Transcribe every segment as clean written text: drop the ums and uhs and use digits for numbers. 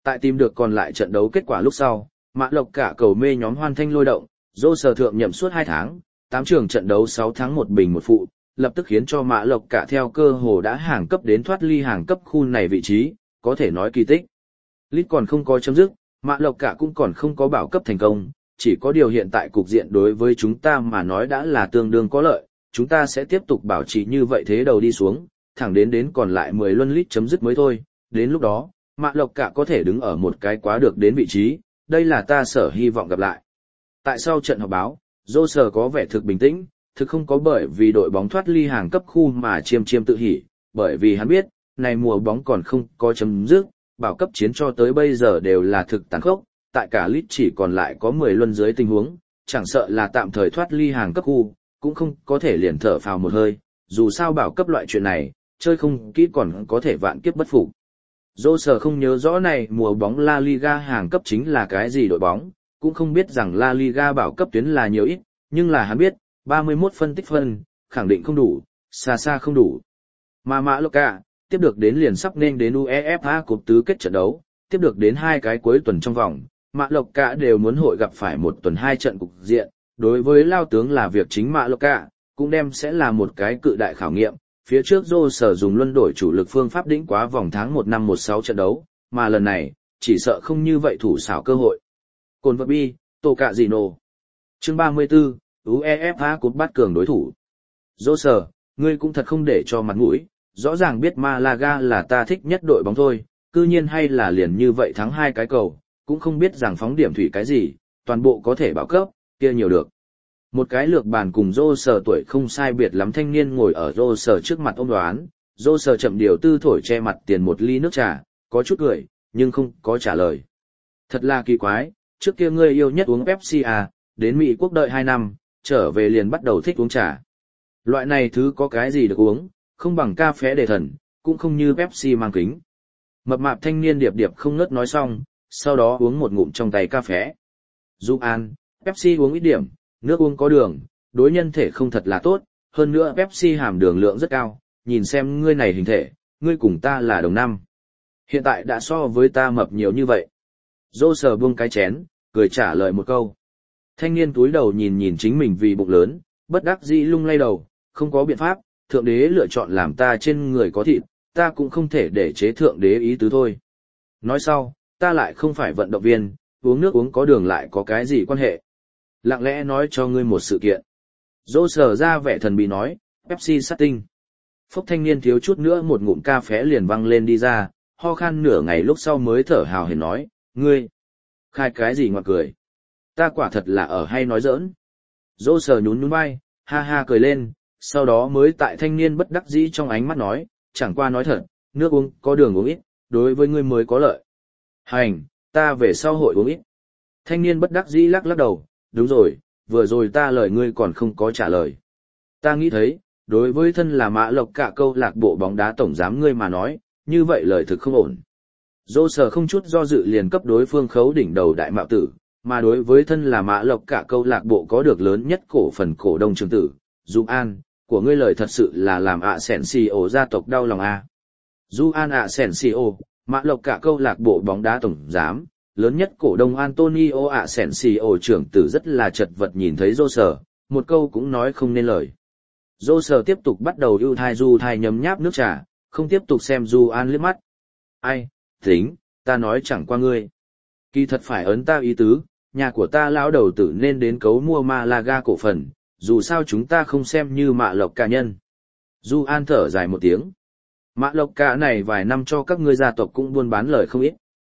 Tại tìm được còn lại trận đấu kết quả lúc sau, Mã Lộc cả cầu mê nhóm hoan thanh lôi động, dô sở thượng nhậm suốt 2 tháng, 8 trường trận đấu 6 thắng 1 bình 1 phụ, lập tức khiến cho Mã Lộc cả theo cơ hồ đã hàng cấp đến thoát ly hàng cấp khu này vị trí, có thể nói kỳ tích. Lít còn không có chấm dứt, Mã Lộc cả cũng còn không có bảo cấp thành công, chỉ có điều hiện tại cục diện đối với chúng ta mà nói đã là tương đương có lợi, chúng ta sẽ tiếp tục bảo trì như vậy thế đầu đi xuống, thẳng đến còn lại 10 luân lít chấm dứt mới thôi, đến lúc đó, Mã Lộc cả có thể đứng ở một cái quá được đến vị trí, đây là ta sở hy vọng gặp lại. Tại sau trận họp báo, Dô Sở có vẻ thực bình tĩnh, thực không có bởi vì đội bóng thoát ly hàng cấp khu mà chiêm chiêm tự hỉ, bởi vì hắn biết, này mùa bóng còn không có chấm dứt, bảo cấp chiến cho tới bây giờ đều là thực tàn khốc, tại cả lít chỉ còn lại có 10 luân dưới tình huống, chẳng sợ là tạm thời thoát ly hàng cấp khu, cũng không có thể liền thở phào một hơi, dù sao bảo cấp loại chuyện này, chơi không kỹ còn có thể vạn kiếp bất phục. Dô Sở không nhớ rõ này mùa bóng La Liga hàng cấp chính là cái gì đội bóng, cũng không biết rằng La Liga bảo cấp tuyến là nhiều ít, nhưng là hắn biết, 31 phân tích phân, khẳng định không đủ, xa xa không đủ. Mà Mã Lộc cả, tiếp được đến liền sắp nên đến UEFA Cup tứ kết trận đấu, tiếp được đến 2 cái cuối tuần trong vòng, Mã Lộc cả đều muốn hội gặp phải một tuần 2 trận cục diện, đối với lao tướng là việc chính Mã Lộc cả, cũng đem sẽ là một cái cự đại khảo nghiệm. Phía trước Dô Sở dùng luân đổi chủ lực phương pháp đỉnh quá vòng tháng 1 năm 16 trận đấu, mà lần này, chỉ sợ không như vậy thủ xảo cơ hội. Cồn vật bi, tổ cạ gì nổ. Chương 34, UEFA Cup bắt cường đối thủ. Dô Sở, ngươi cũng thật không để cho mặt mũi, rõ ràng biết Malaga là ta thích nhất đội bóng thôi, cư nhiên hay là liền như vậy thắng 2 cái cầu, cũng không biết rằng phóng điểm thủy cái gì, toàn bộ có thể bảo cấp, kia nhiều được. Một cái lược bàn cùng Dô Sở tuổi không sai biệt lắm thanh niên ngồi ở Dô Sở trước mặt ôm đoán, Dô Sở chậm điều tư thổi che mặt tiền một ly nước trà, có chút cười, nhưng không có trả lời. Thật là kỳ quái, trước kia ngươi yêu nhất uống Pepsi à, đến Mỹ quốc đợi 2 năm, trở về liền bắt đầu thích uống trà. Loại này thứ có cái gì được uống, không bằng cà phê để thần, cũng không như Pepsi mang kính. Mập mạp thanh niên điệp điệp không ngớt nói xong, sau đó uống một ngụm trong tay cà phê. Giúp an, Pepsi uống ít điểm, nước uống có đường, đối nhân thể không thật là tốt, hơn nữa Pepsi hàm đường lượng rất cao, nhìn xem ngươi này hình thể, ngươi cùng ta là đồng năm. Hiện tại đã so với ta mập nhiều như vậy. Dô Sở buông cái chén, cười trả lời một câu. Thanh niên túi đầu nhìn nhìn chính mình vì bụng lớn, bất đắc dĩ lung lay đầu, không có biện pháp, thượng đế lựa chọn làm ta trên người có thịt, ta cũng không thể để chế thượng đế ý tứ thôi. Nói sau, ta lại không phải vận động viên, uống nước uống có đường lại có cái gì quan hệ. Lặng lẽ nói cho ngươi một sự kiện. Dô Sở ra vẻ thần bí nói, Pepsi sát tinh. Phúc thanh niên thiếu chút nữa một ngụm cà phé liền văng lên đi ra, ho khan nửa ngày lúc sau mới thở hào hển nói, ngươi, khai cái gì ngoặc cười. Ta quả thật là ở hay nói giỡn. Dô Sở nhún nhún vai, ha ha cười lên, sau đó mới tại thanh niên bất đắc dĩ trong ánh mắt nói, chẳng qua nói thật, nước uống có đường uống ít, đối với ngươi mới có lợi. Hành, ta về sau hội uống ít. Thanh niên bất đắc dĩ lắc lắc đầu, đúng rồi, vừa rồi ta lời ngươi còn không có trả lời. Ta nghĩ thấy, đối với thân là Mã Lộc cả câu lạc bộ bóng đá tổng giám ngươi mà nói, như vậy lời thực không ổn. Dô Sở không chút do dự liền cấp đối phương khấu đỉnh đầu đại mạo tử, mà đối với thân là Mã Lộc cả câu lạc bộ có được lớn nhất cổ phần cổ đông trường tử, Du An, của ngươi lời thật sự là làm Asensio gia tộc đau lòng a. Du An Asensio, Mã Lộc cả câu lạc bộ bóng đá tổng giám, lớn nhất cổ đông Antonio Asensio trưởng tử rất là chật vật nhìn thấy Dô Sở, một câu cũng nói không nên lời. Dô Sở tiếp tục bắt đầu ưu thai du thai nhấm nháp nước trà, không tiếp tục xem Du An liếc mắt. Ai, tính, ta nói chẳng qua ngươi. Kỳ thật phải ấn ta ý tứ, nhà của ta lão đầu tử nên đến cấu mua Malaga cổ phần, dù sao chúng ta không xem như Mã Lộc cả nhân. Du An thở dài một tiếng. Mã Lộc cả này vài năm cho các ngươi gia tộc cũng buôn bán lời không ít.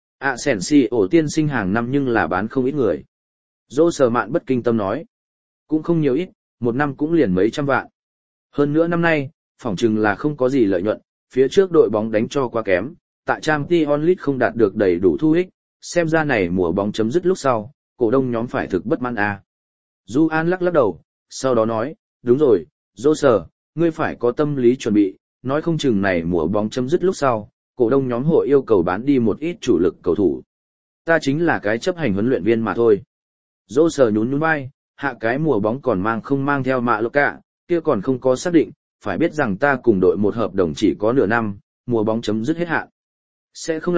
Asensio tiên sinh hàng năm nhưng là bán không ít người. Dô Sở mạn bất kinh tâm nói. Cũng không nhiều ít, một năm cũng liền mấy trăm vạn. Hơn nữa năm nay, phỏng chừng là không có gì lợi nhuận, phía trước đội bóng đánh cho quá kém, tại Champions League không đạt được đầy đủ thu ích, xem ra này mùa bóng chấm dứt lúc sau, cổ đông nhóm phải thực bất mãn a. Du An lắc lắc đầu, sau đó nói, đúng rồi, Dô Sở, ngươi phải có tâm lý chuẩn bị, nói không chừng này mùa bóng chấm dứt lúc sau, cổ đông nhóm hội yêu cầu bán đi một ít chủ lực cầu thủ. Ta chính là cái chấp hành huấn luyện viên mà thôi. Dô Sở nhún nhún vai, hạ cái mùa bóng còn mang không mang theo Mã Lộc cả, kia còn không có xác định, phải biết rằng ta cùng đội một hợp đồng chỉ có nửa năm, mùa bóng chấm dứt hết hạn. Sẽ không làm,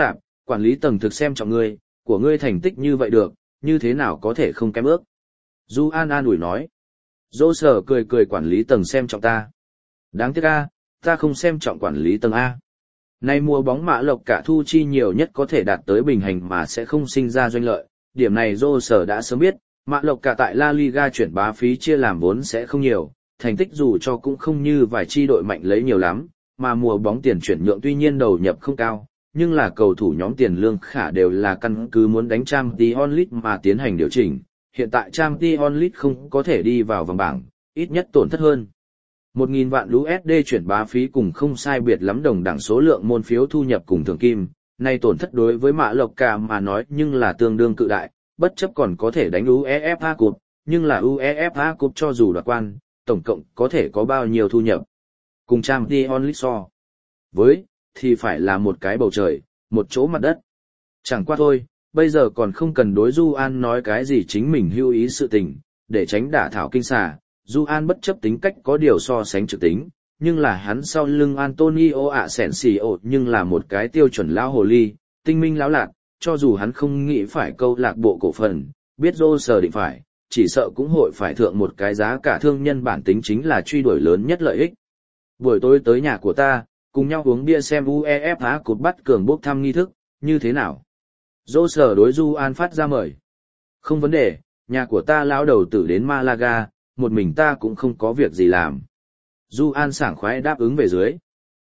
quản lý tầng thực xem trọng ngươi, của ngươi thành tích như vậy được, như thế nào có thể không kém ước. Du An an ủi nói. Dô sở cười cười quản lý tầng xem trọng ta. Đáng tiếc a, ta không xem trọng quản lý tầng A. Nay mùa bóng Mã Lộc cả thu chi nhiều nhất có thể đạt tới bình hành mà sẽ không sinh ra doanh lợi. Điểm này Dô sở đã sớm biết, Mã Lộc cả tại La Liga chuyển bá phí chia làm vốn sẽ không nhiều, thành tích dù cho cũng không như vài chi đội mạnh lấy nhiều lắm, mà mùa bóng tiền chuyển nhượng tuy nhiên đầu nhập không cao, nhưng là cầu thủ nhóm tiền lương khả đều là căn cứ muốn đánh Champions League mà tiến hành điều chỉnh. Hiện tại Champions League không có thể đi vào vòng bảng, ít nhất tổn thất hơn 1.000 vạn USD chuyển bá phí cùng không sai biệt lắm đồng đẳng số lượng môn phiếu thu nhập cùng thưởng kim, nay tổn thất đối với Mã Lộc cả mà nói nhưng là tương đương cự đại, bất chấp còn có thể đánh UEFA Cup, nhưng là UEFA Cup cho dù đoạt quan, tổng cộng có thể có bao nhiêu thu nhập. Cùng Champions League so với, thì phải là một cái bầu trời, một chỗ mặt đất. Chẳng qua thôi, bây giờ còn không cần đối Du An nói cái gì chính mình hưu ý sự tình, để tránh đả thảo kinh xà. Du An bất chấp tính cách có điều so sánh trực tính, nhưng là hắn sau lưng Antonio Asensio nhưng là một cái tiêu chuẩn lão hồ ly, tinh minh lão lạc, cho dù hắn không nghĩ phải câu lạc bộ cổ phần, biết Dô sở định phải, chỉ sợ cũng hội phải thượng một cái giá cả thương nhân bản tính chính là truy đuổi lớn nhất lợi ích. Buổi tối tới nhà của ta, cùng nhau uống bia xem UEFA Cup bắt cường bốc thăm nghi thức, như thế nào? Dô sở đối Du An phát ra mời. Không vấn đề, nhà của ta lão đầu tử đến Malaga, một mình ta cũng không có việc gì làm. Du An sảng khoái đáp ứng về dưới.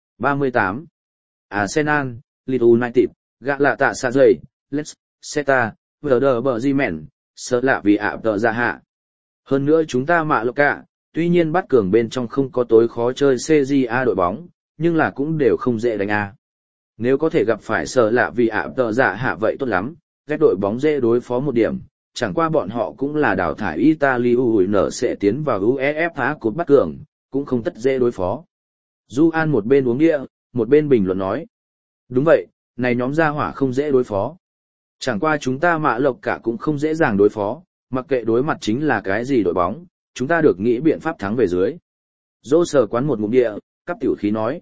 38. Arsenal, Leeds United, gạ lạ tạ xa dày, Leeds, Seta, Werder Bremen, sợ lạ vì ạ tờ ra hạ. Hơn nữa chúng ta Mã Lộc cả, tuy nhiên bắt cường bên trong không có tối khó chơi CJA đội bóng, nhưng là cũng đều không dễ đánh A. Nếu có thể gặp phải sợ lạ vì ạ tờ dạ hạ vậy tốt lắm, ghét đội bóng dễ đối phó một điểm, chẳng qua bọn họ cũng là đào thải Italy UN sẽ tiến vào UEFA Cup bắt cường, cũng không tất dễ đối phó. Du An một bên uống bia, một bên bình luận nói. Đúng vậy, này nhóm gia hỏa không dễ đối phó. Chẳng qua chúng ta Mã Lộc cả cũng không dễ dàng đối phó, mặc kệ đối mặt chính là cái gì đội bóng, chúng ta được nghĩ biện pháp thắng về dưới. Dô sờ quán một ngụm địa, cắp tiểu khí nói.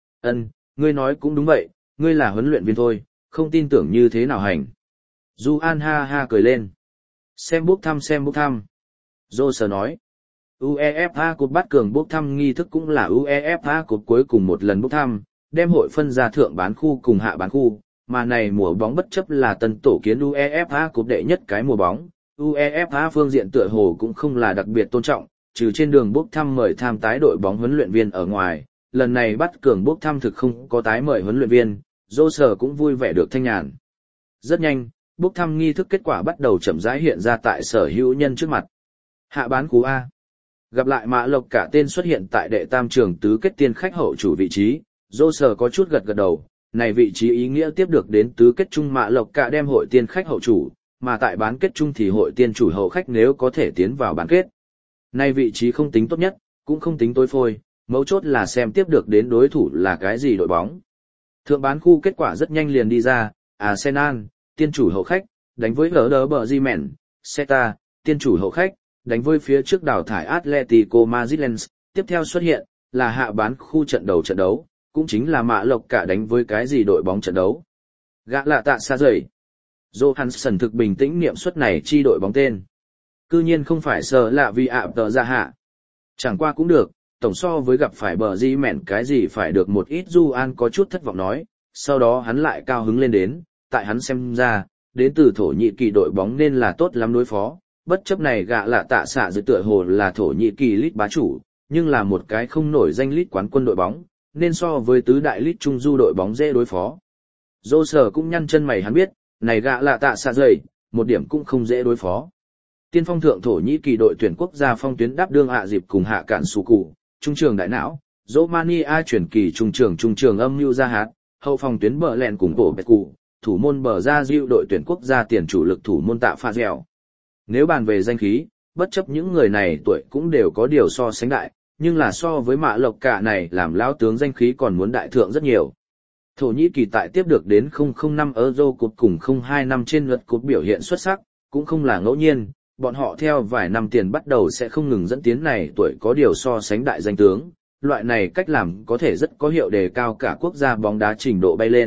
Ngươi nói cũng đúng vậy, ngươi là huấn luyện viên thôi, không tin tưởng như thế nào hành. Du An ha ha cười lên. Xem bốc thăm. Dô sờ nói. UEFA Cup bắt cường bốc thăm nghi thức cũng là UEFA Cup cuối cùng một lần bốc thăm, đem hội phân ra thượng bán khu cùng hạ bán khu, mà này mùa bóng bất chấp là tân tổ kiến UEFA Cup đệ nhất cái mùa bóng, UEFA phương diện tựa hồ cũng không là đặc biệt tôn trọng, trừ trên đường bốc thăm mời tham tái đội bóng huấn luyện viên ở ngoài, lần này bắt cường bốc thăm thực không có tái mời huấn luyện viên, Dô sở cũng vui vẻ được thanh nhàn. Rất nhanh, bốc thăm nghi thức kết quả bắt đầu chậm rãi hiện ra tại sở hữu nhân trước mặt. Hạ bán khu A. Gặp lại Mã Lộc cả tên xuất hiện tại đệ tam trường tứ kết tiên khách hậu chủ vị trí, Dô sở có chút gật đầu, này vị trí ý nghĩa tiếp được đến tứ kết chung Mã Lộc cả đem hội tiên khách hậu chủ, mà tại bán kết chung thì hội tiên chủ hậu khách nếu có thể tiến vào bán kết. Này vị trí không tính tốt nhất, cũng không tính tối phôi, mấu chốt là xem tiếp được đến đối thủ là cái gì đội bóng. Thượng bán khu kết quả rất nhanh liền đi ra, Arsenal, tiên chủ hậu khách, đánh với Werder Bremen, Celta, tiên chủ hậu khách, đánh với phía trước đào thải Atletico Madrid. Tiếp theo xuất hiện là hạ bán khu trận đấu, cũng chính là Mã Lộc cả đánh với cái gì đội bóng trận đấu. Gã lạ tạ xa rời. Johansson thực bình tĩnh niệm suất này chi đội bóng tên. Cư nhiên không phải sợ lạ vì ạ tờ ra hạ. Chẳng qua cũng được, tổng so với gặp phải bờ di mẹn cái gì phải được một ít. Du An có chút thất vọng nói, sau đó hắn lại cao hứng lên đến, tại hắn xem ra, đến từ Thổ Nhĩ Kỳ đội bóng nên là tốt lắm đối phó, bất chấp này gạ lạ tạ xạ dưới tựa hồ là Thổ Nhĩ Kỳ lít bá chủ, nhưng là một cái không nổi danh lít quán quân đội bóng, nên so với tứ đại lít trung du đội bóng dễ đối phó. Dô sở cũng nhăn chân mày hắn biết, này gạ lạ tạ xạ dày, một điểm cũng không dễ đối phó. Tiên phong thượng Thổ Nhĩ Kỳ đội tuyển quốc gia phong tuyến đáp đương hạ dịp cùng hạ cạn sù cụ, trung trường đại não, Romania chuyển kỳ trung trường âm mưu ra hạt, hậu phòng tuyến bờ lẹn cùng bộ bẹt cụ, thủ môn bờ ra diệu đội tuyển quốc gia tiền chủ lực thủ môn tạ pha dẻo. Nếu bàn về danh khí, bất chấp những người này tuổi cũng đều có điều so sánh đại, nhưng là so với Mã Lộc cả này làm lão tướng danh khí còn muốn đại thượng rất nhiều. Thổ Nhĩ Kỳ tại tiếp được đến 005 Euro Cup cùng 02 năm trên lượt cúp biểu hiện xuất sắc, cũng không là ngẫu nhiên, bọn họ theo vài năm tiền bắt đầu sẽ không ngừng dẫn tiến này tuổi có điều so sánh đại danh tướng, loại này cách làm có thể rất có hiệu đề cao cả quốc gia bóng đá trình độ bay lên,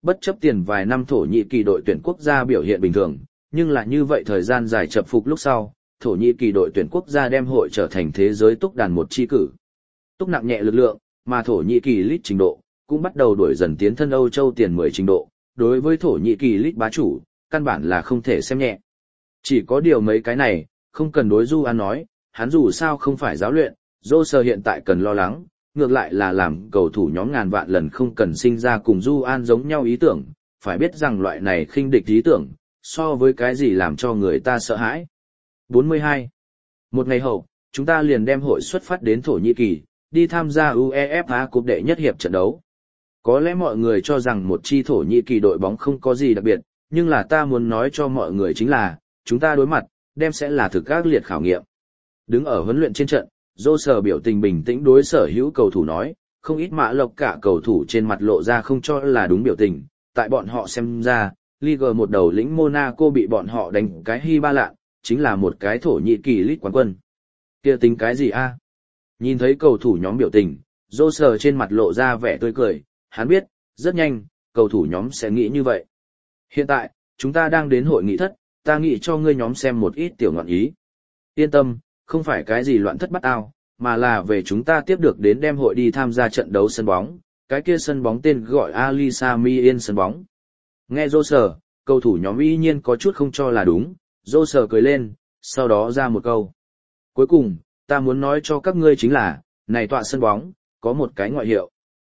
Bất chấp tiền vài năm Thổ Nhĩ Kỳ đội tuyển quốc gia biểu hiện bình thường, nhưng là như vậy thời gian dài chập phục lúc sau, Thổ Nhĩ Kỳ đội tuyển quốc gia đem hội trở thành thế giới túc đàn một chi cử. Túc nặng nhẹ lực lượng, mà Thổ Nhĩ Kỳ lít trình độ, cũng bắt đầu đuổi dần tiến thân Âu Châu tiền 10 trình độ, đối với Thổ Nhĩ Kỳ lít bá chủ, căn bản là không thể xem nhẹ. Chỉ có điều mấy cái này, không cần đối Du An nói, hắn dù sao không phải giáo luyện, Joser hiện tại cần lo lắng, ngược lại là làm cầu thủ nhóm ngàn vạn lần không cần sinh ra cùng Du An giống nhau ý tưởng, phải biết rằng loại này khinh địch ý tưởng, so với cái gì làm cho người ta sợ hãi. 42. Một ngày hậu, chúng ta liền đem hội xuất phát đến Thổ Nhĩ Kỳ, đi tham gia UEFA Cup đệ nhất hiệp trận đấu. Có lẽ mọi người cho rằng một chi Thổ Nhĩ Kỳ đội bóng không có gì đặc biệt, nhưng là ta muốn nói cho mọi người chính là, chúng ta đối mặt, đem sẽ là thực ác liệt khảo nghiệm. Đứng ở huấn luyện trên trận, Joser biểu tình bình tĩnh đối sở hữu cầu thủ nói, không ít Mã Lộc cả cầu thủ trên mặt lộ ra không cho là đúng biểu tình, tại bọn họ xem ra, Ligue 1 đầu lĩnh Monaco bị bọn họ đánh cái hy ba lạ, chính là một cái Thổ Nhĩ Kỳ League quán quân. Kia tính cái gì a? Nhìn thấy cầu thủ nhóm biểu tình, Joser trên mặt lộ ra vẻ tươi cười, hắn biết, rất nhanh, cầu thủ nhóm sẽ nghĩ như vậy. Hiện tại, chúng ta đang đến hội nghị thất, ta nghĩ cho ngươi nhóm xem một ít tiểu ngọn ý. Yên tâm, không phải cái gì loạn thất bắt ao, mà là về chúng ta tiếp được đến đem hội đi tham gia trận đấu sân bóng, cái kia sân bóng tên gọi Ali Sami Yen sân bóng. Nghe Joser, cầu thủ nhóm y nhiên có chút không cho là đúng, Joser cười lên, sau đó ra một câu. Cuối cùng, ta muốn nói cho các ngươi chính là, này tọa sân bóng, có một cái ngoại hiệu.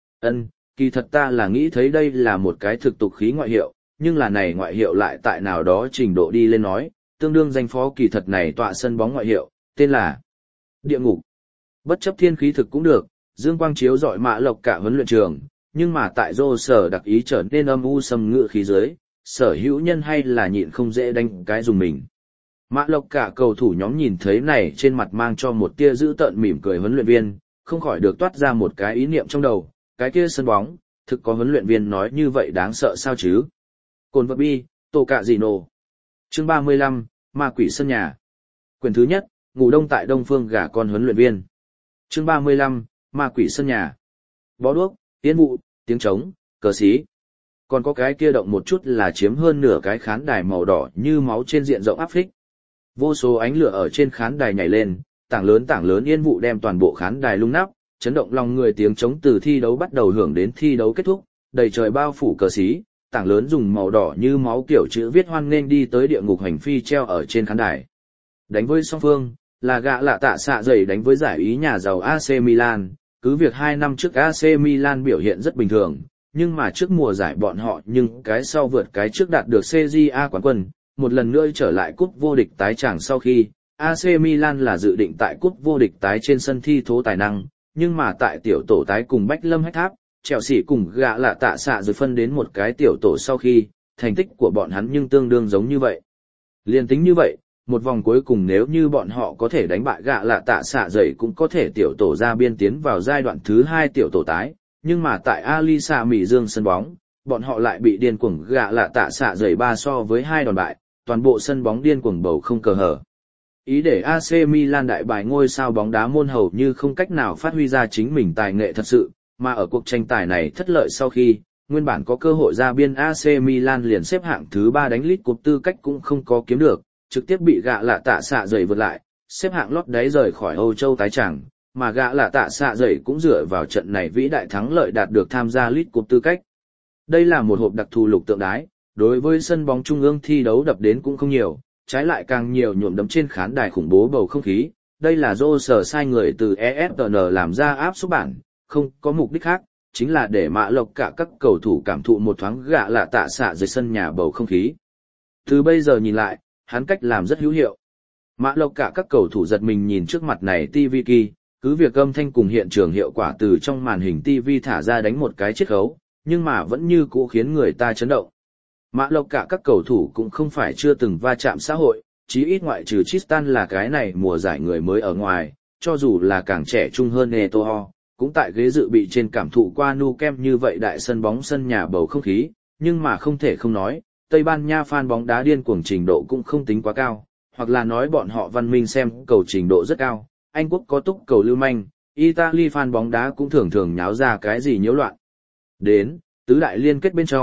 Kỳ thật ta là nghĩ thấy đây là một cái thực tục khí ngoại hiệu, nhưng là này ngoại hiệu lại tại nào đó trình độ đi lên nói, tương đương danh phó kỳ thật này tọa sân bóng ngoại hiệu, tên là Địa ngục. Bất chấp thiên khí thực cũng được, dương quang chiếu rọi Mã Lộc cả huấn luyện trường, nhưng mà tại Joser đặc ý trở nên âm u sầm ngự khí dưới, sở hữu nhân hay là nhịn không dễ đánh cái dùng mình. Mã Lộc cả cầu thủ nhóm nhìn thấy này trên mặt mang cho một tia dữ tợn mỉm cười huấn luyện viên, không khỏi được toát ra một cái ý niệm trong đầu, cái kia sân bóng, thực có huấn luyện viên nói như vậy đáng sợ sao chứ? Cồn vật bi, tổ cạ gì nổ. Chương 35, Ma quỷ sân nhà. Quyển thứ nhất, ngủ đông tại Đông Phương gà con huấn luyện viên. Chương 35, Ma quỷ sân nhà. Bó đuốc, tiến vụ, tiếng trống, cờ xí. Còn có cái kia động một chút là chiếm hơn nửa cái khán đài màu đỏ như máu trên diện rộng áp phích. Vô số ánh lửa ở trên khán đài nhảy lên, tảng lớn yên vụ đem toàn bộ khán đài lung nắp, chấn động lòng người tiếng trống từ thi đấu bắt đầu hưởng đến thi đấu kết thúc, đầy trời bao phủ cờ xí, tảng lớn dùng màu đỏ như máu kiểu chữ viết hoan nghênh đi tới địa ngục hành phi treo ở trên khán đài. Đánh với song phương, là gạ lạ tạ xạ dày đánh với giải ý nhà giàu AC Milan, cứ việc 2 năm trước AC Milan biểu hiện rất bình thường, nhưng mà trước mùa giải bọn họ nhưng cái sau vượt cái trước đạt được CJA quán quân, một lần nữa trở lại cúp vô địch tái tràng sau khi, AC Milan là dự định tại cúp vô địch tái trên sân thi thố tài năng, nhưng mà tại tiểu tổ tái cùng Bách Lâm Hách Tháp, Chelsea cùng gạ lạ tạ xạ rồi phân đến một cái tiểu tổ sau khi, thành tích của bọn hắn nhưng tương đương giống như vậy. Liên tính như vậy, một vòng cuối cùng nếu như bọn họ có thể đánh bại gạ lạ tạ xạ dậy cũng có thể tiểu tổ ra biên tiến vào giai đoạn thứ 2 tiểu tổ tái, nhưng mà tại Alisa Mỹ Dương sân bóng, bọn họ lại bị điên cuồng gạ lạ tạ xạ dậy 3 so với 2 đòn bại, toàn bộ sân bóng điên cuồng bầu không cờ hở. Ý để AC Milan đại bài ngôi sao bóng đá môn hầu như không cách nào phát huy ra chính mình tài nghệ thật sự, mà ở cuộc tranh tài này thất lợi sau khi, nguyên bản có cơ hội ra biên AC Milan liền xếp hạng thứ 3 đánh lít cúp tư cách cũng không có kiếm được, trực tiếp bị gạ lạ tạ xạ dậy vượt lại, xếp hạng lót đáy rời khỏi Âu Châu tái tràng, mà gạ lạ tạ xạ dậy cũng dựa vào trận này vĩ đại thắng lợi đạt được tham gia lít cúp tư cách. Đây là một hộp đặc thù lục tượng đái, đối với sân bóng trung ương thi đấu đập đến cũng không nhiều, trái lại càng nhiều nhuộm đấm trên khán đài khủng bố bầu không khí. Đây là Joser sai người từ ESPN làm ra áp số bản, không có mục đích khác, chính là để Mã Lộc cả các cầu thủ cảm thụ một thoáng gạ lạ tạ xạ dưới sân nhà bầu không khí. Từ bây giờ nhìn lại, hắn cách làm rất hữu hiệu. Mã Lộc cả các cầu thủ giật mình nhìn trước mặt này TV kỳ, cứ việc âm thanh cùng hiện trường hiệu quả từ trong màn hình TV thả ra đánh một cái chiết khấu, nhưng mà vẫn như cũ khiến người ta chấn động. Mã Lộc cả các cầu thủ cũng không phải chưa từng va chạm xã hội, chí ít ngoại trừ Tristan là cái này mùa giải người mới ở ngoài, cho dù là càng trẻ trung hơn Eto'o, cũng tại ghế dự bị trên cảm thụ qua Nou Camp như vậy đại sân bóng sân nhà bầu không khí, nhưng mà không thể không nói, Tây Ban Nha fan bóng đá điên cuồng trình độ cũng không tính quá cao, hoặc là nói bọn họ văn minh xem cầu trình độ rất cao, Anh quốc có túc cầu lưu manh, Italy fan bóng đá cũng thường thường nháo ra cái gì nhiễu loạn. Đến, tứ đại liên kết bên trong,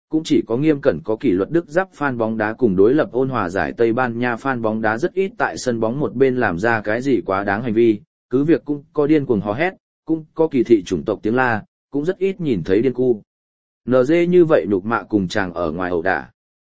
cũng chỉ có nghiêm cẩn có kỷ luật đức giáp fan bóng đá cùng đối lập ôn hòa giải Tây Ban Nha fan bóng đá rất ít tại sân bóng một bên làm ra cái gì quá đáng hành vi, cứ việc cũng có điên cuồng hò hét, cũng có kỳ thị chủng tộc tiếng la, cũng rất ít nhìn thấy điên cu. NG như vậy nhục mạ cùng chàng ở ngoài ẩu đả.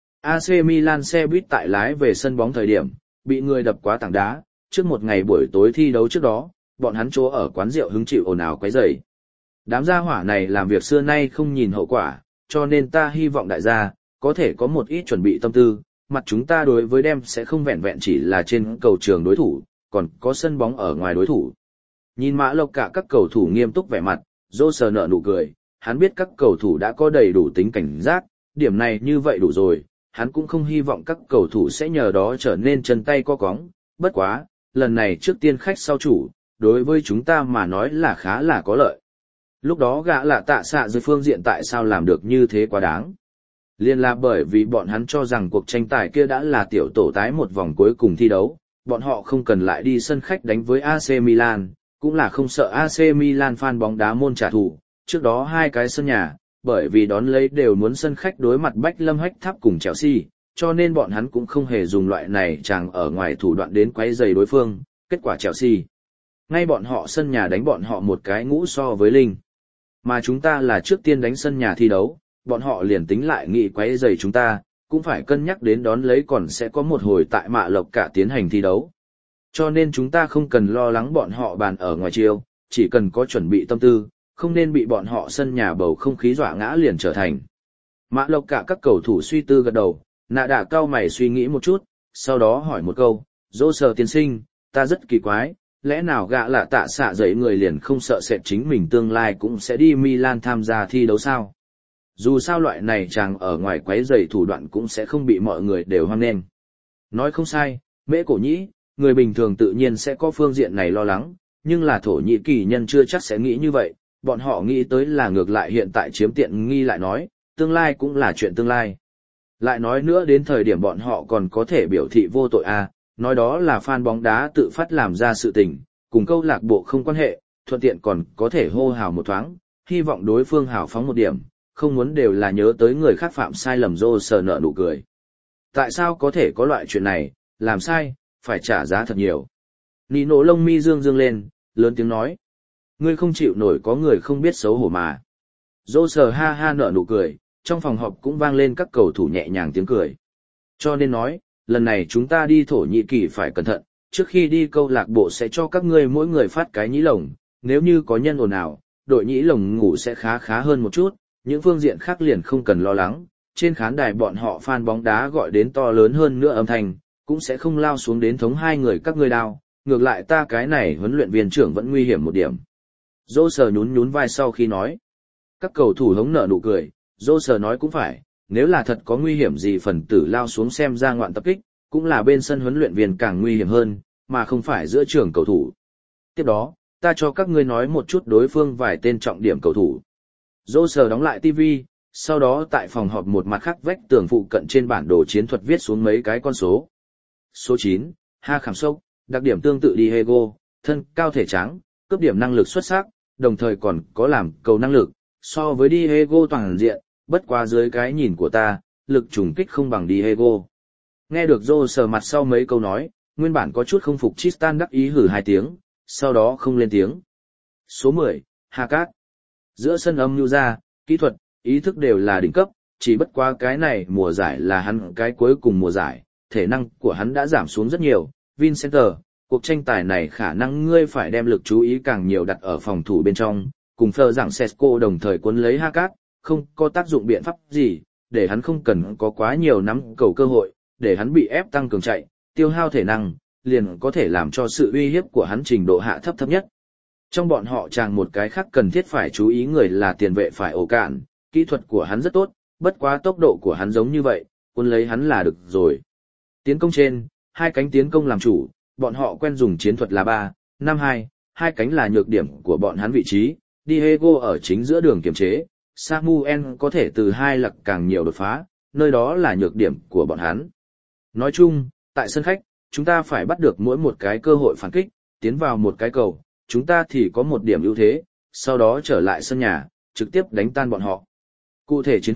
AC Milan xe buýt tại lái về sân bóng thời điểm, bị người đập quá tảng đá, trước một ngày buổi tối thi đấu trước đó, bọn hắn chỗ ở quán rượu hứng chịu ồn ào quấy rầy. Đám gia hỏa này làm việc xưa nay không nhìn hậu quả, cho nên ta hy vọng đại gia có thể có một ít chuẩn bị tâm tư, mặt chúng ta đối với đem sẽ không vẹn vẹn chỉ là trên cầu trường đối thủ, còn có sân bóng ở ngoài đối thủ. Nhìn Mã Lộc cả các cầu thủ nghiêm túc vẻ mặt, Rose nở nụ cười, hắn biết các cầu thủ đã có đầy đủ tính cảnh giác, điểm này như vậy đủ rồi, hắn cũng không hy vọng các cầu thủ sẽ nhờ đó trở nên chân tay co cóng, bất quá, lần này trước tiên khách sau chủ, đối với chúng ta mà nói là khá là có lợi. Lúc đó gã là tạ xạ dưới phương diện tại sao làm được như thế quá đáng. Liên là bởi vì bọn hắn cho rằng cuộc tranh tài kia đã là tiểu tổ tái một vòng cuối cùng thi đấu, bọn họ không cần lại đi sân khách đánh với AC Milan, cũng là không sợ AC Milan fan bóng đá môn trả thù. Trước đó hai cái sân nhà, bởi vì đón lấy đều muốn sân khách đối mặt Bách Lâm Hách Tháp cùng Chelsea, cho nên bọn hắn cũng không hề dùng loại này chàng ở ngoài thủ đoạn đến quấy rầy đối phương, kết quả Chelsea. Ngay bọn họ sân nhà đánh bọn họ một cái ngũ so với linh. Mà chúng ta là trước tiên đánh sân nhà thi đấu, bọn họ liền tính lại nghị quấy rầy chúng ta, cũng phải cân nhắc đến đón lấy còn sẽ có một hồi tại Mạ Lộc cả tiến hành thi đấu. Cho nên chúng ta không cần lo lắng bọn họ bàn ở ngoài chiêu, chỉ cần có chuẩn bị tâm tư, không nên bị bọn họ sân nhà bầu không khí dọa ngã liền trở thành. Mạ Lộc cả các cầu thủ suy tư gật đầu, nạ đạ cao mày suy nghĩ một chút, sau đó hỏi một câu, dô sờ tiên sinh, ta rất kỳ quái, lẽ nào gã là tạ xạ dậy người liền không sợ sệt chính mình tương lai cũng sẽ đi Milan tham gia thi đấu sao? Dù sao loại này chàng ở ngoài quấy rầy thủ đoạn cũng sẽ không bị mọi người đều hoan nghênh. Nói không sai, Mễ Cổ Nhĩ, người bình thường tự nhiên sẽ có phương diện này lo lắng, nhưng là Thổ Nhĩ Kỳ nhân chưa chắc sẽ nghĩ như vậy, bọn họ nghĩ tới là ngược lại hiện tại chiếm tiện nghi lại nói, tương lai cũng là chuyện tương lai. Lại nói nữa đến thời điểm bọn họ còn có thể biểu thị vô tội nói đó là fan bóng đá tự phát làm ra sự tình, cùng câu lạc bộ không quan hệ, thuận tiện còn có thể hô hào một thoáng, hy vọng đối phương hào phóng một điểm, không muốn đều là nhớ tới người khác phạm sai lầm rô sờ nợ nụ cười. Tại sao có thể có loại chuyện này, làm sai, phải trả giá thật nhiều. Nino lông mi dương dương lên, lớn tiếng nói. Ngươi không chịu nổi có người không biết xấu hổ mà. Rô sờ ha ha nợ nụ cười, trong phòng họp cũng vang lên các cầu thủ nhẹ nhàng tiếng cười. Cho nên nói, lần này chúng ta đi Thổ Nhĩ Kỳ phải cẩn thận, trước khi đi câu lạc bộ sẽ cho các ngươi mỗi người phát cái nhĩ lồng, nếu như có nhân ồn nào, đội nhĩ lồng ngủ sẽ khá hơn một chút, những phương diện khác liền không cần lo lắng, trên khán đài bọn họ fan bóng đá gọi đến to lớn hơn nữa âm thanh, cũng sẽ không lao xuống đến thống hai người các ngươi đao, ngược lại ta cái này huấn luyện viên trưởng vẫn nguy hiểm một điểm. Dô sờ nhún vai sau khi nói, các cầu thủ hống nở nụ cười, dô sờ nói cũng phải, nếu là thật có nguy hiểm gì phần tử lao xuống xem ra ngoạn tập kích, cũng là bên sân huấn luyện viên càng nguy hiểm hơn, mà không phải giữa trường cầu thủ. Tiếp đó, ta cho các ngươi nói một chút đối phương vài tên trọng điểm cầu thủ. Dô sờ đóng lại TV, sau đó tại phòng họp một mặt khác vách tường phụ cận trên bản đồ chiến thuật viết xuống mấy cái con số. Số 9, Ha Khảm Sốc, đặc điểm tương tự Diego, thân cao thể trắng, cướp điểm năng lực xuất sắc, đồng thời còn có làm cầu năng lực, so với Diego toàn diện, bất quá dưới cái nhìn của ta, lực trùng kích không bằng Diego. Nghe được Dô sờ mặt sau mấy câu nói, nguyên bản có chút không phục Tristan đắc ý hử hai tiếng, sau đó không lên tiếng. Số 10, Hakat. Giữa sân âm nhu ra, kỹ thuật, ý thức đều là đỉnh cấp, chỉ bất qua cái này mùa giải là hắn cái cuối cùng mùa giải, thể năng của hắn đã giảm xuống rất nhiều. Vincenter, cuộc tranh tài này khả năng ngươi phải đem lực chú ý càng nhiều đặt ở phòng thủ bên trong, cùng Fleur rằng Sesco đồng thời cuốn lấy Hakat, không có tác dụng biện pháp gì, để hắn không cần có quá nhiều nắm cầu cơ hội, để hắn bị ép tăng cường chạy, tiêu hao thể năng, liền có thể làm cho sự uy hiếp của hắn trình độ hạ thấp nhất. Trong bọn họ chàng một cái khác cần thiết phải chú ý người là tiền vệ phải ổ cạn, kỹ thuật của hắn rất tốt, bất quá tốc độ của hắn giống như vậy, cuốn lấy hắn là được rồi. Tiến công trên, hai cánh tiến công làm chủ, bọn họ quen dùng chiến thuật là 3-5-2, hai cánh là nhược điểm của bọn hắn vị trí, Diego ở chính giữa đường kiểm chế, Samuel có thể từ hai lặc càng nhiều đột phá, nơi đó là nhược điểm của bọn hắn. Nói chung, tại sân khách, chúng ta phải bắt được mỗi một cái cơ hội phản kích, tiến vào một cái cầu, chúng ta thì có một điểm ưu thế, sau đó trở lại sân nhà, trực tiếp đánh tan bọn họ. Cụ thể chiến thuật,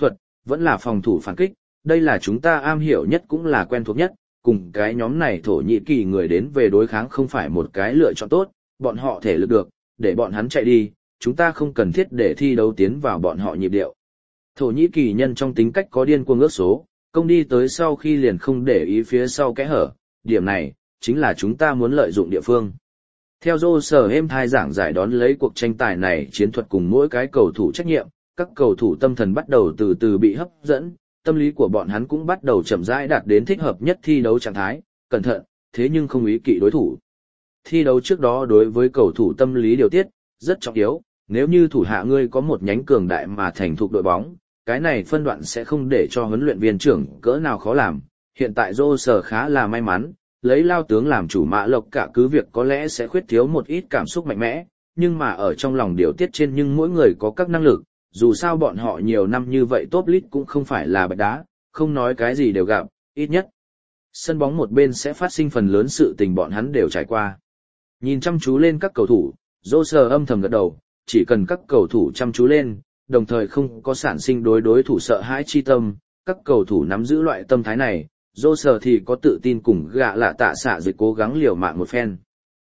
vẫn là phòng thủ phản kích, đây là chúng ta am hiểu nhất cũng là quen thuộc nhất, cùng cái nhóm này Thổ Nhĩ Kỳ người đến về đối kháng không phải một cái lựa chọn tốt, bọn họ thể lực được, để bọn hắn chạy đi, chúng ta không cần thiết để thi đấu tiến vào bọn họ nhịp điệu. Thổ Nhĩ Kỳ nhân trong tính cách có điên cuồng ước số, công đi tới sau khi liền không để ý phía sau kẽ hở, điểm này, chính là chúng ta muốn lợi dụng địa phương. Theo Dô Sở êm thai giảng giải đón lấy cuộc tranh tài này chiến thuật cùng mỗi cái cầu thủ trách nhiệm, các cầu thủ tâm thần bắt đầu từ từ bị hấp dẫn, tâm lý của bọn hắn cũng bắt đầu chậm rãi đạt đến thích hợp nhất thi đấu trạng thái, cẩn thận, thế nhưng không ý kỵ đối thủ. Thi đấu trước đó đối với cầu thủ tâm lý điều tiết, rất trọng yếu, nếu như thủ hạ ngươi có một nhánh cường đại mà thành thục đội bóng, cái này phân đoạn sẽ không để cho huấn luyện viên trưởng cỡ nào khó làm. Hiện tại Dô Sở khá là may mắn, lấy Lao tướng làm chủ Mã Lộc cả cứ việc có lẽ sẽ khuyết thiếu một ít cảm xúc mạnh mẽ, nhưng mà ở trong lòng điều tiết trên nhưng mỗi người có các năng lực, dù sao bọn họ nhiều năm như vậy top league cũng không phải là bạch đá, không nói cái gì đều gặp, ít nhất. Sân bóng một bên sẽ phát sinh phần lớn sự tình bọn hắn đều trải qua. Nhìn chăm chú lên các cầu thủ, Dô Sở âm thầm gật đầu, chỉ cần các cầu thủ chăm chú lên, đồng thời không có sản sinh đối thủ sợ hãi chi tâm, các cầu thủ nắm giữ loại tâm thái này, Dô Sở thì có tự tin cùng gạ lạ tạ xạ dịch cố gắng liều mạng một phen.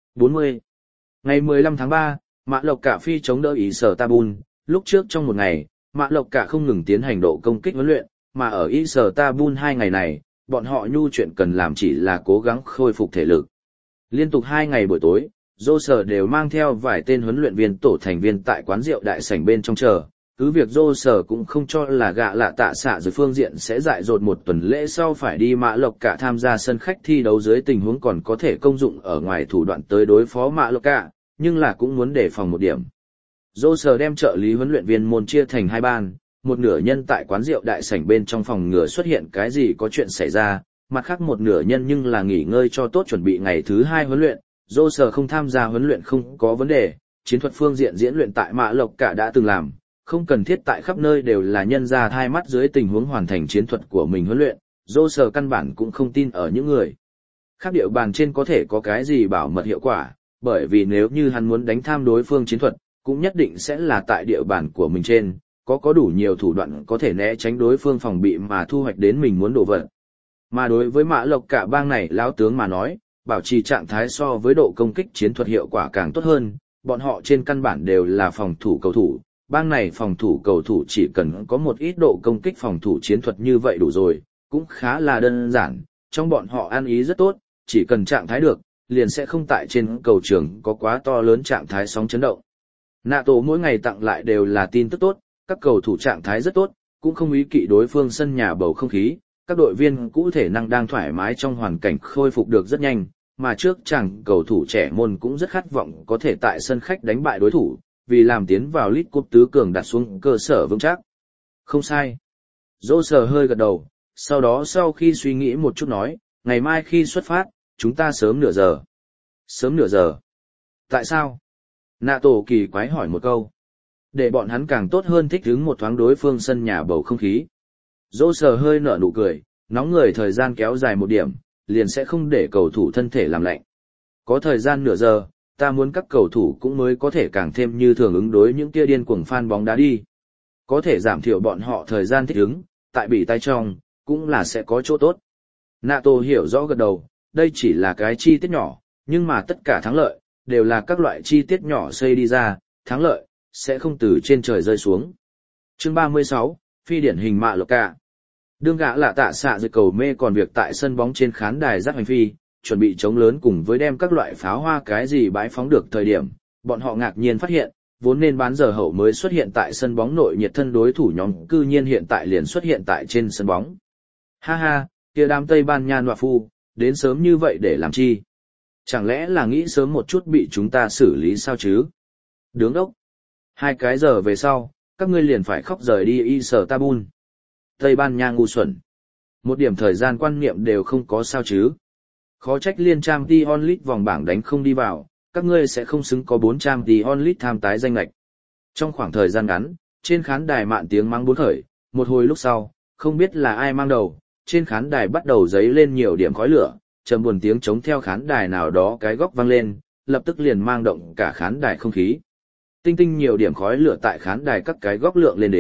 40. Ngày 15 tháng 3, Mã Lộc Cả phi chống đỡ ý sở Tabun, lúc trước trong một ngày, Mã Lộc Cả không ngừng tiến hành độ công kích huấn luyện, mà ở ý sở Tabun 2 ngày này, bọn họ nhu chuyện cần làm chỉ là cố gắng khôi phục thể lực. Liên tục 2 ngày buổi tối, Dô Sở đều mang theo vài tên huấn luyện viên tổ thành viên tại quán rượu đại sảnh bên trong chờ. Cứ việc Dô Sở cũng không cho là gạ lạ tạ xạ dưới phương diện sẽ dại dột một tuần lễ sau phải đi Mã Lộc Cả tham gia sân khách thi đấu dưới tình huống còn có thể công dụng ở ngoài thủ đoạn tới đối phó Mã Lộc Cả, nhưng là cũng muốn đề phòng một điểm. Dô Sở đem trợ lý huấn luyện viên môn chia thành 2 ban, một nửa nhân tại quán rượu đại sảnh bên trong phòng ngừa xuất hiện cái gì có chuyện xảy ra, mặt khác một nửa nhân nhưng là nghỉ ngơi cho tốt chuẩn bị ngày thứ 2 huấn luyện. Dô Sở không tham gia huấn luyện không có vấn đề, chiến thuật phương diện diễn luyện tại Mã Lộc Cả đã từng làm, không cần thiết tại khắp nơi đều là nhân ra thai mắt dưới tình huống hoàn thành chiến thuật của mình huấn luyện. Dô Sở căn bản cũng không tin ở những người khác địa bàn trên có thể có cái gì bảo mật hiệu quả, bởi vì nếu như hắn muốn đánh tham đối phương chiến thuật, cũng nhất định sẽ là tại địa bàn của mình trên, có đủ nhiều thủ đoạn có thể né tránh đối phương phòng bị mà thu hoạch đến mình muốn đổ vật. Mà đối với Mã Lộc Cả bang này lão tướng mà nói, bảo trì trạng thái so với độ công kích chiến thuật hiệu quả càng tốt hơn, bọn họ trên căn bản đều là phòng thủ cầu thủ, bang này phòng thủ cầu thủ chỉ cần có một ít độ công kích phòng thủ chiến thuật như vậy đủ rồi, cũng khá là đơn giản, trong bọn họ ăn ý rất tốt, chỉ cần trạng thái được, liền sẽ không tại trên cầu trường có quá to lớn trạng thái sóng chấn động. NATO mỗi ngày tặng lại đều là tin tức tốt, các cầu thủ trạng thái rất tốt, cũng không ý kỵ đối phương sân nhà bầu không khí, các đội viên cũ thể năng đang thoải mái trong hoàn cảnh khôi phục được rất nhanh, mà trước chàng cầu thủ trẻ môn cũng rất khát vọng có thể tại sân khách đánh bại đối thủ, vì làm tiến vào League Cup tứ cường đặt xuống cơ sở vững chắc. Không sai. Dô Sở hơi gật đầu, sau đó sau khi suy nghĩ một chút nói, ngày mai khi xuất phát, chúng ta sớm nửa giờ. Sớm nửa giờ? Tại sao? NATO kỳ quái hỏi một câu. Để bọn hắn càng tốt hơn thích ứng một thoáng đối phương sân nhà bầu không khí. Dô Sở hơi nở nụ cười, nóng người thời gian kéo dài một điểm, liền sẽ không để cầu thủ thân thể làm lạnh. Có thời gian nửa giờ, ta muốn các cầu thủ cũng mới có thể càng thêm như thường ứng đối những kia điên cuồng fan bóng đá đi. Có thể giảm thiểu bọn họ thời gian thích ứng, tại bị tay trong, cũng là sẽ có chỗ tốt. NATO hiểu rõ gật đầu, đây chỉ là cái chi tiết nhỏ, nhưng mà tất cả thắng lợi, đều là các loại chi tiết nhỏ xây đi ra, thắng lợi, sẽ không từ trên trời rơi xuống. Chương 36, phi điển hình Mã Lộc Cả. Đương gã lạ tạ xạ dưới cầu mê còn việc tại sân bóng trên khán đài dắt hành phi, chuẩn bị chống lớn cùng với đem các loại pháo hoa cái gì bãi phóng được thời điểm, bọn họ ngạc nhiên phát hiện, vốn nên bán giờ hậu mới xuất hiện tại sân bóng nội nhiệt thân đối thủ nhóm cư nhiên hiện tại liền xuất hiện tại trên sân bóng. Ha ha, kia đám Tây Ban Nha nọa phu, đến sớm như vậy để làm chi? Chẳng lẽ là nghĩ sớm một chút bị chúng ta xử lý sao chứ? Đứng đốc. 2 cái giờ về sau, các ngươi liền phải khóc rời đi Istanbul. Tây Ban Nha ngu xuẩn. Một điểm thời gian quan niệm đều không có sao chứ. Khó trách liên Champions League vòng bảng đánh không đi vào, các ngươi sẽ không xứng có 4 Champions League tham tái danh lệch. Trong khoảng thời gian ngắn, trên khán đài mạn tiếng mắng bốn khởi, một hồi lúc sau, không biết là ai mang đầu, trên khán đài bắt đầu dấy lên nhiều điểm khói lửa, trầm buồn tiếng trống theo khán đài nào đó cái góc vang lên, lập tức liền mang động cả khán đài không khí. Tinh tinh nhiều điểm khói lửa tại khán đài các cái góc lượng lên đến,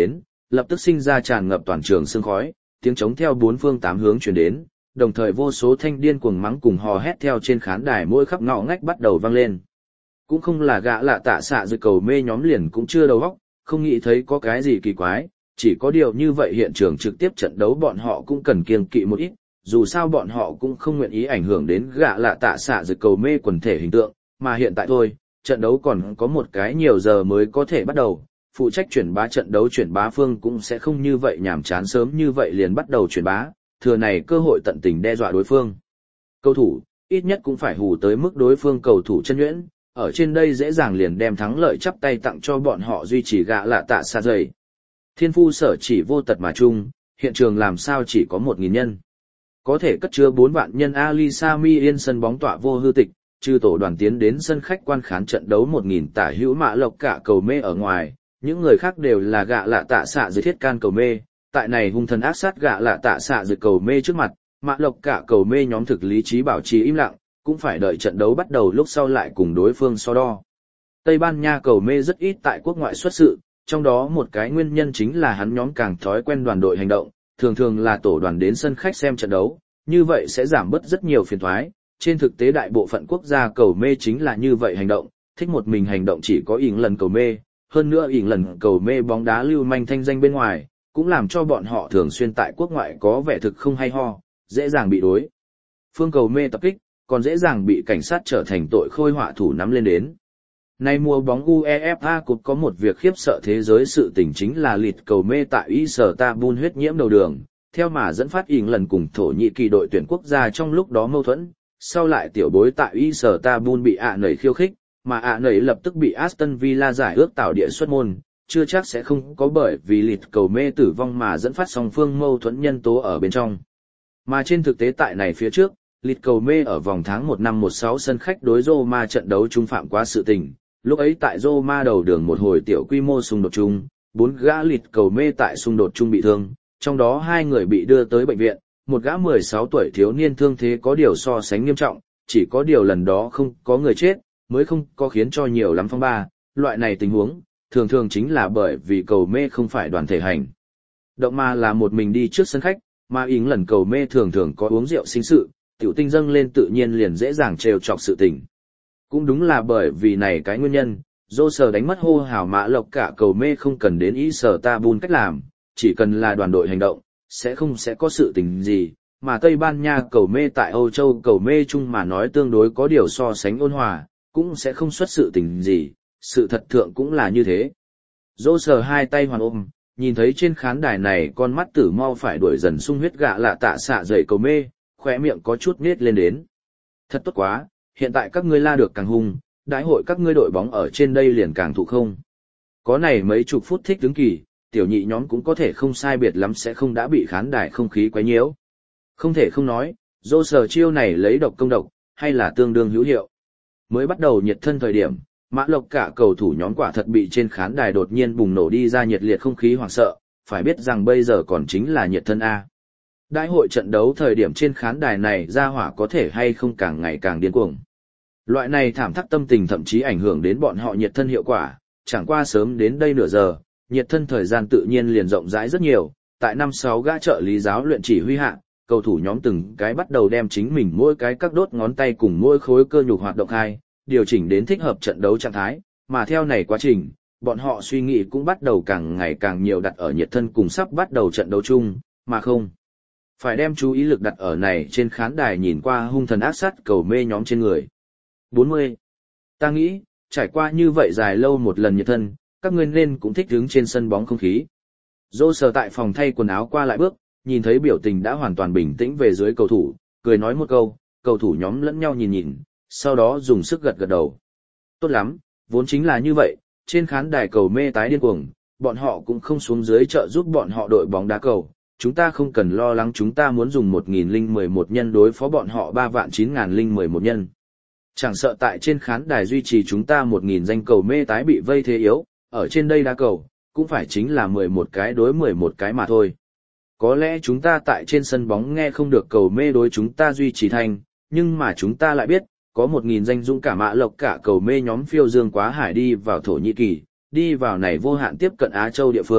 lập tức sinh ra tràn ngập toàn trường sương khói, tiếng trống theo bốn phương tám hướng truyền đến, đồng thời vô số thanh điên cuồng mắng cùng hò hét theo trên khán đài mỗi khắp ngõ ngách bắt đầu vang lên. Cũng không là gã lạ tạ xạ dưới cầu mê nhóm liền cũng chưa đầu óc, không nghĩ thấy có cái gì kỳ quái, chỉ có điều như vậy hiện trường trực tiếp trận đấu bọn họ cũng cần kiêng kỵ một ít, dù sao bọn họ cũng không nguyện ý ảnh hưởng đến gã lạ tạ xạ dưới cầu mê quần thể hình tượng, mà hiện tại thôi, trận đấu còn có một cái nhiều giờ mới có thể bắt đầu, phụ trách chuyển bá trận đấu chuyển bá phương cũng sẽ không như vậy nhàm chán sớm như vậy liền bắt đầu chuyển bá, thừa này cơ hội tận tình đe dọa đối phương. Cầu thủ, ít nhất cũng phải hù tới mức đối phương cầu thủ chân nhuyễn, ở trên đây dễ dàng liền đem thắng lợi chắp tay tặng cho bọn họ duy trì gã lạ tạ xạ dày. Thiên phu sở chỉ vô tật mà chung, hiện trường làm sao chỉ có 1.000 nhân. Có thể cất chứa 4 vạn nhân Ali Sami Yên sân bóng tọa vô hư tịch, trừ tổ đoàn tiến đến sân khách quan khán trận đấu 1.000 tả hữu Mã Lộc Cả cầu mê ở ngoài, những người khác đều là gã lạ tạ xạ dưới thiết can cầu mê, tại này hung thần ác sát gã lạ tạ xạ dưới cầu mê trước mặt, Mã Lộc Cả cầu mê nhóm thực lý trí bảo trì im lặng, cũng phải đợi trận đấu bắt đầu lúc sau lại cùng đối phương so đo. Tây Ban Nha cầu mê rất ít tại quốc ngoại xuất sự, trong đó một cái nguyên nhân chính là hắn nhóm càng thói quen đoàn đội hành động, thường thường là tổ đoàn đến sân khách xem trận đấu, như vậy sẽ giảm bớt rất nhiều phiền toái. Trên thực tế đại bộ phận quốc gia cầu mê chính là như vậy hành động, thích một mình hành động chỉ có ỉng lần cầu mê, hơn nữa ỉng lần cầu mê bóng đá lưu manh thanh danh bên ngoài, cũng làm cho bọn họ thường xuyên tại quốc ngoại có vẻ thực không hay ho, dễ dàng bị đối phương cầu mê tập kích, còn dễ dàng bị cảnh sát trở thành tội khôi họa thủ nắm lên đến. Nay mùa bóng UEFA Cup có một việc khiếp sợ thế giới sự tình chính là lịt cầu mê tại Istanbul huyết nhiễm đầu đường, theo mà dẫn phát ỉng lần cùng Thổ Nhĩ Kỳ đội tuyển quốc gia trong lúc đó mâu thuẫn, sau lại tiểu bối tại Istanbul bị nẩy khiêu khích, mà nẩy lập tức bị Aston Villa giải ước tạo địa xuất môn, chưa chắc sẽ không có bởi vì lịt cầu mê tử vong mà dẫn phát song phương mâu thuẫn nhân tố ở bên trong. Mà trên thực tế tại này phía trước, lịt cầu mê ở vòng tháng 1 năm 16 sân khách đối Roma trận đấu trung phạm quá sự tình, lúc ấy tại Roma đầu đường một hồi tiểu quy mô xung đột chung, 4 gã lịt cầu mê tại xung đột chung bị thương, trong đó 2 người bị đưa tới bệnh viện, một gã 16 tuổi thiếu niên thương thế có điều so sánh nghiêm trọng, chỉ có điều lần đó không có người chết, mới không có khiến cho nhiều lắm phong ba, loại này tình huống, thường thường chính là bởi vì cầu mê không phải đoàn thể hành động mà là một mình đi trước sân khách, mà ỉng lần cầu mê thường thường có uống rượu sinh sự, tiểu tinh dâng lên tự nhiên liền dễ dàng trêu chọc sự tình. Cũng đúng là bởi vì này cái nguyên nhân, dô sờ đánh mất hô hào Mã Lộc Cả cầu mê không cần đến Istanbul cách làm, chỉ cần là đoàn đội hành động, sẽ có sự tình gì, mà Tây Ban Nha cầu mê tại Âu Châu cầu mê chung mà nói tương đối có điều so sánh ôn hòa, cũng sẽ không xuất sự tình gì, sự thật thượng cũng là như thế. Dô sờ hai tay hoàn ôm, nhìn thấy trên khán đài này con mắt tử mau phải đuổi dần sung huyết gạ lạ tạ xạ dậy cầu mê, khóe miệng có chút nết lên đến. Thật tốt quá, hiện tại các ngươi la được càng hung, đãi hội các ngươi đội bóng ở trên đây liền càng thụ không. Có này mấy chục phút thích đứng kỳ, tiểu nhị nhóm cũng có thể không sai biệt lắm sẽ không đã bị khán đài không khí quấy nhiễu. Không thể không nói, dô sờ chiêu này lấy độc công độc, hay là tương đương hữu hiệu. Mới bắt đầu nhiệt thân thời điểm, Mã Lộc Cả cầu thủ nhóm quả thật bị trên khán đài đột nhiên bùng nổ đi ra nhiệt liệt không khí hoảng sợ, phải biết rằng bây giờ còn chính là nhiệt thân A. Đại hội trận đấu thời điểm trên khán đài này ra hỏa có thể hay không càng ngày càng điên cuồng. Loại này thảm thắc tâm tình thậm chí ảnh hưởng đến bọn họ nhiệt thân hiệu quả, chẳng qua sớm đến đây nửa giờ, nhiệt thân thời gian tự nhiên liền rộng rãi rất nhiều, tại 5-6 gã trợ lý giáo luyện chỉ huy hạ, cầu thủ nhóm từng cái bắt đầu đem chính mình mỗi cái các đốt ngón tay cùng mỗi khối cơ nhục hoạt động hai, điều chỉnh đến thích hợp trận đấu trạng thái, mà theo này quá trình, bọn họ suy nghĩ cũng bắt đầu càng ngày càng nhiều đặt ở nhiệt thân cùng sắp bắt đầu trận đấu chung, mà không phải đem chú ý lực đặt ở này trên khán đài nhìn qua hung thần ác sát cầu mê nhóm trên người. 40. Ta nghĩ, trải qua như vậy dài lâu một lần nhiệt thân, các ngươi nên cũng thích đứng trên sân bóng không khí. Dô sờ tại phòng thay quần áo qua lại bước, nhìn thấy biểu tình đã hoàn toàn bình tĩnh về dưới cầu thủ, cười nói một câu, cầu thủ nhóm lẫn nhau nhìn nhìn, sau đó dùng sức gật gật đầu. Tốt lắm, vốn chính là như vậy, trên khán đài cầu mê tái điên cuồng, bọn họ cũng không xuống dưới trợ giúp bọn họ đội bóng đá cầu. Chúng ta không cần lo lắng, chúng ta muốn dùng 1.011 nhân đối phó bọn họ 3.9.011 nhân. Chẳng sợ tại trên khán đài duy trì chúng ta 1.000 danh cầu mê tái bị vây thế yếu, ở trên đây đá cầu, cũng phải chính là 11 cái đối 11 cái mà thôi. Có lẽ chúng ta tại trên sân bóng nghe không được cầu mê đối chúng ta duy trì thành, nhưng mà chúng ta lại biết, có 1.000 danh dũng cả Mã Lộc Cả cầu mê nhóm phiêu dương quá hải đi vào Thổ Nhĩ Kỳ, đi vào này vô hạn tiếp cận Á Châu địa phương,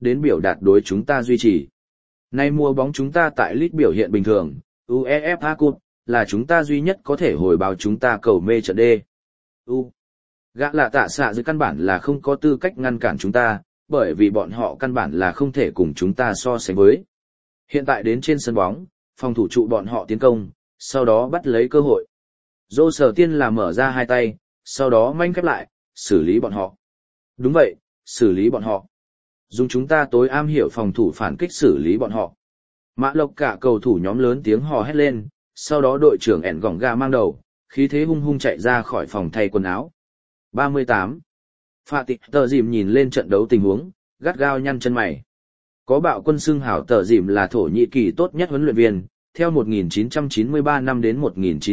đến biểu đạt đối chúng ta duy trì. Nay mùa bóng chúng ta tại Leeds biểu hiện bình thường, UEFA Cup là chúng ta duy nhất có thể hồi báo chúng ta cầu mê trận D. Gã lạ tạ xạ dưới căn bản là không có tư cách ngăn cản chúng ta, bởi vì bọn họ căn bản là không thể cùng chúng ta so sánh với. Hiện tại đến trên sân bóng, phòng thủ trụ bọn họ tiến công, sau đó bắt lấy cơ hội. Dô sở tiên là mở ra hai tay, sau đó manh khép lại, xử lý bọn họ. Đúng vậy, xử lý bọn họ. Dùng chúng ta tối am hiểu phòng thủ phản kích xử lý bọn họ. Mã Lộc cả cầu thủ nhóm lớn tiếng hò hét lên, sau đó đội trưởng ẻn gỏng gà mang đầu, khí thế hung hung chạy ra khỏi phòng thay quần áo. 38. Phạ tịch tờ dìm nhìn lên trận đấu tình huống, gắt gao nhăn chân mày. Có bạo quân xưng hảo tờ dìm là Thổ Nhĩ Kỳ tốt nhất huấn luyện viên, theo 1993 năm đến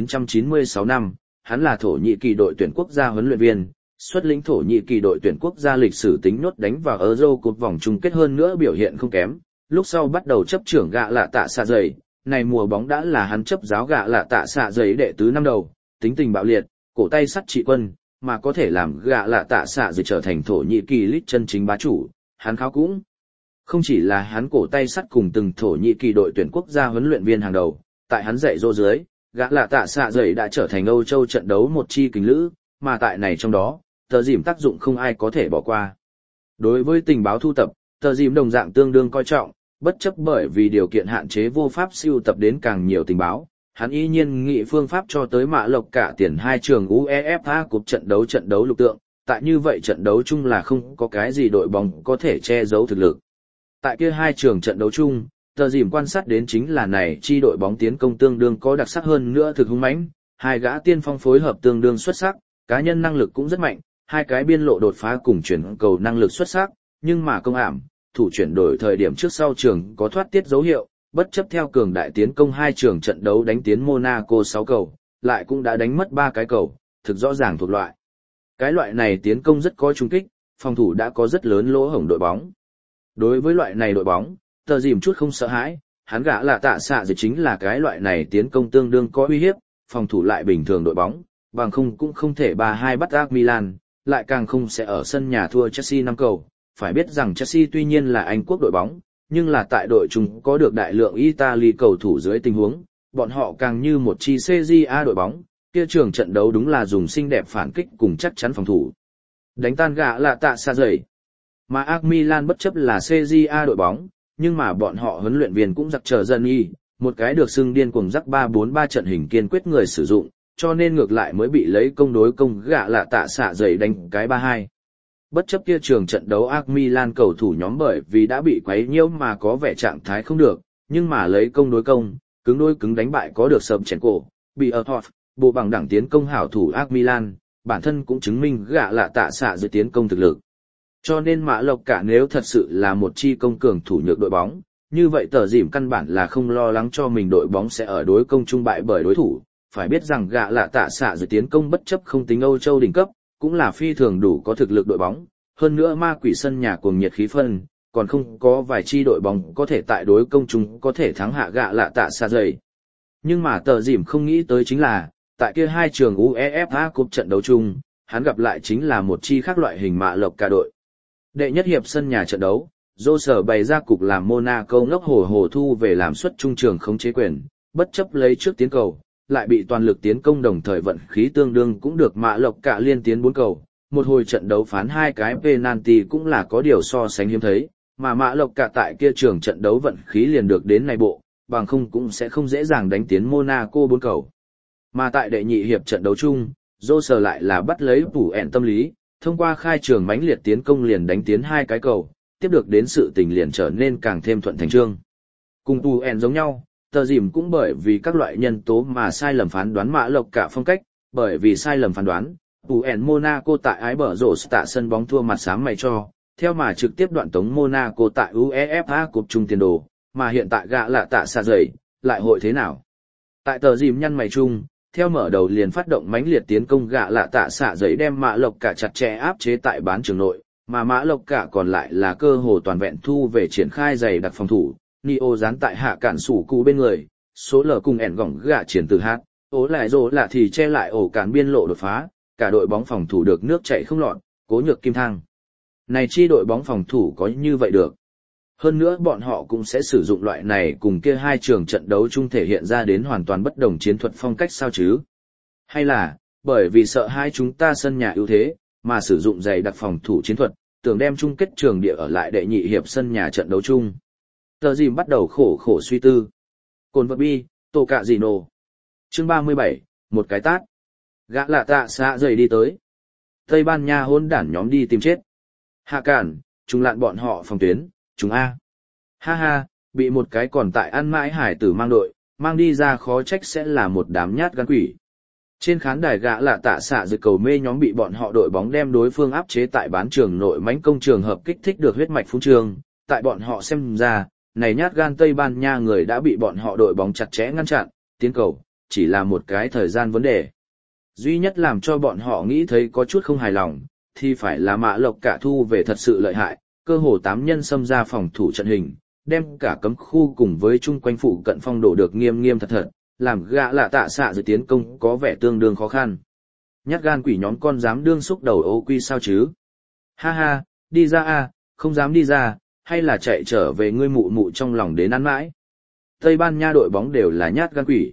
1996 năm, hắn là Thổ Nhĩ Kỳ đội tuyển quốc gia huấn luyện viên, xuất lĩnh Thổ Nhĩ Kỳ đội tuyển quốc gia lịch sử tính nốt đánh vào Euro Cup vòng chung kết hơn nữa biểu hiện không kém, lúc sau bắt đầu chấp trưởng gạ lạ tạ xạ dày, này mùa bóng đã là hắn chấp giáo gạ lạ tạ xạ dày đệ tứ năm đầu, tính tình bạo liệt, cổ tay sắt trị quân, mà có thể làm gạ lạ tạ xạ dày trở thành Thổ Nhĩ Kỳ Leeds chân chính bá chủ, hắn kháo cũng. Không chỉ là hắn cổ tay sắt cùng từng Thổ Nhĩ Kỳ đội tuyển quốc gia huấn luyện viên hàng đầu, tại hắn dạy dỗ dưới, gã lạ tạ xạ dày đã trở thành Âu Châu trận đấu một chi kình lữ, mà tại này trong đó, tờ dìm tác dụng không ai có thể bỏ qua. Đối với tình báo thu tập, tờ dìm đồng dạng tương đương coi trọng, bất chấp bởi vì điều kiện hạn chế vô pháp siêu tập đến càng nhiều tình báo, hắn y nhiên nghị phương pháp cho tới Mã Lộc cả tiền hai trường UEFA Cup trận đấu lục tượng, tại như vậy trận đấu chung là không có cái gì đội bóng có thể che giấu thực lực. Tại kia hai trường trận đấu chung, tờ dìm quan sát đến chính là này chi đội bóng tiến công tương đương có đặc sắc hơn nữa thực hung mãnh, hai gã tiên phong phối hợp tương đương xuất sắc, cá nhân năng lực cũng rất mạnh, hai cái biên lộ đột phá cùng chuyển cầu năng lực xuất sắc, nhưng mà công ảm, thủ chuyển đổi thời điểm trước sau trường có thoát tiết dấu hiệu, bất chấp theo cường đại tiến công hai trường trận đấu đánh tiến Monaco 6 cầu, lại cũng đã đánh mất 3 cái cầu, thực rõ ràng thuộc loại. Cái loại này tiến công rất có trung kích, phòng thủ đã có rất lớn lỗ hổng đội bóng. Đối với loại này đội bóng, tờ dìm chút không sợ hãi, hắn gã là tạ xạ gì chính là cái loại này tiến công tương đương có uy hiếp, phòng thủ lại bình thường đội bóng, bằng không cũng không thể 3-2 bắt AC Milan, lại càng không sẽ ở sân nhà thua Chelsea 5 cầu. Phải biết rằng Chelsea tuy nhiên là Anh quốc đội bóng, nhưng là tại đội chúng có được đại lượng Italy cầu thủ dưới tình huống, bọn họ càng như một chi CJA đội bóng, kia trường trận đấu đúng là dùng xinh đẹp phản kích cùng chắc chắn phòng thủ. Đánh tan gã là tạ xa dày. Mà AC Milan bất chấp là CJA đội bóng, nhưng mà bọn họ huấn luyện viên cũng giặc chờ dân y, một cái được xưng điên cuồng rắc 3-4-3 trận hình kiên quyết người sử dụng, cho nên ngược lại mới bị lấy công đối công gã là tạ xạ dày đánh cái 3-2. Bất chấp kia trường trận đấu AC Milan cầu thủ nhóm bởi vì đã bị quấy nhiễu mà có vẻ trạng thái không được, nhưng mà lấy công đối công, cứng đối cứng đánh bại có được sầm chèn cổ, bị ở thọt, bộ bằng đẳng tiến công hảo thủ AC Milan, bản thân cũng chứng minh gã là tạ xạ dưới tiến công thực lực. Cho nên Mã Lộc cả nếu thật sự là một chi công cường thủ nhược đội bóng, như vậy tờ dìm căn bản là không lo lắng cho mình đội bóng sẽ ở đối công trung bại bởi đối thủ, phải biết rằng gã là tạ xạ dưới tiến công bất chấp không tính Âu Châu đỉnh cấp, cũng là phi thường đủ có thực lực đội bóng, hơn nữa ma quỷ sân nhà cuồng nhiệt khí phân, còn không có vài chi đội bóng có thể tại đối công chúng có thể thắng hạ gạ lạ tạ xa dày. Nhưng mà tờ dìm không nghĩ tới chính là, tại kia hai trường UEFA Cup trận đấu chung, hắn gặp lại chính là một chi khác loại hình Mã Lộc cả đội. Đệ nhất hiệp sân nhà trận đấu, Dô sở bày ra cục làm Monaco ngốc hồ thu về làm suất trung trường khống chế quyền, bất chấp lấy trước tiến cầu, lại bị toàn lực tiến công đồng thời vận khí tương đương cũng được Mã Lộc cả liên tiến 4 cầu. Một hồi trận đấu phán 2 cái penalty cũng là có điều so sánh hiếm thấy, mà Mã Lộc cả tại kia trường trận đấu vận khí liền được đến này bộ, bằng không cũng sẽ không dễ dàng đánh tiến Monaco 4 cầu. Mà tại đệ nhị hiệp trận đấu chung, Dô sở lại là bắt lấy phủ ẹn tâm lý, thông qua khai trường mãnh liệt tiến công liền đánh tiến 2 cái cầu, tiếp được đến sự tình liền trở nên càng thêm thuận thành trương. Cùng phủ ẹn giống nhau, tờ dìm cũng bởi vì các loại nhân tố mà sai lầm phán đoán Mã Lộc cả phong cách, bởi vì sai lầm phán đoán, UN Monaco tại ái bờ rổ tạ sân bóng thua mặt xám mày cho, theo mà trực tiếp đoạn tống Monaco tại UEFA Cup chung tiền đồ, mà hiện tại gạ lạ tạ xa dày, lại hội thế nào? Tại tờ dìm nhăn mày chung, theo mở đầu liền phát động mãnh liệt tiến công gạ lạ tạ xạ giấy đem Mã Lộc cả chặt chẽ áp chế tại bán trường nội, mà Mã Lộc cả còn lại là cơ hồ toàn vẹn thu về triển khai giày đặc phòng thủ, Nio dán tại hạ cản sủ cụ bên người, số lờ cùng ẻn gỏng gạ triển từ hát, ố lại rồ là thì che lại ổ cản biên lộ đột phá, cả đội bóng phòng thủ được nước chảy không lọt, cố nhược kim thang. Này chi đội bóng phòng thủ có như vậy được. Hơn nữa bọn họ cũng sẽ sử dụng loại này cùng kia hai trường trận đấu chung thể hiện ra đến hoàn toàn bất đồng chiến thuật phong cách sao chứ? Hay là, bởi vì sợ hai chúng ta sân nhà ưu thế, mà sử dụng dày đặc phòng thủ chiến thuật, tưởng đem chung kết trường địa ở lại đệ nhị hiệp sân nhà trận đấu chung. Tờ Dìm bắt đầu khổ khổ suy tư. Cồn vật bi, tổ cạ gì nổ. Chương 37, một cái tát. Gã lạ tạ xạ dày đi tới. Tây Ban Nha hôn đản nhóm đi tìm chết. Hạ cản, chúng lạn bọn họ phòng tuyến, chúng A. Ha ha, bị một cái còn tại ăn mãi hải tử mang đội, mang đi ra khó trách sẽ là một đám nhát gan quỷ. Trên khán đài gã lạ tạ xạ dự cầu mê nhóm bị bọn họ đội bóng đem đối phương áp chế tại bán trường nội mãnh công trường hợp kích thích được huyết mạch phun trường. Tại bọn họ xem ra, này nhát gan Tây Ban Nha người đã bị bọn họ đội bóng chặt chẽ ngăn chặn, tiến cầu, chỉ là một cái thời gian vấn đề. Duy nhất làm cho bọn họ nghĩ thấy có chút không hài lòng, thì phải là Mã Lộc Cả thu về thật sự lợi hại, cơ hồ 8 nhân xâm ra phòng thủ trận hình, đem cả cấm khu cùng với chung quanh phụ cận phong đổ được nghiêm nghiêm thật thật, làm gã lạ tạ xạ dự tiến công có vẻ tương đương khó khăn. Nhát gan quỷ nhóm con dám đương xúc đầu ô quy sao chứ? Ha ha, đi ra a, không dám đi ra, hay là chạy trở về ngươi mụ mụ trong lòng đến ăn mãi. Tây Ban Nha đội bóng đều là nhát gan quỷ.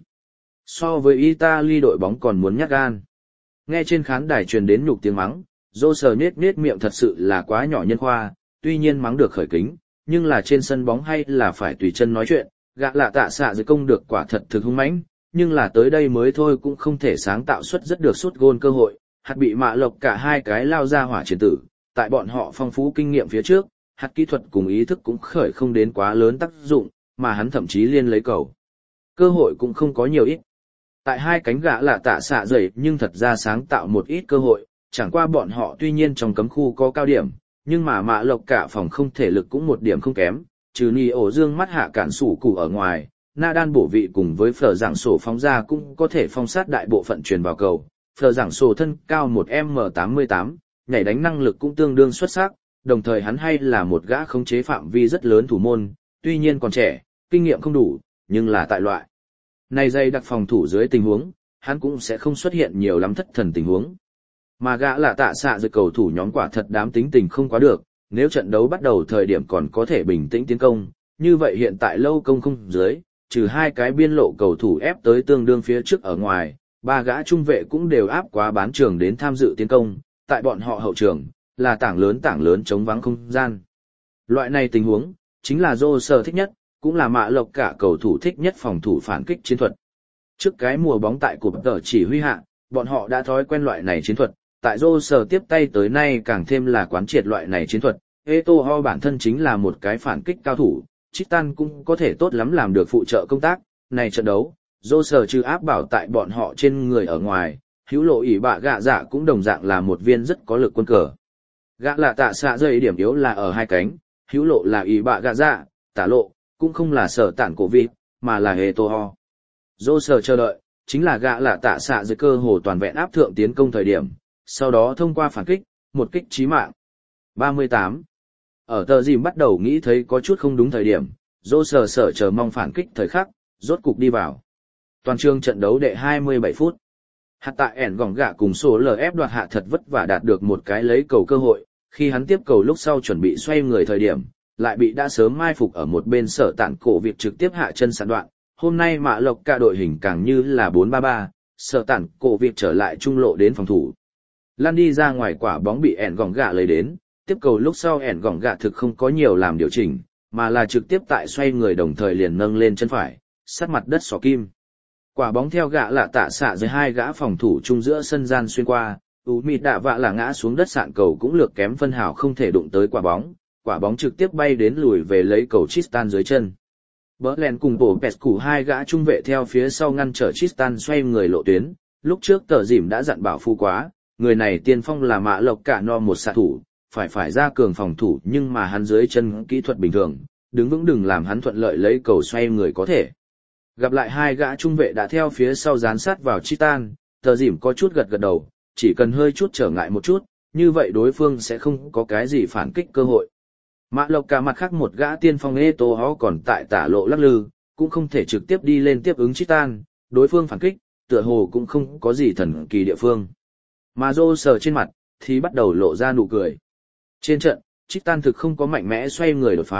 So với Italy đội bóng còn muốn nhát gan. Nghe trên khán đài truyền đến nhục tiếng mắng, dô sờ nết miệng thật sự là quá nhỏ nhân khoa, tuy nhiên mắng được khởi kính, nhưng là trên sân bóng hay là phải tùy chân nói chuyện, gã lạ tạ xạ dưới công được quả thật thực hung mãnh, nhưng là tới đây mới thôi cũng không thể sáng tạo suất rất được sút gôn cơ hội, hạt bị Mã Lộc cả hai cái lao ra hỏa chiến tử, tại bọn họ phong phú kinh nghiệm phía trước, hạt kỹ thuật cùng ý thức cũng khởi không đến quá lớn tác dụng, mà hắn thậm chí liên lấy cầu. Cơ hội cũng không có nhiều ít. Tại hai cánh gã lạ tạ xạ dày nhưng thật ra sáng tạo một ít cơ hội, chẳng qua bọn họ tuy nhiên trong cấm khu có cao điểm, nhưng mà Mã Lộc cả phòng không thể lực cũng một điểm không kém, trừ Nì ổ dương mắt hạ cản sủ cụ ở ngoài, Na Đan bổ vị cùng với phở giảng sổ phóng ra cũng có thể phong sát đại bộ phận truyền vào cầu. Phở giảng sổ thân cao 1m88, nhảy đánh năng lực cũng tương đương xuất sắc, đồng thời hắn hay là một gã khống chế phạm vi rất lớn thủ môn, tuy nhiên còn trẻ, kinh nghiệm không đủ, nhưng là tại loại này dây đặc phòng thủ dưới tình huống, hắn cũng sẽ không xuất hiện nhiều lắm thất thần tình huống. Mà gã là tạ xạ dưới cầu thủ nhóm quả thật đám tính tình không quá được, nếu trận đấu bắt đầu thời điểm còn có thể bình tĩnh tiến công, như vậy hiện tại lâu công không dưới, trừ hai cái biên lộ cầu thủ ép tới tương đương phía trước ở ngoài, ba gã trung vệ cũng đều áp quá bán trường đến tham dự tiến công, tại bọn họ hậu trường, là tảng lớn chống vắng không gian. Loại này tình huống, chính là Dô Sở thích nhất, cũng là Mã Lộc cả cầu thủ thích nhất phòng thủ phản kích chiến thuật. Trước cái mùa bóng tại cột tờ chỉ huy hạ, bọn họ đã thói quen loại này chiến thuật, tại Dô Sở tiếp tay tới nay càng thêm là quán triệt loại này chiến thuật. Eto'o bản thân chính là một cái phản kích cao thủ, Chitan cũng có thể tốt lắm làm được phụ trợ công tác. Này trận đấu, Dô Sở trừ áp bảo tại bọn họ trên người ở ngoài, hữu lộ ỷ bạ gạ dạ cũng đồng dạng là một viên rất có lực quân cờ. Gạ là tạ xạ dây điểm yếu là ở hai cánh, hữu lộ là ỷ bạ gạ dạ, tả lộ, cũng không là sở tản cổ vịt, mà là Eto'o. Dô Sở chờ đợi, chính là gạ là tạ xạ dưới cơ hồ toàn vẹn áp thượng tiến công thời điểm, sau đó thông qua phản kích, một kích chí mạng. 38. Ở tờ dìm bắt đầu nghĩ thấy có chút không đúng thời điểm, Dô Sở chờ mong phản kích thời khắc, rốt cục đi vào. Toàn trường trận đấu đệ 27 phút. Hạt tại ẻn gỏng gạ cùng số LF đoạt hạ thật vất vả đạt được một cái lấy cầu cơ hội, khi hắn tiếp cầu lúc sau chuẩn bị xoay người thời điểm, lại bị đã sớm mai phục ở một bên sở tản cổ việc trực tiếp hạ chân sạn đoạn. Hôm nay Mã Lộc cả đội hình càng như là 4-3-3, sở tản cổ việc trở lại trung lộ đến phòng thủ. Lan đi ra ngoài quả bóng bị ẻn gỏng gạ lấy đến, tiếp cầu lúc sau ẻn gỏng gạ thực không có nhiều làm điều chỉnh, mà là trực tiếp tại xoay người đồng thời liền nâng lên chân phải, sát mặt đất xỏ kim. Quả bóng theo gạ là tạ xạ dưới hai gã phòng thủ chung giữa sân gian xuyên qua, mịt đạ vạ là ngã xuống đất sạn cầu cũng lược kém phân hào không thể đụng tới quả bóng trực tiếp bay đến lùi về lấy cầu Tristan dưới chân. Berlin cùng bộ Pescu hai gã trung vệ theo phía sau ngăn trở Tristan xoay người lộ tuyến, lúc trước tờ dìm đã dặn bảo phu quá, người này tiên phong là Mã Lộc cả no một xạ thủ, phải ra cường phòng thủ nhưng mà hắn dưới chân kỹ thuật bình thường, đứng vững đừng làm hắn thuận lợi lấy cầu xoay người có thể. Gặp lại hai gã trung vệ đã theo phía sau dán sát vào Chitan, tờ dìm có chút gật đầu, chỉ cần hơi chút trở ngại một chút, như vậy đối phương sẽ không có cái gì phản kích cơ hội. Mã Lộc cả mặt khác một gã tiên phong Eto'o còn tại tả lộ lắc lư, cũng không thể trực tiếp đi lên tiếp ứng Chitan, đối phương phản kích, tựa hồ cũng không có gì thần kỳ địa phương. Mà Dô Sở trên mặt, thì bắt đầu lộ ra nụ cười. Trên trận, Chitan thực không có mạnh mẽ xoay người đột phá,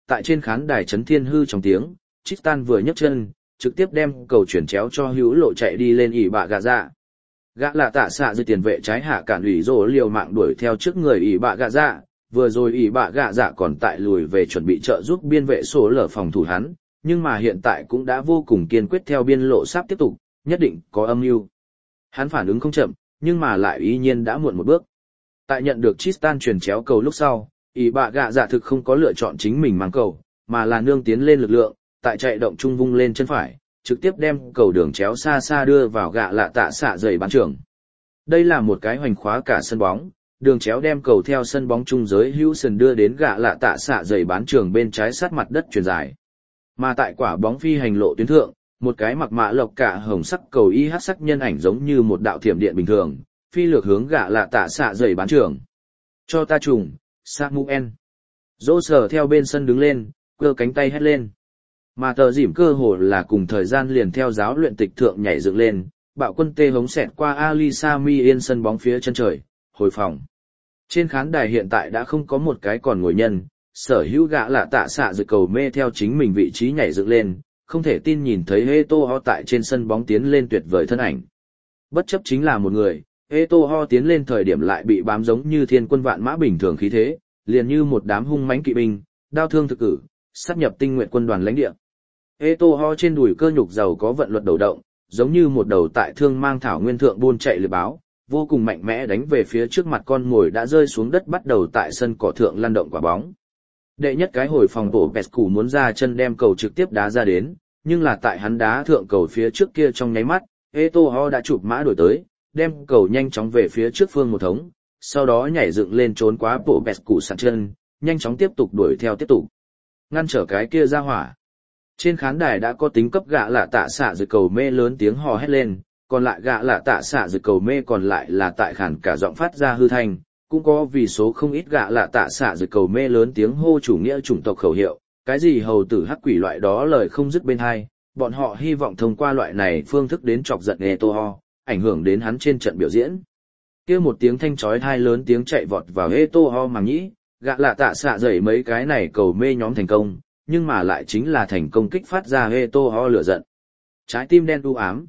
tại trên khán đài chấn thiên hư trong tiếng, Tristan vừa nhấc chân, trực tiếp đem cầu chuyển chéo cho hữu lộ chạy đi lên ỷ bạ gạ dạ. Gã là tạ xạ dưới tiền vệ trái hạ cản ủy rồ liều mạng đuổi theo trước người ỷ bạ gạ dạ, vừa rồi ỷ bạ gạ dạ còn tại lùi về chuẩn bị trợ giúp biên vệ số lở phòng thủ hắn, nhưng mà hiện tại cũng đã vô cùng kiên quyết theo biên lộ sắp tiếp tục, nhất định có âm mưu. Hắn phản ứng không chậm, nhưng mà lại ý nhiên đã muộn một bước. Tại nhận được Tristan truyền chéo cầu lúc sau, ỷ bạ gạ dạ thực không có lựa chọn chính mình mang cầu, mà là nương tiến lên lực lượng, tại chạy động trung vung lên chân phải, trực tiếp đem cầu đường chéo xa xa đưa vào gạ lạ tạ xạ dày bán trường. Đây là một cái hoành khóa cả sân bóng, đường chéo đem cầu theo sân bóng trung giới hữu sân đưa đến gạ lạ tạ xạ dày bán trường bên trái sát mặt đất truyền dài. Mà tại quả bóng phi hành lộ tuyến thượng, một cái mặc mạ lộc cả hồng sắc cầu y hắc sắc nhân ảnh giống như một đạo thiểm điện bình thường, phi lược hướng gạ lạ tạ xạ dày bán trường. Cho ta trùng, Samuel. Dỗ sở theo bên sân đứng lên, cơ cánh tay hét lên. Mà tờ dỉm cơ hồ là cùng thời gian liền theo giáo luyện tịch thượng nhảy dựng lên, bạo quân tê hống xẹt qua Ali Sami yên sân bóng phía chân trời, hồi phòng. Trên khán đài hiện tại đã không có một cái còn ngồi nhân, sở hữu gã là tạ xạ dự cầu mê theo chính mình vị trí nhảy dựng lên, không thể tin nhìn thấy Eto'o tại trên sân bóng tiến lên tuyệt vời thân ảnh. Bất chấp chính là một người, Eto'o tiến lên thời điểm lại bị bám giống như thiên quân vạn mã bình thường khí thế, liền như một đám hung mãnh kỵ binh, đao thương thực cử, sát nhập tinh nguyện quân đoàn lãnh địa. Eto'o trên đùi cơ nhục giàu có vận luật đầu động, giống như một đầu tại thương mang thảo nguyên thượng buôn chạy lưỡi báo, vô cùng mạnh mẽ đánh về phía trước mặt con ngồi đã rơi xuống đất bắt đầu tại sân cỏ thượng lăn động quả bóng. Đệ nhất cái hồi phòng bộ Pescu muốn ra chân đem cầu trực tiếp đá ra đến, nhưng là tại hắn đá thượng cầu phía trước kia trong nháy mắt, Eto'o đã chụp mã đổi tới, đem cầu nhanh chóng về phía trước phương một thống, sau đó nhảy dựng lên trốn quá bộ Pescu sạn chân, nhanh chóng tiếp tục đuổi theo tiếp tục. Ngăn trở cái kia ra hỏa. Trên khán đài đã có tính cấp gạ lạ tạ xạ dự cầu mê lớn tiếng hò hét lên, còn lại gạ lạ tạ xạ dự cầu mê còn lại là tại khản cả giọng phát ra hư thanh, cũng có vì số không ít gạ lạ tạ xạ dự cầu mê lớn tiếng hô chủ nghĩa chủng tộc khẩu hiệu, cái gì hầu tử hắc quỷ loại đó lời không dứt bên hai, bọn họ hy vọng thông qua loại này phương thức đến chọc giận Eto'o, ảnh hưởng đến hắn trên trận biểu diễn. Kia một tiếng thanh chói tai lớn tiếng chạy vọt vào Eto'o màng nhĩ, gạ lạ tạ xạ dậy mấy cái này cầu mê nhóm thành công, nhưng mà lại chính là thành công kích phát ra Eto'o lửa giận. Trái tim đen u ám,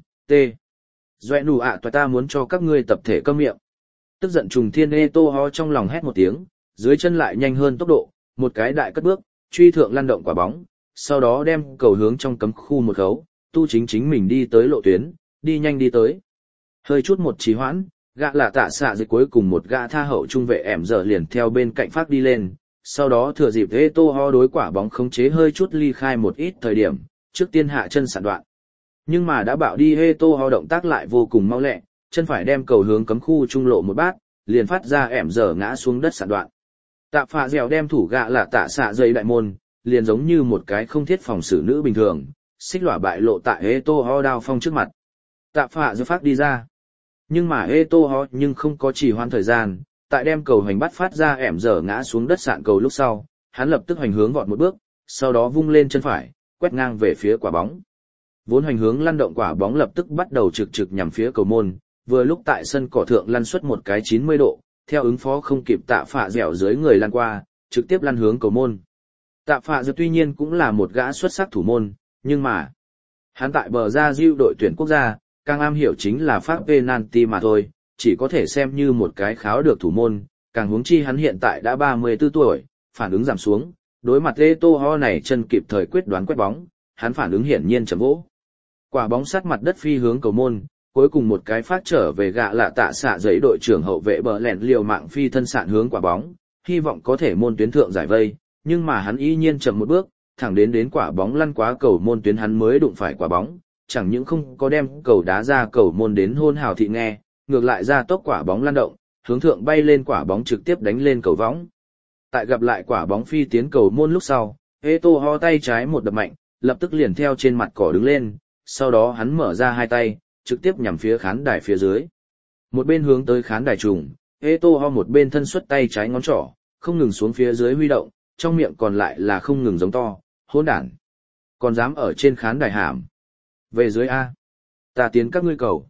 Doẹ nụ ạ toài ta muốn cho các ngươi tập thể câm miệng. Tức giận trùng thiên Eto'o trong lòng hét một tiếng, dưới chân lại nhanh hơn tốc độ, một cái đại cất bước, truy thượng lăn động quả bóng, sau đó đem cầu hướng trong cấm khu một khấu, tu chính mình đi tới lộ tuyến, đi nhanh đi tới. Hơi chút một trì hoãn, gã là tạ xạ dịch cuối cùng một gã tha hậu trung vệ ẻm giờ liền theo bên cạnh phát đi lên, sau đó thừa dịp Eto'o đối quả bóng khống chế hơi chút ly khai một ít thời điểm, trước tiên hạ chân sạn đoạn. Nhưng mà đã bạo đi Eto'o động tác lại vô cùng mau lẹ, chân phải đem cầu hướng cấm khu trung lộ một bát, liền phát ra ẻm giờ ngã xuống đất sạn đoạn. Tạ phạ dẻo đem thủ gạ là tạ xạ dây đại môn, liền giống như một cái không thiết phòng xử nữ bình thường, xích lỏa bại lộ tại Eto'o đao phong trước mặt. Tạ phạ dẻo phát đi ra. Nhưng mà Eto'o nhưng không có trì hoãn thời gian, tại đem cầu hoành bắt phát ra ẻm giờ ngã xuống đất sạn cầu lúc sau, hắn lập tức hoành hướng vọt một bước, sau đó vung lên chân phải, quét ngang về phía quả bóng. Vốn hoành hướng lăn động quả bóng lập tức bắt đầu trực nhằm phía cầu môn, vừa lúc tại sân cỏ thượng lăn xuất một cái 90 độ, theo ứng phó không kịp tạ phạ dẻo dưới người lăn qua, trực tiếp lăn hướng cầu môn. Tạ phạ dẻo tuy nhiên cũng là một gã xuất sắc thủ môn, nhưng mà hắn tại bờ ra diêu đội tuyển quốc gia, càng am hiểu chính là phát penalty mà thôi, chỉ có thể xem như một cái kháo được thủ môn, càng huống chi hắn hiện tại đã 34 tuổi, phản ứng giảm xuống, đối mặt Eto'o này chân kịp thời quyết đoán quét bóng, hắn phản ứng hiển nhiên chậm vỗ. Quả bóng sát mặt đất phi hướng cầu môn, cuối cùng một cái phát trở về gạ lạ tạ xạ giấy đội trưởng hậu vệ bờ lẹn liều mạng phi thân sạn hướng quả bóng, hy vọng có thể môn tuyến thượng giải vây, nhưng mà hắn y nhiên chậm một bước, thẳng đến quả bóng lăn quá cầu môn tuyến hắn mới đụng phải quả bóng, chẳng những không có đem cầu đá ra cầu môn đến hôn hào thị nghe, ngược lại ra tốc quả bóng lăn động, hướng thượng bay lên quả bóng trực tiếp đánh lên cầu võng. Tại gặp lại quả bóng phi tiến cầu môn lúc sau, Eto'o tay trái một đập mạnh, lập tức liền theo trên mặt cỏ đứng lên, sau đó hắn mở ra hai tay, trực tiếp nhằm phía khán đài phía dưới. Một bên hướng tới khán đài trùng, Eto'o một bên thân xuất tay trái ngón trỏ, không ngừng xuống phía dưới huy động, trong miệng còn lại là không ngừng giống to, hỗn đản. Còn dám ở trên khán đài hàm. Về dưới A. Ta tiến các ngươi cầu.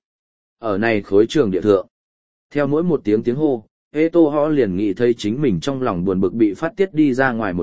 Ở này khối trường địa thượng. Theo mỗi một tiếng hô, Eto'o liền nghĩ thấy chính mình trong lòng buồn bực bị phát tiết đi ra ngoài một ít,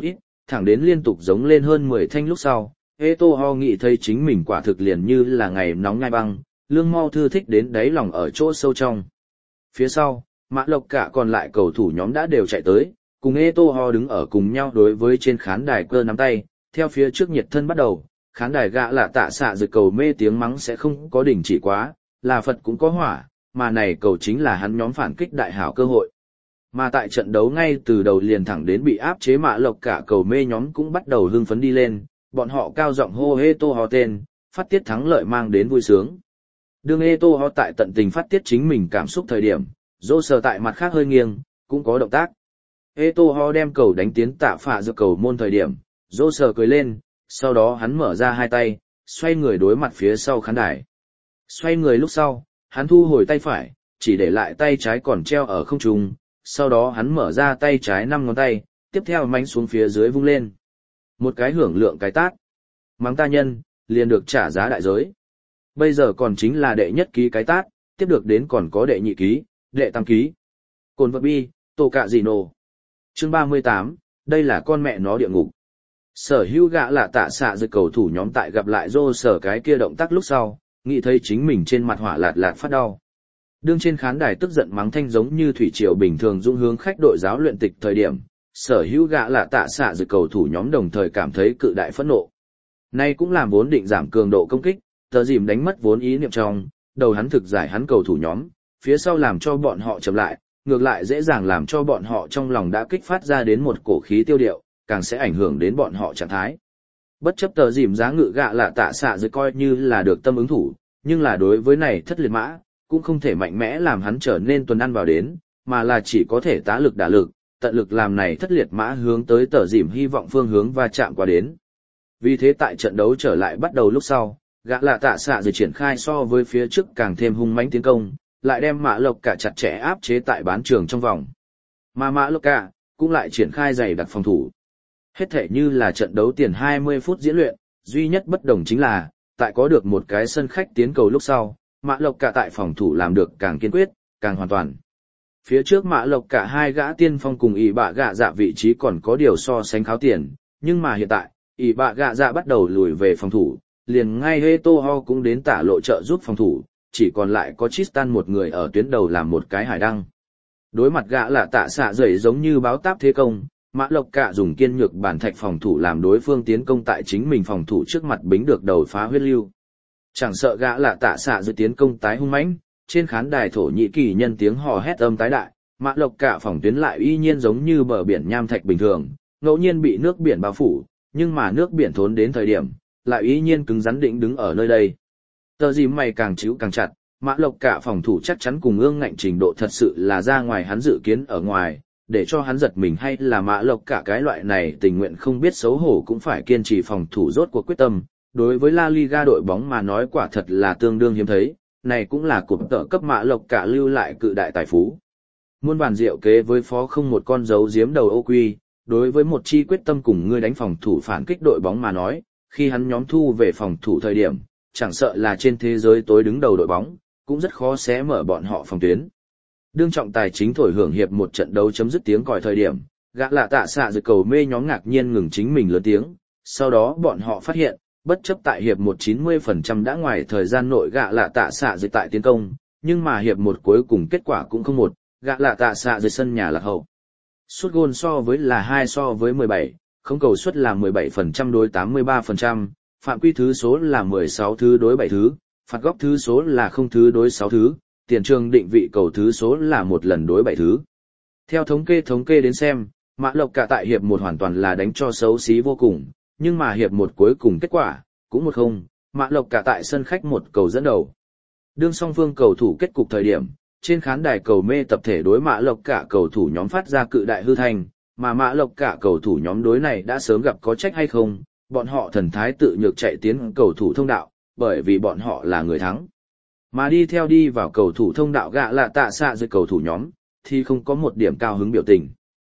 thẳng đến liên tục giống lên hơn 10 thanh lúc sau, Eto'o nghĩ thấy chính mình quả thực liền như là ngày nóng ngai băng, lương mau thư thích đến đáy lòng ở chỗ sâu trong. Phía sau, Mã Lộc cả còn lại cầu thủ nhóm đã đều chạy tới, cùng Eto'o đứng ở cùng nhau đối với trên khán đài cơ nắm tay, theo phía trước nhiệt thân bắt đầu, khán đài gạ là tạ xạ rực cầu mê tiếng mắng sẽ không có đỉnh chỉ quá, là Phật cũng có hỏa, mà này cầu chính là hắn nhóm phản kích đại hảo cơ hội. Mà tại trận đấu ngay từ đầu liền thẳng đến bị áp chế Mã Lộc cả cầu mê nhóm cũng bắt đầu hưng phấn đi lên, bọn họ cao giọng hô Eto'o tên, phát tiết thắng lợi mang đến vui sướng. Đương Eto'o tại tận tình phát tiết chính mình cảm xúc thời điểm, Dô sờ tại mặt khác hơi nghiêng, cũng có động tác. Eto'o đem cầu đánh tiến tạ phạ giữa cầu môn thời điểm, Dô sờ cười lên, sau đó hắn mở ra hai tay, xoay người đối mặt phía sau khán đài. Xoay người lúc sau, hắn thu hồi tay phải, chỉ để lại tay trái còn treo ở không trung, sau đó hắn mở ra tay trái 5 ngón tay, tiếp theo mánh xuống phía dưới vung lên. Một cái hưởng lượng cái tát. Mắng ta nhân, liền được trả giá đại giới. Bây giờ còn chính là đệ nhất ký cái tát, tiếp được đến còn có đệ nhị ký, đệ tam ký. Cồn vật bi, tổ cạ gì nổ. Chương 38, đây là con mẹ nó địa ngục. Sở hữu gã là tạ xạ dưới cầu thủ nhóm tại gặp lại Dô sở cái kia động tác lúc sau, nghĩ thấy chính mình trên mặt hỏa lạt lạt phát đau. Đương trên khán đài tức giận mắng thanh giống như thủy triều bình thường dung hướng khách đội giáo luyện tịch thời điểm, sở hữu gã là tạ xạ dưới cầu thủ nhóm đồng thời cảm thấy cự đại phẫn nộ. Nay cũng làm vốn định giảm cường độ công kích, tờ dìm đánh mất vốn ý niệm trong, đầu hắn thực giải hắn cầu thủ nhóm, phía sau làm cho bọn họ chậm lại, ngược lại dễ dàng làm cho bọn họ trong lòng đã kích phát ra đến một cổ khí tiêu điệu, càng sẽ ảnh hưởng đến bọn họ trạng thái. Bất chấp tờ dìm giá ngự gạ là tạ xạ dưới coi như là được tâm ứng thủ, nhưng là đối với này thất liệt mã, cũng không thể mạnh mẽ làm hắn trở nên tuần ăn vào đến, mà là chỉ có thể tá lực đả lực, tận lực làm này thất liệt mã hướng tới tờ dìm hy vọng phương hướng và chạm qua đến. Vì thế tại trận đấu trở lại bắt đầu lúc sau, gã là tạ xạ rồi triển khai so với phía trước càng thêm hung mãnh tiến công, lại đem Mã Lộc cả chặt chẽ áp chế tại bán trường trong vòng. Mà Mã Lộc cả cũng lại triển khai dày đặc phòng thủ. Hết thể như là trận đấu tiền 20 phút diễn luyện, duy nhất bất đồng chính là, tại có được một cái sân khách tiến cầu lúc sau, Mã Lộc cả tại phòng thủ làm được càng kiên quyết, càng hoàn toàn. Phía trước Mã Lộc cả hai gã tiên phong cùng ỷ bạ gạ dạ vị trí còn có điều so sánh kháo tiền, nhưng mà hiện tại, ỷ bạ gạ dạ bắt đầu lùi về phòng thủ, liền ngay Eto'o cũng đến tả lộ trợ giúp phòng thủ, chỉ còn lại có Tristan một người ở tuyến đầu làm một cái hải đăng. Đối mặt gã là tạ xạ dày giống như báo táp thế công, Mã Lộc cả dùng kiên nhược bản thạch phòng thủ làm đối phương tiến công tại chính mình phòng thủ trước mặt bính được đầu phá huyết lưu. Chẳng sợ gã là tạ xạ dày tiến công tái hung mãnh, trên khán đài Thổ Nhĩ Kỳ nhân tiếng hò hét âm tái đại, Mã Lộc cả phòng tuyến lại y nhiên giống như bờ biển nham thạch bình thường, ngẫu nhiên bị nước biển bao phủ, nhưng mà nước biển thốn đến thời điểm, lại y nhiên cứng rắn định đứng ở nơi đây. Tờ dìm mày càng chíu càng chặt, Mã Lộc cả phòng thủ chắc chắn cùng ương ngạnh trình độ thật sự là ra ngoài hắn dự kiến ở ngoài, để cho hắn giật mình hay là Mã Lộc cả cái loại này tình nguyện không biết xấu hổ cũng phải kiên trì phòng thủ rốt cuộc quyết tâm. Đối với La Liga đội bóng mà nói quả thật là tương đương hiếm thấy, này cũng là cụm tợ cấp Mã Lộc cả lưu lại cự đại tài phú. Muôn vàn diệu kế với phó không một con dấu giếm đầu ô quy, đối với một chi quyết tâm cùng ngươi đánh phòng thủ phản kích đội bóng mà nói, khi hắn nhóm thu về phòng thủ thời điểm, chẳng sợ là trên thế giới tối đứng đầu đội bóng, cũng rất khó xé mở bọn họ phòng tuyến. Đương trọng tài chính thổi hưởng hiệp một trận đấu chấm dứt tiếng còi thời điểm, gã là tạ xạ dự cầu mê nhóm ngạc nhiên ngừng chính mình lớn tiếng, sau đó bọn họ phát hiện, bất chấp tại hiệp một 90% đã ngoài thời gian nội gã là tạ xạ dự tại tiến công, nhưng mà hiệp một cuối cùng kết quả cũng không một, gã là tạ xạ dự sân nhà lạc hậu. Sút gôn so với là 2 so với 17, không cầu suất là 17% đối 83%, phạm quy thứ số là 16 thứ đối 7 thứ, phạt góc thứ số là 0 thứ đối 6 thứ, tiền trường định vị cầu thứ số là 1 lần đối 7 thứ. Theo thống kê đến xem, Mã Lộc cả tại hiệp 1 hoàn toàn là đánh cho xấu xí vô cùng, nhưng mà hiệp 1 cuối cùng kết quả, cũng 1-0, Mã Lộc cả tại sân khách một cầu dẫn đầu. Đương song phương cầu thủ kết cục thời điểm, trên khán đài cầu mê tập thể đối Mã Lộc cả cầu thủ nhóm phát ra cự đại hư thành, mà Mã Lộc cả cầu thủ nhóm đối này đã sớm gặp có trách hay không, bọn họ thần thái tự nhược chạy tiến cầu thủ thông đạo, bởi vì bọn họ là người thắng. Mà đi vào cầu thủ thông đạo gạ là tạ xạ dưới cầu thủ nhóm, thì không có một điểm cao hứng biểu tình.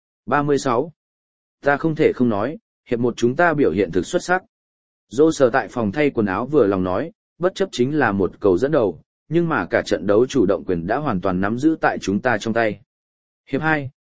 36. Ta không thể không nói, hiệp một chúng ta biểu hiện thực xuất sắc. Dô sờ tại phòng thay quần áo vừa lòng nói, bất chấp chính là một cầu dẫn đầu, nhưng mà cả trận đấu chủ động quyền đã hoàn toàn nắm giữ tại chúng ta trong tay. Hiệp 2,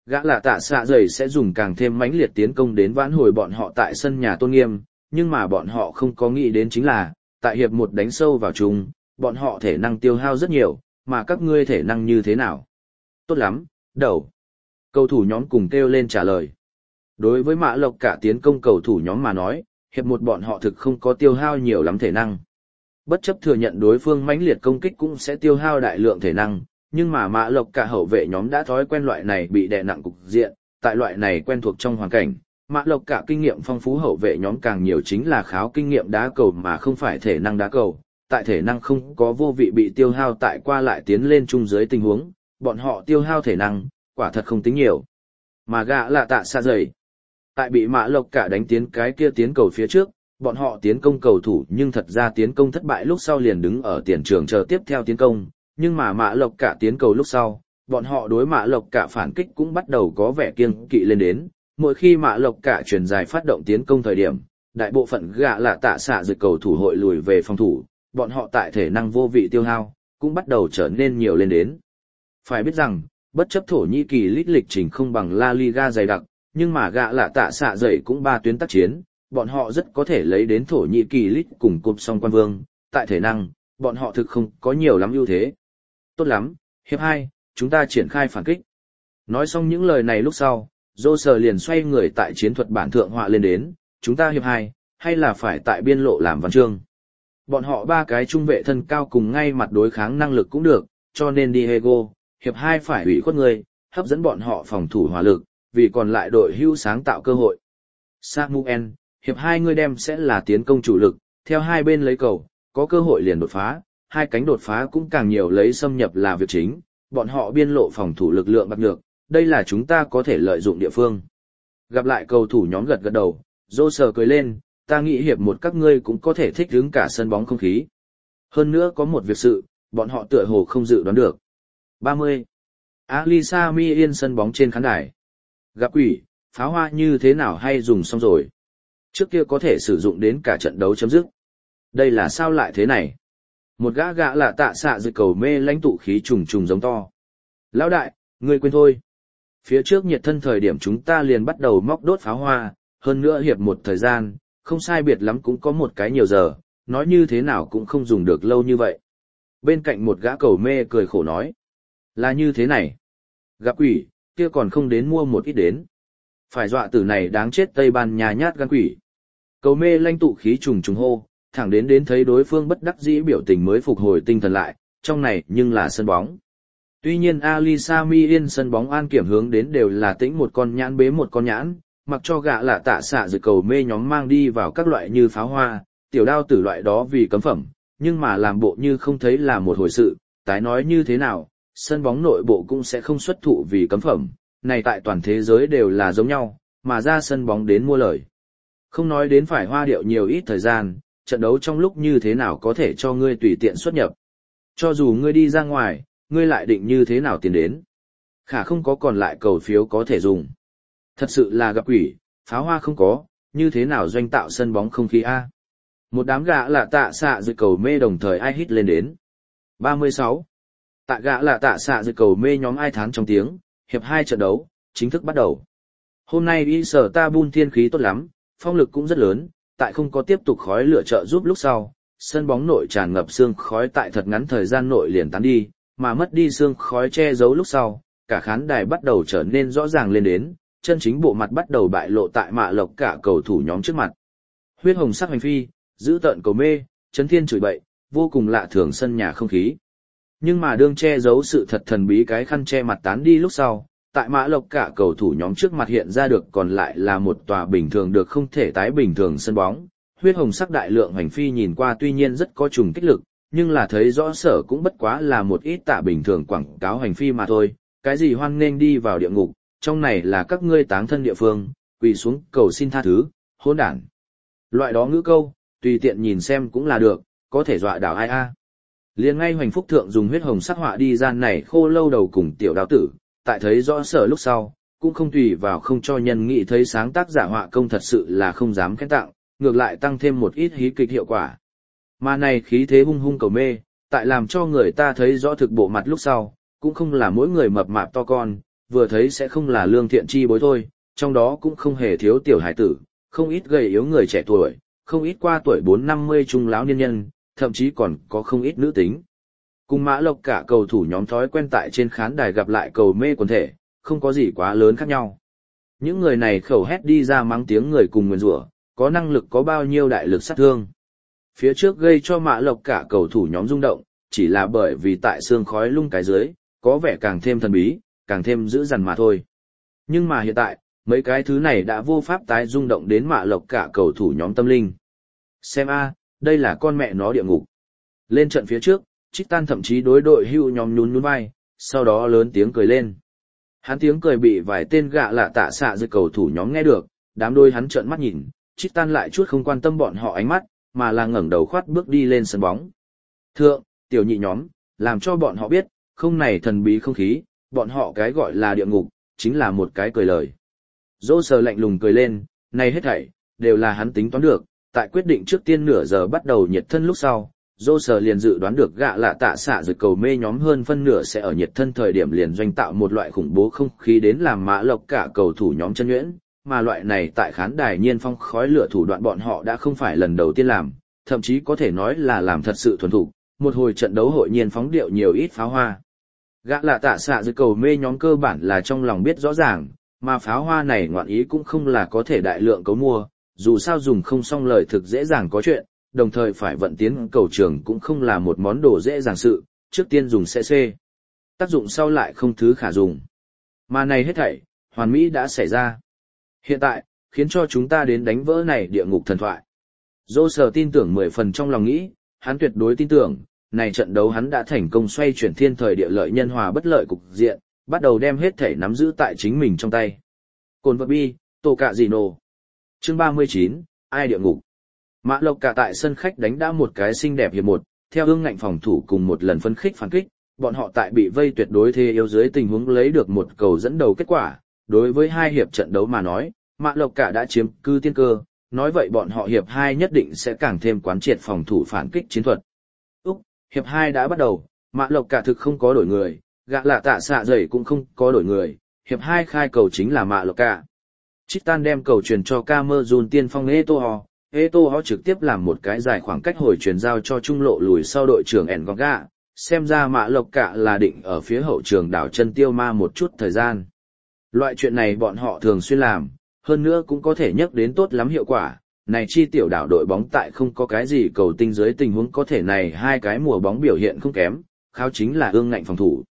Gã là tạ xạ dày sẽ dùng càng thêm mãnh liệt tiến công đến vãn hồi bọn họ tại sân nhà tôn nghiêm, nhưng mà bọn họ không có nghĩ đến chính là, tại hiệp một đánh sâu vào chung, bọn họ thể năng tiêu hao rất nhiều, mà các ngươi thể năng như thế nào? Tốt lắm, đầu. Cầu thủ nhóm cùng kêu lên trả lời. Đối với Mã Lộc cả tiến công cầu thủ nhóm mà nói, hiệp một bọn họ thực không có tiêu hao nhiều lắm thể năng. Bất chấp thừa nhận đối phương mãnh liệt công kích cũng sẽ tiêu hao đại lượng thể năng, nhưng mà Mã Lộc cả hậu vệ nhóm đã thói quen loại này bị đè nặng cục diện, tại loại này quen thuộc trong hoàn cảnh, Mã Lộc cả kinh nghiệm phong phú hậu vệ nhóm càng nhiều chính là kháo kinh nghiệm đá cầu mà không phải thể năng đá cầu. Tại thể năng không có vô vị bị tiêu hao tại qua lại tiến lên chung dưới tình huống, bọn họ tiêu hao thể năng, quả thật không tính nhiều. Mà gã là tạ xa dày. Tại bị Mã Lộc cả đánh tiến cái kia tiến cầu phía trước, bọn họ tiến công cầu thủ nhưng thật ra tiến công thất bại lúc sau liền đứng ở tiền trường chờ tiếp theo tiến công, nhưng mà Mã Lộc cả tiến cầu lúc sau, bọn họ đối Mã Lộc cả phản kích cũng bắt đầu có vẻ kiêng kỵ lên đến, mỗi khi Mã Lộc cả truyền dài phát động tiến công thời điểm, đại bộ phận gã là tạ xạ dịch cầu thủ hội lùi về phòng thủ, bọn họ tại thể năng vô vị tiêu hao, cũng bắt đầu trở nên nhiều lên đến. Phải biết rằng, bất chấp Thổ Nhĩ Kỳ lịch trình không bằng La Liga dày đặc, nhưng mà gã là tạ xạ dậy cũng 3 tuyến tác chiến, bọn họ rất có thể lấy đến Thổ Nhĩ Kỳ cùng cúp song quan vương, tại thể năng, bọn họ thực không có nhiều lắm ưu thế. Tốt lắm, hiệp 2, chúng ta triển khai phản kích. Nói xong những lời này lúc sau, Joser liền xoay người tại chiến thuật bản thượng họa lên đến, chúng ta hiệp 2, hay là phải tại biên lộ làm văn chương. Bọn họ 3 cái trung vệ thân cao cùng ngay mặt đối kháng năng lực cũng được, cho nên Diego, hiệp 2 phải ủy khuất người, hấp dẫn bọn họ phòng thủ hỏa lực, vì còn lại đội hưu sáng tạo cơ hội. Samuel, hiệp 2 người đem sẽ là tiến công chủ lực, theo hai bên lấy cầu, có cơ hội liền đột phá, hai cánh đột phá cũng càng nhiều lấy xâm nhập là việc chính, bọn họ biên lộ phòng thủ lực lượng bạc nhược, đây là chúng ta có thể lợi dụng địa phương. Gặp lại cầu thủ nhóm gật gật đầu, Joser cười lên, ta nghĩ hiệp một các ngươi cũng có thể thích ứng cả sân bóng không khí. Hơn nữa có một việc sự, bọn họ tựa hồ không dự đoán được. 30. Alisa Mi yên sân bóng trên khán đài. Gặp quỷ, pháo hoa như thế nào hay dùng xong rồi. Trước kia có thể sử dụng đến cả trận đấu chấm dứt. Đây là sao lại thế này? Một gã là tạ xạ dự cầu mê lãnh tụ khí trùng trùng giống to. Lão đại, ngươi quên thôi. Phía trước nhiệt thân thời điểm chúng ta liền bắt đầu móc đốt pháo hoa, hơn nữa hiệp một thời gian, không sai biệt lắm cũng có một cái nhiều giờ, nói như thế nào cũng không dùng được lâu như vậy. Bên cạnh một gã cầu mê cười khổ nói. Là như thế này. Gặp quỷ, kia còn không đến mua một ít đến. Phải dọa tử này đáng chết Tây Ban Nha nhát gan quỷ. Cầu mê lãnh tụ khí trùng trùng hô, thẳng đến thấy đối phương bất đắc dĩ biểu tình mới phục hồi tinh thần lại, trong này nhưng là sân bóng. Tuy nhiên Alisa Mi yên sân bóng an kiểm hướng đến đều là tĩnh một con nhãn bế một con nhãn, mặc cho gã là tạ xạ dự cầu mê nhóm mang đi vào các loại như pháo hoa, tiểu đao tử loại đó vì cấm phẩm, nhưng mà làm bộ như không thấy là một hồi sự, tái nói như thế nào, sân bóng nội bộ cũng sẽ không xuất thụ vì cấm phẩm, này tại toàn thế giới đều là giống nhau, mà ra sân bóng đến mua lời. Không nói đến phải hoa điệu nhiều ít thời gian, trận đấu trong lúc như thế nào có thể cho ngươi tùy tiện xuất nhập. Cho dù ngươi đi ra ngoài, ngươi lại định như thế nào tiền đến. Khả không có còn lại cầu phiếu có thể dùng. Thật sự là gặp quỷ, pháo hoa không có, như thế nào doanh tạo sân bóng không khí A. Một đám gã là tạ xạ dự cầu mê đồng thời ai hít lên đến. 36. Tại gã là tạ xạ dự cầu mê nhóm ai thán trong tiếng, hiệp 2 trận đấu, chính thức bắt đầu. Hôm nay y sở ta bun thiên khí tốt lắm, phong lực cũng rất lớn, tại không có tiếp tục khói lửa trợ giúp lúc sau, sân bóng nội tràn ngập sương khói tại thật ngắn thời gian nội liền tán đi, mà mất đi sương khói che giấu lúc sau, cả khán đài bắt đầu trở nên rõ ràng lên đến, chân chính bộ mặt bắt đầu bại lộ tại Mã Lộc cả cầu thủ nhóm trước mặt. Huyết hồng sắc hành phi, giữ tợn cầu mê, chấn thiên chửi bậy, vô cùng lạ thường sân nhà không khí. Nhưng mà đương che giấu sự thật thần bí cái khăn che mặt tán đi lúc sau, tại Mã Lộc cả cầu thủ nhóm trước mặt hiện ra được còn lại là một tòa bình thường được không thể tái bình thường sân bóng. Huyết hồng sắc đại lượng hành phi nhìn qua tuy nhiên rất có trùng kích lực, nhưng là thấy rõ sở cũng bất quá là một ít tạ bình thường quảng cáo hành phi mà thôi. Cái gì hoan nghênh đi vào địa ngục, trong này là các ngươi táng thân địa phương, quỳ xuống cầu xin tha thứ, hỗn đản. Loại đó ngữ câu, tùy tiện nhìn xem cũng là được, có thể dọa đảo ai a. Liền ngay Hoành Phúc Thượng dùng huyết hồng sắc họa đi gian này khô lâu đầu cùng tiểu đao tử, tại thấy rõ sở lúc sau, cũng không tùy vào không cho nhân nghị thấy sáng tác giả họa công thật sự là không dám khen tặng, ngược lại tăng thêm một ít hí kịch hiệu quả. Mà này khí thế hung hung cầu mê, tại làm cho người ta thấy rõ thực bộ mặt lúc sau, cũng không là mỗi người mập mạp to con, vừa thấy sẽ không là lương thiện chi bối thôi, trong đó cũng không hề thiếu tiểu hải tử, không ít gầy yếu người trẻ tuổi, không ít qua tuổi 4-50 trung lão niên nhân, thậm chí còn có không ít nữ tính. Cùng Mã Lộc cả cầu thủ nhóm thói quen tại trên khán đài gặp lại cầu mê quần thể, không có gì quá lớn khác nhau. Những người này khẩu hét đi ra mắng tiếng người cùng nguyền rủa, có năng lực có bao nhiêu đại lực sát thương. Phía trước gây cho Mã Lộc cả cầu thủ nhóm rung động, chỉ là bởi vì tại xương khói lung cái dưới, có vẻ càng thêm thần bí, càng thêm dữ dằn mà thôi. Nhưng mà hiện tại, mấy cái thứ này đã vô pháp tái rung động đến Mã Lộc cả cầu thủ nhóm tâm linh. Xem a, đây là con mẹ nó địa ngục. Lên trận phía trước, Chitan thậm chí đối đội hưu nhóm nhún nhún vai, sau đó lớn tiếng cười lên. Hắn tiếng cười bị vài tên gạ lạ tạ xạ dưới cầu thủ nhóm nghe được, đám đôi hắn trợn mắt nhìn, Chitan lại chút không quan tâm bọn họ ánh mắt, mà là ngẩng đầu khoát bước đi lên sân bóng. Thượng, tiểu nhị nhóm, làm cho bọn họ biết, không này thần bí không khí, bọn họ cái gọi là địa ngục, chính là một cái cười lời. Dô sờ lạnh lùng cười lên, này hết thảy, đều là hắn tính toán được, tại quyết định trước tiên nửa giờ bắt đầu nhiệt thân lúc sau, dô sờ liền dự đoán được gạ lạ tạ xạ rồi cầu mê nhóm hơn phân nửa sẽ ở nhiệt thân thời điểm liền doanh tạo một loại khủng bố không khí đến làm Mã Lộc cả cầu thủ nhóm chân nhuyễn, mà loại này tại khán đài nhiên phong khói lửa thủ đoạn bọn họ đã không phải lần đầu tiên làm, thậm chí có thể nói là làm thật sự thuần thục, một hồi trận đấu hội nhiên phóng điệu nhiều ít pháo hoa. Gã lạ tạ xạ dưới cầu mê nhóm cơ bản là trong lòng biết rõ ràng, mà pháo hoa này ngoạn ý cũng không là có thể đại lượng cấu mua, dù sao dùng không xong lời thực dễ dàng có chuyện, đồng thời phải vận tiến cầu trường cũng không là một món đồ dễ dàng sự, trước tiên dùng CC. Tác dụng sau lại không thứ khả dùng. Mà này hết thảy, hoàn mỹ đã xảy ra. Hiện tại, khiến cho chúng ta đến đánh vỡ này địa ngục thần thoại. Dô sờ tin tưởng 10 phần trong lòng nghĩ, hắn tuyệt đối tin tưởng, này trận đấu hắn đã thành công xoay chuyển thiên thời địa lợi nhân hòa bất lợi cục diện, bắt đầu đem hết thể nắm giữ tại chính mình trong tay. Cồn vật bi, tổ cạ gì nổ. Chương 39, ai địa ngục. Mã Lộc cả tại sân khách đánh đã một cái xinh đẹp hiệp một, theo ương ngạnh phòng thủ cùng một lần phân khích phản kích, bọn họ tại bị vây tuyệt đối thế yếu dưới tình huống lấy được một cầu dẫn đầu kết quả. Đối với hai hiệp trận đấu mà nói, Mã Lộc cả đã chiếm cư tiên cơ, nói vậy bọn họ hiệp 2 nhất định sẽ càng thêm quán triệt phòng thủ phản kích chiến thuật. Hiệp 2 đã bắt đầu, Mã Lộc cả thực không có đổi người, gạ lạ tạ xạ dày cũng không có đổi người, hiệp 2 khai cầu chính là Mã Lộc cả. Chitan đem cầu truyền cho Camerun tiên phong Eto'o trực tiếp làm một cái dài khoảng cách hồi truyền giao cho trung lộ lùi sau đội trưởng Engonga, xem ra Mã Lộc cả là định ở phía hậu trường đảo chân tiêu ma một chút thời gian. Loại chuyện này bọn họ thường xuyên làm, hơn nữa cũng có thể nhắc đến tốt lắm hiệu quả. Này chi tiểu đảo đội bóng tại không có cái gì cầu tinh dưới tình huống có thể này hai cái mùa bóng biểu hiện không kém, khao chính là ương ngạnh phòng thủ.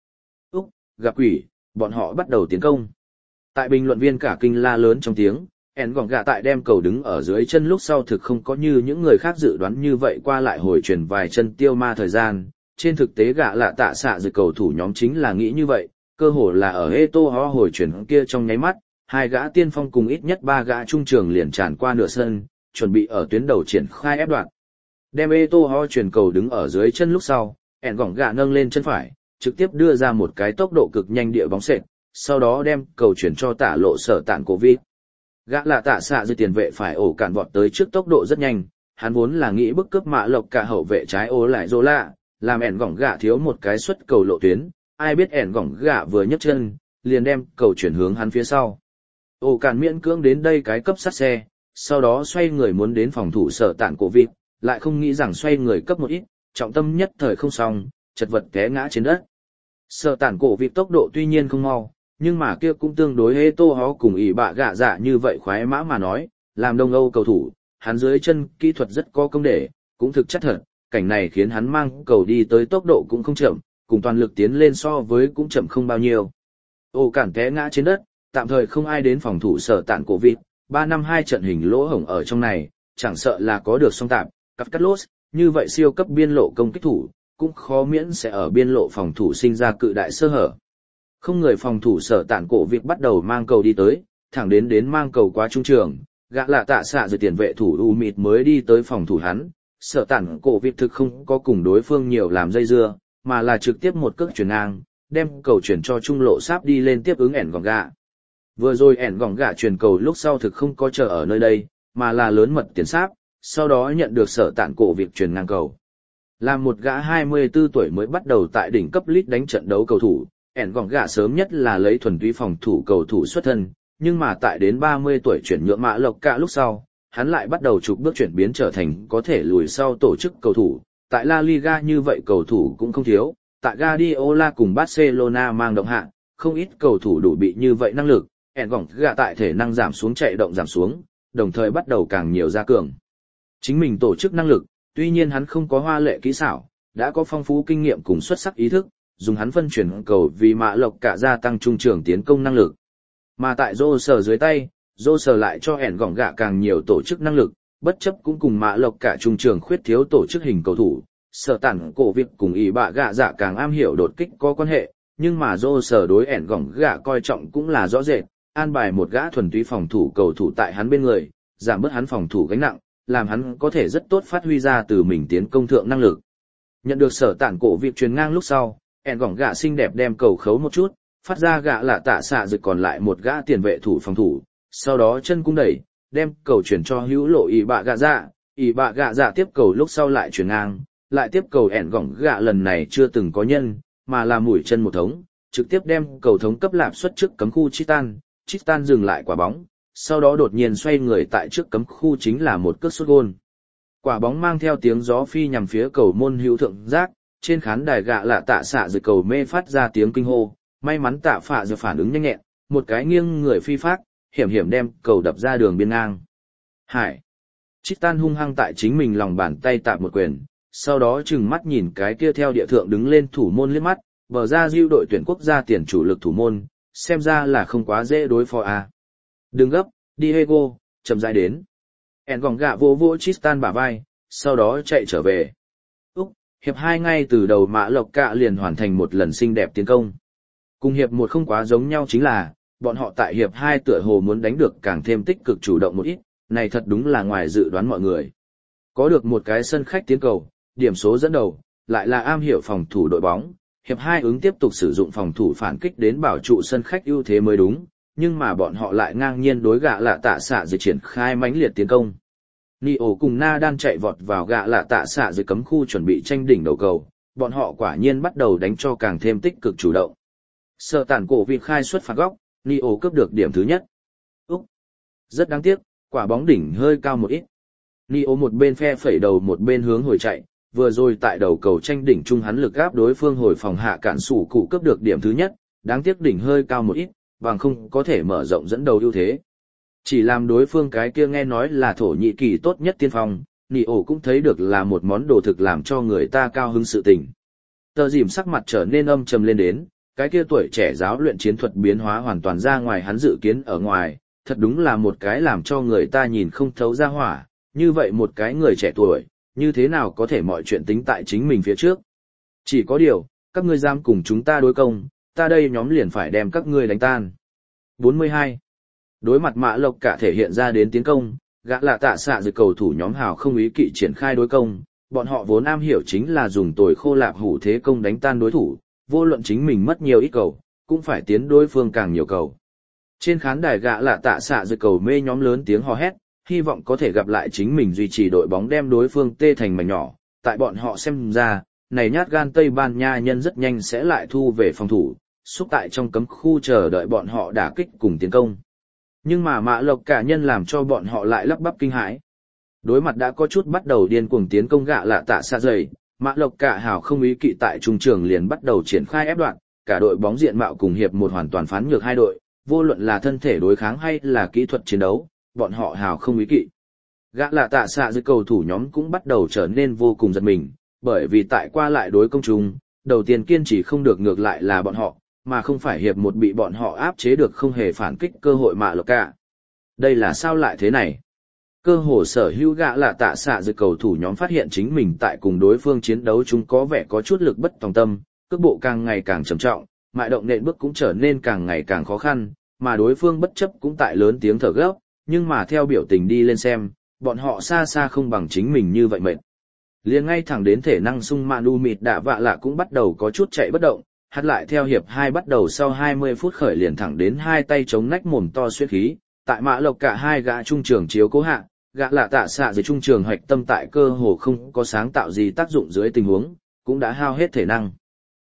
Gặp quỷ, bọn họ bắt đầu tiến công. Tại bình luận viên cả kinh la lớn trong tiếng, Engonga tại đem cầu đứng ở dưới chân lúc sau thực không có như những người khác dự đoán như vậy qua lại hồi chuyển vài chân tiêu ma thời gian. Trên thực tế gạ lạ tạ xạ dự cầu thủ nhóm chính là nghĩ như vậy, cơ hồ là ở Eto'o hồi chuyển kia trong nháy mắt, hai gã tiên phong cùng ít nhất 3 gã trung trường liền tràn qua nửa sân, chuẩn bị ở tuyến đầu triển khai ép đoạn. Đem Eto'o chuyển cầu đứng ở dưới chân lúc sau, Engonga nâng lên chân phải, trực tiếp đưa ra một cái tốc độ cực nhanh địa bóng sệt, sau đó đem cầu chuyển cho tả lộ sở tạn cổ vịt. Gã là tạ xạ dưới tiền vệ phải ổ cản vọt tới trước tốc độ rất nhanh, hắn vốn là nghĩ bức cướp Mã Lộc cả hậu vệ trái ố lại rô lạ, làm Engonga thiếu một cái xuất cầu lộ tuyến, ai biết Engonga vừa nhấc chân, liền đem cầu chuyển hướng hắn phía sau. Ổ cản miễn cưỡng đến đây cái cấp sát xe, sau đó xoay người muốn đến phòng thủ sở tạn cổ vịt, lại không nghĩ rằng xoay người cấp một ít, trọng tâm nhất thời không xong, chật vật té ngã trên đất. Sở tạn cổ vịt tốc độ tuy nhiên không mau, nhưng mà kia cũng tương đối Eto'o cùng ỷ bạ gạ dạ như vậy khoái mã mà nói, làm Đông Âu cầu thủ, hắn dưới chân kỹ thuật rất có công để, cũng thực chất thật, cảnh này khiến hắn mang cầu đi tới tốc độ cũng không chậm, cùng toàn lực tiến lên so với cũng chậm không bao nhiêu. Ổ cản té ngã trên đất, tạm thời không ai đến phòng thủ sở tạn cổ vịt, 3-5-2 trận hình lỗ hổng ở trong này, chẳng sợ là có được song tạp, cắt lốt, như vậy siêu cấp biên lộ công kích thủ, cũng khó miễn sẽ ở biên lộ phòng thủ sinh ra cự đại sơ hở. Không người phòng thủ sở tạn cổ việc bắt đầu mang cầu đi tới, thẳng đến mang cầu qua trung trường, gã là tạ xạ rồi tiền vệ thủ u mịt mới đi tới phòng thủ hắn, sở tạn cổ việc thực không có cùng đối phương nhiều làm dây dưa, mà là trực tiếp một cước chuyển ngang, đem cầu chuyển cho trung lộ sáp đi lên tiếp ứng Engonga. Vừa rồi Engonga chuyển cầu lúc sau thực không có chờ ở nơi đây, mà là lớn mật tiến sáp, sau đó nhận được sở tạn cổ việc chuyển ngang cầu. Là một gã 24 tuổi mới bắt đầu tại đỉnh cấp lít đánh trận đấu cầu thủ, ẻn gỏng gạ sớm nhất là lấy thuần túy phòng thủ cầu thủ xuất thân, nhưng mà tại đến 30 tuổi chuyển nhượng Mã Lộc Cả lúc sau, hắn lại bắt đầu chụp bước chuyển biến trở thành có thể lùi sau tổ chức cầu thủ. Tại La Liga như vậy cầu thủ cũng không thiếu, tại Guardiola cùng Barcelona mang động hạ, không ít cầu thủ đủ bị như vậy năng lực, ẻn gỏng gạ tại thể năng giảm xuống chạy động giảm xuống, đồng thời bắt đầu càng nhiều ra cường. Chính mình tổ chức năng lực, tuy nhiên hắn không có hoa lệ kỹ xảo, đã có phong phú kinh nghiệm cùng xuất sắc ý thức, dùng hắn phân chuyển cầu vì Mã Lộc Cả gia tăng trung trường tiến công năng lực. Mà tại Rô Sở dưới tay, Rô Sở lại cho ẻn gỏng gạ càng nhiều tổ chức năng lực, bất chấp cũng cùng Mã Lộc Cả trung trường khuyết thiếu tổ chức hình cầu thủ. Sở tản cổ việc cùng ý bạ gạ dạ càng am hiểu đột kích có quan hệ, nhưng mà Rô Sở đối ẻn gỏng gạ coi trọng cũng là rõ rệt, an bài một gã thuần túy phòng thủ cầu thủ tại hắn bên người, giảm bớt hắn phòng thủ gánh nặng, làm hắn có thể rất tốt phát huy ra từ mình tiến công thượng năng lực. Nhận được Sở tản cổ việc truyền ngang lúc sau, ẻn gỏng gạ xinh đẹp đem cầu khấu một chút, phát ra gạ là tạ xạ rồi còn lại một gã tiền vệ thủ phòng thủ, sau đó chân cung đẩy, đem cầu chuyển cho hữu lộ ý bạ gạ dạ tiếp cầu lúc sau lại chuyển ngang, lại tiếp cầu ẻn gỏng gạ lần này chưa từng có nhân, mà là mũi chân một thống, trực tiếp đem cầu thống cấp lạp xuất trước cấm khu Chitan dừng lại quả bóng, sau đó đột nhiên xoay người tại trước cấm khu chính là một cước sút gôn. Quả bóng mang theo tiếng gió phi nhằm phía cầu môn hữu thượng giác, trên khán đài gạ là tạ xạ rồi cầu mê phát ra tiếng kinh hô, may mắn tạ phạ rồi phản ứng nhanh nhẹn, một cái nghiêng người phi phát, hiểm đem cầu đập ra đường biên ngang. Chitan hung hăng tại chính mình lòng bàn tay tạm một quyền, sau đó chừng mắt nhìn cái kia theo địa thượng đứng lên thủ môn liếc mắt, bờ ra diêu đội tuyển quốc gia tiền chủ lực thủ môn, xem ra là không quá dễ đối phó à. Đừng gấp, Diego, chậm rãi đến. ẻn gỏng gạ vỗ Tristan bả vai, sau đó chạy trở về. Hiệp 2 ngay từ đầu Mã Lộc Cả liền hoàn thành một lần xinh đẹp tiến công. Cùng hiệp 1 không quá giống nhau chính là, bọn họ tại hiệp 2 tựa hồ muốn đánh được càng thêm tích cực chủ động một ít, này thật đúng là ngoài dự đoán mọi người. Có được một cái sân khách tiến cầu, điểm số dẫn đầu, lại là am hiểu phòng thủ đội bóng, hiệp 2 ứng tiếp tục sử dụng phòng thủ phản kích đến bảo trụ sân khách ưu thế mới đúng, nhưng mà bọn họ lại ngang nhiên đối gạ lạ tạ xạ rồi triển khai mãnh liệt tiến công. Nio cùng Nadal chạy vọt vào gạ lạ tạ xạ rồi cấm khu chuẩn bị tranh đỉnh đầu cầu, bọn họ quả nhiên bắt đầu đánh cho càng thêm tích cực chủ động. Sở tản cổ việc khai xuất phạt góc, Nio cướp được điểm thứ nhất. Rất đáng tiếc, quả bóng đỉnh hơi cao một ít. Nio một bên phe phẩy đầu một bên hướng hồi chạy, vừa rồi tại đầu cầu tranh đỉnh chung hắn lực áp đối phương hồi phòng hạ cản sủ cụ cướp được điểm thứ nhất, đáng tiếc đỉnh hơi cao một ít, bằng không có thể mở rộng dẫn đầu ưu thế. Chỉ làm đối phương cái kia nghe nói là Thổ Nhĩ Kỳ tốt nhất tiên phong, Nio cũng thấy được là một món đồ thực làm cho người ta cao hứng sự tình. Tờ dìm sắc mặt trở nên âm trầm lên đến, cái kia tuổi trẻ giáo luyện chiến thuật biến hóa hoàn toàn ra ngoài hắn dự kiến ở ngoài, thật đúng là một cái làm cho người ta nhìn không thấu ra hỏa, như vậy một cái người trẻ tuổi, như thế nào có thể mọi chuyện tính tại chính mình phía trước. Chỉ có điều, các ngươi dám cùng chúng ta đối công, ta đây nhóm liền phải đem các ngươi đánh tan. 42. Đối mặt Mã Lộc Cả thể hiện ra đến tiến công, gã là tạ xạ rồi cầu thủ nhóm hào không ý kỵ triển khai đối công, bọn họ vốn am hiểu chính là dùng tồi khô lạp hủ thế công đánh tan đối thủ, vô luận chính mình mất nhiều ít cầu, cũng phải tiến đối phương càng nhiều cầu. Trên khán đài gã là tạ xạ rồi cầu mê nhóm lớn tiếng hò hét, hy vọng có thể gặp lại chính mình duy trì đội bóng đem đối phương tê thành mảnh nhỏ, tại bọn họ xem ra, này nhát gan Tây Ban Nha nhân rất nhanh sẽ lại thu về phòng thủ, xúc tại trong cấm khu chờ đợi bọn họ đả kích cùng tiến công. Nhưng mà Mã Lộc Cả nhân làm cho bọn họ lại lắp bắp kinh hãi. Đối mặt đã có chút bắt đầu điên cuồng tiến công gạ lạ tạ xa dày, Mã Lộc Cả hào không ý kỵ tại trung trường liền bắt đầu triển khai ép đoạn, cả đội bóng diện mạo cùng hiệp một hoàn toàn phán nhược hai đội, vô luận là thân thể đối kháng hay là kỹ thuật chiến đấu, bọn họ hào không ý kỵ. Gã lạ tạ xạ dưới cầu thủ nhóm cũng bắt đầu trở nên vô cùng giật mình, bởi vì tại qua lại đối công chúng, đầu tiên kiên trì không được ngược lại là bọn họ, mà không phải hiệp một bị bọn họ áp chế được không hề phản kích cơ hội Mã Lộc Cả. Đây là sao lại thế này? Cơ hồ sở hữu gã là tạ xạ dưới cầu thủ nhóm phát hiện chính mình tại cùng đối phương chiến đấu chúng có vẻ có chút lực bất tòng tâm, cước bộ càng ngày càng trầm trọng, mại động nện bước cũng trở nên càng ngày càng khó khăn, mà đối phương bất chấp cũng tại lớn tiếng thở gấp, nhưng mà theo biểu tình đi lên xem, bọn họ xa xa không bằng chính mình như vậy mệt. Liền ngay thẳng đến thể năng sung mạn u mịt đạ vạ lạ cũng bắt đầu có chút chạy bất động, hát lại theo hiệp 2 bắt đầu sau 20 phút khởi liền thẳng đến hai tay chống nách mồm to xuyết khí, tại Mã Lộc Cả hai gã trung trường chiếu cố hạ, gã lạ tạ xạ dưới trung trường hoạch tâm tại cơ hồ không có sáng tạo gì tác dụng dưới tình huống, cũng đã hao hết thể năng.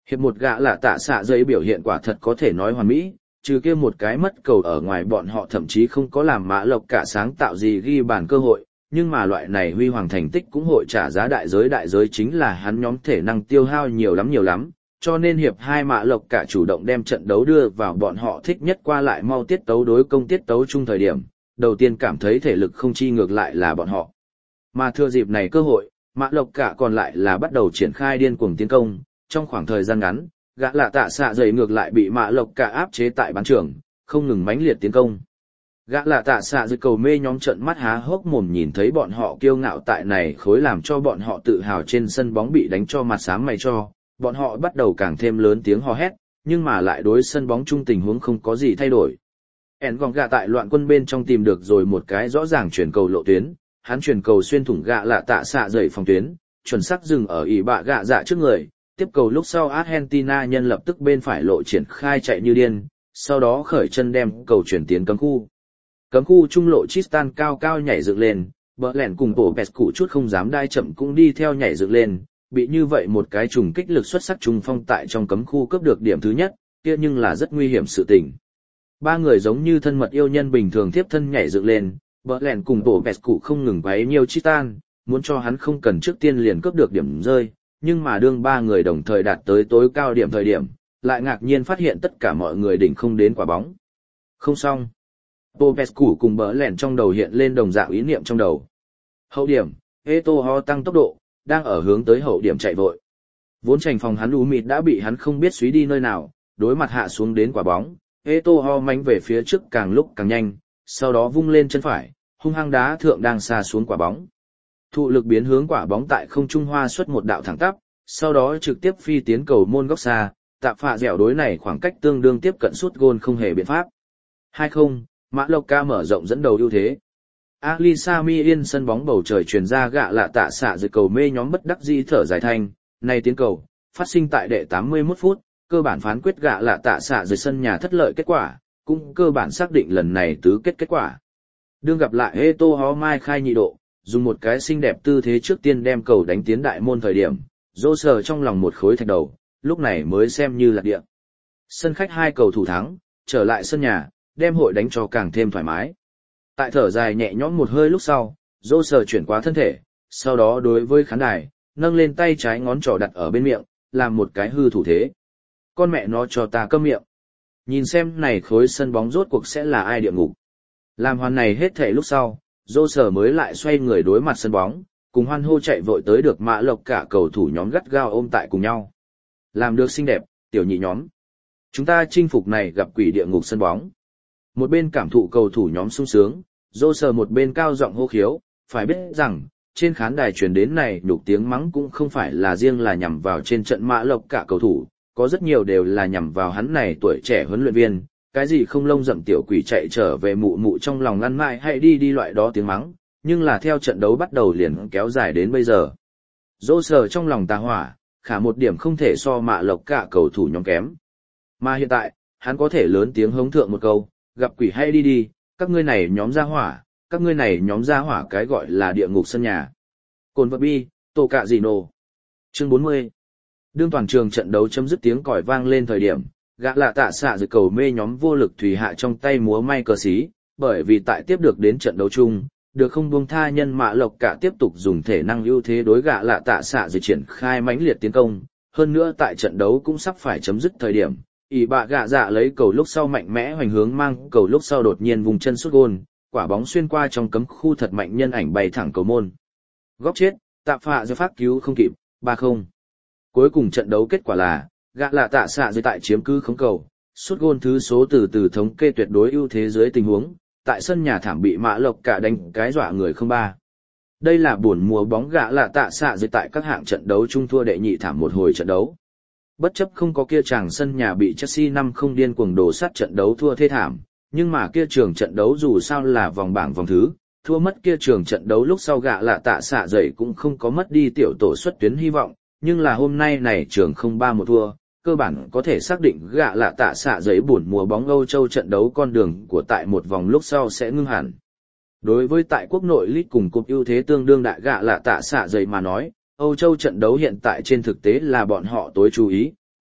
Hiệp một gã là tạ xạ giấy biểu hiện quả thật có thể nói hoàn mỹ, trừ kia một cái mất cầu ở ngoài bọn họ thậm chí không có làm Mã Lộc cả sáng tạo gì ghi bàn cơ hội, nhưng mà loại này huy hoàng thành tích cũng hội trả giá đại giới chính là hắn nhóm thể năng tiêu hao nhiều lắm, cho nên hiệp 2 Mã Lộc cả chủ động đem trận đấu đưa vào bọn họ thích nhất qua lại mau tiết tấu đối công tiết tấu chung thời điểm, đầu tiên cảm thấy thể lực không chi ngược lại là bọn họ. Mà thừa dịp này cơ hội, Mã Lộc cả còn lại là bắt đầu triển khai điên cuồng tiến công, trong khoảng thời gian ngắn, gã là tạ xạ dày ngược lại bị Mã Lộc cả áp chế tại bán trường, không ngừng mãnh liệt tiến công. Gã là tạ xạ dày cầu mê nhóm trận mắt há hốc mồm nhìn thấy bọn họ kiêu ngạo tại này khối làm cho bọn họ tự hào trên sân bóng bị đánh cho mặt xám mày cho, bọn họ bắt đầu càng thêm lớn tiếng hò hét, nhưng mà lại đối sân bóng chung tình huống không có gì thay đổi. En gọng gạ tại loạn quân bên trong tìm được rồi một cái rõ ràng chuyển cầu lộ tuyến, hắn chuyển cầu xuyên thủng gạ là tạ xạ dày phòng tuyến, chuẩn xác dừng ở ỉ bạ gạ dạ trước người, tiếp cầu lúc sau Argentina nhân lập tức bên phải lộ triển khai chạy như điên, sau đó khởi chân đem cầu chuyển tiến cấm khu. Cấm khu trung lộ Tristan cao cao nhảy dựng lên, bờ lẻn cùng tổ bẹt cụ chút không dám đai chậm cũng đi theo nhảy dựng lên, bị như vậy một cái trùng kích lực xuất sắc trùng phong tại trong cấm khu cướp được điểm thứ nhất, kia nhưng là rất nguy hiểm sự tình. Ba người giống như thân mật yêu nhân bình thường tiếp thân nhảy dựng lên, bờ lẻn cùng tổ bẹt cụ không ngừng quấy nhiều Tristan, muốn cho hắn không cần trước tiên liền cướp được điểm rơi, nhưng mà đương ba người đồng thời đạt tới tối cao điểm thời điểm, lại ngạc nhiên phát hiện tất cả mọi người đỉnh không đến quả bóng. Không xong. Popescu cùng bỡ lẻn trong đầu hiện lên đồng dạng ý niệm trong đầu. Hậu điểm, Eto'o tăng tốc độ, đang ở hướng tới hậu điểm chạy vội. Vốn trành phòng hắn mịt đã bị hắn không biết suý đi nơi nào, đối mặt hạ xuống đến quả bóng, Eto'o mánh về phía trước càng lúc càng nhanh, sau đó vung lên chân phải, hung hăng đá thượng đang xa xuống quả bóng. Thụ lực biến hướng quả bóng tại không trung hoa xuất một đạo thẳng tắp, sau đó trực tiếp phi tiến cầu môn góc xa, tạm phạ dẻo đối này khoảng cách tương đương tiếp cận sút gôn không hề biện pháp. 2-0, Mã Lộc ca mở rộng dẫn đầu ưu thế. Ali Sami yên sân bóng bầu trời truyền ra gạ lạ tạ xạ dự cầu mê nhóm bất đắc dĩ thở dài thanh, này tiến cầu, phát sinh tại đệ 81 phút, cơ bản phán quyết gạ lạ tạ xạ dưới sân nhà thất lợi kết quả, cũng cơ bản xác định lần này tứ kết quả. Đương gặp lại Eto'o mai khai nhị độ, dùng một cái xinh đẹp tư thế trước tiên đem cầu đánh tiến đại môn thời điểm, rô sờ trong lòng một khối thạch đầu, lúc này mới xem như là địa. Sân khách 2 cầu thủ thắng, trở lại sân nhà, đem hội đánh cho càng thêm thoải mái. Tại thở dài nhẹ nhõm một hơi lúc sau, rô sờ chuyển qua thân thể, sau đó đối với khán đài, nâng lên tay trái ngón trỏ đặt ở bên miệng, làm một cái hư thủ thế. Con mẹ nó cho ta câm miệng. Nhìn xem này khối sân bóng rốt cuộc sẽ là ai địa ngục. Làm hoàn này hết thể lúc sau, dô sở mới lại xoay người đối mặt sân bóng, cùng hoan hô chạy vội tới được Mã Lộc cả cầu thủ nhóm gắt gao ôm tại cùng nhau. Làm được xinh đẹp, tiểu nhị nhóm. Chúng ta chinh phục này gặp quỷ địa ngục sân bóng. Một bên cảm thụ cầu thủ nhóm sung sướng, dô sở một bên cao giọng hô khiếu, phải biết rằng, trên khán đài truyền đến này nhục tiếng mắng cũng không phải là riêng là nhằm vào trên trận Mã Lộc cả cầu thủ, có rất nhiều đều là nhằm vào hắn này tuổi trẻ huấn luyện viên. Cái gì không lông rậm tiểu quỷ chạy trở về mụ mụ trong lòng ngăn mãi hay đi loại đó tiếng mắng, nhưng là theo trận đấu bắt đầu liền kéo dài đến bây giờ. Dô sờ trong lòng tà hỏa, khả một điểm không thể so Mã Lộc cả cầu thủ nhóm kém. Mà hiện tại, hắn có thể lớn tiếng hống thượng một câu, gặp quỷ hay đi, các ngươi này nhóm ra hỏa, các ngươi này nhóm ra hỏa cái gọi là địa ngục sân nhà. Cồn vật bi, tổ cạ gì nổ. Chương 40. Đương toàn trường trận đấu chấm dứt tiếng còi vang lên thời điểm, gã lạ tạ xạ dự cầu mê nhóm vô lực thủy hạ trong tay múa may cờ xí, bởi vì tại tiếp được đến trận đấu chung, được không buông tha nhân Mã Lộc cả tiếp tục dùng thể năng ưu thế đối gã lạ tạ xạ dự triển khai mãnh liệt tiến công, hơn nữa tại trận đấu cũng sắp phải chấm dứt thời điểm, ỷ bạ gạ dạ lấy cầu lúc sau mạnh mẽ hoành hướng mang cầu lúc sau đột nhiên vùng chân sút gôn, quả bóng xuyên qua trong cấm khu thật mạnh nhân ảnh bay thẳng cầu môn. Góc chết, tạm phạ do phát cứu không kịp, 3-0. Cuối cùng trận đấu kết quả là gã lạ tạ xạ dưới tại chiếm cứ khống cầu, sút gôn thứ số từ thống kê tuyệt đối ưu thế dưới tình huống, tại sân nhà thảm bị Mã Lộc cả đánh cái dọa người 0-3. Đây là buồn mùa bóng gã lạ tạ xạ dưới tại các hạng trận đấu chung thua đệ nhị thảm một hồi trận đấu. Bất chấp không có kia chàng sân nhà bị Chelsea 5-0 điên cuồng đổ sát trận đấu thua thê thảm, nhưng mà kia trường trận đấu dù sao là vòng bảng vòng thứ, thua mất kia trường trận đấu lúc sau gã lạ tạ xạ dậy cũng không có mất đi tiểu tổ xuất tuyến hy vọng, nhưng là hôm nay này trường 0-3 một thua, cơ bản có thể xác định gã lạ tạ xạ giấy buồn mùa bóng Âu Châu trận đấu con đường của tại một vòng lúc sau sẽ ngưng hẳn. Đối với tại quốc nội League cùng cúp ưu thế tương đương đại gã lạ tạ xạ giấy mà nói, Âu Châu trận đấu hiện tại trên thực tế là bọn họ tối chú ý,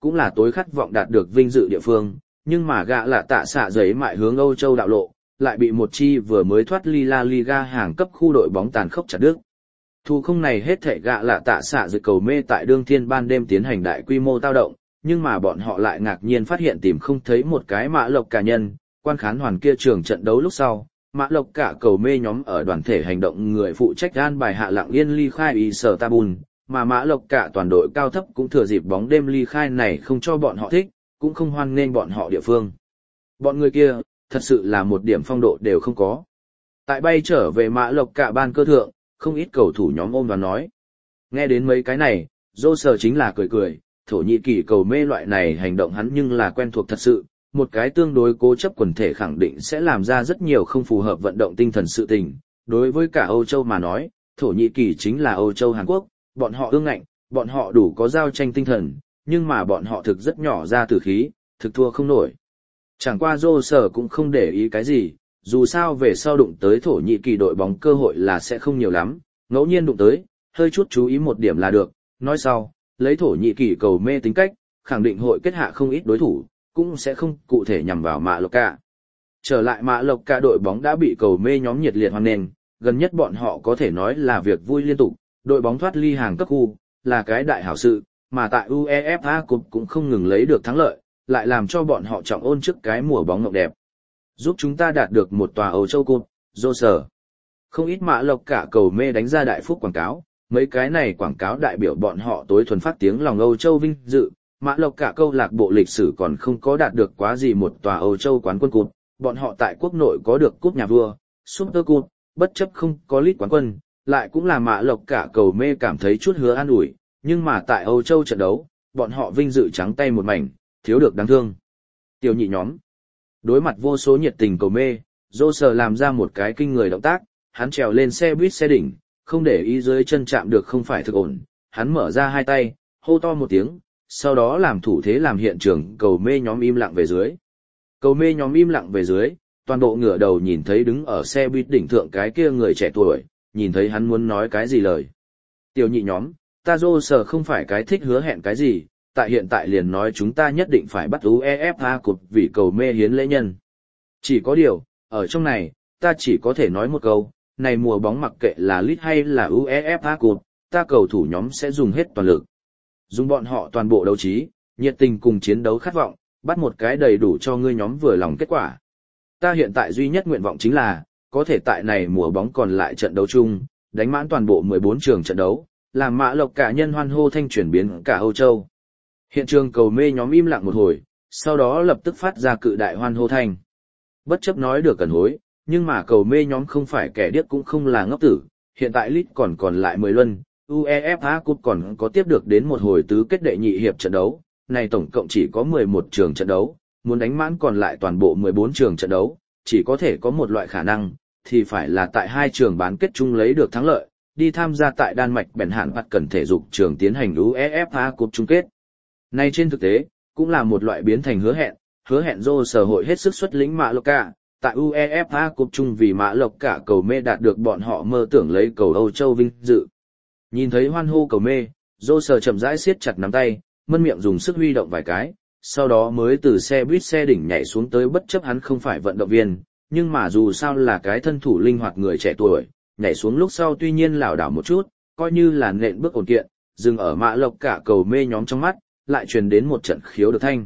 cũng là tối khát vọng đạt được vinh dự địa phương, nhưng mà gạ lạ tạ xạ giấy mại hướng Âu Châu đạo lộ, lại bị một chi vừa mới thoát ly La Liga hàng cấp khu đội bóng tàn khốc chặt đứt. Thu không này hết thảy gạ lạ tạ xạ dự cầu mê tại đương thiên ban đêm tiến hành đại quy mô tao động, nhưng mà bọn họ lại ngạc nhiên phát hiện tìm không thấy một cái Mã Lộc Cả nhân, quan khán hoàn kia trường trận đấu lúc sau. Mã Lộc Cả cầu mê nhóm ở đoàn thể hành động người phụ trách an bài hạ lặng yên ly khai Istanbul, mà Mã Lộc Cả toàn đội cao thấp cũng thừa dịp bóng đêm ly khai này không cho bọn họ thích, cũng không hoan nghênh bọn họ địa phương. Bọn người kia, thật sự là một điểm phong độ đều không có. Tại bay trở về Mã Lộc Cả ban cơ thượng, không ít cầu thủ nhóm ôm và nói. Nghe đến mấy cái này, Dô Sở chính là cười cười, Thổ Nhĩ Kỳ cầu mê loại này hành động hắn nhưng là quen thuộc thật sự, một cái tương đối cố chấp quần thể khẳng định sẽ làm ra rất nhiều không phù hợp vận động tinh thần sự tình. Đối với cả Âu Châu mà nói, Thổ Nhĩ Kỳ chính là Âu Châu Hàn Quốc, bọn họ ương ngạnh, bọn họ đủ có giao tranh tinh thần, nhưng mà bọn họ thực rất nhỏ ra tử khí, thực thua không nổi. Chẳng qua Dô Sở cũng không để ý cái gì, dù sao về sau đụng tới Thổ Nhĩ Kỳ đội bóng cơ hội là sẽ không nhiều lắm, ngẫu nhiên đụng tới, hơi chút chú ý một điểm là được. Nói sau, lấy Thổ Nhĩ Kỳ cầu mê tính cách, khẳng định hội kết hạ không ít đối thủ, cũng sẽ không cụ thể nhằm vào Mã Lộc Cả. Trở lại Mã Lộc Cả đội bóng đã bị cầu mê nhóm nhiệt liệt hoan nghênh, gần nhất bọn họ có thể nói là việc vui liên tục, đội bóng thoát ly hàng cấp khu, là cái đại hảo sự, mà tại UEFA Cup cũng không ngừng lấy được thắng lợi, lại làm cho bọn họ trọng ôn trước cái mùa bóng ngọc đẹp. Giúp chúng ta đạt được một tòa Âu Châu Cup, Dô Sở. Không ít Mã Lộc Cả cầu mê đánh ra đại phúc quảng cáo, mấy cái này quảng cáo đại biểu bọn họ tối thuần phát tiếng lòng Âu Châu vinh dự. Mã Lộc Cả câu lạc bộ lịch sử còn không có đạt được quá gì một tòa Âu Châu quán quân cúp, bọn họ tại quốc nội có được cúp nhà vua, Super Cup, bất chấp không có lít quán quân, lại cũng là Mã Lộc Cả cầu mê cảm thấy chút hứa an ủi, nhưng mà tại Âu Châu trận đấu, bọn họ vinh dự trắng tay một mảnh, thiếu được đáng thương. Tiểu nhị nhóm, đối mặt vô số nhiệt tình cầu mê, Dô Sở làm ra một cái kinh người động tác, hắn trèo lên xe buýt xe đỉnh, không để ý dưới chân chạm được không phải thực ổn, hắn mở ra hai tay, hô to một tiếng, sau đó làm thủ thế làm hiện trường cầu mê nhóm im lặng về dưới. Cầu mê nhóm im lặng về dưới, toàn bộ ngửa đầu nhìn thấy đứng ở xe buýt đỉnh thượng cái kia người trẻ tuổi, nhìn thấy hắn muốn nói cái gì lời. Tiểu nhị nhóm, ta Dô Sở không phải cái thích hứa hẹn cái gì, tại hiện tại liền nói chúng ta nhất định phải bắt UEFA Cup vì cầu mê hiến lễ nhân. Chỉ có điều, ở trong này, ta chỉ có thể nói một câu, này mùa bóng mặc kệ là League hay là UEFA Cup, ta cầu thủ nhóm sẽ dùng hết toàn lực. Dùng bọn họ toàn bộ đấu trí, nhiệt tình cùng chiến đấu khát vọng, bắt một cái đầy đủ cho ngươi nhóm vừa lòng kết quả. Ta hiện tại duy nhất nguyện vọng chính là, có thể tại này mùa bóng còn lại trận đấu chung, đánh mãn toàn bộ 14 trường trận đấu, làm Mã Lộc Cả nhân hoan hô thanh chuyển biến cả Âu Châu. Hiện trường cầu mê nhóm im lặng một hồi, sau đó lập tức phát ra cự đại hoan hô thanh. Bất chấp nói được cần hối, nhưng mà cầu mê nhóm không phải kẻ điếc cũng không là ngốc tử, hiện tại League còn lại 10 luân, UEFA Cup còn có tiếp được đến một hồi tứ kết đệ nhị hiệp trận đấu, này tổng cộng chỉ có 11 trường trận đấu, muốn đánh mãn còn lại toàn bộ 14 trường trận đấu, chỉ có thể có một loại khả năng, thì phải là tại hai trường bán kết chung lấy được thắng lợi, đi tham gia tại Đan Mạch bèn hạn bắt cần thể dục trường tiến hành UEFA Cup chung kết. Này trên thực tế, cũng là một loại biến thành hứa hẹn Dô Sở hội hết sức xuất lĩnh Mã Lộc Cả, tại UEFA Cup chung vì Mã Lộc Cả cầu mê đạt được bọn họ mơ tưởng lấy cầu Âu Châu vinh dự. Nhìn thấy hoan hô cầu mê, Dô Sở chậm rãi siết chặt nắm tay, mân miệng dùng sức huy động vài cái, sau đó mới từ xe buýt xe đỉnh nhảy xuống tới bất chấp hắn không phải vận động viên, nhưng mà dù sao là cái thân thủ linh hoạt người trẻ tuổi, nhảy xuống lúc sau tuy nhiên lảo đảo một chút, coi như là nện bước ổn kiện, dừng ở Mã Lộc Cả cầu mê nhóm trong mắt, lại truyền đến một trận khiếu được thanh.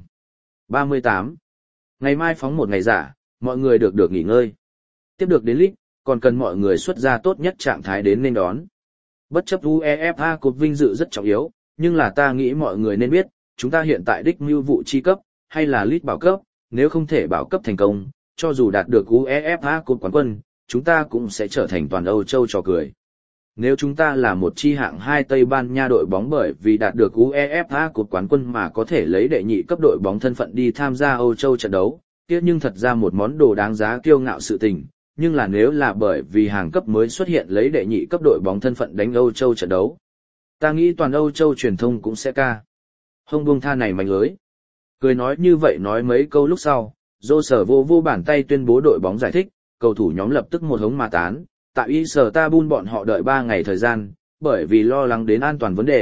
38. Ngày mai phóng một ngày giả, mọi người được nghỉ ngơi. Tiếp được đến League, còn cần mọi người xuất ra tốt nhất trạng thái đến nên đón. Bất chấp UEFA Cup vinh dự rất trọng yếu, nhưng là ta nghĩ mọi người nên biết, chúng ta hiện tại đích mưu vụ chi cấp, hay là League bảo cấp, nếu không thể bảo cấp thành công, cho dù đạt được UEFA Cup quán quân, chúng ta cũng sẽ trở thành toàn Âu Châu trò cười. Nếu chúng ta là một chi hạng 2 Tây Ban Nha đội bóng bởi vì đạt được UEFA Cup quán quân mà có thể lấy đệ nhị cấp đội bóng thân phận đi tham gia Âu Châu trận đấu, kia nhưng thật ra một món đồ đáng giá kiêu ngạo sự tình, nhưng là nếu là bởi vì hàng cấp mới xuất hiện lấy đệ nhị cấp đội bóng thân phận đánh Âu Châu trận đấu, ta nghĩ toàn Âu Châu truyền thông cũng sẽ ca hông buông tha này mảnh lưới. Cười nói như vậy nói mấy câu lúc sau, Dô Sở vô bàn tay tuyên bố đội bóng giải thích, cầu thủ nhóm lập tức một hống mà tán. Tại Istanbul bọn họ đợi 3 ngày thời gian, bởi vì lo lắng đến an toàn vấn đề,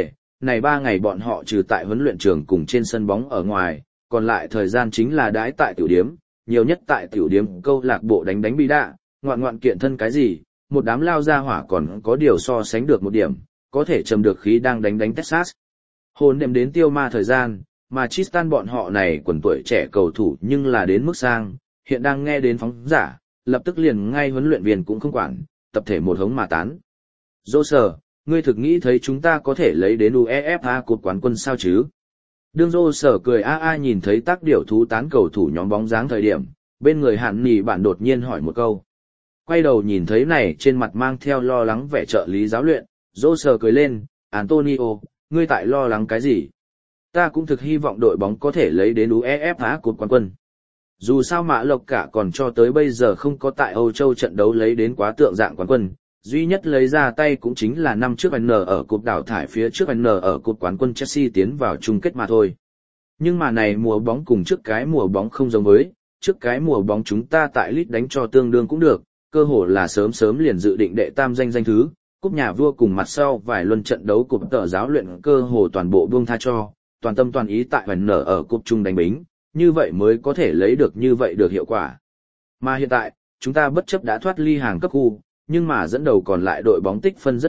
này 3 ngày bọn họ trừ tại huấn luyện trường cùng trên sân bóng ở ngoài, còn lại thời gian chính là đãi tại tiểu điếm, nhiều nhất tại tiểu điếm câu lạc bộ đánh đánh bi đạ, ngoạn ngoạn kiện thân cái gì, một đám lao ra hỏa còn có điều so sánh được một điểm, có thể trầm được khí đang đánh Texas. Hồn đêm đến tiêu ma thời gian, mà Tristan bọn họ này quần tuổi trẻ cầu thủ nhưng là đến mức sang, hiện đang nghe đến phóng giả, lập tức liền ngay huấn luyện viên cũng không quản, tập thể một hống mà tán. Dô sở, ngươi thực nghĩ thấy chúng ta có thể lấy đến UEFA cột quán quân sao chứ? Đương Dô sở cười nhìn thấy tác điểu thú tán cầu thủ nhóm bóng dáng thời điểm, bên người Hạn Nỉ bạn đột nhiên hỏi một câu. Quay đầu nhìn thấy này trên mặt mang theo lo lắng vẻ trợ lý giáo luyện, Dô sở cười lên, Antonio, ngươi tại lo lắng cái gì? Ta cũng thực hy vọng đội bóng có thể lấy đến UEFA cột quán quân. Dù sao Mã Lộc cả còn cho tới bây giờ không có tại Âu Châu trận đấu lấy đến quá tượng dạng quán quân, duy nhất lấy ra tay cũng chính là năm trước N ở cúp đào thải phía trước N ở cúp quán quân Chelsea tiến vào chung kết mà thôi. Nhưng mà này mùa bóng cùng trước cái mùa bóng không giống với, trước cái mùa bóng chúng ta tại Leeds đánh cho tương đương cũng được, cơ hội là sớm sớm liền dự định đệ tam danh thứ, cúp nhà vua cùng mặt sau vài luân trận đấu cúp tờ giáo luyện cơ hồ toàn bộ buông tha cho, toàn tâm toàn ý tại N ở cúp chung đánh bính, như vậy mới có thể lấy được như vậy được hiệu quả. Mà hiện tại, chúng ta bất chấp đã thoát ly hàng cấp khu, nhưng mà dẫn đầu còn lại đội bóng tích phân rất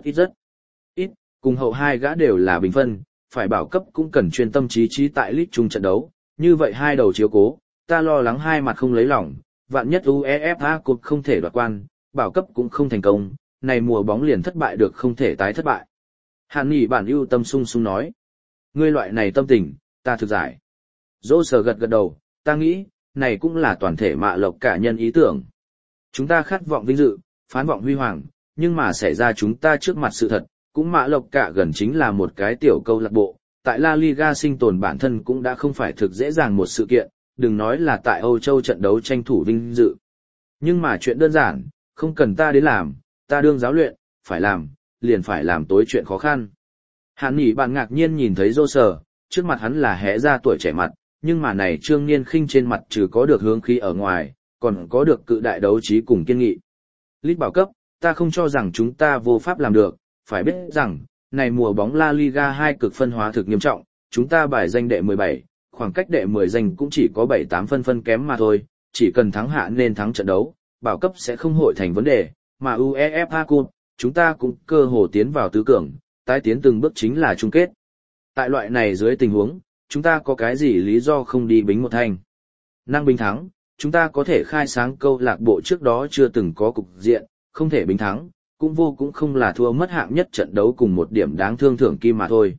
ít, cùng hậu hai gã đều là bình phân, phải bảo cấp cũng cần chuyên tâm trí trí tại Leeds chung trận đấu, như vậy hai đầu chiếu cố, ta lo lắng hai mặt không lấy lòng, vạn nhất UEFA Cup không thể đoạt quan, bảo cấp cũng không thành công, này mùa bóng liền thất bại được không thể tái thất bại. Hàn Nghị bản ưu tâm sung sung nói, ngươi loại này tâm tình, ta thực giải. Dô sờ gật gật đầu, ta nghĩ, này cũng là toàn thể Mạ Lộc cả nhân ý tưởng. Chúng ta khát vọng vinh dự, phán vọng huy hoàng, nhưng mà xảy ra chúng ta trước mặt sự thật, cũng Mạ Lộc cả gần chính là một cái tiểu câu lạc bộ, tại La Liga sinh tồn bản thân cũng đã không phải thực dễ dàng một sự kiện, đừng nói là tại Âu Châu trận đấu tranh thủ vinh dự. Nhưng mà chuyện đơn giản, không cần ta đến làm, ta đương giáo luyện, phải làm, liền phải làm tối chuyện khó khăn. Hàn Nghị bạn ngạc nhiên nhìn thấy Dô sờ, trước mặt hắn là hé ra tuổi trẻ mặt, nhưng mà này Trương Niên Khinh trên mặt trừ có được hướng khí ở ngoài, còn có được cự đại đấu trí cùng kiên nghị. Leeds bảo cấp, ta không cho rằng chúng ta vô pháp làm được, phải biết rằng, này mùa bóng La Liga 2 cực phân hóa thực nghiêm trọng, chúng ta bài danh đệ 17, khoảng cách đệ 10 danh cũng chỉ có 7-8 phân kém mà thôi, chỉ cần thắng hạ nên thắng trận đấu, bảo cấp sẽ không hội thành vấn đề, mà UEFA Cup, chúng ta cũng cơ hồ tiến vào tứ cường, tái tiến từng bước chính là chung kết. Tại loại này dưới tình huống, chúng ta có cái gì lý do không đi bính một thanh. Năng bính thắng, chúng ta có thể khai sáng câu lạc bộ trước đó chưa từng có cục diện, không thể bính thắng, cũng không là thua mất hạng nhất trận đấu cùng một điểm đáng thương thưởng kim mà thôi.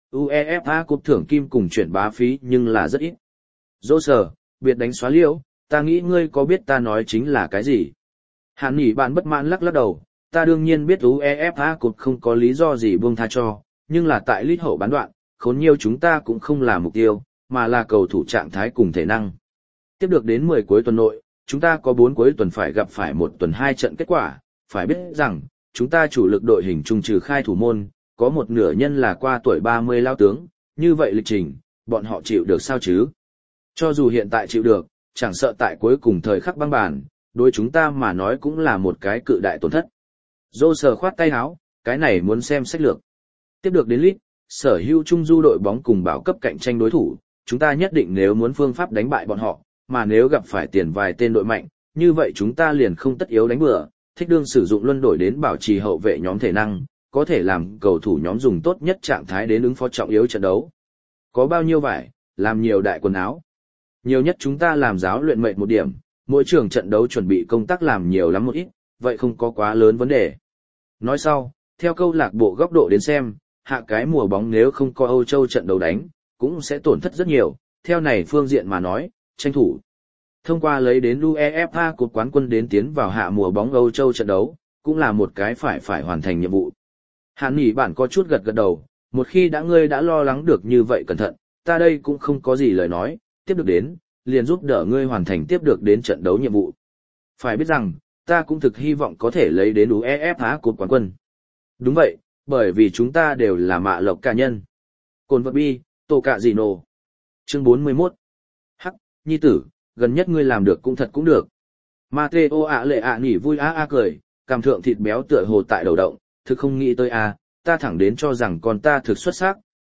UEFA Cup thưởng kim cùng chuyển bá phí nhưng là rất ít. Dô sờ, biệt đánh xóa liễu, ta nghĩ ngươi có biết ta nói chính là cái gì. Hàn Nghị bạn bất mãn lắc đầu, ta đương nhiên biết UEFA Cup không có lý do gì buông tha cho, nhưng là tại Leeds hậu bán đoạn, khốn nhiều chúng ta cũng không là mục tiêu, mà là cầu thủ trạng thái cùng thể năng. Tiếp được đến 10 cuối tuần nội, chúng ta có 4 cuối tuần phải gặp phải 1 tuần 2 trận kết quả, phải biết rằng, chúng ta chủ lực đội hình trung trừ khai thủ môn, có một nửa nhân là qua tuổi 30 lao tướng, như vậy lịch trình, bọn họ chịu được sao chứ? Cho dù hiện tại chịu được, chẳng sợ tại cuối cùng thời khắc băng bàn, đối chúng ta mà nói cũng là một cái cự đại tổn thất. Dô sờ khoát tay áo, cái này muốn xem sách lược. Tiếp được đến Leeds, sở hữu trung du đội bóng cùng bảo cấp cạnh tranh đối thủ, chúng ta nhất định nếu muốn phương pháp đánh bại bọn họ, mà nếu gặp phải tiền vài tên đội mạnh, như vậy chúng ta liền không tất yếu đánh bừa, thích đương sử dụng luân đổi đến bảo trì hậu vệ nhóm thể năng, có thể làm cầu thủ nhóm dùng tốt nhất trạng thái đến ứng phó trọng yếu trận đấu. Có bao nhiêu vải, làm nhiều đại quần áo. Nhiều nhất chúng ta làm giáo luyện mệnh một điểm, mỗi trường trận đấu chuẩn bị công tác làm nhiều lắm một ít, vậy không có quá lớn vấn đề. Nói sau, theo câu lạc bộ góc độ đến xem, hạ cái mùa bóng nếu không có Âu Châu trận đấu đánh, cũng sẽ tổn thất rất nhiều, theo này phương diện mà nói, tranh thủ. Thông qua lấy đến UEFA Cup quán quân đến tiến vào hạ mùa bóng Âu Châu trận đấu, cũng là một cái phải hoàn thành nhiệm vụ. Hàn Nghị bản có chút gật đầu, một khi ngươi đã lo lắng được như vậy cẩn thận, ta đây cũng không có gì lời nói, tiếp được đến, liền giúp đỡ ngươi hoàn thành tiếp được đến trận đấu nhiệm vụ. Phải biết rằng, ta cũng thực hy vọng có thể lấy đến UEFA Cup quán quân. Đúng vậy, bởi vì chúng ta đều là Mạ Lộc cá nhân. Cồn vật bi, tổ cạ gì nổ. Chương 41. Hắc, nhi tử, gần nhất ngươi làm được cũng được. Mateo ạ lệ ạ nhỉ vui cười, cảm thượng thịt béo tựa hồ tại đầu động, thực không nghĩ tới ta thẳng đến cho rằng con ta thực xuất sắc,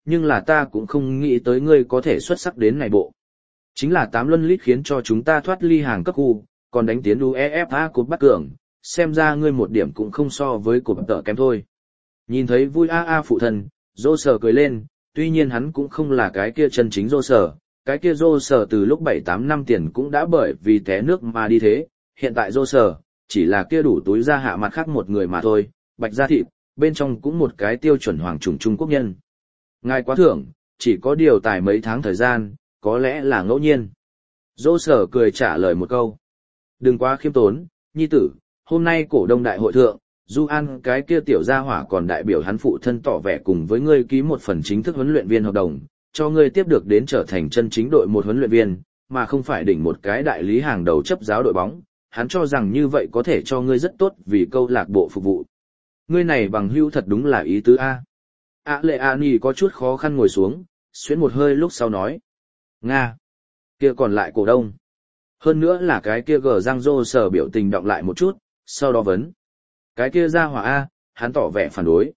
nhưng là ta cũng không nghĩ tới ngươi có thể xuất sắc đến này bộ. Chính là 8 luân lít khiến cho chúng ta thoát ly hàng cấp khu, còn đánh tiến UEFA Cup Bắc Cường, xem ra ngươi một điểm cũng không so với cụp tợ kém thôi. Nhìn thấy vui phụ thân, Dô Sở cười lên, tuy nhiên hắn cũng không là cái kia chân chính Dô Sở, cái kia Dô Sở từ lúc 7-8 năm tiền cũng đã bởi vì té nước mà đi thế, hiện tại Dô Sở, chỉ là kia đủ túi ra hạ mặt khác một người mà thôi, bạch da thịt, bên trong cũng một cái tiêu chuẩn hoàng chủng Trung Quốc nhân. Ngài quá thưởng, chỉ có điều tài mấy tháng thời gian, có lẽ là ngẫu nhiên. Dô Sở cười trả lời một câu. Đừng quá khiêm tốn, nhi tử, hôm nay cổ đông đại hội thượng, Du An cái kia tiểu gia hỏa còn đại biểu hắn phụ thân tỏ vẻ cùng với ngươi ký một phần chính thức huấn luyện viên hợp đồng, cho ngươi tiếp được đến trở thành chân chính đội một huấn luyện viên, mà không phải đỉnh một cái đại lý hàng đầu chấp giáo đội bóng. Hắn cho rằng như vậy có thể cho ngươi rất tốt vì câu lạc bộ phục vụ. Ngươi này bằng hữu thật đúng là ý tứ A. Lệ Ani có chút khó khăn ngồi xuống, xuyến một hơi lúc sau nói. Nga. Kia còn lại cổ đông. Hơn nữa là cái kia gờ răng rô sở biểu tình đọng lại một chút, sau đó vấn. Cái kia ra hỏa A, hắn tỏ vẻ phản đối.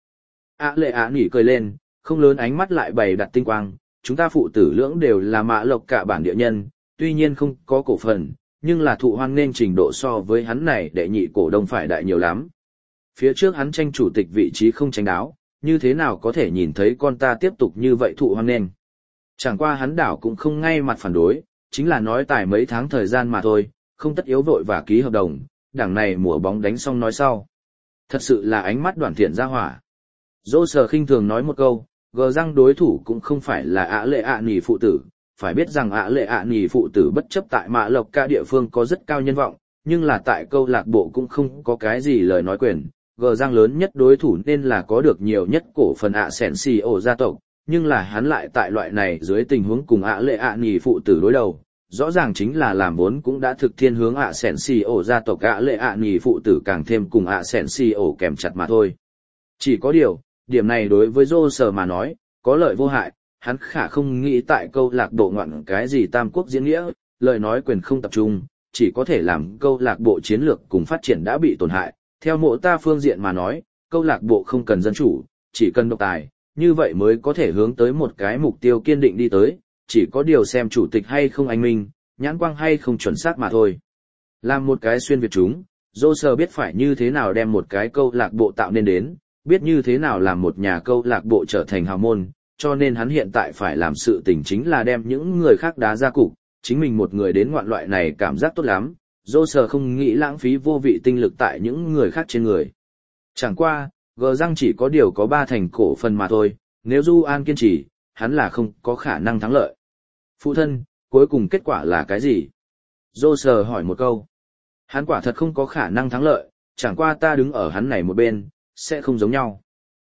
Lệ Ani cười lên, không lớn ánh mắt lại bày đặt tinh quang. Chúng ta phụ tử lưỡng đều là Mã Lộc cả bản địa nhân, tuy nhiên không có cổ phần, nhưng là thụ hoan nên trình độ so với hắn này đệ nhị cổ đông phải đại nhiều lắm. Phía trước hắn tranh chủ tịch vị trí không tranh đáo, như thế nào có thể nhìn thấy con ta tiếp tục như vậy thụ hoan nên. Chẳng qua hắn đảo cũng không ngay mặt phản đối, chính là nói tài mấy tháng thời gian mà thôi, không tất yếu vội và ký hợp đồng, đảng này mùa bóng đánh xong nói sau. Thật sự là ánh mắt đoàn thiện ra hỏa. Dô Sở khinh thường nói một câu, gờ răng đối thủ cũng không phải là Lệ Nỉ phụ tử, phải biết rằng Lệ Nỉ phụ tử bất chấp tại Mã Lộc ca địa phương có rất cao nhân vọng, nhưng là tại câu lạc bộ cũng không có cái gì lời nói quyền. Gờ răng lớn nhất đối thủ nên là có được nhiều nhất cổ phần Asensio gia tộc, nhưng là hắn lại tại loại này dưới tình huống cùng Lệ Nỉ phụ tử đối đầu, rõ ràng chính là làm vốn cũng đã thực thiên hướng Asensio gia tộc Lệ Nỉ phụ tử càng thêm cùng Asensio kèm chặt mà thôi. Chỉ có điều, điểm này đối với Dô Sở mà nói, có lợi vô hại, hắn khả không nghĩ tại câu lạc bộ ngoạn cái gì tam quốc diễn nghĩa, lời nói quyền không tập trung, chỉ có thể làm câu lạc bộ chiến lược cùng phát triển đã bị tổn hại. Theo mộ ta phương diện mà nói, câu lạc bộ không cần dân chủ, chỉ cần độc tài, như vậy mới có thể hướng tới một cái mục tiêu kiên định đi tới, chỉ có điều xem chủ tịch hay không anh minh, nhãn quang hay không chuẩn xác mà thôi. Làm một cái xuyên Việt chúng, Dô Sở biết phải như thế nào đem một cái câu lạc bộ tạo nên đến, biết như thế nào làm một nhà câu lạc bộ trở thành hào môn, cho nên hắn hiện tại phải làm sự tình chính là đem những người khác đá ra cục, chính mình một người đến ngoạn loại này cảm giác tốt lắm, Dô Sở không nghĩ lãng phí vô vị tinh lực tại những người khác trên người. Chẳng qua, gờ răng chỉ có điều có 3 thành cổ phần mà thôi, nếu Du An kiên trì, hắn là không có khả năng thắng lợi. Phụ thân, cuối cùng kết quả là cái gì? Dô Sở hỏi một câu. Hắn quả thật không có khả năng thắng lợi, chẳng qua ta đứng ở hắn này một bên, sẽ không giống nhau.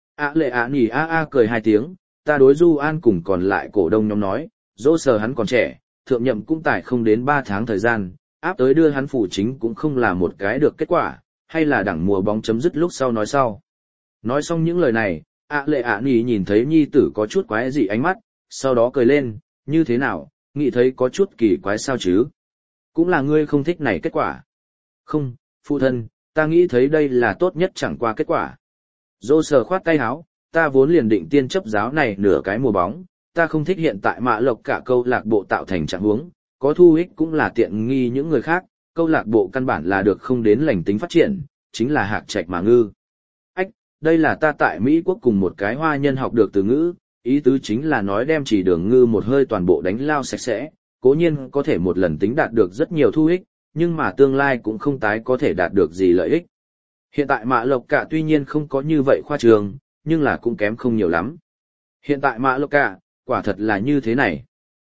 Lệ Nỉ cười 2 tiếng, ta đối Du An cùng còn lại cổ đông nhóm nói, Dô Sở hắn còn trẻ, thượng nhậm cũng tài không đến 3 tháng thời gian, áp tới đưa hắn phủ chính cũng không là một cái được kết quả, hay là đẳng mùa bóng chấm dứt lúc sau nói sau. Nói xong những lời này, Lệ Nỉ nhìn thấy nhi tử có chút quái dị ánh mắt, sau đó cười lên, như thế nào, nghĩ thấy có chút kỳ quái sao chứ? Cũng là ngươi không thích này kết quả. Không, phụ thân, ta nghĩ thấy đây là tốt nhất chẳng qua kết quả. Dô Sở khoát tay áo, ta vốn liền định tiên chấp giáo này nửa cái mùa bóng, ta không thích hiện tại Mã Lộc cả câu lạc bộ tạo thành trạng huống, có thu ích cũng là tiện nghi những người khác, câu lạc bộ căn bản là được không đến lành tính phát triển, chính là hạc trạch mà ngư. Ách, đây là ta tại Mỹ quốc cùng một cái hoa nhân học được từ ngữ, ý tứ chính là nói đem chỉ đường ngư một hơi toàn bộ đánh lao sạch sẽ, cố nhiên có thể một lần tính đạt được rất nhiều thu ích, nhưng mà tương lai cũng không tái có thể đạt được gì lợi ích. Hiện tại Mã Lộc cả tuy nhiên không có như vậy khoa trường, nhưng là cũng kém không nhiều lắm. Hiện tại Mã Lộc cả, quả thật là như thế này.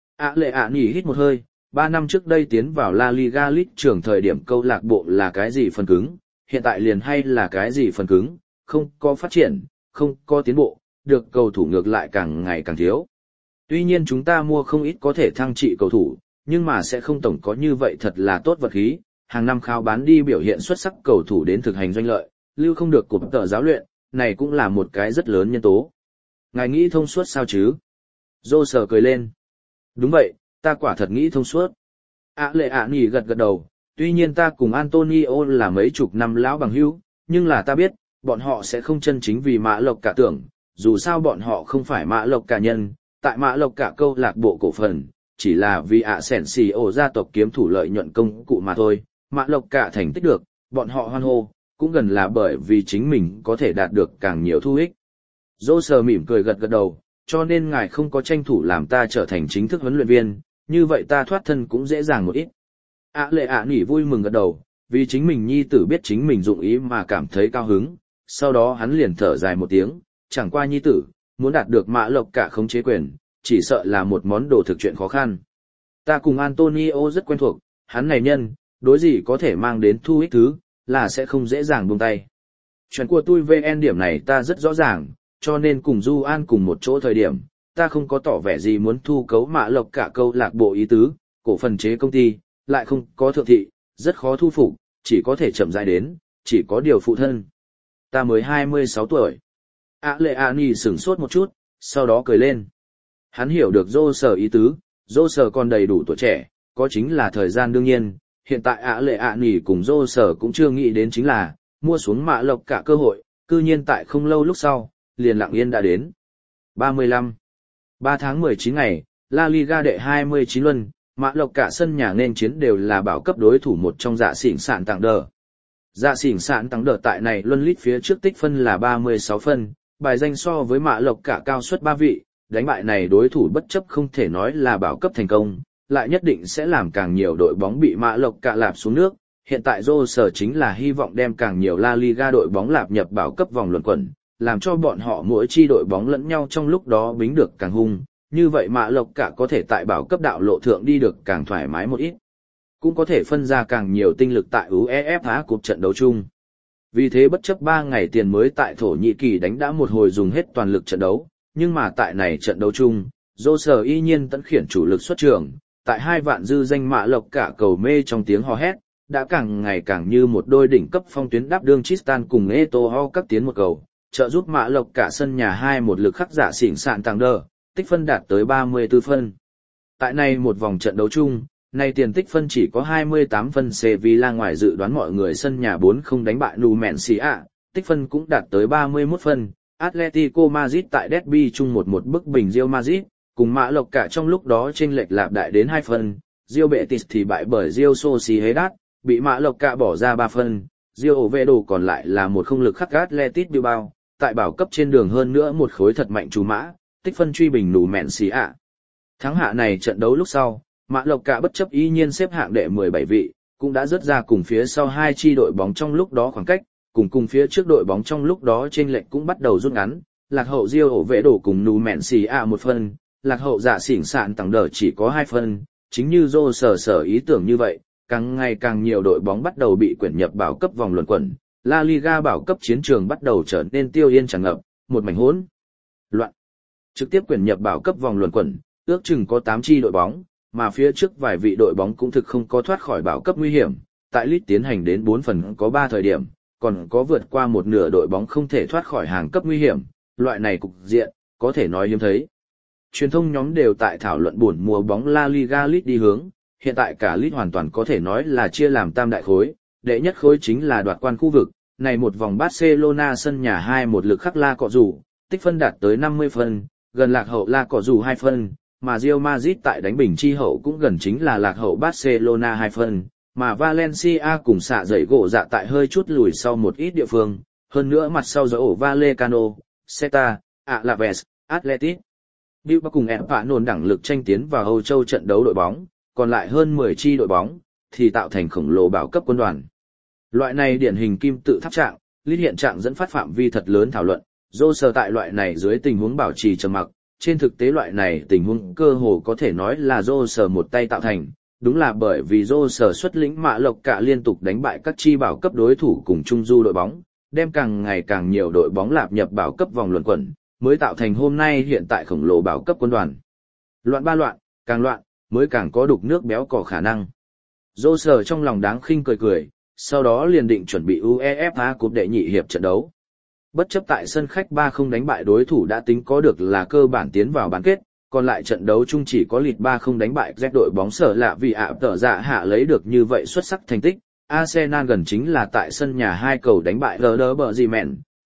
Lệ Nỉ hít một hơi, 3 năm trước đây tiến vào La Liga League trường thời điểm câu lạc bộ là cái gì phần cứng, hiện tại liền hay là cái gì phần cứng, không có phát triển, không có tiến bộ, được cầu thủ ngược lại càng ngày càng thiếu. Tuy nhiên chúng ta mua không ít có thể thăng trị cầu thủ, nhưng mà sẽ không tổng có như vậy thật là tốt vật khí, hàng năm khao bán đi biểu hiện xuất sắc cầu thủ đến thực hành doanh lợi, lưu không được cụm tờ giáo luyện, này cũng là một cái rất lớn nhân tố. Ngài nghĩ thông suốt sao chứ? Dô Sở cười lên. Đúng vậy, ta quả thật nghĩ thông suốt. Lệ Nỉ gật gật đầu, tuy nhiên ta cùng Antonio là mấy chục năm lão bằng hữu, nhưng là ta biết, bọn họ sẽ không chân chính vì Mã Lộc cả tưởng, dù sao bọn họ không phải Mã Lộc Cả nhân, tại Mã Lộc Cả câu lạc bộ cổ phần, chỉ là vì Asensio gia tộc kiếm thủ lợi nhuận công cụ mà thôi. Mã Lộc Cả thành tích được, bọn họ hoan hô, cũng gần là bởi vì chính mình có thể đạt được càng nhiều thu ích. Dô sờ mỉm cười gật gật đầu, cho nên ngài không có tranh thủ làm ta trở thành chính thức huấn luyện viên, như vậy ta thoát thân cũng dễ dàng một ít. Lệ ạ nỉ vui mừng gật đầu, vì chính mình nhi tử biết chính mình dụng ý mà cảm thấy cao hứng, sau đó hắn liền thở dài một tiếng, chẳng qua nhi tử, muốn đạt được Mã Lộc Cả khống chế quyền, chỉ sợ là một món đồ thực chuyện khó khăn. Ta cùng Antonio rất quen thuộc, hắn này nhân, đối gì có thể mang đến thu ích thứ, là sẽ không dễ dàng buông tay. Chuyện của tôi VN điểm này ta rất rõ ràng, cho nên cùng Du An cùng một chỗ thời điểm, ta không có tỏ vẻ gì muốn thu cấu Mã Lộc Cả câu lạc bộ ý tứ, cổ phần chế công ty, lại không có thượng thị, rất khó thu phục, chỉ có thể chậm rãi đến, chỉ có điều phụ thân. Ta mới 26 tuổi. Lệ Ani sửng sốt một chút, sau đó cười lên. Hắn hiểu được Dô Sở ý tứ, Dô Sở còn đầy đủ tuổi trẻ, có chính là thời gian đương nhiên, hiện tại Lệ Ani cùng Dô Sở cũng chưa nghĩ đến chính là, mua xuống Mã Lộc Cả cơ hội, cư nhiên tại không lâu lúc sau, liền lặng yên đã đến. 35. 3 tháng 19 ngày, La Liga đệ 29 luân, Mã Lộc Cả sân nhà nên chiến đều là bảo cấp đối thủ một trong Dạ Xỉn Sạn Tặng Đờ. Dạ Xỉn Sạn Tặng Đờ tại này luân lít phía trước tích phân là 36 phân, bài danh so với Mã Lộc Cả cao suất 3 vị, đánh bại này đối thủ bất chấp không thể nói là bảo cấp thành công, lại nhất định sẽ làm càng nhiều đội bóng bị Mã Lộc Cả lạp xuống nước. Hiện tại Rô Sở chính là hy vọng đem càng nhiều La Liga đội bóng lạp nhập bảo cấp vòng luận quẩn, làm cho bọn họ mỗi chi đội bóng lẫn nhau trong lúc đó bính được càng hung, như vậy Mã Lộc Cả có thể tại bảo cấp đạo lộ thượng đi được càng thoải mái một ít, cũng có thể phân ra càng nhiều tinh lực tại UEFA Cup trận đấu chung. Vì thế bất chấp 3 ngày tiền mới tại Thổ Nhĩ Kỳ đánh đã một hồi dùng hết toàn lực trận đấu, nhưng mà tại này trận đấu chung, Rô Sở y nhiên tận khiển chủ lực xuất trường, tại 2 vạn dư danh Mã Lộc Cả cầu mê trong tiếng hò hét, đã càng ngày càng như một đôi đỉnh cấp phong tuyến đáp đương Tristan cùng Eto'o các tiến một cầu, trợ giúp Mã Lộc Cả sân nhà 2-1 lực khắc Dạ Xỉn Sạn Tặng Đờ, tích phân đạt tới 34 phân. Tại này một vòng trận đấu chung, này tiền tích phân chỉ có 28 phân, Sevilla ngoài dự đoán mọi người sân nhà 4-0 đánh bại Numancia, tích phân cũng đạt tới 31 phân. Atletico Madrid tại derby chung 1-1 bức bình Real Madrid, cùng Mã Lộc Cả trong lúc đó chênh lệch lạp đại đến 2 phân, Real Betis thì bại bởi Real Sociedad, bị Mã Lộc Cả bỏ ra 3 phân, Real Oviedo còn lại là một không lực khắc Athletic Bilbao, tại bảo cấp trên đường hơn nữa một khối thật mạnh chú mã, tích phân truy bình Numancia. Thắng hạ này trận đấu lúc sau, Mã Lộc Cả bất chấp y nhiên xếp hạng đệ 17 vị, cũng đã rớt ra cùng phía sau hai chi đội bóng trong lúc đó khoảng cách, cùng phía trước đội bóng trong lúc đó chênh lệch cũng bắt đầu rút ngắn, lạc hậu Real Oviedo cùng Numancia 1 phân, lạc hậu Dạ Xỉn Sạn Tặng Đờ chỉ có 2 phân, chính như Rô Sở ý tưởng như vậy, càng ngày càng nhiều đội bóng bắt đầu bị quyển nhập bảo cấp vòng luận quẩn, La Liga bảo cấp chiến trường bắt đầu trở nên tiêu yên tràn ngập, một mảnh hỗn loạn. Trực tiếp quyển nhập bảo cấp vòng luận quẩn, ước chừng có 8 chi đội bóng, mà phía trước vài vị đội bóng cũng thực không có thoát khỏi bảo cấp nguy hiểm, tại lít tiến hành đến 4 phần có 3 thời điểm, còn có vượt qua một nửa đội bóng không thể thoát khỏi hàng cấp nguy hiểm, loại này cục diện, có thể nói hiếm thấy. Truyền thông nhóm đều tại thảo luận buổi mùa bóng La Liga lít đi hướng, hiện tại cả lít hoàn toàn có thể nói là chia làm tam đại khối, đệ nhất khối chính là đoạt quan khu vực, này một vòng Barcelona sân nhà 2-1 lực khắc La Cọ Rủ, tích phân đạt tới 50 phân, gần lạc hậu La Cọ Rủ 2 phân, mà Real Madrid tại đánh bình chi hậu cũng gần chính là lạc hậu Barcelona 2 phân, mà Valencia cùng xạ dậy gỗ dạ tại hơi chút lùi sau một ít địa phương, hơn nữa mặt sau giữa ổ Vallecano, Celta, Alaves, Athletic. Bilbao cùng Español đẳng lực tranh tiến vào Âu Châu trận đấu đội bóng, còn lại hơn 10 chi đội bóng, thì tạo thành khổng lồ bảo cấp quân đoàn. Loại này điển hình kim tự tháp trạng, lít hiện trạng dẫn phát phạm vi thật lớn thảo luận, Rô Sở tại loại này dưới tình huống bảo trì trầm mặc, trên thực tế loại này tình huống cơ hồ có thể nói là Rô Sở một tay tạo thành, đúng là bởi vì Rô Sở xuất lĩnh Mã Lộc Cả liên tục đánh bại các chi bảo cấp đối thủ cùng trung du đội bóng, đem càng ngày càng nhiều đội bóng lạp nhập bảo cấp vòng luận quẩn, mới tạo thành hôm nay hiện tại khổng lồ bảo cấp quân đoàn. Loạn ba loạn, càng loạn, mới càng có đục nước béo cỏ khả năng. Rô Sở trong lòng đáng khinh cười cười, sau đó liền định chuẩn bị UEFA Cup đệ nhị hiệp trận đấu. Bất chấp tại sân khách 3-0 đánh bại đối thủ đã tính có được là cơ bản tiến vào bán kết, còn lại trận đấu chung chỉ có lịt 3-0 đánh bại Z đội bóng Sở lạ vì tở dạ hạ lấy được như vậy xuất sắc thành tích. Arsenal gần chính là tại sân nhà 2 cầu đánh bại Werder Bremen,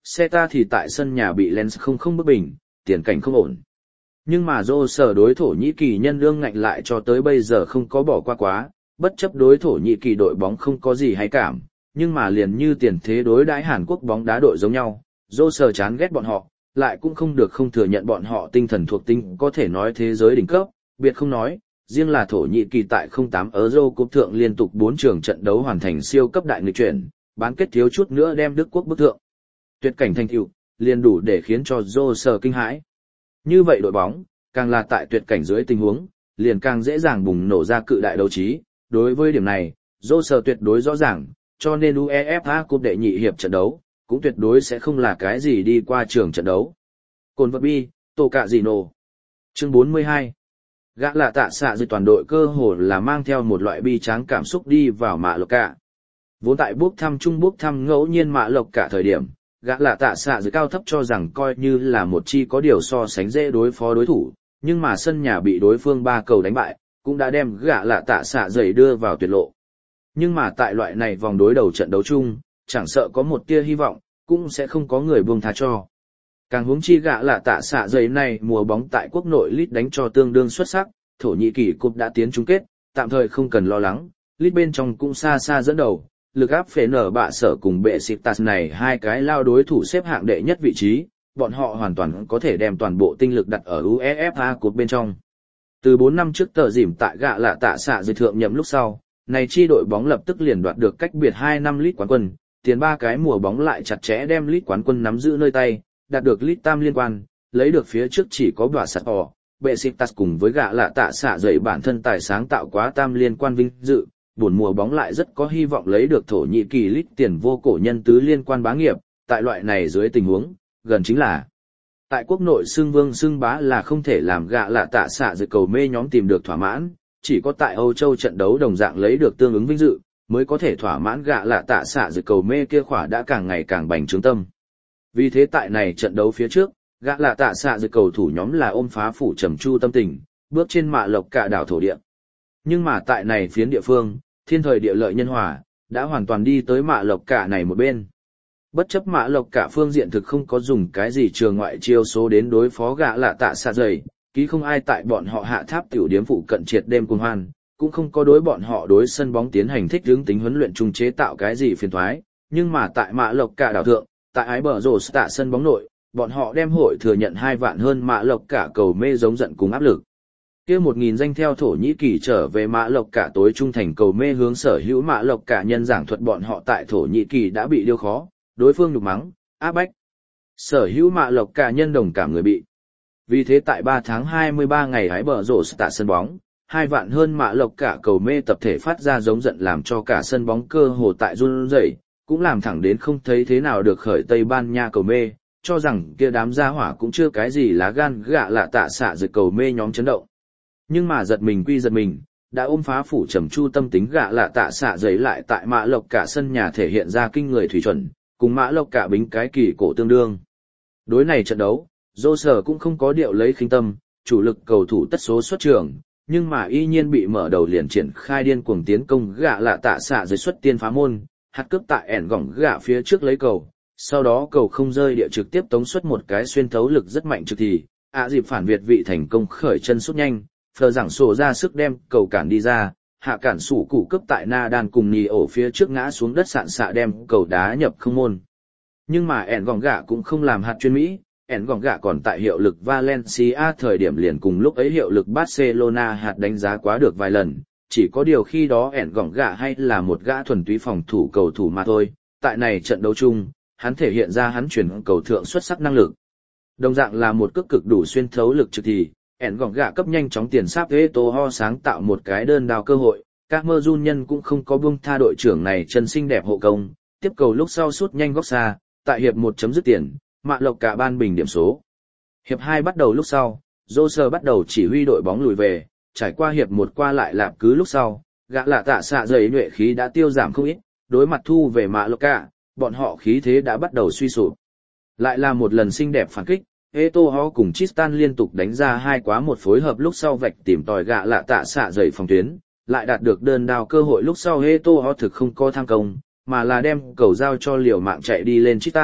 Celta thì tại sân nhà bị Lens không bức bình, tiền cảnh không ổn. Nhưng mà Dô sở đối Thổ Nhĩ Kỳ nhân lương ngạnh lại cho tới bây giờ không có bỏ qua quá, bất chấp đối Thổ Nhĩ Kỳ đội bóng không có gì hay cảm, nhưng mà liền như tiền thế đối đãi Hàn Quốc bóng đá đội giống nhau, Dô sở chán ghét bọn họ, lại cũng không được không thừa nhận bọn họ tinh thần thuộc tinh có thể nói thế giới đỉnh cấp, biệt không nói, riêng là Thổ Nhĩ Kỳ tại 08 Euro Cup thượng liên tục 4 trường trận đấu hoàn thành siêu cấp đại nghịch chuyển, bán kết thiếu chút nữa đem Đức quốc bức thượng. Tuyệt cảnh thành tựu, liền đủ để khiến cho Dô sở kinh hãi. Như vậy đội bóng, càng là tại tuyệt cảnh dưới tình huống, liền càng dễ dàng bùng nổ ra cự đại đấu trí. Đối với điểm này, Dô sở tuyệt đối rõ ràng, cho nên UEFA Cup đệ nhị hiệp trận đấu, cũng tuyệt đối sẽ không là cái gì đi qua trường trận đấu. Cồn vật bi, tổ cạ gì nổ. Chương 42. Gã là tạ xạ dưới toàn đội cơ hồ là mang theo một loại bi tráng cảm xúc đi vào Mạ Lộc Cả. Vốn tại bước thăm ngẫu nhiên Mạ Lộc Cả thời điểm, gã là tạ xạ dưới cao thấp cho rằng coi như là một chi có điều so sánh dễ đối phó đối thủ, nhưng mà sân nhà bị đối phương 3 cầu đánh bại, cũng đã đem gã là tạ xạ dày đưa vào tuyệt lộ. Nhưng mà tại loại này vòng đối đầu trận đấu chung, chẳng sợ có một tia hy vọng, cũng sẽ không có người buông tha cho. Càng huống chi gã là tạ xạ dày này mùa bóng tại quốc nội League đánh cho tương đương xuất sắc, Thổ Nhĩ Kỳ Cup đã tiến chung kết, tạm thời không cần lo lắng, League bên trong cũng xa xa dẫn đầu, lực áp phế nở bạ sở cùng bệ Besiktas này hai cái lao đối thủ xếp hạng đệ nhất vị trí, bọn họ hoàn toàn có thể đem toàn bộ tinh lực đặt ở UEFA Cup bên trong. Từ 4 năm trước tờ dìm tại gã là tạ xạ dày thượng nhậm lúc sau, này chi đội bóng lập tức liền đoạt được cách biệt 2 năm League quán quân, tiền 3 cái mùa bóng lại chặt chẽ đem League quán quân nắm giữ nơi tay, đạt được League tam liên quan, lấy được phía trước chỉ có bả sạt ỏ, Besiktas cùng với gã là tạ xạ dày bản thân tài sáng tạo quá tam liên quan vinh dự, buồn mùa bóng lại rất có hy vọng lấy được Thổ Nhĩ Kỳ League tiền vô cổ nhân tứ liên quan bá nghiệp, tại loại này dưới tình huống, gần chính là tại quốc nội xưng vương xưng bá là không thể làm gã là tạ xạ dày cầu mê nhóm tìm được thỏa mãn, chỉ có tại Âu Châu trận đấu đồng dạng lấy được tương ứng vinh dự, mới có thể thỏa mãn gã là tạ xạ dày cầu mê kia khỏa đã càng ngày càng bành trướng tâm. Vì thế tại này trận đấu phía trước, gã là tạ xạ dày cầu thủ nhóm là ôm phá phủ trầm chu tâm tình, bước trên Mạ Lộc Cả đảo thổ địa. Nhưng mà tại này phiến địa phương, thiên thời địa lợi nhân hòa, đã hoàn toàn đi tới Mạ Lộc Cả này một bên. Bất chấp Mạ Lộc Cả phương diện thực không có dùng cái gì trường ngoại chiêu số đến đối phó gã là tạ xạ dày, ký không ai tại bọn họ hạ tháp tiểu điếm phụ cận triệt đêm cuồng hoan, cũng không có đối bọn họ đối sân bóng tiến hành thích hướng tính huấn luyện trung chế tạo cái gì phiền toái, nhưng mà tại Mạ Lộc Cả đảo thượng, tại ái bờ rổ tạ sân bóng nội, bọn họ đem hội thừa nhận 2 vạn hơn Mạ Lộc Cả cầu mê giống giận cùng áp lực. Kia 1000 danh theo Thổ Nhĩ Kỳ trở về Mạ Lộc Cả tối trung thành cầu mê hướng sở hữu Mạ Lộc Cả nhân giảng thuật bọn họ tại Thổ Nhĩ Kỳ đã bị điêu khó, đối phương nhục mắng, áp bách. Sở hữu Mạ Lộc Cả nhân đồng cảm người bị. Vì thế tại 3 tháng 23 ngày ái bờ rổ tạ sân bóng, 2 vạn hơn Mạ Lộc Cả cầu mê tập thể phát ra giống giận làm cho cả sân bóng cơ hồ tại run rẩy, cũng làm thẳng đến không thấy thế nào được khởi Tây Ban Nha cầu mê, cho rằng kia đám gia hỏa cũng chưa cái gì lá gan gạ lạ tạ xạ dược cầu mê nhóm chấn động. Nhưng mà giật mình quy giật mình, đã ôm phá phủ trầm chu tâm tính gạ lạ tạ xạ giấy lại tại Mạ Lộc Cả sân nhà thể hiện ra kinh người thủy chuẩn, cùng Mạ Lộc Cả bính cái kỳ cổ tương đương. Đối này trận đấu, Dô sở cũng không có điệu lấy khinh tâm, chủ lực cầu thủ tất số xuất trường, nhưng mà y nhiên bị mở đầu liền triển khai điên cuồng tiến công gạ lạ tạ xạ giấy xuất tiên phá môn, hạt cướp tại ẻn gỏng gạ phía trước lấy cầu, sau đó cầu không rơi địa trực tiếp tống xuất một cái xuyên thấu lực rất mạnh trực thì, dịp phản việt vị thành công khởi chân sút nhanh, phờ giảng sổ ra sức đem cầu cản đi ra, hạ cản sủ cụ cướp tại na đan cùng nhì ổ phía trước ngã xuống đất sạn xạ đem cầu đá nhập không môn. Nhưng mà ẻn gỏng gạ cũng không làm hạt chuyên Mỹ, ẻn gỏng gạ còn tại hiệu lực Valencia thời điểm liền cùng lúc ấy hiệu lực Barcelona hạt đánh giá quá được vài lần, chỉ có điều khi đó ẻn gỏng gạ hay là một gã thuần túy phòng thủ cầu thủ mà thôi, tại này trận đấu chung, hắn thể hiện ra hắn chuyển cầu thượng xuất sắc năng lực. Đồng dạng là một cước cực đủ xuyên thấu lực trực thì, ẻn gỏng gạ cấp nhanh chóng tiền sáp Eto'o sáng tạo một cái đơn đao cơ hội, các mơ run nhân cũng không có buông tha đội trưởng này chân xinh đẹp hộ công, tiếp cầu lúc sau sút nhanh góc xa, tại hiệp 1 chấm dứt tiền, Mạ Lộc Cả ban bình điểm số. Hiệp 2 bắt đầu lúc sau, Joser bắt đầu chỉ huy đội bóng lùi về, trải qua hiệp 1 qua lại lạp cứ lúc sau, gã lạ tạ xạ dày nhuệ khí đã tiêu giảm không ít, đối mặt thu về Mạ Lộc Cả, bọn họ khí thế đã bắt đầu suy sụp. Lại là một lần xinh đẹp phản kích, Eto'o cùng Tristan liên tục đánh ra 2 quá 1 phối hợp lúc sau vạch tìm tòi gã lạ tạ xạ dày phòng tuyến, lại đạt được đơn đao cơ hội lúc sau Eto'o thực không có tham công, mà là đem cầu giao cho liều mạng chạy đi lên Tristan,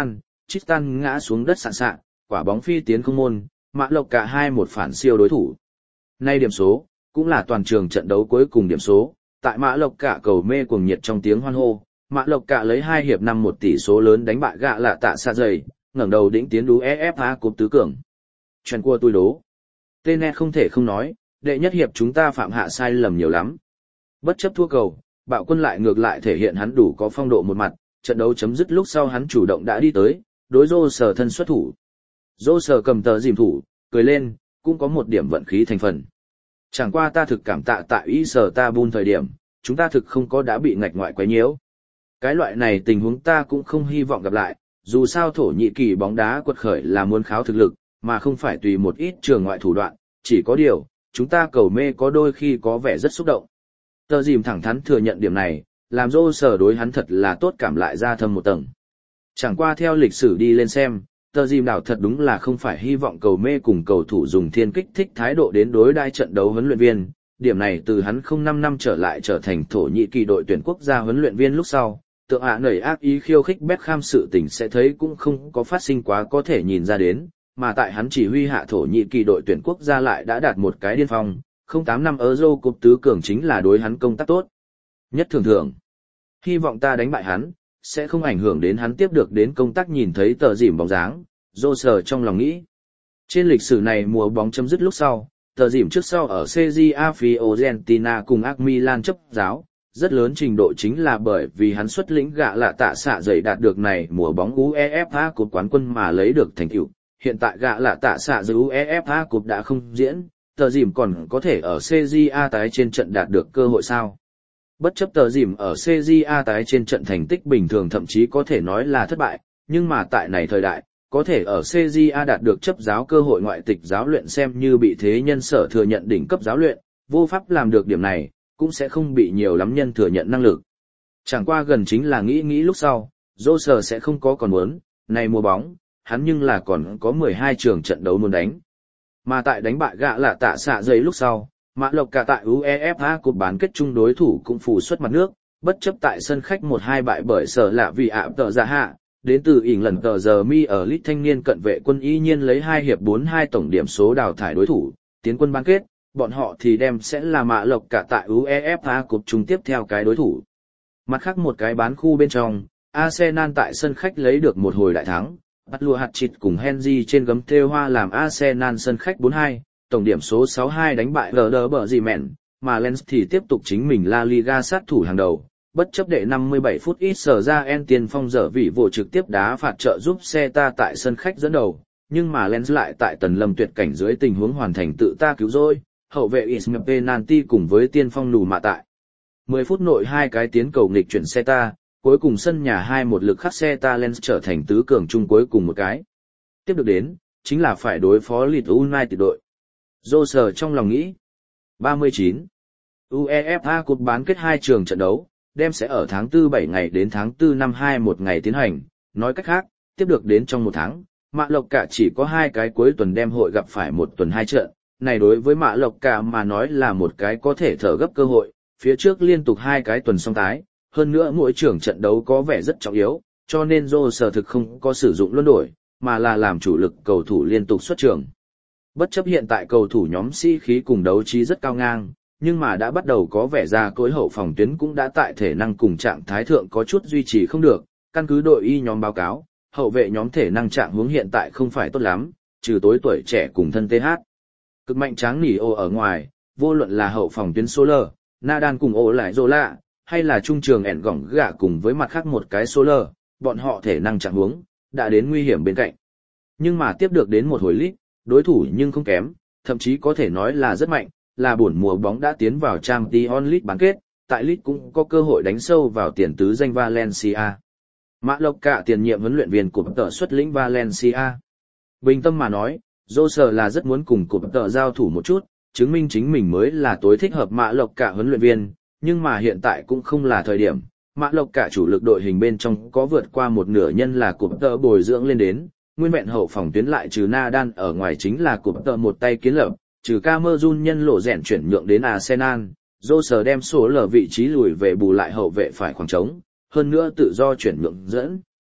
Tristan ngã xuống đất sạn sạn, quả bóng phi tiến không môn, Mã Lộc cả 2-1 phản siêu đối thủ. Nay điểm số, cũng là toàn trường trận đấu cuối cùng điểm số, tại Mã Lộc cả cầu mê cuồng nhiệt trong tiếng hoan hô, Mã Lộc cả lấy 2 hiệp 5-1 tỷ số lớn đánh bại gạ lạ tạ xa dày, ngẩng đầu đỉnh tiến UEFA Cup tứ cường. Chuyện của tôi đố. Tên không thể không nói, đệ nhất hiệp chúng ta phạm hạ sai lầm nhiều lắm. Bất chấp thua cầu, Bạo Quân lại ngược lại thể hiện hắn đủ có phong độ một mặt, trận đấu chấm dứt lúc sau hắn chủ động đã đi tới, đối Rô Sở thân xuất thủ. Rô Sở cầm tờ dìm thủ, cười lên, cũng có một điểm vận khí thành phần. Chẳng qua ta thực cảm tạ tại ý sở ta bun thời điểm, chúng ta thực không có đã bị ngạch ngoại quấy nhiễu. Cái loại này tình huống ta cũng không hy vọng gặp lại, dù sao Thổ Nhĩ Kỳ bóng đá quật khởi là muốn kháo thực lực, mà không phải tùy một ít trường ngoại thủ đoạn, chỉ có điều, chúng ta cầu mê có đôi khi có vẻ rất xúc động. Tờ dìm thẳng thắn thừa nhận điểm này, làm Rô Sở đối hắn thật là tốt cảm lại ra thâm một tầng. Chẳng qua theo lịch sử đi lên xem, tờ dìm đảo thật đúng là không phải hy vọng cầu mê cùng cầu thủ dùng thiên kích thích thái độ đến đối đai trận đấu huấn luyện viên. Điểm này từ hắn 05 năm trở lại trở thành Thổ Nhĩ Kỳ đội tuyển quốc gia huấn luyện viên lúc sau, tượng nảy ác ý khiêu khích Beckham sự tình sẽ thấy cũng không có phát sinh quá có thể nhìn ra đến, mà tại hắn chỉ huy hạ Thổ Nhĩ Kỳ đội tuyển quốc gia lại đã đạt một cái điên phong, 08 năm Euro Cup tứ cường chính là đối hắn công tác tốt nhất thường. Hy vọng ta đánh bại hắn, sẽ không ảnh hưởng đến hắn tiếp được đến công tác nhìn thấy tờ dìm bóng dáng, Rô Sở trong lòng nghĩ. Trên lịch sử này mùa bóng chấm dứt lúc sau, tờ dìm trước sau ở CJA Fiorentina cùng AC Milan chấp giáo, rất lớn trình độ chính là bởi vì hắn xuất lĩnh gạ lạ tạ xạ dày đạt được này mùa bóng UEFA Cup quán quân mà lấy được thành tựu. Hiện tại gạ lạ tạ xạ dày UEFA Cup đã không diễn, tờ dìm còn có thể ở CJA tái trên trận đạt được cơ hội sao? Bất chấp tờ dìm ở CJA tái trên trận thành tích bình thường thậm chí có thể nói là thất bại, nhưng mà tại này thời đại, có thể ở CJA đạt được chấp giáo cơ hội ngoại tịch giáo luyện xem như bị thế nhân sở thừa nhận đỉnh cấp giáo luyện, vô pháp làm được điểm này, cũng sẽ không bị nhiều lắm nhân thừa nhận năng lực. Chẳng qua gần chính là nghĩ lúc sau, Rô Sở sẽ không có còn muốn, này mùa bóng, hắn nhưng là còn có 12 trường trận đấu muốn đánh. Mà tại đánh bại gạ lạ tạ xạ dày lúc sau, Mã Lộc cả tại UEFA Cup bán kết chung đối thủ cũng phủ xuất mặt nước, bất chấp tại sân khách 1-2 bại bởi Sở Lạ vì ạ tờ giả hạ, đến từ ỉn lần tờ giờ mi ở lit thanh niên cận vệ quân y nhiên lấy 2 hiệp 4-2 tổng điểm số đào thải đối thủ, tiến quân bán kết, bọn họ thì đem sẽ là Mã Lộc cả tại UEFA Cup chung tiếp theo cái đối thủ. Mặt khác một cái bán khu bên trong, Arsenal tại sân khách lấy được một hồi đại thắng, bắt lùa hạt chịt cùng Henry trên gấm thêu hoa làm Arsenal sân khách 4-2, tổng điểm số 6-2 đánh bại Werder Bremen, mà Lens thì tiếp tục chính mình La Liga sát thủ hàng đầu, bất chấp đệ 57 phút ít sở ra en tiền phong dở vị vụ trực tiếp đá phạt trợ giúp Celta tại sân khách dẫn đầu, nhưng mà Lens lại tại tần lâm tuyệt cảnh dưới tình huống hoàn thành tự ta cứu rỗi, hậu vệ Ismail penalty cùng với tiên phong nù mạ tại 10 phút nội 2 cái tiến cầu nghịch chuyển Celta, cuối cùng sân nhà 2-1 lực khắc Celta Lens trở thành tứ cường chung cuối cùng một cái. Tiếp được đến, chính là phải đối phó Leeds United đội. Rô Sở trong lòng nghĩ. 39. UEFA Cup bán kết 2 trường trận đấu, đem sẽ ở tháng 4 7 ngày đến tháng 4 năm 21 ngày tiến hành, nói cách khác, tiếp được đến trong một tháng, Mã Lộc cả chỉ có 2 cái cuối tuần đem hội gặp phải một tuần 2 trận, này đối với Mã Lộc cả mà nói là một cái có thể thở gấp cơ hội, phía trước liên tục 2 cái tuần song tái, hơn nữa mỗi trường trận đấu có vẻ rất trọng yếu, cho nên Rô Sở thực không có sử dụng luân đổi, mà là làm chủ lực cầu thủ liên tục xuất trường. Bất chấp hiện tại cầu thủ nhóm sĩ khí cùng đấu trí rất cao ngang, nhưng mà đã bắt đầu có vẻ ra cối hậu phòng tuyến cũng đã tại thể năng cùng trạng thái thượng có chút duy trì không được, căn cứ đội y nhóm báo cáo, hậu vệ nhóm thể năng trạng hướng hiện tại không phải tốt lắm, trừ tối tuổi trẻ cùng thân TH. Cực mạnh tráng nỉ ô ở ngoài, vô luận là hậu phòng tuyến Soler, Nadal cùng ô lại Zola, hay là trung trường ẻn gỏng gạ cùng với mặt khác một cái Soler, bọn họ thể năng trạng hướng đã đến nguy hiểm bên cạnh. Nhưng mà tiếp được đến một hồi lít, đối thủ nhưng không kém, thậm chí có thể nói là rất mạnh, là buổi mùa bóng đã tiến vào Champions League bán kết, tại League cũng có cơ hội đánh sâu vào tiền tứ danh Valencia. Mã Lộc cả tiền nhiệm huấn luyện viên của tờ xuất lĩnh Valencia. Bình tâm mà nói, Rô Sở là rất muốn cùng cụm tờ giao thủ một chút, chứng minh chính mình mới là tối thích hợp Mã Lộc cả huấn luyện viên, nhưng mà hiện tại cũng không là thời điểm. Mã Lộc cả chủ lực đội hình bên trong có vượt qua một nửa nhân là cụm tờ bồi dưỡng lên đến, nguyên vẹn hậu phòng tuyến lại trừ Nadal ở ngoài chính là cụm tờ một tay kiến lập, trừ Camerun nhân lộ rèn chuyển nhượng đến Arsenal, Rô Sở đem số lờ vị trí lùi về bù lại hậu vệ phải khoảng trống, hơn nữa tự do chuyển nhượng dẫn.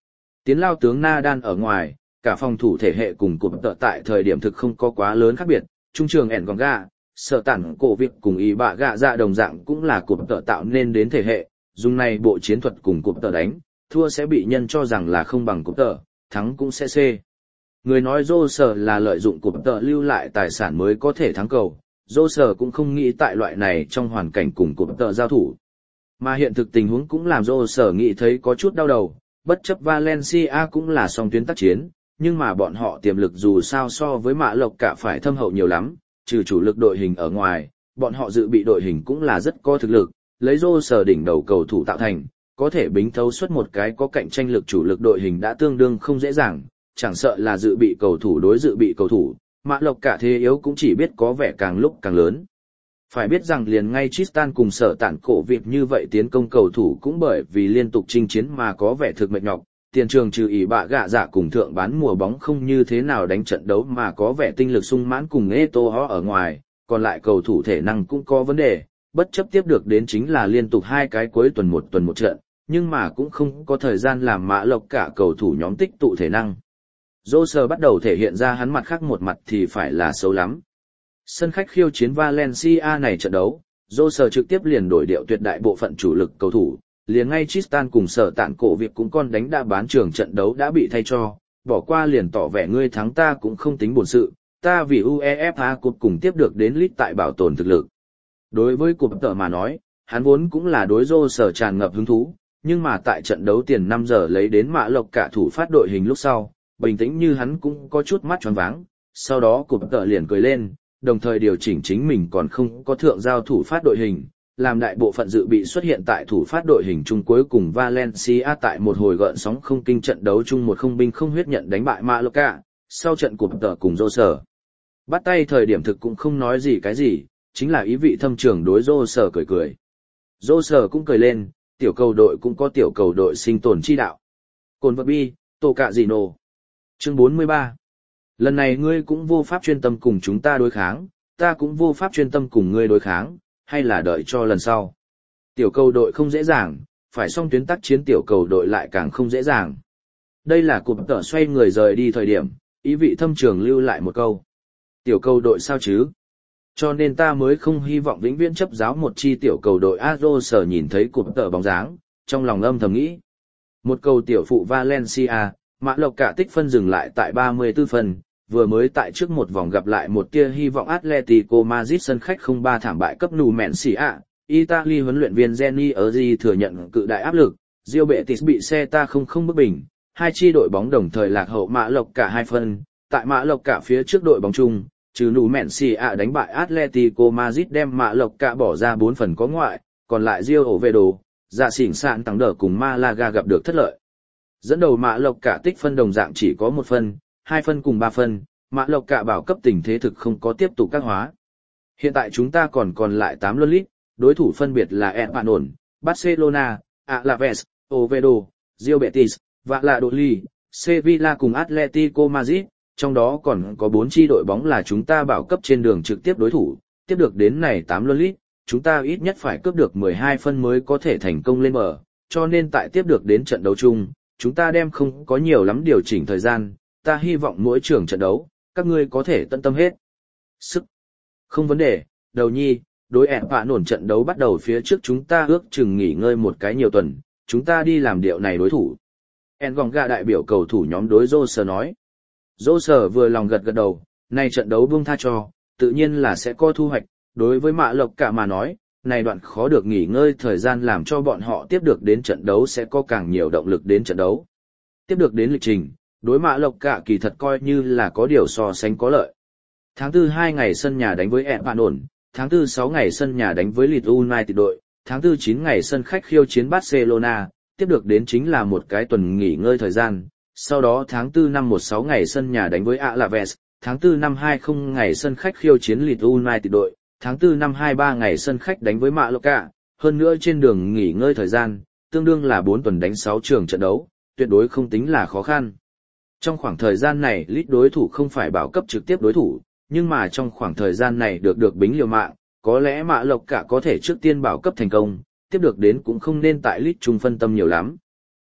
Tiến lao tướng Nadal ở ngoài, cả phòng thủ thể hệ cùng cụm tợ tại thời điểm thực không có quá lớn khác biệt, trung trường Engonga, sở tản cổ việc cùng ý bạ gạ dạ đồng dạng cũng là cụm tợ tạo nên đến thể hệ, dùng này bộ chiến thuật cùng cụm tợ đánh, thua sẽ bị nhân cho rằng là không bằng cụm tợ, thắng cũng sẽ C. Người nói dô sở là lợi dụng cụm tợ lưu lại tài sản mới có thể thắng cầu, dô sở cũng không nghĩ tại loại này trong hoàn cảnh cùng cụm tợ giao thủ. Mà hiện thực tình huống cũng làm dô sở nghĩ thấy có chút đau đầu, bất chấp Valencia cũng là song tuyến tác chiến, nhưng mà bọn họ tiềm lực dù sao so với Mã Lộc cả phải thâm hậu nhiều lắm, trừ chủ lực đội hình ở ngoài, bọn họ dự bị đội hình cũng là rất có thực lực, lấy rô sờ đỉnh đầu cầu thủ tạo thành, có thể bính thấu suốt một cái có cạnh tranh lực chủ lực đội hình đã tương đương không dễ dàng, chẳng sợ là dự bị cầu thủ đối dự bị cầu thủ, Mã Lộc cả thế yếu cũng chỉ biết có vẻ càng lúc càng lớn. Phải biết rằng liền ngay Tristan cùng sở tản cổ việc như vậy tiến công cầu thủ cũng bởi vì liên tục chinh chiến mà có vẻ thực mệt nhọc, tiền trường trừ ý bạ gạ dạ cùng thượng bán mùa bóng không như thế nào đánh trận đấu mà có vẻ tinh lực sung mãn cùng Eto'o ở ngoài, còn lại cầu thủ thể năng cũng có vấn đề, bất chấp tiếp được đến chính là liên tục 2 cái cuối tuần một trận, nhưng mà cũng không có thời gian làm Mã Lộc cả cầu thủ nhóm tích tụ thể năng. Joser bắt đầu thể hiện ra hắn mặt khác một mặt thì phải là xấu lắm. Sân khách khiêu chiến Valencia này trận đấu, Joser trực tiếp liền đổi điệu tuyệt đại bộ phận chủ lực cầu thủ, liền ngay Tristan cùng sở tản cổ việc cũng con đánh đã bán trường trận đấu đã bị thay cho, bỏ qua liền tỏ vẻ ngươi thắng ta cũng không tính buồn sự, ta vì UEFA Cup cùng tiếp được đến lít tại bảo tồn thực lực. Đối với cụm tợ mà nói, hắn vốn cũng là đối Joser tràn ngập hứng thú, nhưng mà tại trận đấu tiền 5 giờ lấy đến Mã Lộc cả thủ phát đội hình lúc sau, bình tĩnh như hắn cũng có chút mắt choáng váng, sau đó cụm tợ liền cười lên, đồng thời điều chỉnh chính mình còn không có thượng giao thủ phát đội hình, làm đại bộ phận dự bị xuất hiện tại thủ phát đội hình chung cuối cùng Valencia tại một hồi gợn sóng không kinh trận đấu chung 1-0 binh không huyết nhận đánh bại Mallorca, sau trận cụm tợ cùng Joser. Bắt tay thời điểm thực cũng không nói gì cái gì, chính là ý vị thâm trường đối Joser cười cười. Joser cũng cười lên, tiểu cầu đội cũng có tiểu cầu đội sinh tồn chi đạo. Cồn vật bi, tô cạ gì nổ. Chương 43. Lần này ngươi cũng vô pháp chuyên tâm cùng chúng ta đối kháng, ta cũng vô pháp chuyên tâm cùng ngươi đối kháng, hay là đợi cho lần sau. Tiểu cầu đội không dễ dàng, phải song tuyến tác chiến tiểu cầu đội lại càng không dễ dàng. Đây là cụm tợ xoay người rời đi thời điểm, ý vị thâm trường lưu lại một câu. Tiểu cầu đội sao chứ? Cho nên ta mới không hy vọng vĩnh viễn chấp giáo một chi tiểu cầu đội Azo sở nhìn thấy cụm tợ bóng dáng, trong lòng âm thầm nghĩ. Một cầu tiểu phụ Valencia, Mã Lộc cả tích phân dừng lại tại 34 phần, vừa mới tại trước một vòng gặp lại một tia hy vọng Atletico Madrid sân khách 0-3 thảm bại cấp Numancia. Italy huấn luyện viên Gianni Erzi thừa nhận cự đại áp lực, Real Betis bị Celta 0-0 bức bình, hai chi đội bóng đồng thời lạc hậu Mã Lộc cả 2 phân, tại Mã Lộc cả phía trước đội bóng chung, trừ Numancia đánh bại Atletico Madrid đem Mã Lộc cả bỏ ra 4 phần có ngoại, còn lại Real Oviedo, Dạ Xỉn Sạn Tăng Đờ cùng Malaga gặp được thất lợi. Dẫn đầu Mã Lộc cả tích phân đồng dạng chỉ có 1 phân, 2 phân cùng 3 phân, Mã Lộc cả bảo cấp tình thế thực không có tiếp tục các hóa. Hiện tại chúng ta còn lại 8 luân lít, đối thủ phân biệt là Espanyol, Barcelona, Alaves, Oviedo, Real Betis, Valladolid, Sevilla cùng Atletico Madrid, trong đó còn có 4 chi đội bóng là chúng ta bảo cấp trên đường trực tiếp đối thủ, tiếp được đến này 8 luân lít, chúng ta ít nhất phải cướp được 12 phân mới có thể thành công lên bờ, cho nên tại tiếp được đến trận đấu chung, chúng ta đem không có nhiều lắm điều chỉnh thời gian, ta hy vọng mỗi trường trận đấu, các ngươi có thể tận tâm hết sức. Không vấn đề, đầu nhi, đối ẻn phạ nổn trận đấu bắt đầu phía trước chúng ta ước chừng nghỉ ngơi một cái nhiều tuần, chúng ta đi làm điệu này đối thủ. En gòng gà đại biểu cầu thủ nhóm đối Joser nói. Joser vừa lòng gật gật đầu, này trận đấu buông tha cho, tự nhiên là sẽ có thu hoạch, đối với Mã Lộc cả mà nói, này đoạn khó được nghỉ ngơi thời gian làm cho bọn họ tiếp được đến trận đấu sẽ có càng nhiều động lực đến trận đấu. Tiếp được đến lịch trình, đối Mã Lộc cả kỳ thật coi như là có điều so sánh có lợi. Tháng 4 2 ngày sân nhà đánh với Espanyol, tháng 4 6 ngày sân nhà đánh với Leeds United đội, tháng 4 9 ngày sân khách khiêu chiến Barcelona, tiếp được đến chính là một cái tuần nghỉ ngơi thời gian. Sau đó tháng 4 năm 16 ngày sân nhà đánh với Alaves, tháng 4 năm 20 ngày sân khách khiêu chiến Leeds United đội, tháng 4 năm 23 ngày sân khách đánh với Mallorca, hơn nữa trên đường nghỉ ngơi thời gian, tương đương là 4 tuần đánh 6 trường trận đấu, tuyệt đối không tính là khó khăn. Trong khoảng thời gian này, Leeds đối thủ không phải bảo cấp trực tiếp đối thủ, nhưng mà trong khoảng thời gian này được bính liều mạng, có lẽ Mallorca có thể trước tiên bảo cấp thành công, tiếp được đến cũng không nên tại Leeds trung phân tâm nhiều lắm.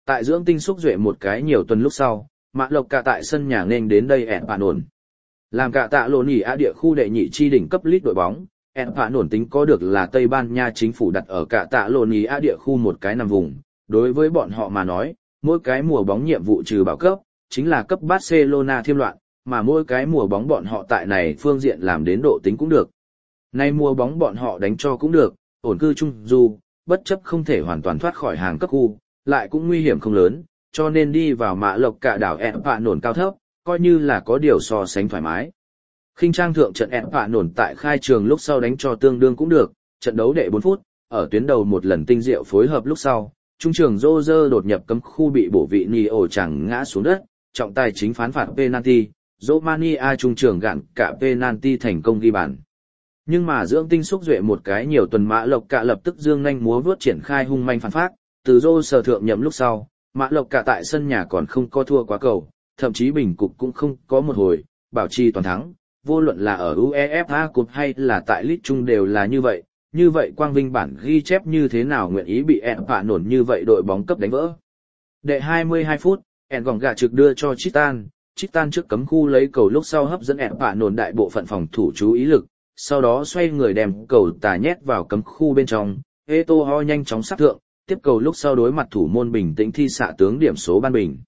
Tại dưỡng tinh xúc duệ một cái nhiều tuần lúc sau, Mã Lộc Cả tại sân nhà nên đến đây ẹn phản ổn. Làm cả tạ lộn nhỉ địa khu đệ nhị chi đỉnh cấp lít đội bóng, ẹn phản ổn tính có được là Tây Ban Nha chính phủ đặt ở cả tạ lộn nhỉ địa khu một cái nằm vùng. Đối với bọn họ mà nói, mỗi cái mùa bóng nhiệm vụ trừ bảo cấp, chính là cấp Barcelona thiêm loạn, mà mỗi cái mùa bóng bọn họ tại này phương diện làm đến độ tính cũng được. Nay mùa bóng bọn họ đánh cho cũng được, ổn cư trung du, bất chấp không thể hoàn toàn thoát khỏi hàng cấp khu, lại cũng nguy hiểm không lớn, cho nên đi vào Mã Lộc Cả đảo ẹn phản ổn cao thấp, coi như là có điều so sánh thoải mái. Khinh trang thượng trận ẹn phản ổn tại khai trường lúc sau đánh cho tương đương cũng được, trận đấu đệ 4 phút, ở tuyến đầu một lần tinh diệu phối hợp lúc sau, trung trường Roger đột nhập cấm khu bị bổ vị Nì ổ chẳng ngã xuống đất, trọng tài chính phán phạt penalty, Romania trung trường gạn cả penalty thành công ghi bàn. Nhưng mà dưỡng tinh xúc duệ một cái nhiều tuần Mã Lộc Cả lập tức dương nhanh múa vuốt triển khai hung manh phản phát, từ Roger thượng nhậm lúc sau, Mã Lộc Cả tại sân nhà còn không có thua quá cầu, thậm chí bình cục cũng không có một hồi, bảo trì toàn thắng, vô luận là ở UEFA Cup hay là tại League Trung đều là như vậy quang vinh bản ghi chép như thế nào nguyện ý bị ẹn phản ổn như vậy đội bóng cấp đánh vỡ. Đệ 22 phút, ẹn gòng gà trực đưa cho Chitan trước cấm khu lấy cầu lúc sau hấp dẫn ẹn phản ổn đại bộ phận phòng thủ chú ý lực, sau đó xoay người đem cầu tà nhét vào cấm khu bên trong, Eto'o nhanh chóng sát thượng, tiếp cầu lúc sau đối mặt thủ môn bình tĩnh thi xạ tướng điểm số ban bình.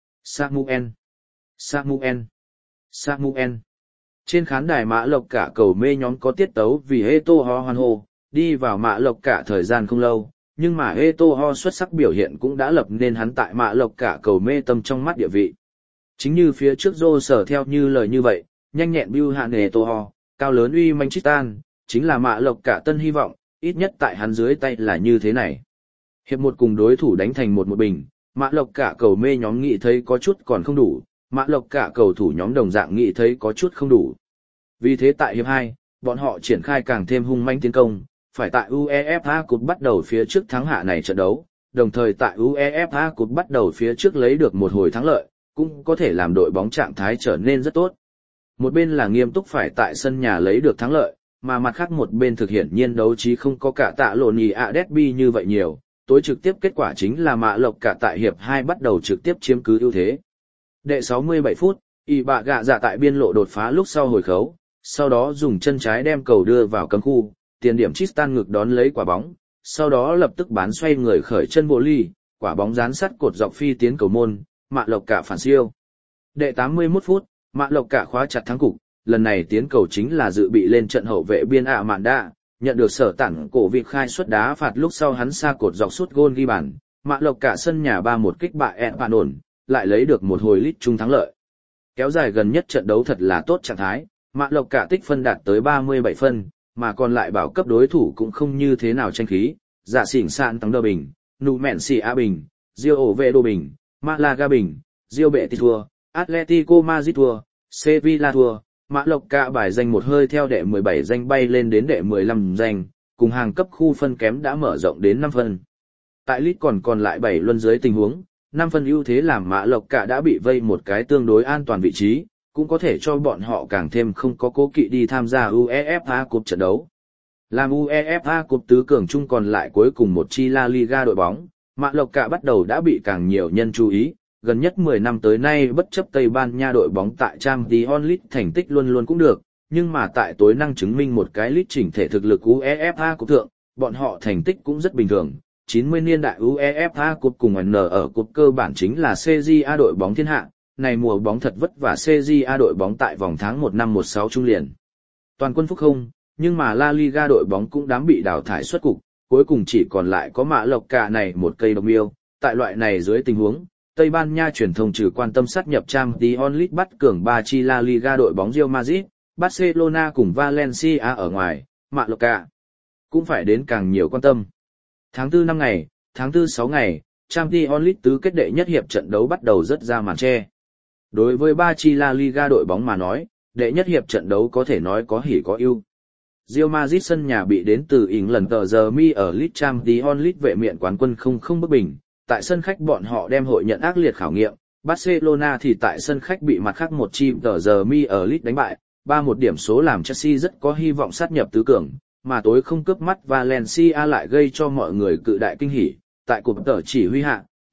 Samuel. Trên khán đài Mã Lộc Cả cầu mê nhóm có tiết tấu vì Eto'o hoan hô, đi vào Mã Lộc Cả thời gian không lâu, nhưng mà Eto'o xuất sắc biểu hiện cũng đã lập nên hắn tại Mã Lộc Cả cầu mê tâm trong mắt địa vị. Chính như phía trước Rô sở theo như lời như vậy, nhanh nhẹn bưu hạn Eto'o, cao lớn uy manh Chitan, chính là Mã Lộc Cả tân hy vọng, ít nhất tại hắn dưới tay là như thế này. Hiệp một cùng đối thủ đánh thành 1-1 bình, Mã Lộc Cả cầu mê nhóm nghĩ thấy có chút còn không đủ, Mã Lộc Cả cầu thủ nhóm đồng dạng nghĩ thấy có chút không đủ. Vì thế tại hiệp 2, bọn họ triển khai càng thêm hung manh tiến công, phải tại UEFA Cup bắt đầu phía trước thắng hạ này trận đấu, đồng thời tại UEFA Cup bắt đầu phía trước lấy được một hồi thắng lợi, cũng có thể làm đội bóng trạng thái trở nên rất tốt. Một bên là nghiêm túc phải tại sân nhà lấy được thắng lợi, mà mặt khác một bên thực hiện nhiên đấu trí không có cả tạ lộn nhì derby như vậy nhiều, tối trực tiếp kết quả chính là Mã Lộc Cả tại hiệp 2 bắt đầu trực tiếp chiếm cứ ưu thế. Đệ 67 phút, Y bạ gạ dạ tại biên lộ đột phá lúc sau hồi khấu, sau đó dùng chân trái đem cầu đưa vào cấm khu, tiền điểm Tristan ngực đón lấy quả bóng, sau đó lập tức bán xoay người khởi chân bộ ly, quả bóng dán sắt cột dọc phi tiến cầu môn, Mã Lộc Cả phản siêu. Đệ 81 phút, Mã Lộc Cả khóa chặt thắng cục, lần này tiến cầu chính là dự bị lên trận hậu vệ biên mạn đạ, nhận được sở tản cổ việc khai xuất đá phạt lúc sau hắn xa cột dọc sút gôn ghi bàn, Mã Lộc Cả sân nhà 3-1 kích bại ẹn phản ổn, lại lấy được một hồi lít chung thắng lợi. Kéo dài gần nhất trận đấu thật là tốt trạng thái, Mã Lộc Cả tích phân đạt tới 37 phân, mà còn lại bảo cấp đối thủ cũng không như thế nào tranh khí, Dạ Xỉn Sạn Tăng Đơ bình, Nụ Mẹn Xì A bình, Rio Oviedo bình, Malaga bình, Rio Betis thua, Atletico Madrid thua, Sevilla thua, Mã Lộc Cả bài danh một hơi theo đệ 17 danh bay lên đến đệ 15 danh, cùng hàng cấp khu phân kém đã mở rộng đến 5 phân. Tại lít còn lại 7 luân dưới tình huống, 5 phân ưu thế làm Mã Lộc Cả đã bị vây một cái tương đối an toàn vị trí, cũng có thể cho bọn họ càng thêm không có cố kỵ đi tham gia UEFA Cup trận đấu. Làm UEFA Cup tứ cường chung còn lại cuối cùng một chi La Liga đội bóng, Mã Lộc Cả bắt đầu đã bị càng nhiều nhân chú ý, gần nhất 10 năm tới nay bất chấp Tây Ban Nha đội bóng tại Champions League thành tích luôn luôn cũng được, nhưng mà tại tối năng chứng minh một cái lít chỉnh thể thực lực UEFA Cup thượng, bọn họ thành tích cũng rất bình thường. 90 niên đại UEFA Cup cùng N ở Cup cơ bản chính là CJA đội bóng thiên hạ, này mùa bóng thật vất vả CJA đội bóng tại vòng tháng 1 năm 16 trung liền. Toàn quân phúc không, nhưng mà La Liga đội bóng cũng đám bị đào thải xuất cục, cuối cùng chỉ còn lại có Mã Lộc Cả này một cây độc miêu, tại loại này dưới tình huống, Tây Ban Nha truyền thông trừ quan tâm sát nhập Champions League bắt cường 3 chi La Liga đội bóng Real Madrid, Barcelona cùng Valencia ở ngoài, Mã Lộc Cả cũng phải đến càng nhiều quan tâm. Tháng 4 5 ngày, tháng 4 6 ngày, Champions League tứ kết đệ nhất hiệp trận đấu bắt đầu rất ra màn che. Đối với 3 chi La Liga đội bóng mà nói, đệ nhất hiệp trận đấu có thể nói có hỉ có ưu. Real Madrid sân nhà bị đến từ England tờ giờ mi ở League Champions League vệ miện quán quân 0-0 bất bình, tại sân khách bọn họ đem hội nhận ác liệt khảo nghiệm, Barcelona thì tại sân khách bị mặt khác một chi tờ giờ mi ở League đánh bại, 3-1 điểm số làm Chelsea rất có hy vọng sát nhập tứ cường, mà tối không cướp mắt Valencia lại gây cho mọi người cự đại kinh hỉ, tại cuộc tờ chỉ huy hạ,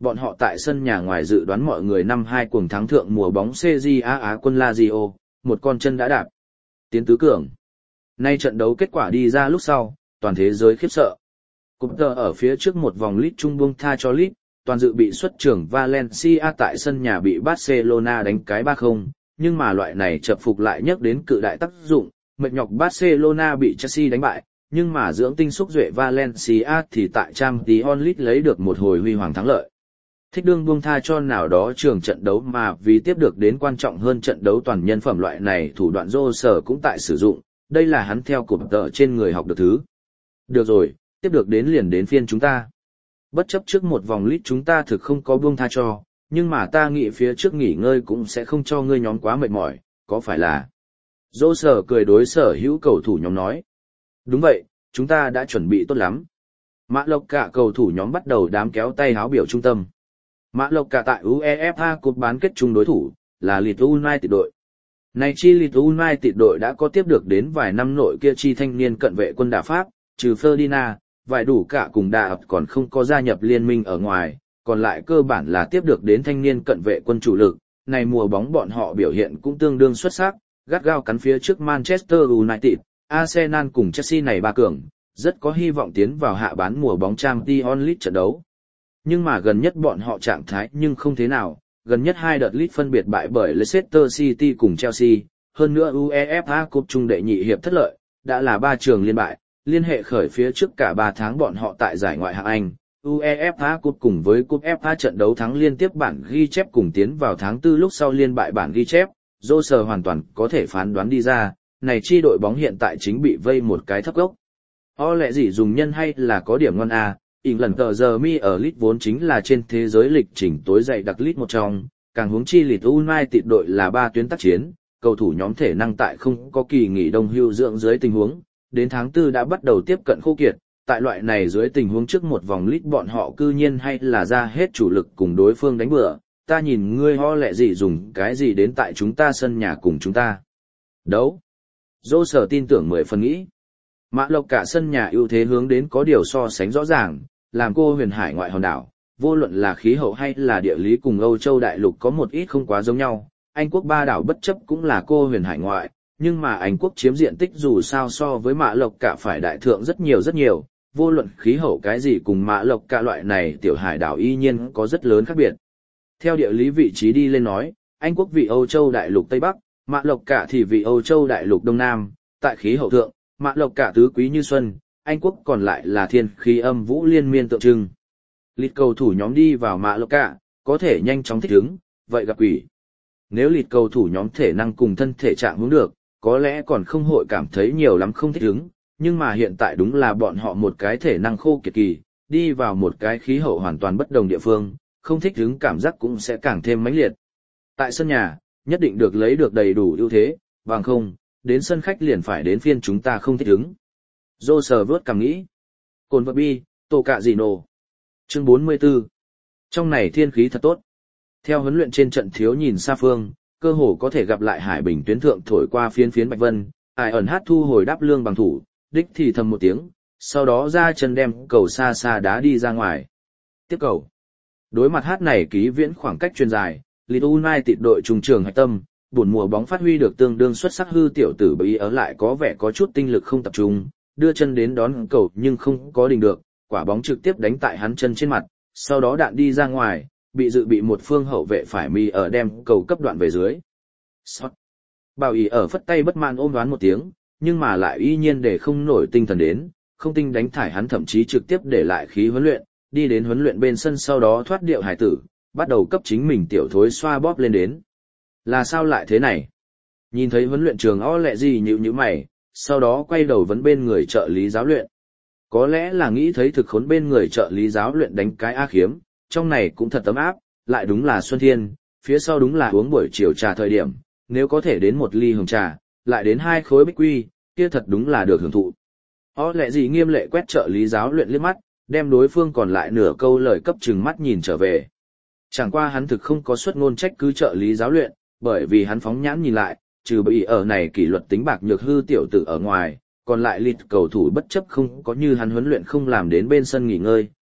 bọn họ tại sân nhà ngoài dự đoán mọi người năm 2 cuồng thắng thượng mùa bóng CJA Á quân Lazio, một con chân đã đạp tiến tứ cường. Nay trận đấu kết quả đi ra lúc sau, toàn thế giới khiếp sợ. Cúp tờ ở phía trước một vòng lít trung buông tha cho lít, toàn dự bị xuất trưởng Valencia tại sân nhà bị Barcelona đánh cái 3-0, nhưng mà loại này chập phục lại nhắc đến cự đại tác dụng, mệt nhọc Barcelona bị Chelsea đánh bại, nhưng mà dưỡng tinh xúc duệ Valencia thì tại Champions League lấy được một hồi huy hoàng thắng lợi. Thích đương buông tha cho nào đó trường trận đấu mà vì tiếp được đến quan trọng hơn trận đấu toàn nhân phẩm loại này thủ đoạn Rô Sở cũng tại sử dụng, đây là hắn theo cụm tợ trên người học được thứ. Được rồi, tiếp được đến liền đến phiên chúng ta. Bất chấp trước một vòng lít chúng ta thực không có buông tha cho, nhưng mà ta nghĩ phía trước nghỉ ngơi cũng sẽ không cho ngươi nhóm quá mệt mỏi, có phải là? Rô Sở cười đối sở hữu cầu thủ nhóm nói. Đúng vậy, chúng ta đã chuẩn bị tốt lắm. Mã Lộc cả cầu thủ nhóm bắt đầu đám kéo tay háo biểu trung tâm. Mã Lộc cả tại UEFA Cup bán kết chung đối thủ là Leeds United đội. Này chi Leeds United đội đã có tiếp được đến vài năm nội kia chi thanh niên cận vệ quân đả Pháp, trừ Ferdinand, vài đủ cả cùng đà còn không có gia nhập liên minh ở ngoài, còn lại cơ bản là tiếp được đến thanh niên cận vệ quân chủ lực. Này mùa bóng bọn họ biểu hiện cũng tương đương xuất sắc, gắt gao cắn phía trước Manchester United, Arsenal cùng Chelsea này ba cường, rất có hy vọng tiến vào hạ bán mùa bóng Champions League trận đấu. Nhưng mà gần nhất bọn họ trạng thái nhưng không thế nào, gần nhất 2 đợt League phân biệt bại bởi Leicester City cùng Chelsea, hơn nữa UEFA Cup chung đệ nhị hiệp thất lợi, đã là 3 trường liên bại, liên hệ khởi phía trước cả 3 tháng bọn họ tại giải ngoại hạng Anh, UEFA Cup cùng với Cup FA trận đấu thắng liên tiếp bản ghi chép cùng tiến vào tháng 4 lúc sau liên bại bản ghi chép, Roser hoàn toàn có thể phán đoán đi ra, này chi đội bóng hiện tại chính bị vây một cái thấp gốc. Lẽ gì dùng nhân hay là có điểm ngon à, England tờ giờ mi ở Leeds vốn chính là trên thế giới lịch trình tối dày đặc Leeds một trong, càng huống chi Leeds United đội là 3 tuyến tác chiến, cầu thủ nhóm thể năng tại không có kỳ nghỉ đông hưu dưỡng dưới tình huống, đến tháng 4 đã bắt đầu tiếp cận khô kiệt, tại loại này dưới tình huống trước một vòng Leeds bọn họ cư nhiên hay là ra hết chủ lực cùng đối phương đánh bừa, ta nhìn ngươi lẽ gì dùng cái gì đến tại chúng ta sân nhà cùng chúng ta. Đấu. Dô sở tin tưởng 10 phần nghĩ. Mã Lộc cả sân nhà ưu thế hướng đến có điều so sánh rõ ràng, làm cô huyền hải ngoại hòn đảo, vô luận là khí hậu hay là địa lý cùng Âu Châu đại lục có một ít không quá giống nhau, Anh quốc 3 đảo bất chấp cũng là cô huyền hải ngoại, nhưng mà Anh quốc chiếm diện tích dù sao so với Mã Lộc cả phải đại thượng rất nhiều, vô luận khí hậu cái gì cùng Mã Lộc cả loại này tiểu hải đảo y nhiên có rất lớn khác biệt. Theo địa lý vị trí đi lên nói, Anh quốc vị Âu Châu đại lục Tây Bắc, Mã Lộc cả thì vị Âu Châu đại lục Đông Nam, tại khí hậu thượng, Mã Lộc cả tứ quý như xuân, Anh quốc còn lại là thiên khí âm vũ liên miên tượng trưng. Lịt cầu thủ nhóm đi vào Mã Lộc cả, có thể nhanh chóng thích ứng, vậy gặp quỷ. Nếu lịt cầu thủ nhóm thể năng cùng thân thể trạng hướng được, có lẽ còn không hội cảm thấy nhiều lắm không thích ứng, nhưng mà hiện tại đúng là bọn họ một cái thể năng khô kiệt kỳ, đi vào một cái khí hậu hoàn toàn bất đồng địa phương, không thích ứng cảm giác cũng sẽ càng thêm mãnh liệt. Tại sân nhà, nhất định được lấy được đầy đủ ưu thế, bằng không, đến sân khách liền phải đến phiên chúng ta không thích ứng. Dô sờ vớt cảm nghĩ. Cồn vật bi, tổ cạ gì nổ. Chương 44. Trong này thiên khí thật tốt. Theo huấn luyện trên trận thiếu nhìn xa phương, cơ hồ có thể gặp lại Hải Bình tuyến thượng thổi qua phiến bạch vân, ai ẩn hát thu hồi đáp lương bằng thủ, đích thì thầm một tiếng, sau đó ra chân đem cầu xa đá đi ra ngoài. Tiếp cầu. Đối mặt hát này ký viễn khoảng cách truyền dài, Leeds United đội trung trường hạch tâm, buồn mùa bóng phát huy được tương đương xuất sắc hư tiểu tử bị ở lại có vẻ có chút tinh lực không tập trung, đưa chân đến đón cầu nhưng không có đình được, quả bóng trực tiếp đánh tại hắn chân trên mặt, sau đó đạn đi ra ngoài, bị dự bị một phương hậu vệ phải mi ở đem cầu cấp đoạn về dưới. Sót. Bảo ý ở phất tay bất mãn ôm đoán một tiếng, nhưng mà lại y nhiên để không nổi tinh thần đến, không tinh đánh thải hắn thậm chí trực tiếp để lại khí huấn luyện, đi đến huấn luyện bên sân sau đó thoát điệu hải tử, bắt đầu cấp chính mình tiểu thối xoa bóp lên đến. Là sao lại thế này? Nhìn thấy huấn luyện trường lẹ gì nhíu mày, sau đó quay đầu vấn bên người trợ lý giáo luyện. Có lẽ là nghĩ thấy thực khốn bên người trợ lý giáo luyện đánh cái A khiếm, trong này cũng thật ấm áp, lại đúng là xuân thiên, phía sau đúng là uống buổi chiều trà thời điểm, nếu có thể đến một ly hồng trà, lại đến 2 khối bích quy, kia thật đúng là được hưởng thụ. Lẹ gì nghiêm lệ quét trợ lý giáo luyện liếc mắt, đem đối phương còn lại nửa câu lời cấp chừng mắt nhìn trở về. Chẳng qua hắn thực không có xuất ngôn trách cứ trợ lý giáo luyện, bởi vì hắn phóng nhãn nhìn lại, trừ bị ở này kỷ luật tính bạc nhược hư tiểu tử ở ngoài, còn lại Leeds cầu thủ bất chấp không có như hắn huấn luyện không làm đến bên sân nghỉ ngơi,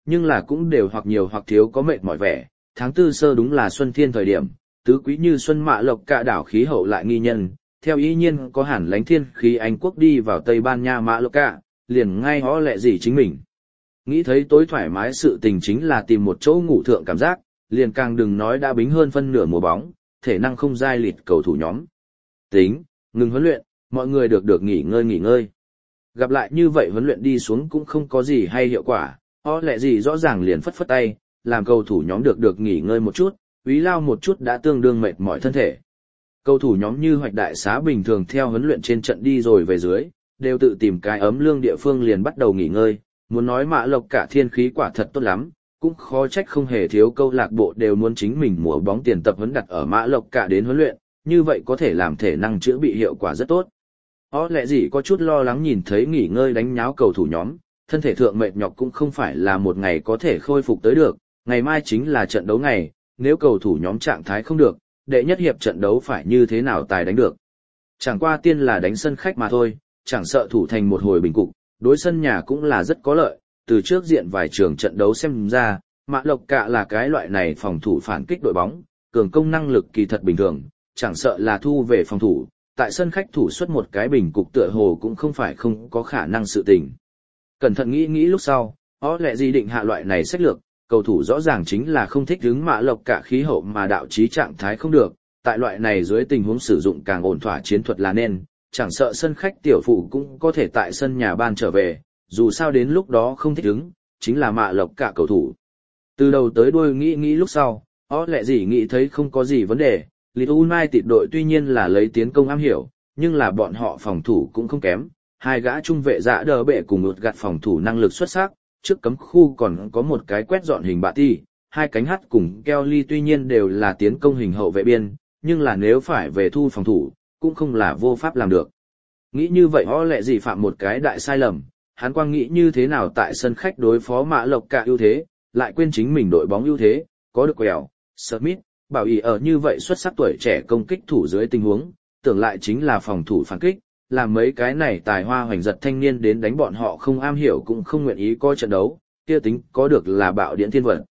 nhưng là cũng đều hoặc nhiều hoặc thiếu có mệt mỏi vẻ. Tháng tư sơ đúng là xuân thiên thời điểm, tứ quý như xuân mạ lộc cả đảo khí hậu lại nghi nhân, theo ý nhiên có hẳn lánh thiên khí Anh quốc đi vào Tây Ban Nha mạ lộc cả, liền ngay hó lẹ gì chính mình. Nghĩ thấy tối thoải mái sự tình chính là tìm một chỗ ngủ thượng cảm giác, liền càng đừng nói đã bính hơn phân nửa mùa bóng, thể năng không dai lịt cầu thủ nhóm. Tính, ngừng huấn luyện, mọi người được nghỉ ngơi. Gặp lại như vậy huấn luyện đi xuống cũng không có gì hay hiệu quả, ho lẹ gì rõ ràng liền phất phất tay, làm cầu thủ nhóm được nghỉ ngơi một chút, úy lao một chút đã tương đương mệt mỏi thân thể. Cầu thủ nhóm như hoạch đại xá bình thường theo huấn luyện trên trận đi rồi về dưới, đều tự tìm cái ấm lương địa phương liền bắt đầu nghỉ ngơi, muốn nói mạ lộc cả thiên khí quả thật tốt lắm, cũng khó trách không hề thiếu câu lạc bộ đều muốn chính mình mùa bóng tiền tập huấn đặt ở mã lộc cả đến huấn luyện, như vậy có thể làm thể năng chữa bị hiệu quả rất tốt. Lẽ gì có chút lo lắng nhìn thấy nghỉ ngơi đánh nháo cầu thủ nhóm, thân thể thượng mệt nhọc cũng không phải là một ngày có thể khôi phục tới được, ngày mai chính là trận đấu ngày, nếu cầu thủ nhóm trạng thái không được, đệ nhất hiệp trận đấu phải như thế nào tài đánh được. Chẳng qua tiên là đánh sân khách mà thôi, chẳng sợ thủ thành một hồi bình cục, đối sân nhà cũng là rất có lợi, từ trước diện vài trường trận đấu xem ra, mã lộc cả là cái loại này phòng thủ phản kích đội bóng, cường công năng lực kỳ thật bình thường, chẳng sợ là thu về phòng thủ, tại sân khách thủ xuất một cái bình cục tựa hồ cũng không phải không có khả năng sự tình. Cẩn thận nghĩ lúc sau, lẽ gì định hạ loại này sách lược, cầu thủ rõ ràng chính là không thích đứng mã lộc cả khí hậu mà đạo trí trạng thái không được, tại loại này dưới tình huống sử dụng càng ổn thỏa chiến thuật là nên, chẳng sợ sân khách tiểu phụ cũng có thể tại sân nhà ban trở về, dù sao đến lúc đó không thích đứng, chính là mạ lộc cả cầu thủ. Từ đầu tới đuôi nghĩ lúc sau, lẽ gì nghĩ thấy không có gì vấn đề, Leeds United đội tuy nhiên là lấy tiến công am hiểu, nhưng là bọn họ phòng thủ cũng không kém, hai gã trung vệ dạ đờ bệ cùng một gạt phòng thủ năng lực xuất sắc, trước cấm khu còn có một cái quét dọn hình bạ ti, hai cánh hắt cùng Kelly tuy nhiên đều là tiến công hình hậu vệ biên, nhưng là nếu phải về thu phòng thủ, cũng không là vô pháp làm được. Nghĩ như vậy lẽ gì phạm một cái đại sai lầm, hắn quang nghĩ như thế nào tại sân khách đối phó mã lộc cả ưu thế, lại quên chính mình đội bóng ưu thế, có được quèo, Smith, bảo ý ở như vậy xuất sắc tuổi trẻ công kích thủ dưới tình huống, tưởng lại chính là phòng thủ phản kích, làm mấy cái này tài hoa hoành giật thanh niên đến đánh bọn họ không am hiểu cũng không nguyện ý coi trận đấu, kia tính có được là bạo điện thiên vật.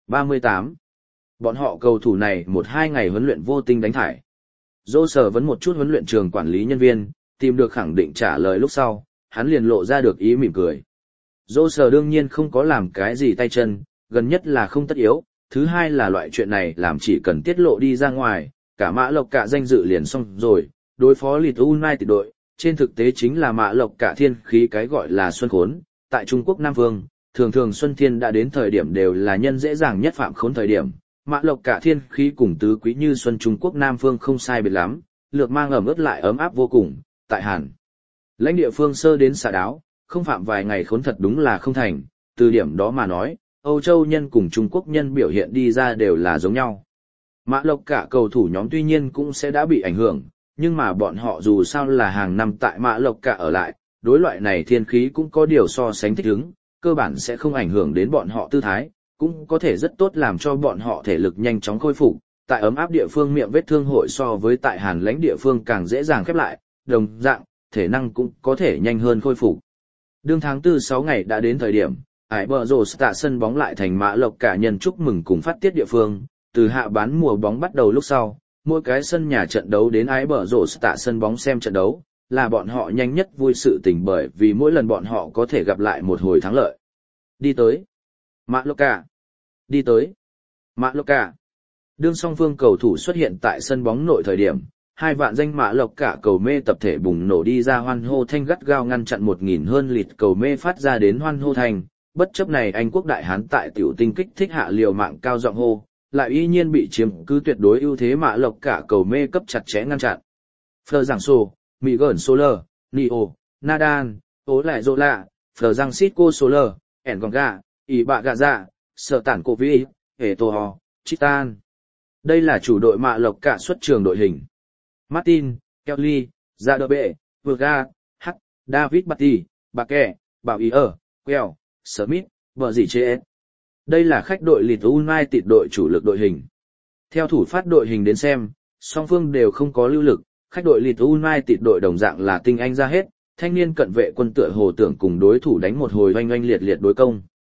38. Bọn họ cầu thủ này 1-2 ngày huấn luyện vô tình đánh thải. Dô sở vấn một chút huấn luyện trường quản lý nhân viên, tìm được khẳng định trả lời lúc sau, hắn liền lộ ra được ý mỉm cười. Dô sở đương nhiên không có làm cái gì tay chân, gần nhất là không tất yếu, thứ hai là loại chuyện này làm chỉ cần tiết lộ đi ra ngoài, cả mã lộc cả danh dự liền xong rồi, đối phó Leeds United đội, trên thực tế chính là mã lộc cả thiên khí cái gọi là xuân khốn, tại Trung Quốc Nam Vương, thường xuân thiên đã đến thời điểm đều là nhân dễ dàng nhất phạm khốn thời điểm, mã lộc cả thiên khí cùng tứ quý như xuân Trung Quốc Nam Phương không sai biệt lắm, lược mang ẩm ướt lại ấm áp vô cùng, tại Hàn. Lãnh địa phương sơ đến xả đáo, không phạm vài ngày khốn thật đúng là không thành, từ điểm đó mà nói, Âu Châu nhân cùng Trung Quốc nhân biểu hiện đi ra đều là giống nhau. Mã lộc cả cầu thủ nhóm tuy nhiên cũng sẽ đã bị ảnh hưởng, nhưng mà bọn họ dù sao là hàng năm tại mã lộc cả ở lại, đối loại này thiên khí cũng có điều so sánh thích ứng, cơ bản sẽ không ảnh hưởng đến bọn họ tư thái, cũng có thể rất tốt làm cho bọn họ thể lực nhanh chóng khôi phục. Tại ấm áp địa phương miệng vết thương hội so với tại Hàn lãnh địa phương càng dễ dàng khép lại, đồng dạng, thể năng cũng có thể nhanh hơn khôi phục. Đương tháng 4 6 ngày đã đến thời điểm, ải bờ rổ tạ sân bóng lại thành mã lộc cả nhân chúc mừng cùng phát tiết địa phương, từ hạ bán mùa bóng bắt đầu lúc sau, mỗi cái sân nhà trận đấu đến ái bờ rổ tạ sân bóng xem trận đấu, là bọn họ nhanh nhất vui sự tình bởi vì mỗi lần bọn họ có thể gặp lại một hồi thắng lợi. Đi tới. Mã lộc cả. Đi tới. Mã lộc cả. Đương song phương cầu thủ xuất hiện tại sân bóng nội thời điểm, hai vạn danh mã lộc cả cầu mê tập thể bùng nổ đi ra hoan hô thanh gắt gao ngăn chặn 1000 hơn lịt cầu mê phát ra đến hoan hô thanh, bất chấp này Anh quốc đại hán tại tiểu tinh kích thích hạ liều mạng cao giọng hô, lại y nhiên bị chiếm cứ tuyệt đối ưu thế mã lộc cả cầu mê cấp chặt chẽ ngăn chặn. Fleur Giảng Sô, Miguel Soler, Nio, Nadal, Ố Lại Dô Lạ, Fleur Giang Sitco Soler, Engonga, Ý Bạ Gạ Dạ, Sở Tản Cổ Vi, Hề Tô Hò, Chitan. Đây là chủ đội mã lộc cả xuất trường đội hình. Martin, Kelly, Dạ Đờ Bệ, Vượga, Hắc, David Batty, Bà Kè, Bảo Ý Ở, Quèo, Smith, Bờ Dì Chê. Đây là khách đội Leeds United đội chủ lực đội hình. Theo thủ phát đội hình đến xem, song phương đều không có lưu lực, khách đội Leeds United đội đồng dạng là tinh anh ra hết, thanh niên cận vệ quân tựa hồ tưởng cùng đối thủ đánh một hồi oanh oanh liệt liệt đối công.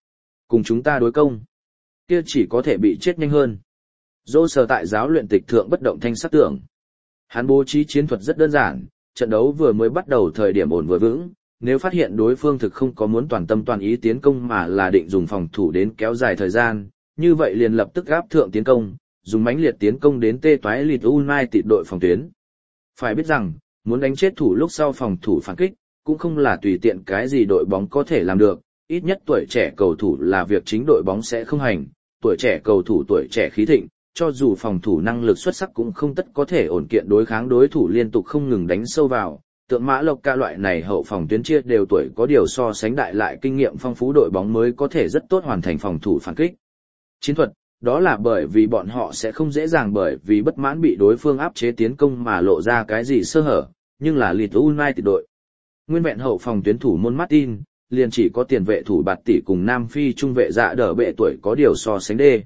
Cùng chúng ta đối công. Kia chỉ có thể bị chết nhanh hơn. Dô sờ tại giáo luyện tịch thượng bất động thanh sắc tưởng. Hắn bố trí chiến thuật rất đơn giản, trận đấu vừa mới bắt đầu thời điểm ổn vừa vững, nếu phát hiện đối phương thực không có muốn toàn tâm toàn ý tiến công mà là định dùng phòng thủ đến kéo dài thời gian, như vậy liền lập tức gáp thượng tiến công, dùng mãnh liệt tiến công đến tê toái Leeds United đội phòng tuyến. Phải biết rằng, muốn đánh chết thủ lúc sau phòng thủ phản kích, cũng không là tùy tiện cái gì đội bóng có thể làm được, ít nhất tuổi trẻ cầu thủ là việc chính đội bóng sẽ không hành, tuổi trẻ cầu thủ tuổi trẻ khí thịnh, cho dù phòng thủ năng lực xuất sắc cũng không tất có thể ổn kiện đối kháng đối thủ liên tục không ngừng đánh sâu vào. Tượng Mã Lộc ca loại này hậu phòng tuyến chia đều tuổi có điều so sánh đại lại kinh nghiệm phong phú đội bóng mới có thể rất tốt hoàn thành phòng thủ phản kích. Chiến thuật, đó là bởi vì bọn họ sẽ không dễ dàng bởi vì bất mãn bị đối phương áp chế tiến công mà lộ ra cái gì sơ hở, nhưng là Leeds United đội. Nguyên vẹn hậu phòng tuyến thủ môn Martin, liền chỉ có tiền vệ thủ Bạt Tỷ cùng Nam Phi trung vệ Dạ Đỡ Bệ tuổi có điều so sánh đê.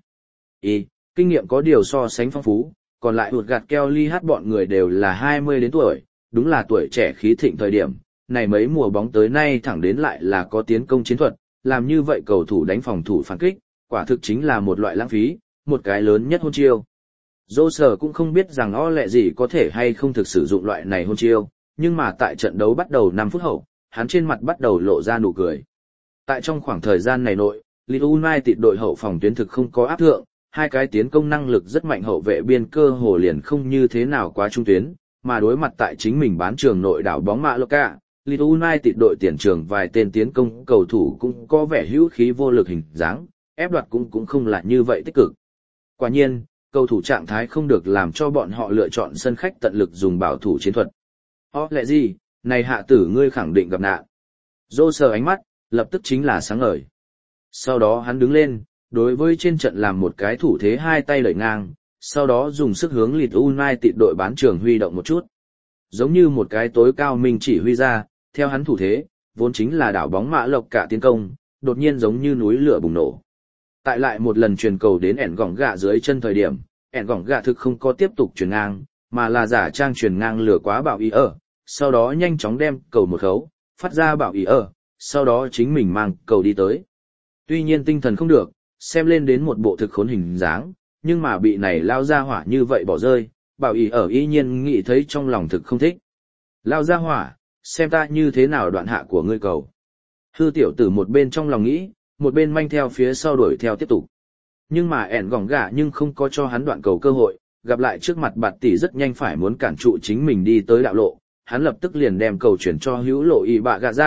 Kinh nghiệm có điều so sánh phong phú, còn lại hụt gạt Kelly hát bọn người đều là 20 đến tuổi, đúng là tuổi trẻ khí thịnh thời điểm, này mấy mùa bóng tới nay thẳng đến lại là có tiến công chiến thuật, làm như vậy cầu thủ đánh phòng thủ phản kích, quả thực chính là một loại lãng phí, một cái lớn nhất hôn chiêu. Dô sở cũng không biết rằng o lẹ gì có thể hay không thực sử dụng loại này hôn chiêu, nhưng mà tại trận đấu bắt đầu 5 phút hậu, hắn trên mặt bắt đầu lộ ra nụ cười. Tại trong khoảng thời gian này nội, Leeds United đội hậu phòng tuyến thực không có áp thượng, hai cái tiến công năng lực rất mạnh hậu vệ biên cơ hồ liền không như thế nào quá trung tuyến, mà đối mặt tại chính mình bán trường nội đảo bóng Mã Lộc ca, Leeds United đội tiền trường vài tên tiến công cầu thủ cũng có vẻ hữu khí vô lực hình dáng, ép đoạt cũng không là như vậy tích cực. Quả nhiên, cầu thủ trạng thái không được làm cho bọn họ lựa chọn sân khách tận lực dùng bảo thủ chiến thuật. Lẽ gì, này hạ tử ngươi khẳng định gặp nạn. Dô sờ ánh mắt, lập tức chính là sáng ngời. Sau đó hắn đứng lên, đối với trên trận làm một cái thủ thế hai tay đẩy ngang, sau đó dùng sức hướng Leeds United đội bán trường huy động một chút. Giống như một cái tối cao minh chỉ huy ra, theo hắn thủ thế, vốn chính là đảo bóng Mã Lộc cả tiến công, đột nhiên giống như núi lửa bùng nổ. Tại lại một lần truyền cầu đến ẻn gỏng gạ dưới chân thời điểm, ẻn gỏng gạ thực không có tiếp tục truyền ngang, mà là giả trang truyền ngang lừa quá bảo ý ở, sau đó nhanh chóng đem cầu một khấu, phát ra bảo ý ở, sau đó chính mình mang cầu đi tới. Tuy nhiên tinh thần không được, xem lên đến một bộ thực khốn hình dáng, nhưng mà bị này lao ra hỏa như vậy bỏ rơi, bảo ý ở y nhiên nghĩ thấy trong lòng thực không thích. Lao ra hỏa, xem ta như thế nào đoạn hạ của ngươi cầu. Hư tiểu tử một bên trong lòng nghĩ, một bên manh theo phía sau đuổi theo tiếp tục. Nhưng mà ẻn gỏng gạ nhưng không có cho hắn đoạn cầu cơ hội, gặp lại trước mặt Bạt Tỷ rất nhanh phải muốn cản trụ chính mình đi tới đạo lộ, hắn lập tức liền đem cầu chuyển cho hữu lộ ỷ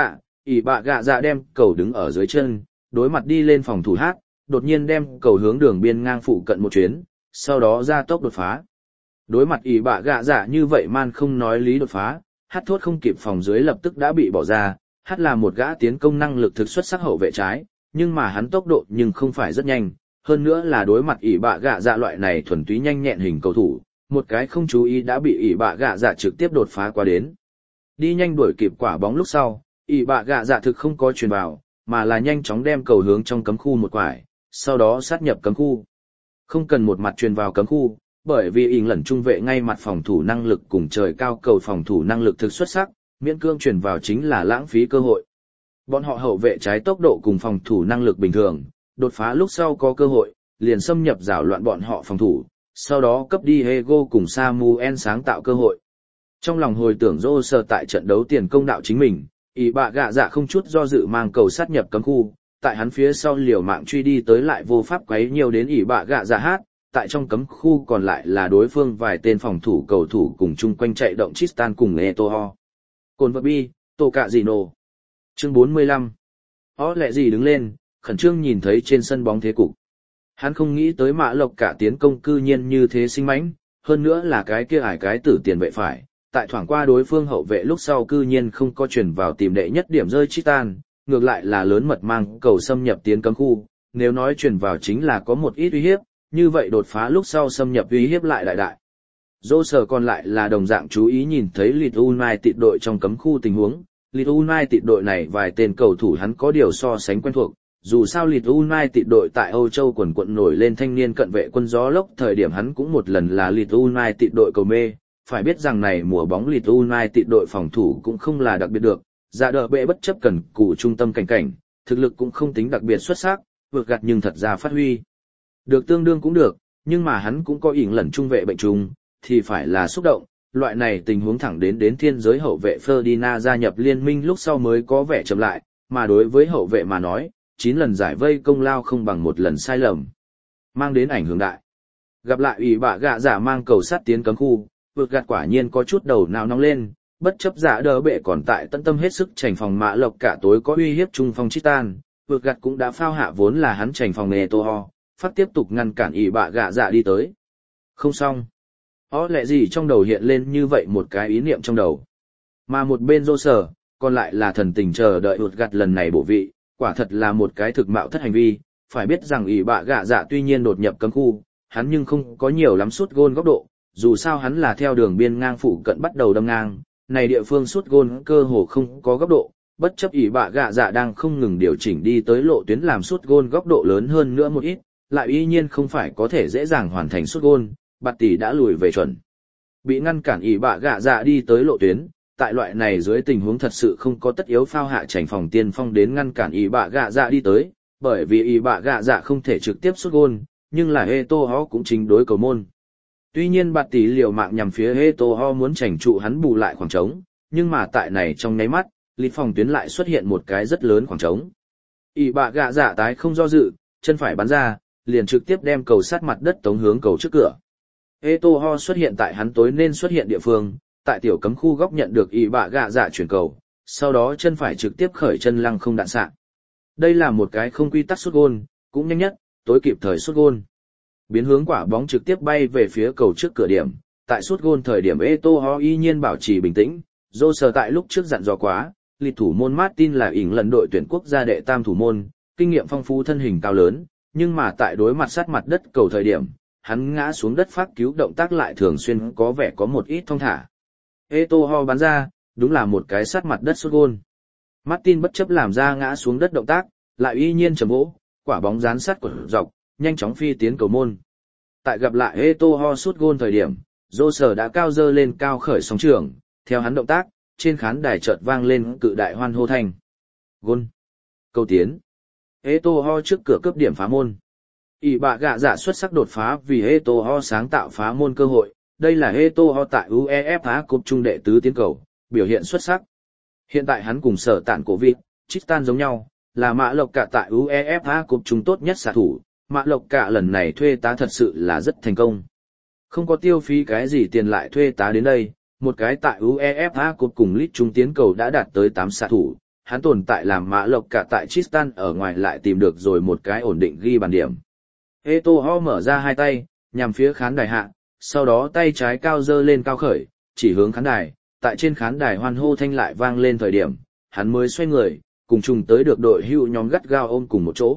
bạ gạ dạ đem cầu đứng ở dưới chân, đối mặt đi lên phòng thủ hát, đột nhiên đem cầu hướng đường biên ngang phụ cận một chuyến, sau đó ra tốc đột phá. Đối mặt ỷ bạ gạ dạ như vậy man không nói lý đột phá, hát thốt không kịp phòng dưới lập tức đã bị bỏ ra, hát là một gã tiến công năng lực thực xuất sắc hậu vệ trái, nhưng mà hắn tốc độ nhưng không phải rất nhanh, hơn nữa là đối mặt ỷ bạ gạ dạ loại này thuần túy nhanh nhẹn hình cầu thủ, một cái không chú ý đã bị ỷ bạ gạ dạ trực tiếp đột phá qua đến. Đi nhanh đuổi kịp quả bóng lúc sau, ỷ bạ gạ dạ thực không có chuyền vào, mà là nhanh chóng đem cầu hướng trong cấm khu một quải, sau đó sát nhập cấm khu. Không cần một mặt truyền vào cấm khu, bởi vì ỉn lẩn trung vệ ngay mặt phòng thủ năng lực cùng trời cao cầu phòng thủ năng lực thực xuất sắc, miễn cương truyền vào chính là lãng phí cơ hội. Bọn họ hậu vệ trái tốc độ cùng phòng thủ năng lực bình thường, đột phá lúc sau có cơ hội, liền xâm nhập rào loạn bọn họ phòng thủ, sau đó cấp đi Diego cùng Samuel sáng tạo cơ hội. Trong lòng hồi tưởng Rô sờ tại trận đấu tiền công đạo chính mình, ỷ bạ gạ dạ không chút do dự mang cầu sát nhập cấm khu, tại hắn phía sau liều mạng truy đi tới lại vô pháp quấy nhiều đến ỷ bạ gạ dạ hát, tại trong cấm khu còn lại là đối phương vài tên phòng thủ cầu thủ cùng chung quanh chạy động Tristan cùng Eto'o. Cồn vật bi, Tô Cạ Dì Nổ. Chương 45. Lẹ gì đứng lên, khẩn trương nhìn thấy trên sân bóng thế cục. Hắn không nghĩ tới Mã Lộc cả tiến công cư nhiên như thế sinh mãnh, hơn nữa là cái kia ải cái tử tiền vệ phải, tại thoảng qua đối phương hậu vệ lúc sau cư nhiên không có chuyển vào tìm đệ nhất điểm rơi Tristan, ngược lại là lớn mật mang cầu xâm nhập tiến cấm khu, nếu nói chuyển vào chính là có một ít uy hiếp, như vậy đột phá lúc sau xâm nhập uy hiếp lại đại đại. Dô sở còn lại là đồng dạng chú ý nhìn thấy Leeds United đội trong cấm khu tình huống, Leeds United đội này vài tên cầu thủ hắn có điều so sánh quen thuộc, dù sao Leeds United đội tại Âu Châu quần quận nổi lên thanh niên cận vệ quân gió lốc thời điểm hắn cũng một lần là Leeds United đội cầu mê, phải biết rằng này mùa bóng Leeds United đội phòng thủ cũng không là đặc biệt được, Dạ Đỡ Bệ bất chấp cần cù trung tâm cảnh, thực lực cũng không tính đặc biệt xuất sắc, vượt gặt nhưng thật ra phát huy. Được tương đương cũng được, nhưng mà hắn cũng có ỉn lẩn trung vệ bệnh trùng, thì phải là xúc động. Loại này tình huống thẳng đến thiên giới hậu vệ Ferdinand gia nhập liên minh lúc sau mới có vẻ chậm lại, mà đối với hậu vệ mà nói, 9 lần giải vây công lao không bằng một lần sai lầm. Mang đến ảnh hưởng đại. Gặp lại ủy bạ gạ giả mang cầu sát tiến cấm khu, vượt gạt quả nhiên có chút đầu não nóng lên, bất chấp giả đỡ bệ còn tại tận tâm hết sức chành phòng Mã Lộc cả tối có uy hiếp trung phong Chitan, vượt gạt cũng đã phao hạ vốn là hắn chành phòng Eto'o, phát tiếp tục ngăn cản ủy bạ gạ giả đi tới. Không xong. Lẽ gì trong đầu hiện lên như vậy một cái ý niệm trong đầu. Mà một bên rô sở, còn lại là thần tình chờ đợi vượt gạt lần này bổ vị, quả thật là một cái thực mạo thất hành vi, phải biết rằng ủy bạ gạ giả tuy nhiên đột nhập cấm khu, hắn nhưng không có nhiều lắm sút gôn góc độ, dù sao hắn là theo đường biên ngang phụ cận bắt đầu đâm ngang, này địa phương sút gôn cơ hồ không có góc độ, bất chấp ủy bạ gạ dạ đang không ngừng điều chỉnh đi tới lộ tuyến làm sút gôn góc độ lớn hơn nữa một ít, lại y nhiên không phải có thể dễ dàng hoàn thành sút gôn, bạt tỷ đã lùi về chuẩn. Bị ngăn cản ủy bạ gạ dạ đi tới lộ tuyến, tại loại này dưới tình huống thật sự không có tất yếu phao hạ chảnh phòng tiên phong đến ngăn cản ủy bạ gạ dạ đi tới, bởi vì ủy bạ gạ dạ không thể trực tiếp sút gôn, nhưng là Eto'o cũng chính đối cầu môn. Tuy nhiên bạt tỷ liều mạng nhằm phía Eto'o muốn chảnh trụ hắn bù lại khoảng trống, nhưng mà tại này trong nháy mắt, lít phòng tuyến lại xuất hiện một cái rất lớn khoảng trống. Ỷ bạ gạ dạ tái không do dự, chân phải bắn ra, liền trực tiếp đem cầu sát mặt đất tống hướng cầu trước cửa. Eto'o xuất hiện tại hắn tối nên xuất hiện địa phương, tại tiểu cấm khu góc nhận được ỷ bạ gạ dạ chuyển cầu, sau đó chân phải trực tiếp khởi chân lăng không đạn xạ. Đây là một cái không quy tắc sút gôn, cũng nhanh nhất, tối kịp thời sút gôn. Biến hướng quả bóng trực tiếp bay về phía cầu trước cửa điểm, tại sút gôn thời điểm Eto'o y nhiên bảo trì bình tĩnh, dô sờ tại lúc trước dặn dò quá, lịch thủ môn Martin là ỉn lần đội tuyển quốc gia đệ tam thủ môn, kinh nghiệm phong phú thân hình cao lớn, nhưng mà tại đối mặt sát mặt đất cầu thời điểm, hắn ngã xuống đất phát cứu động tác lại thường xuyên có vẻ có một ít thong thả. Eto'o bắn ra, đúng là một cái sát mặt đất sút gôn. Martin bất chấp làm ra ngã xuống đất động tác, lại y nhiên chầm vỗ, quả bóng dán sát của dọc, nhanh chóng phi tiến cầu môn. Tại gặp lại Eto'o sút gôn thời điểm, Joser đã cao dơ lên cao khởi sóng trường, theo hắn động tác, trên khán đài chợt vang lên cự đại hoan hô thanh. Gôn. Cầu tiến. Eto'o trước cửa cướp điểm phá môn. Ỷ bạ gạ dạ xuất sắc đột phá vì Eto'o sáng tạo phá môn cơ hội, đây là Eto'o tại UEFA Cup trung đệ tứ tiến cầu, biểu hiện xuất sắc. Hiện tại hắn cùng sở tản cổ vịt, Tristan giống nhau, là Mã Lộc Cả tại UEFA Cup trung tốt nhất xạ thủ, Mã Lộc Cả lần này thuê tá thật sự là rất thành công. Không có tiêu phí cái gì tiền lại thuê tá đến đây, một cái tại UEFA Cup cùng League trung tiến cầu đã đạt tới 8 xạ thủ, hắn tồn tại làm Mã Lộc Cả tại Tristan ở ngoài lại tìm được rồi một cái ổn định ghi bàn điểm. Eto'o mở ra hai tay, nhằm phía khán đài hạ, sau đó tay trái cao dơ lên cao khởi, chỉ hướng khán đài, tại trên khán đài hoan hô thanh lại vang lên thời điểm, hắn mới xoay người, cùng trùng tới được đội hữu nhóm gắt gao ôm cùng một chỗ.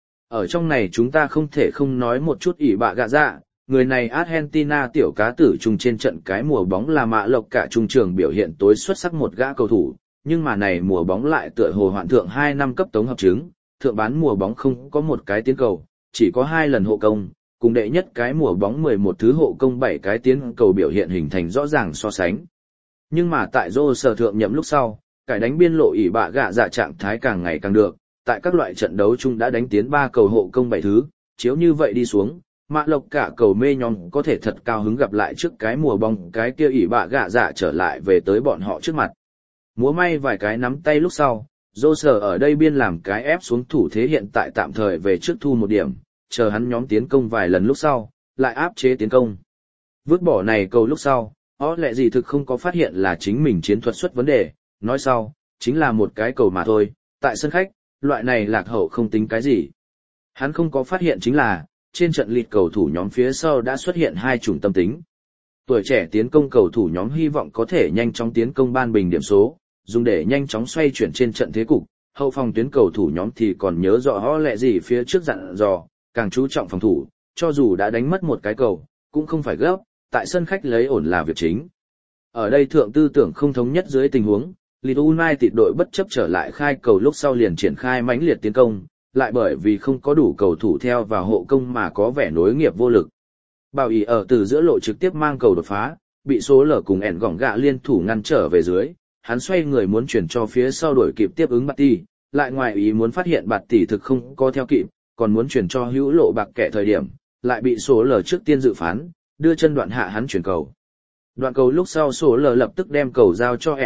Ở trong này chúng ta không thể không nói một chút ỷ bạ gạ dạ, người này Argentina tiểu cá tử trùng trên trận cái mùa bóng là Mã Lộc Cả trung trường biểu hiện tối xuất sắc một gã cầu thủ, nhưng mà này mùa bóng lại tựa hồ hoạn thượng 2 năm cấp tống hợp chứng, thượng bán mùa bóng không có một cái tiến cầu, chỉ có 2 lần hộ công, cùng đệ nhất cái mùa bóng 11 thứ hộ công 7 cái tiến cầu biểu hiện hình thành rõ ràng so sánh. Nhưng mà tại Joser thượng nhậm lúc sau, cải đánh biên lộ ỷ bạ gạ dạ trạng thái càng ngày càng được, tại các loại trận đấu chung đã đánh tiến 3 cầu hộ công 7 thứ, chiếu như vậy đi xuống, Mã Lộc Cả cầu mê nhóm có thể thật cao hứng gặp lại trước cái mùa bóng cái kia ỷ bạ gạ dạ trở lại về tới bọn họ trước mặt. Múa may vài cái nắm tay lúc sau, Joser ở đây biên làm cái ép xuống thủ thế hiện tại tạm thời về trước thu một điểm, chờ hắn nhóm tiến công vài lần lúc sau, lại áp chế tiến công. Vứt bỏ này cầu lúc sau, lẽ gì thực không có phát hiện là chính mình chiến thuật xuất vấn đề, nói sau, chính là một cái cầu mà thôi, tại sân khách, loại này lạc hậu không tính cái gì. Hắn không có phát hiện chính là, trên trận liệt cầu thủ nhóm phía sau đã xuất hiện 2 chủng tâm tính. Tuổi trẻ tiến công cầu thủ nhóm hy vọng có thể nhanh chóng tiến công ban bình điểm số, dùng để nhanh chóng xoay chuyển trên trận thế cục, hậu phòng tuyến cầu thủ nhóm thì còn nhớ rõ lẽ gì phía trước dặn dò, càng chú trọng phòng thủ, cho dù đã đánh mất một cái cầu, cũng không phải gấp, tại sân khách lấy ổn là việc chính. Ở đây thượng tư tưởng không thống nhất dưới tình huống, Leeds United đội bất chấp trở lại khai cầu lúc sau liền triển khai mãnh liệt tiến công, lại bởi vì không có đủ cầu thủ theo vào hộ công mà có vẻ nối nghiệp vô lực. Bảo ý ở từ giữa lộ trực tiếp mang cầu đột phá, bị số lở cùng ẻn gỏng gạ liên thủ ngăn trở về dưới, hắn xoay người muốn chuyển cho phía sau đuổi kịp tiếp ứng Bạt Tỷ, lại ngoài ý muốn phát hiện Bạt Tỷ thực không có theo kịp, còn muốn chuyển cho hữu lộ bạc kẻ thời điểm, lại bị số lờ trước tiên dự phán, đưa chân đoạn hạ hắn chuyển cầu. Đoạn cầu lúc sau số lờ lập tức đem cầu giao cho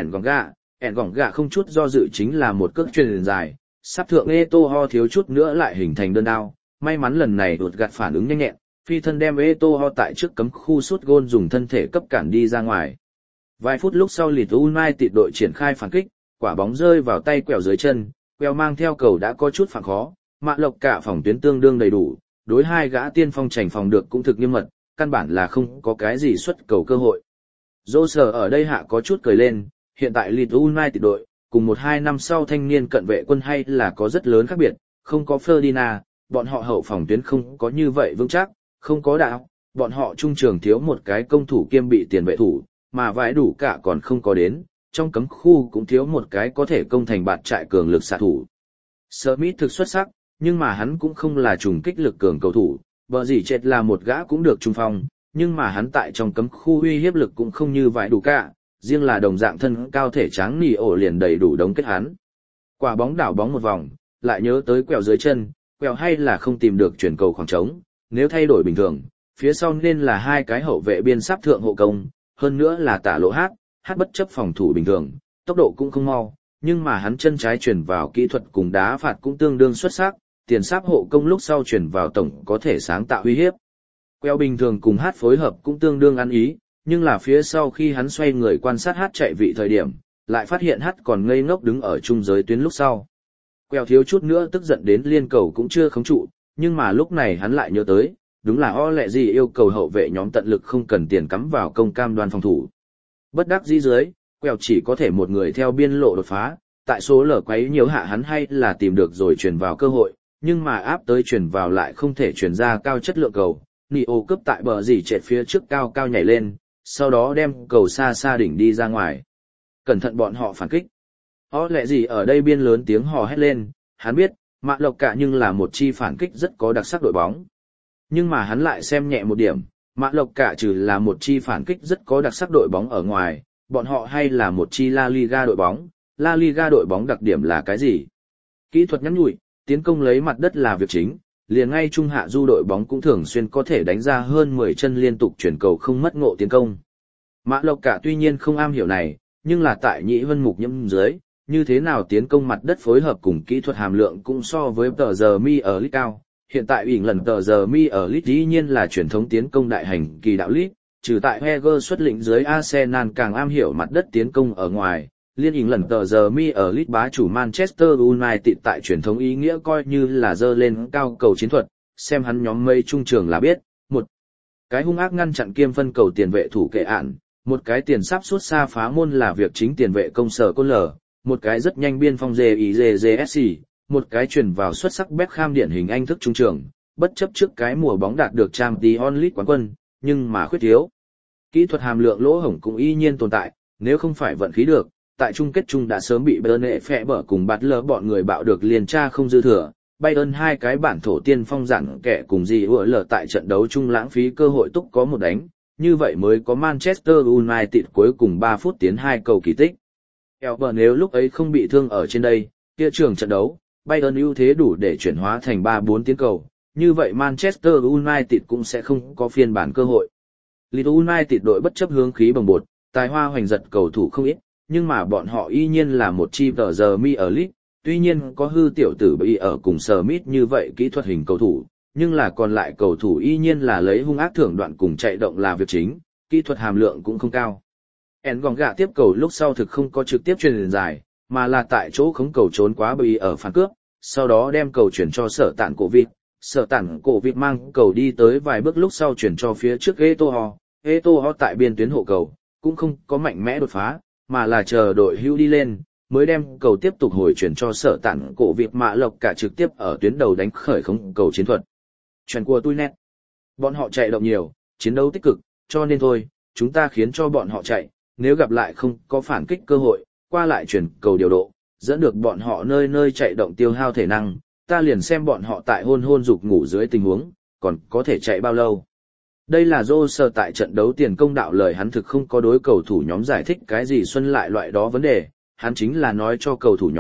ẻn gỏng gạ không chút do dự chính là một cước chuyền dài, sắp thượng Eto'o thiếu chút nữa lại hình thành đơn đao, may mắn lần này đột gạt phản ứng nhanh nhẹn, phi thân đem Eto'o tại trước cấm khu sút gôn dùng thân thể cấp cản đi ra ngoài. Vài phút lúc sau Leeds United đội triển khai phản kích, quả bóng rơi vào tay quẹo dưới chân, quẹo mang theo cầu đã có chút phản khó, Mạ Lộc cả phòng tuyến tương đương đầy đủ, đối hai gã tiên phong chành phòng được cũng thực nghiêm mật, căn bản là không có cái gì xuất cầu cơ hội. Joser ở đây hạ có chút cười lên, hiện tại Leeds United đội, cùng 1-2 năm sau thanh niên cận vệ quân hay là có rất lớn khác biệt, không có Ferdinand, bọn họ hậu phòng tuyến không có như vậy vững chắc, không có đạo, bọn họ trung trường thiếu một cái công thủ kiêm bị tiền vệ thủ, mà vãi đủ cả còn không có đến, trong cấm khu cũng thiếu một cái có thể công thành bạt trại cường lực xạ thủ. Smith thực xuất sắc, nhưng mà hắn cũng không là trùng kích lực cường cầu thủ, bờ gì chết là một gã cũng được trung phong, nhưng mà hắn tại trong cấm khu uy hiếp lực cũng không như vãi đủ cả, riêng là đồng dạng thân cao thể tráng nỉ ổ liền đầy đủ đống kết hắn. Quả bóng đảo bóng một vòng, lại nhớ tới quẹo dưới chân, quẹo hay là không tìm được chuyển cầu khoảng trống, nếu thay đổi bình thường, phía sau nên là hai cái hậu vệ biên sắp thượng hộ công, hơn nữa là tả lộ hát bất chấp phòng thủ bình thường, tốc độ cũng không mau, nhưng mà hắn chân trái chuyển vào kỹ thuật cùng đá phạt cũng tương đương xuất sắc, tiền sáp hộ công lúc sau chuyển vào tổng có thể sáng tạo uy hiếp. Quẹo bình thường cùng hát phối hợp cũng tương đương ăn ý, nhưng là phía sau khi hắn xoay người quan sát hát chạy vị thời điểm, lại phát hiện hát còn ngây ngốc đứng ở trung giới tuyến lúc sau. Quẹo thiếu chút nữa tức giận đến liên cầu cũng chưa khống trụ, nhưng mà lúc này hắn lại nhớ tới, đúng là o lẹ gì yêu cầu hậu vệ nhóm tận lực không cần tiền cắm vào công cam đoan phòng thủ. Bất đắc dĩ dưới, quẹo chỉ có thể một người theo biên lộ đột phá, tại số lở quấy nhiều hạ hắn hay là tìm được rồi chuyển vào cơ hội, nhưng mà áp tới chuyển vào lại không thể chuyển ra cao chất lượng cầu. Nio cướp tại bờ dì trệt phía trước cao cao nhảy lên, sau đó đem cầu xa xa đỉnh đi ra ngoài. Cẩn thận bọn họ phản kích. O lẹ gì ở đây biên lớn tiếng hò hét lên, hắn biết, Mạ Lộc cả nhưng là một chi phản kích rất có đặc sắc đội bóng. Nhưng mà hắn lại xem nhẹ một điểm, Mạ Lộc cả trừ là một chi phản kích rất có đặc sắc đội bóng ở ngoài, bọn họ hay là một chi La Liga đội bóng. La Liga đội bóng đặc điểm là cái gì? Kỹ thuật ngắn nhủi, tiến công lấy mặt đất là việc chính, liền ngay trung hạ du đội bóng cũng thường xuyên có thể đánh ra hơn 10 chân liên tục chuyển cầu không mất ngộ tiến công. Mạ Lộc cả tuy nhiên không am hiểu này, nhưng là tại Nhĩ Vân Mục nhâm dưới, như thế nào tiến công mặt đất phối hợp cùng kỹ thuật hàm lượng cũng so với tờ giờ mi ở League cao. Hiện tại ủy lần tờ giờ mi ở League dĩ nhiên là truyền thống tiến công đại hành kỳ đạo League, trừ tại Wenger xuất lĩnh dưới Arsenal càng am hiểu mặt đất tiến công ở ngoài, liên ủy lần tờ giờ mi ở League bá chủ Manchester United tại truyền thống ý nghĩa coi như là dơ lên cao cầu chiến thuật, xem hắn nhóm mây trung trường là biết, một cái hung ác ngăn chặn kiêm phân cầu tiền vệ thủ kệ ạn, một cái tiền sắp suốt xa phá môn là việc chính tiền vệ công sở côn lở, một cái rất nhanh biên phong JIJJSC, một cái chuyển vào xuất sắc Beckham điển hình anh thức trung trường, bất chấp trước cái mùa bóng đạt được Champions League quán quân, nhưng mà khuyết thiếu. Kỹ thuật hàm lượng lỗ hổng cũng y nhiên tồn tại, nếu không phải vận khí được, tại chung kết chung đã sớm bị Bayern phệ bở cùng bạt lỡ bọn người bạo được liền tra không dư thừa. Bayern hai cái bản thổ tiên phong giản kẻ cùng gì ủa lở tại trận đấu chung lãng phí cơ hội túc có một đánh, như vậy mới có Manchester United cuối cùng 3 phút tiến 2 cầu kỳ tích. Elber nếu lúc ấy không bị thương ở trên đây, kia trường trận đấu, Bayern ưu thế đủ để chuyển hóa thành 3-4 tiến cầu, như vậy Manchester United cũng sẽ không có phiên bản cơ hội. Leeds United đội bất chấp hướng khí bồng bột, tài hoa hoành giật cầu thủ không ít, nhưng mà bọn họ y nhiên là một chi tờ giờ mi ở League, tuy nhiên có hư tiểu tử bị ở cùng Smith như vậy kỹ thuật hình cầu thủ, nhưng là còn lại cầu thủ y nhiên là lấy hung ác thưởng đoạn cùng chạy động là việc chính, kỹ thuật hàm lượng cũng không cao. En gòng gạ tiếp cầu lúc sau thực không có trực tiếp truyền dài, mà là tại chỗ khống cầu trốn quá bị ở phản cướp, sau đó đem cầu chuyển cho sở tản cổ vịt mang cầu đi tới vài bước lúc sau chuyển cho phía trước Eto'o tại biên tuyến hộ cầu, cũng không có mạnh mẽ đột phá, mà là chờ đội hưu đi lên, mới đem cầu tiếp tục hồi chuyển cho sở tản cổ vịt Mạ Lộc cả trực tiếp ở tuyến đầu đánh khởi khống cầu chiến thuật. Chuyện của tôi nét. Bọn họ chạy động nhiều, chiến đấu tích cực, cho nên thôi, chúng ta khiến cho bọn họ chạy, nếu gặp lại không có phản kích cơ hội, qua lại chuyển cầu điều độ, dẫn được bọn họ nơi nơi chạy động tiêu hao thể năng, ta liền xem bọn họ tại hôn dục ngủ dưới tình huống, còn có thể chạy bao lâu. Đây là Joser tại trận đấu tiền công đạo lời hắn thực không có đối cầu thủ nhóm giải thích cái gì xuân lại loại đó vấn đề, hắn chính là nói cho cầu thủ nhóm,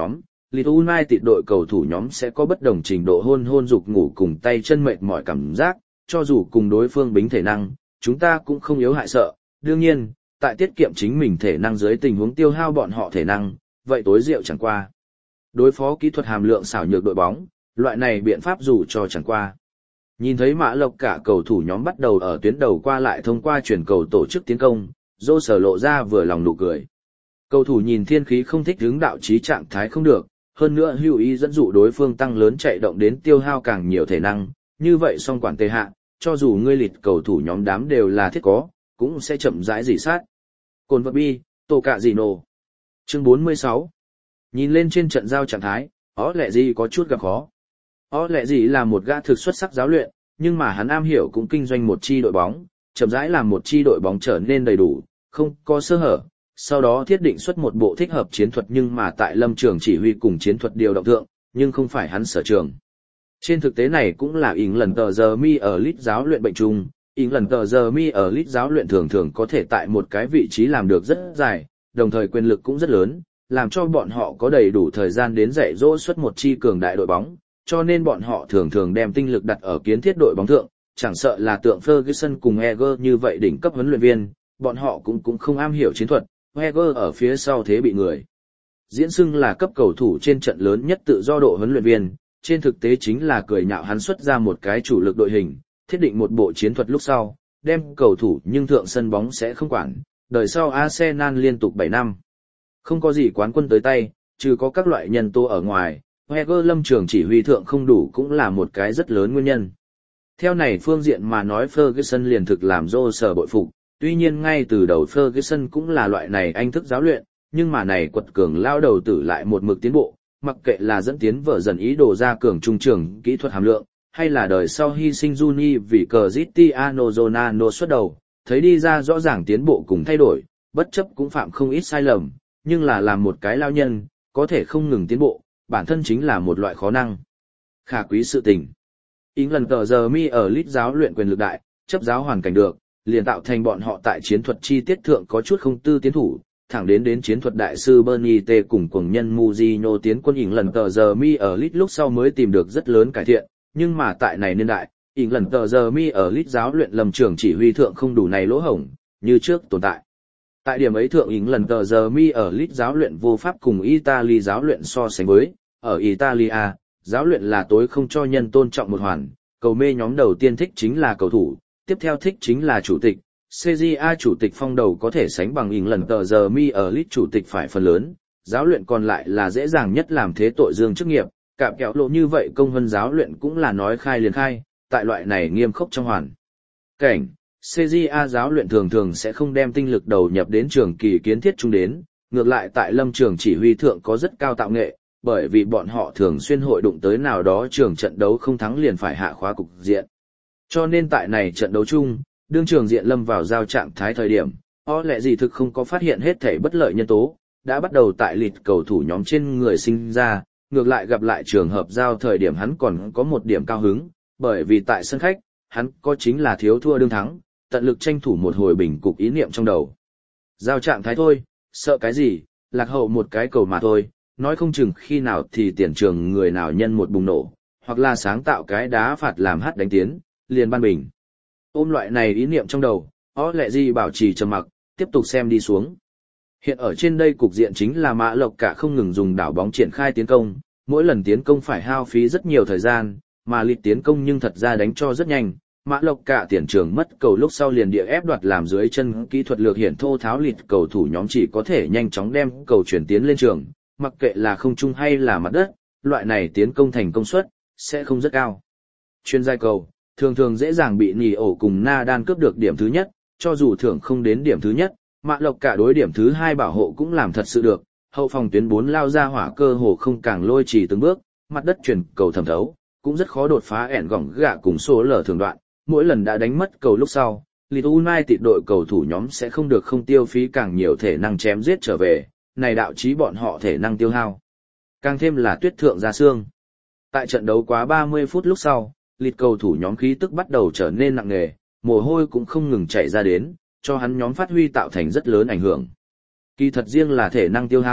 Leeds United đội cầu thủ nhóm sẽ có bất đồng trình độ hôn dục ngủ cùng tay chân mệt mỏi cảm giác, cho dù cùng đối phương bính thể năng, chúng ta cũng không yếu hại sợ. Đương nhiên, tại tiết kiệm chính mình thể năng dưới tình huống tiêu hao bọn họ thể năng, vậy tối rượu chẳng qua. Đối phó kỹ thuật hàm lượng xảo nhược đội bóng, loại này biện pháp dù cho chẳng qua. Nhìn thấy Mã Lộc cả cầu thủ nhóm bắt đầu ở tuyến đầu qua lại thông qua chuyển cầu tổ chức tiến công, Dô sở lộ ra vừa lòng nụ cười. Cầu thủ nhìn thiên khí không thích hướng đạo trí trạng thái không được, hơn nữa hữu ý dẫn dụ đối phương tăng lớn chạy động đến tiêu hao càng nhiều thể năng, như vậy song quản tề hạ, cho dù ngươi lịt cầu thủ nhóm đám đều là thiết có, cũng sẽ chậm rãi rỉ sát. Cồn vật bi, tổ cạ gì nổ. Chương 46. Nhìn lên trên trận giao trạng thái, ó lẹ gì có chút gặp khó. Ó lẹ gì là một gã thực xuất sắc giáo luyện, nhưng mà hắn am hiểu cũng kinh doanh một chi đội bóng, chậm rãi làm một chi đội bóng trở nên đầy đủ, không có sơ hở. Sau đó thiết định xuất một bộ thích hợp chiến thuật nhưng mà tại lâm trường chỉ huy cùng chiến thuật điều động thượng, nhưng không phải hắn sở trường. Trên thực tế này cũng là lần tờ giờ mi ở lít giáo luyện bệnh chung, lần tờ giờ mi ở lít giáo luyện thường thường có thể tại một cái vị trí làm được rất dài, đồng thời quyền lực cũng rất lớn, làm cho bọn họ có đầy đủ thời gian đến dạy dỗ xuất một chi cường đại đội bóng, cho nên bọn họ thường thường đem tinh lực đặt ở kiến thiết đội bóng thượng, chẳng sợ là tượng Ferguson cùng Eger như vậy đỉnh cấp huấn luyện viên, bọn họ cũng không am hiểu chiến thuật. Wenger ở phía sau thế bị người diễn xưng là cấp cầu thủ trên trận lớn nhất tự do độ huấn luyện viên, trên thực tế chính là cười nhạo hắn xuất ra một cái chủ lực đội hình, thiết định một bộ chiến thuật lúc sau, đem cầu thủ nhưng thượng sân bóng sẽ không quản, đời sau Arsenal liên tục 7 năm. Không có gì quán quân tới tay, trừ có các loại nhân tố ở ngoài, Wenger lâm trường chỉ huy thượng không đủ cũng là một cái rất lớn nguyên nhân. Theo này phương diện mà nói Ferguson liền thực làm Joe sở bội phục. Tuy nhiên ngay từ đầu Ferguson cũng là loại này anh thức giáo luyện, nhưng mà này quật cường lao đầu tử lại một mực tiến bộ, mặc kệ là dẫn tiến vợ dần ý đồ ra cường trung trường kỹ thuật hàm lượng, hay là đời sau hy sinh Juni vì Cristiano Ronaldo xuất đầu, thấy đi ra rõ ràng tiến bộ cùng thay đổi, bất chấp cũng phạm không ít sai lầm, nhưng là làm một cái lao nhân, có thể không ngừng tiến bộ, bản thân chính là một loại khó năng. Khả quý sự tình. Lần tờ giờ mi ở lít giáo luyện quyền lực đại, chấp giáo hoàn cảnh được, liền tạo thành bọn họ tại chiến thuật chi tiết thượng có chút không tư tiến thủ, thẳng đến chiến thuật đại sư Bernie T cùng cuồng nhân Mourinho tiến quân lần tờ giờ mi ở lit lúc sau mới tìm được rất lớn cải thiện, nhưng mà tại này niên đại, lần tờ giờ mi ở lit giáo luyện lầm trưởng chỉ huy thượng không đủ này lỗ hổng, như trước tồn tại. Tại điểm ấy thượng lần tờ giờ mi ở lit giáo luyện vô pháp cùng Italy giáo luyện so sánh với, ở Italia, giáo luyện là tối không cho nhân tôn trọng một hoàn, cầu mê nhóm đầu tiên thích chính là cầu thủ. Tiếp theo thích chính là chủ tịch, CJA chủ tịch phong đầu có thể sánh bằng lần tờ giờ mi ở lít chủ tịch phải phần lớn, giáo luyện còn lại là dễ dàng nhất làm thế tội dương chức nghiệp, cạm kẹo lộ như vậy công vân giáo luyện cũng là nói khai liền khai, tại loại này nghiêm khốc trong hoàn cảnh, CJA giáo luyện thường thường sẽ không đem tinh lực đầu nhập đến trường kỳ kiến thiết chung đến, ngược lại tại lâm trường chỉ huy thượng có rất cao tạo nghệ, bởi vì bọn họ thường xuyên hội đụng tới nào đó trường trận đấu không thắng liền phải hạ khóa cục diện. Cho nên tại này trận đấu chung, đương trường diện lâm vào giao trạng thái thời điểm, lẽ gì thực không có phát hiện hết thể bất lợi nhân tố, đã bắt đầu tại lịt cầu thủ nhóm trên người sinh ra, ngược lại gặp lại trường hợp giao thời điểm hắn còn có một điểm cao hứng, bởi vì tại sân khách, hắn có chính là thiếu thua đương thắng, tận lực tranh thủ một hồi bình cục ý niệm trong đầu. Giao trạng thái thôi, sợ cái gì, lạc hậu một cái cầu mà thôi, nói không chừng khi nào thì tiền trường người nào nhân một bùng nổ, hoặc là sáng tạo cái đá phạt làm hát đánh tiến, liền ban bình. Ôm loại này ý niệm trong đầu, lẽ gì bảo trì trầm mặc, tiếp tục xem đi xuống. Hiện ở trên đây cục diện chính là Mã Lộc cả không ngừng dùng đảo bóng triển khai tiến công, mỗi lần tiến công phải hao phí rất nhiều thời gian, mà lịt tiến công nhưng thật ra đánh cho rất nhanh. Mã Lộc cả tiền trường mất cầu lúc sau liền địa ép đoạt làm dưới chân kỹ thuật lược hiển thô tháo lịt cầu thủ nhóm chỉ có thể nhanh chóng đem cầu chuyển tiến lên trường, mặc kệ là không trung hay là mặt đất, loại này tiến công thành công suất sẽ không rất cao. Chuyên giai cầu thường thường dễ dàng bị nỉ ổ cùng Nadal cướp được điểm thứ nhất, cho dù thưởng không đến điểm thứ nhất, Mã Lộc cả đối điểm thứ hai bảo hộ cũng làm thật sự được, hậu phòng tuyến 4 lao ra hỏa cơ hồ không càng lôi trì từng bước, mặt đất chuyển cầu thẩm thấu, cũng rất khó đột phá ẻn gỏng gạ cùng số lở thường đoạn, mỗi lần đã đánh mất cầu lúc sau, Leeds United đội cầu thủ nhóm sẽ không được không tiêu phí càng nhiều thể năng chém giết trở về, này đạo chí bọn họ thể năng tiêu hao. Càng thêm là tuyết thượng ra xương. Tại trận đấu quá 30 phút lúc sau, Leeds cầu thủ nhóm khí tức bắt đầu trở nên nặng nề, mồ hôi cũng không ngừng chảy ra đến, cho hắn nhóm phát huy tạo thành rất lớn ảnh hưởng. Kỳ thật riêng là thể năng tiêu hao,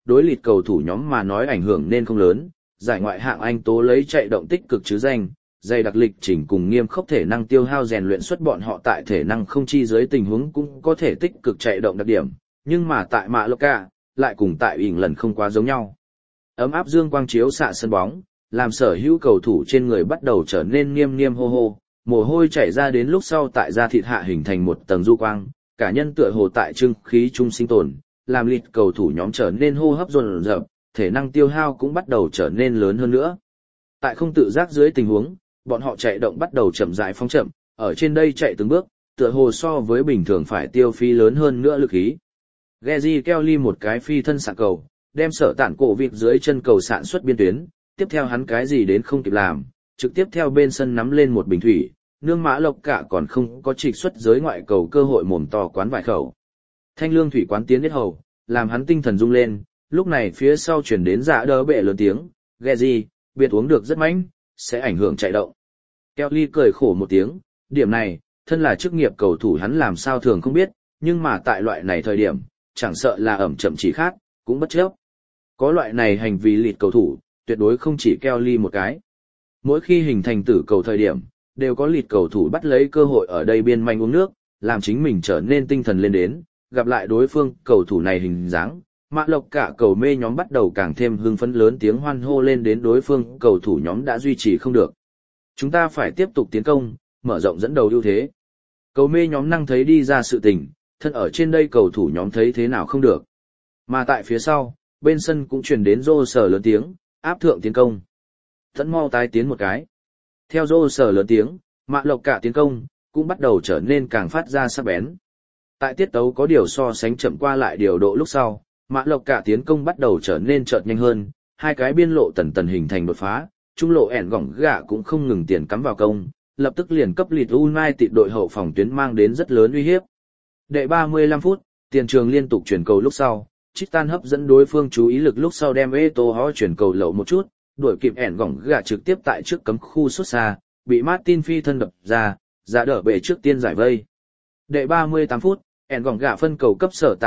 đối lịt cầu thủ nhóm mà nói ảnh hưởng nên không lớn, giải ngoại hạng Anh tố lấy chạy động tích cực chứ danh, dày đặc lịch trình cùng nghiêm khốc thể năng tiêu hao rèn luyện xuất bọn họ tại thể năng không chi dưới tình huống cũng có thể tích cực chạy động đặc điểm, nhưng mà tại Mallorca, lại cùng tại ỉn lần không quá giống nhau. Ấm áp dương quang chiếu xạ sân bóng, làm sở hữu cầu thủ trên người bắt đầu trở nên nghiêm nghiêm hô hô, mồ hôi chảy ra đến lúc sau tại da thịt hạ hình thành một tầng du quang, cả nhân tựa hồ tại trưng khí trung sinh tồn, làm lịt cầu thủ nhóm trở nên hô hấp dồn dập, thể năng tiêu hao cũng bắt đầu trở nên lớn hơn nữa. Tại không tự giác dưới tình huống, bọn họ chạy động bắt đầu chậm rãi phóng chậm, ở trên đây chạy từng bước, tựa hồ so với bình thường phải tiêu phí lớn hơn nữa lực khí. Gezi Kelly một cái phi thân xạ cầu, đem sở tản cổ vịt dưới chân cầu sản xuất biên tuyến, tiếp theo hắn cái gì đến không kịp làm, trực tiếp theo bên sân nắm lên một bình thủy, nương Mã Lộc Cả còn không có trịch xuất giới ngoại cầu cơ hội mồm to quán vài khẩu. Thanh lương thủy quán tiến đến hầu, làm hắn tinh thần rung lên, lúc này phía sau chuyển đến dạ đỡ bệ lớn tiếng, Gezi, biệt uống được rất mạnh, sẽ ảnh hưởng chạy động. Kelly cười khổ một tiếng, điểm này, thân là chức nghiệp cầu thủ hắn làm sao thường không biết, nhưng mà tại loại này thời điểm, chẳng sợ là ẩm chậm chỉ khác, cũng bất chấp. Có loại này hành vi lịt cầu thủ, tuyệt đối không chỉ Kelly một cái. Mỗi khi hình thành tử cầu thời điểm, đều có lịt cầu thủ bắt lấy cơ hội ở đây biên manh uống nước, làm chính mình trở nên tinh thần lên đến, gặp lại đối phương cầu thủ này hình dáng. Mã Lộc Cả cầu mê nhóm bắt đầu càng thêm hưng phấn lớn tiếng hoan hô lên đến đối phương cầu thủ nhóm đã duy trì không được. Chúng ta phải tiếp tục tiến công, mở rộng dẫn đầu ưu thế. Cầu mê nhóm năng thấy đi ra sự tình, thân ở trên đây cầu thủ nhóm thấy thế nào không được. Mà tại phía sau, bên sân cũng truyền đến rô sở lớn tiếng, áp thượng tiến công. Tẫn mau tái tiến một cái. Theo rô sở lớn tiếng, Mã Lộc Cả tiến công, cũng bắt đầu trở nên càng phát ra sắc bén. Tại tiết tấu có điều so sánh chậm qua lại điều độ lúc sau, Mã Lộc Cả tiến công bắt đầu trở nên chợt nhanh hơn, hai cái biên lộ tần tần hình thành đột phá, trung lộ ẻn gỏng gạ cũng không ngừng tiền cắm vào công, lập tức liền cấp Leeds United đội hậu phòng tuyến mang đến rất lớn uy hiếp. Đệ 35 phút, tiền trường liên tục chuyển cầu lúc sau, Chitan hấp dẫn đối phương chú ý lực lúc sau đem Eto'o chuyển cầu lậu một chút, đuổi kịp ẻn gỏng gạ trực tiếp tại trước cấm khu xuất xa, bị Martin phi thân đập ra, ra đỡ bể trước tiên giải vây. Đệ 38 phút, ẻn gỏng gạ phân cầu cấp sở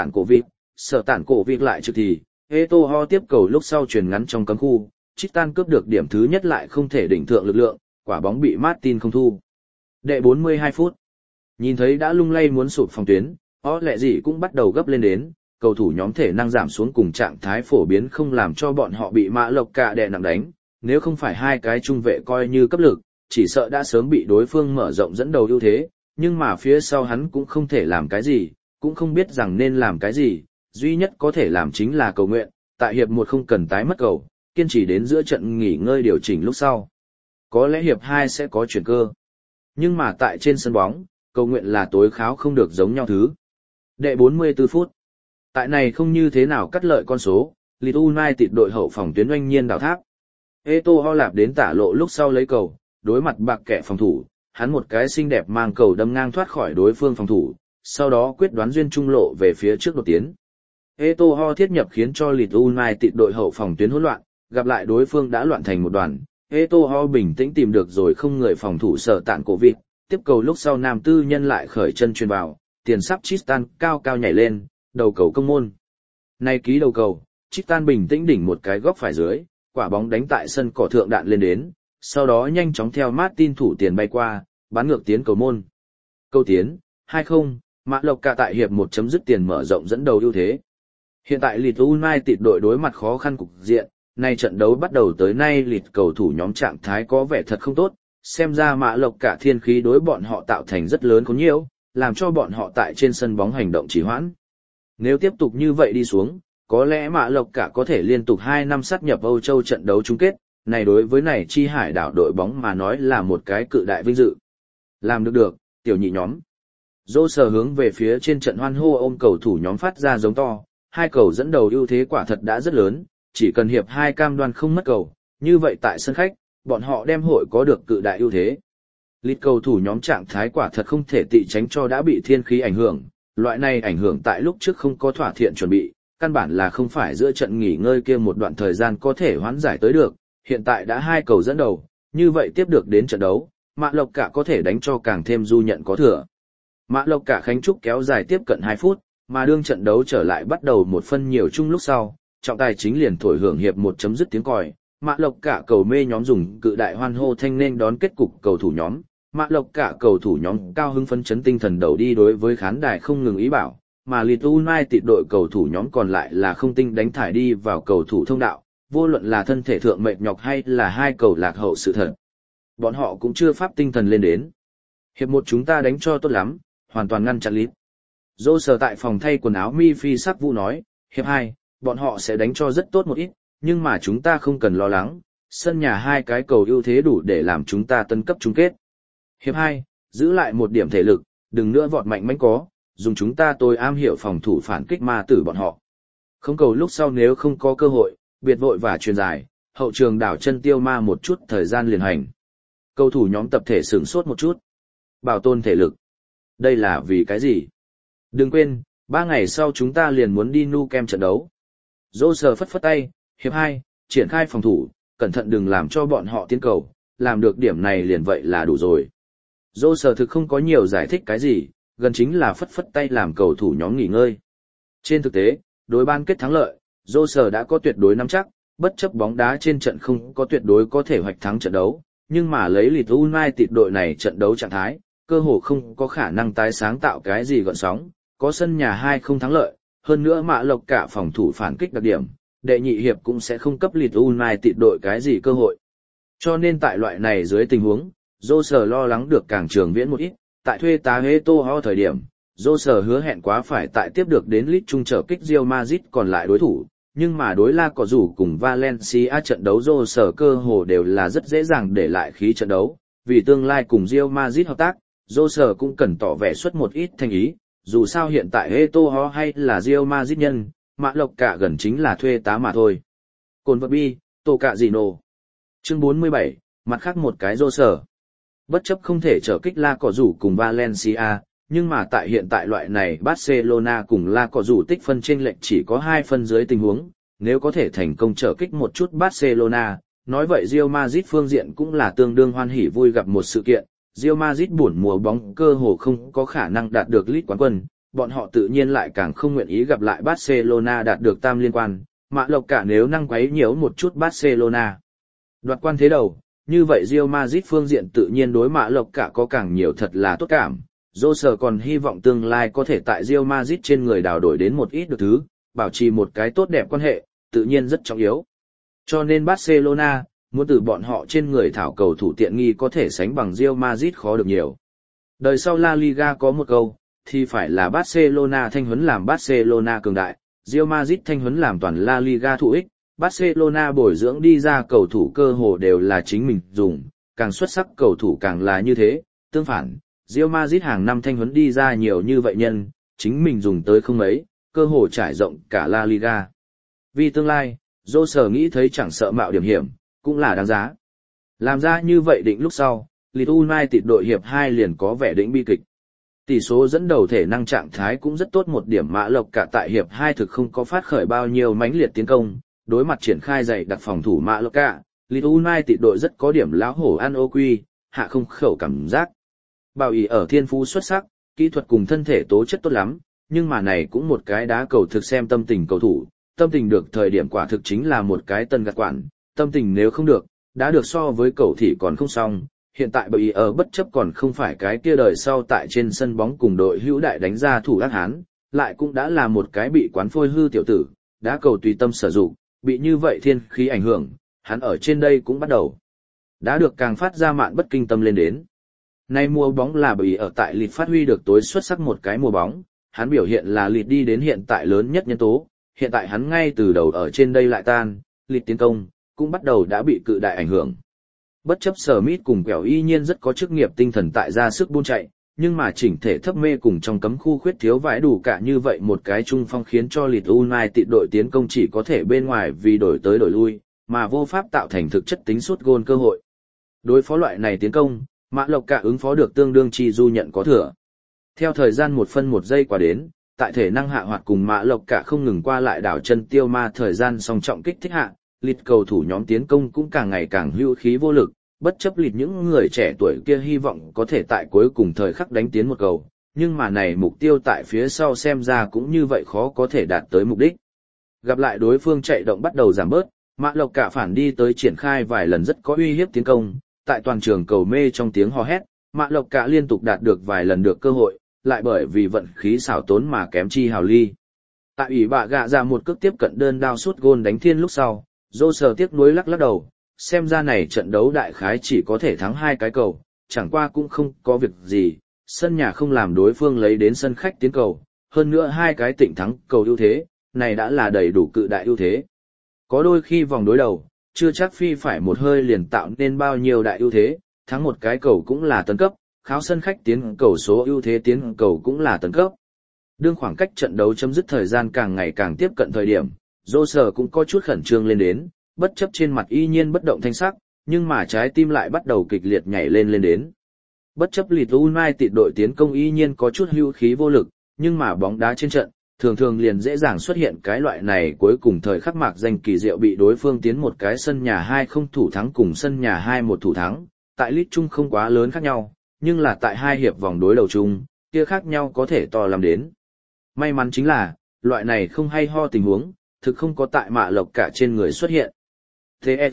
tản cổ vịt lại trực thì, Eto'o tiếp cầu lúc sau chuyển ngắn trong cấm khu, Chitan cướp được điểm thứ nhất lại không thể đỉnh thượng lực lượng, quả bóng bị Martin không thu. Đệ 42 phút, nhìn thấy đã lung lay muốn sụp phòng tuyến, lẹ gì cũng bắt đầu gấp lên đến, cầu thủ nhóm thể năng giảm xuống cùng trạng thái phổ biến không làm cho bọn họ bị Mã Lộc Cả đè nặng đánh, nếu không phải hai cái trung vệ coi như cấp lực, chỉ sợ đã sớm bị đối phương mở rộng dẫn đầu ưu thế, nhưng mà phía sau hắn cũng không thể làm cái gì, cũng không biết rằng nên làm cái gì, duy nhất có thể làm chính là cầu nguyện, tại hiệp 1 không cần tái mất cầu, kiên trì đến giữa trận nghỉ ngơi điều chỉnh lúc sau. Có lẽ hiệp 2 sẽ có chuyển cơ. Nhưng mà tại trên sân bóng, cầu nguyện là tối kháo không được giống nhau thứ. Đệ 44 phút. Tại này không như thế nào cắt lợi con số, Leeds United đội hậu phòng tuyến oanh nhiên đảo tháp. Eto'o lạp đến tả lộ lúc sau lấy cầu, đối mặt bạc kẻ phòng thủ, hắn một cái xinh đẹp mang cầu đâm ngang thoát khỏi đối phương phòng thủ, sau đó quyết đoán duyên trung lộ về phía trước đột tiến. Eto'o thiết nhập khiến cho Leeds United đội hậu phòng tuyến hỗn loạn, gặp lại đối phương đã loạn thành một đoàn. Eto'o bình tĩnh tìm được rồi không người phòng thủ sở tản cổ vịt, tiếp cầu lúc sau nam tư nhân lại khởi chân chuyền vào, tiền sắp Chitan cao cao nhảy lên, đầu cầu công môn. Nay ký đầu cầu, Chitan bình tĩnh đỉnh một cái góc phải dưới, quả bóng đánh tại sân cỏ thượng đạn lên đến, sau đó nhanh chóng theo Martin thủ tiền bay qua, bắn ngược tiến cầu môn. Câu tiến, 2-0, Mã Lộc Cả tại hiệp 1 chấm dứt tiền mở rộng dẫn đầu ưu thế. Hiện tại Leeds United đội đối mặt khó khăn cục diện, nay trận đấu bắt đầu tới nay Leeds cầu thủ nhóm trạng thái có vẻ thật không tốt, xem ra Mã Lộc Cả thiên khí đối bọn họ tạo thành rất lớn khốn nhiễu, làm cho bọn họ tại trên sân bóng hành động trì hoãn. Nếu tiếp tục như vậy đi xuống, có lẽ Mã Lộc Cả có thể liên tục 2 năm sát nhập Âu Châu trận đấu chung kết, này đối với này chi hải đảo đội bóng mà nói là một cái cự đại vinh dự. Làm được, tiểu nhị nhóm. Dô sờ hướng về phía trên trận hoan hô ôm cầu thủ nhóm phát ra giống to, hai cầu dẫn đầu ưu thế quả thật đã rất lớn, chỉ cần hiệp 2 cam đoan không mất cầu, như vậy tại sân khách, bọn họ đem hội có được cự đại ưu thế. Leeds cầu thủ nhóm trạng thái quả thật không thể tị tránh cho đã bị thiên khí ảnh hưởng, loại này ảnh hưởng tại lúc trước không có thỏa thiện chuẩn bị, căn bản là không phải giữa trận nghỉ ngơi kia một đoạn thời gian có thể hoán giải tới được, hiện tại đã 2 cầu dẫn đầu, như vậy tiếp được đến trận đấu, Mã Lộc Cả có thể đánh cho càng thêm du nhận có thừa. Mã Lộc Cả khánh trúc kéo dài tiếp cận 2 phút, mà đương trận đấu trở lại bắt đầu một phân nhiều chung lúc sau, trọng tài chính liền thổi hưởng hiệp một chấm dứt tiếng còi, Mã Lộc cả cầu mê nhóm dùng cự đại hoan hô thanh nên đón kết cục cầu thủ nhóm. Mã Lộc cả cầu thủ nhóm cao hứng phấn chấn tinh thần đầu đi đối với khán đài không ngừng ý bảo, mà Leeds United đội cầu thủ nhóm còn lại là không tinh đánh thải đi vào cầu thủ thông đạo, vô luận là thân thể thượng mệt nhọc hay là hai cầu lạc hậu sự thật. Bọn họ cũng chưa pháp tinh thần lên đến. Hiệp một chúng ta đánh cho tốt lắm, hoàn toàn ngăn chặn Leeds. Dô sờ tại phòng thay quần áo mi phi sắc vũ nói, hiệp 2, bọn họ sẽ đánh cho rất tốt một ít, nhưng mà chúng ta không cần lo lắng, sân nhà hai cái cầu ưu thế đủ để làm chúng ta tấn cấp chung kết. Hiệp 2, giữ lại một điểm thể lực, đừng nữa vọt mạnh mẽ có, dùng chúng ta tôi am hiểu phòng thủ phản kích ma tử bọn họ. Không cầu lúc sau nếu không có cơ hội, biệt vội và truyền dài, hậu trường đảo chân tiêu ma một chút thời gian liền hành. Cầu thủ nhóm tập thể sửng sốt một chút. Bảo tồn thể lực. Đây là vì cái gì? Đừng quên, 3 ngày sau chúng ta liền muốn đi Nou Camp trận đấu. Dô sờ phất phất tay, hiệp 2, triển khai phòng thủ, cẩn thận đừng làm cho bọn họ tiến cầu, làm được điểm này liền vậy là đủ rồi. Dô sờ thực không có nhiều giải thích cái gì, gần chính là phất phất tay làm cầu thủ nhóm nghỉ ngơi. Trên thực tế, đối ban kết thắng lợi, Dô sờ đã có tuyệt đối nắm chắc, bất chấp bóng đá trên trận không có tuyệt đối có thể hoạch thắng trận đấu, nhưng mà lấy Leeds United đội này trận đấu trạng thái, cơ hồ không có khả năng tái sáng tạo cái gì gợn sóng, có sân nhà 2 không thắng lợi, hơn nữa Mã Lộc cả phòng thủ phản kích đặc điểm, đệ nhị hiệp cũng sẽ không cấp Leeds United đội cái gì cơ hội. Cho nên tại loại này dưới tình huống, Dô sờ lo lắng được càng trường viễn một ít, tại thuê tá Heto ho thời điểm, Dô sờ hứa hẹn quá phải tại tiếp được đến Leeds trung trở kích Real Madrid còn lại đối thủ, nhưng mà đối La Cỏ Rủ cùng Valencia trận đấu Dô sờ cơ hồ đều là rất dễ dàng để lại khí trận đấu, vì tương lai cùng Real Madrid hợp tác, Dô sờ cũng cần tỏ vẻ xuất một ít thành ý, dù sao hiện tại Heto ho hay là Real Madrid nhân, Mã Lộc cả gần chính là thuê tá mà thôi. Cồn vật bi, Tô Cạ Dino. Chương 47, mặt khác một cái Dô sờ. Bất chấp không thể trở kích La Cỏ Rủ cùng Valencia, nhưng mà tại hiện tại loại này Barcelona cùng La Cỏ Rủ tích phân chênh lệch chỉ có 2 phân dưới tình huống, nếu có thể thành công trở kích một chút Barcelona, nói vậy Real Madrid phương diện cũng là tương đương hoan hỉ vui gặp một sự kiện. Real Madrid buổi mùa bóng cơ hồ không có khả năng đạt được League quán quân, bọn họ tự nhiên lại càng không nguyện ý gặp lại Barcelona đạt được tam liên quan, Mã Lộc cả nếu năng quấy nhiễu một chút Barcelona. Đoạt quan thế đầu, như vậy Real Madrid phương diện tự nhiên đối Mã Lộc cả có càng nhiều thật là tốt cảm. Dô sờ còn hy vọng tương lai có thể tại Real Madrid trên người đào đổi đến một ít được thứ, bảo trì một cái tốt đẹp quan hệ, tự nhiên rất trọng yếu. Cho nên Barcelona, muốn từ bọn họ trên người thảo cầu thủ tiện nghi có thể sánh bằng Real Madrid khó được nhiều. Đời sau La Liga có một câu, thì phải là Barcelona thanh huấn làm Barcelona cường đại, Real Madrid thanh huấn làm toàn La Liga thụ ích, Barcelona bồi dưỡng đi ra cầu thủ cơ hồ đều là chính mình dùng, càng xuất sắc cầu thủ càng là như thế, tương phản, Real Madrid hàng năm thanh huấn đi ra nhiều như vậy nhân, chính mình dùng tới không mấy, cơ hồ trải rộng cả La Liga. Vì tương lai, Dô sờ nghĩ thấy chẳng sợ mạo điểm hiểm, cũng là đáng giá. Làm ra như vậy định lúc sau, Leeds United đội hiệp 2 liền có vẻ đỉnh bi kịch. Tỷ số dẫn đầu thể năng trạng thái cũng rất tốt một điểm Mã Lộc cả tại hiệp 2 thực không có phát khởi bao nhiêu mãnh liệt tiến công, đối mặt triển khai dày đặc phòng thủ Mã Lộc cả, Leeds United đội rất có điểm láo hổ ăn ô quy, hạ không khẩu cảm giác. Bảo ý ở thiên phú xuất sắc, kỹ thuật cùng thân thể tố chất tốt lắm, nhưng mà này cũng một cái đá cầu thực xem tâm tình cầu thủ, tâm tình được thời điểm quả thực chính là một cái tân gạt quản, tâm tình nếu không được, đã được so với cầu thị còn không xong. Hiện tại bởi ở bất chấp còn không phải cái kia đời sau tại trên sân bóng cùng đội hữu đại đánh ra thủ ác hán, lại cũng đã là một cái bị quán phôi hư tiểu tử, đá cầu tùy tâm sử dụng, bị như vậy thiên khí ảnh hưởng, hắn ở trên đây cũng bắt đầu. Đã được càng phát ra mạn bất kinh tâm lên đến. Nay mùa bóng là bởi ở tại Leeds phát huy được tối xuất sắc một cái mùa bóng, hắn biểu hiện là Leeds đi đến hiện tại lớn nhất nhân tố, hiện tại hắn ngay từ đầu ở trên đây lại tan, Leeds tiến công, cũng bắt đầu đã bị cự đại ảnh hưởng. Bất chấp Smith cùng Quẻo y nhiên rất có chức nghiệp tinh thần tại ra sức buôn chạy, nhưng mà chỉnh thể thấp mê cùng trong cấm khu khuyết thiếu vãi đủ cả như vậy một cái trung phong khiến cho Leeds United đội tiến công chỉ có thể bên ngoài vì đổi tới đổi lui, mà vô pháp tạo thành thực chất tính sút gôn cơ hội. Đối phó loại này tiến công, Mã Lộc cả ứng phó được tương đương chi du nhận có thừa. Theo thời gian 1 phân 1 giây qua đến, tại thể năng hạ hoạt cùng Mã Lộc cả không ngừng qua lại đảo chân tiêu ma thời gian song trọng kích thích hạ, Leeds cầu thủ nhóm tiến công cũng càng ngày càng hữu khí vô lực, bất chấp Leeds những người trẻ tuổi kia hy vọng có thể tại cuối cùng thời khắc đánh tiến một cầu, nhưng mà này mục tiêu tại phía sau xem ra cũng như vậy khó có thể đạt tới mục đích. gặp lại đối phương chạy động bắt đầu giảm bớt, Mã Lộc Cả phản đi tới triển khai vài lần rất có uy hiếp tiến công, tại toàn trường cầu mê trong tiếng hò hét, Mã Lộc Cả liên tục đạt được vài lần được cơ hội, lại bởi vì vận khí xảo tốn mà kém chi hào ly. Tại ủy bạ gạ ra một cước tiếp cận đơn đao sút gôn đánh thiên lúc sau, Dô Sở tiếc nuối lắc lắc đầu, xem ra này trận đấu đại khái chỉ có thể thắng 2 cái cầu, chẳng qua cũng không có việc gì, sân nhà không làm đối phương lấy đến sân khách tiến cầu, hơn nữa 2 cái tịnh thắng cầu ưu thế, này đã là đầy đủ cự đại ưu thế. Có đôi khi vòng đối đầu, chưa chắc phi phải một hơi liền tạo nên bao nhiêu đại ưu thế, thắng một cái cầu cũng là tấn cấp, kháo sân khách tiến cầu số ưu thế tiến cầu cũng là tấn cấp. Đương khoảng cách trận đấu chấm dứt thời gian càng ngày càng tiếp cận thời điểm, Dô Sở cũng có chút khẩn trương lên đến, bất chấp trên mặt y nhiên bất động thanh sắc, nhưng mà trái tim lại bắt đầu kịch liệt nhảy lên đến. Bất chấp Leeds United đội tiến công y nhiên có chút hưu khí vô lực, nhưng mà bóng đá trên trận, thường thường liền dễ dàng xuất hiện cái loại này cuối cùng thời khắc mạc danh kỳ diệu bị đối phương tiến một cái sân nhà 2-0 thủ thắng cùng sân nhà 2-1 thủ thắng, tại Leeds chung không quá lớn khác nhau, nhưng là tại 2 hiệp vòng đối đầu chung, kia khác nhau có thể to lắm đến. May mắn chính là, loại này không hay ho tình huống, thực không có tại Mã Lộc Cả trên người xuất hiện. T.E.R.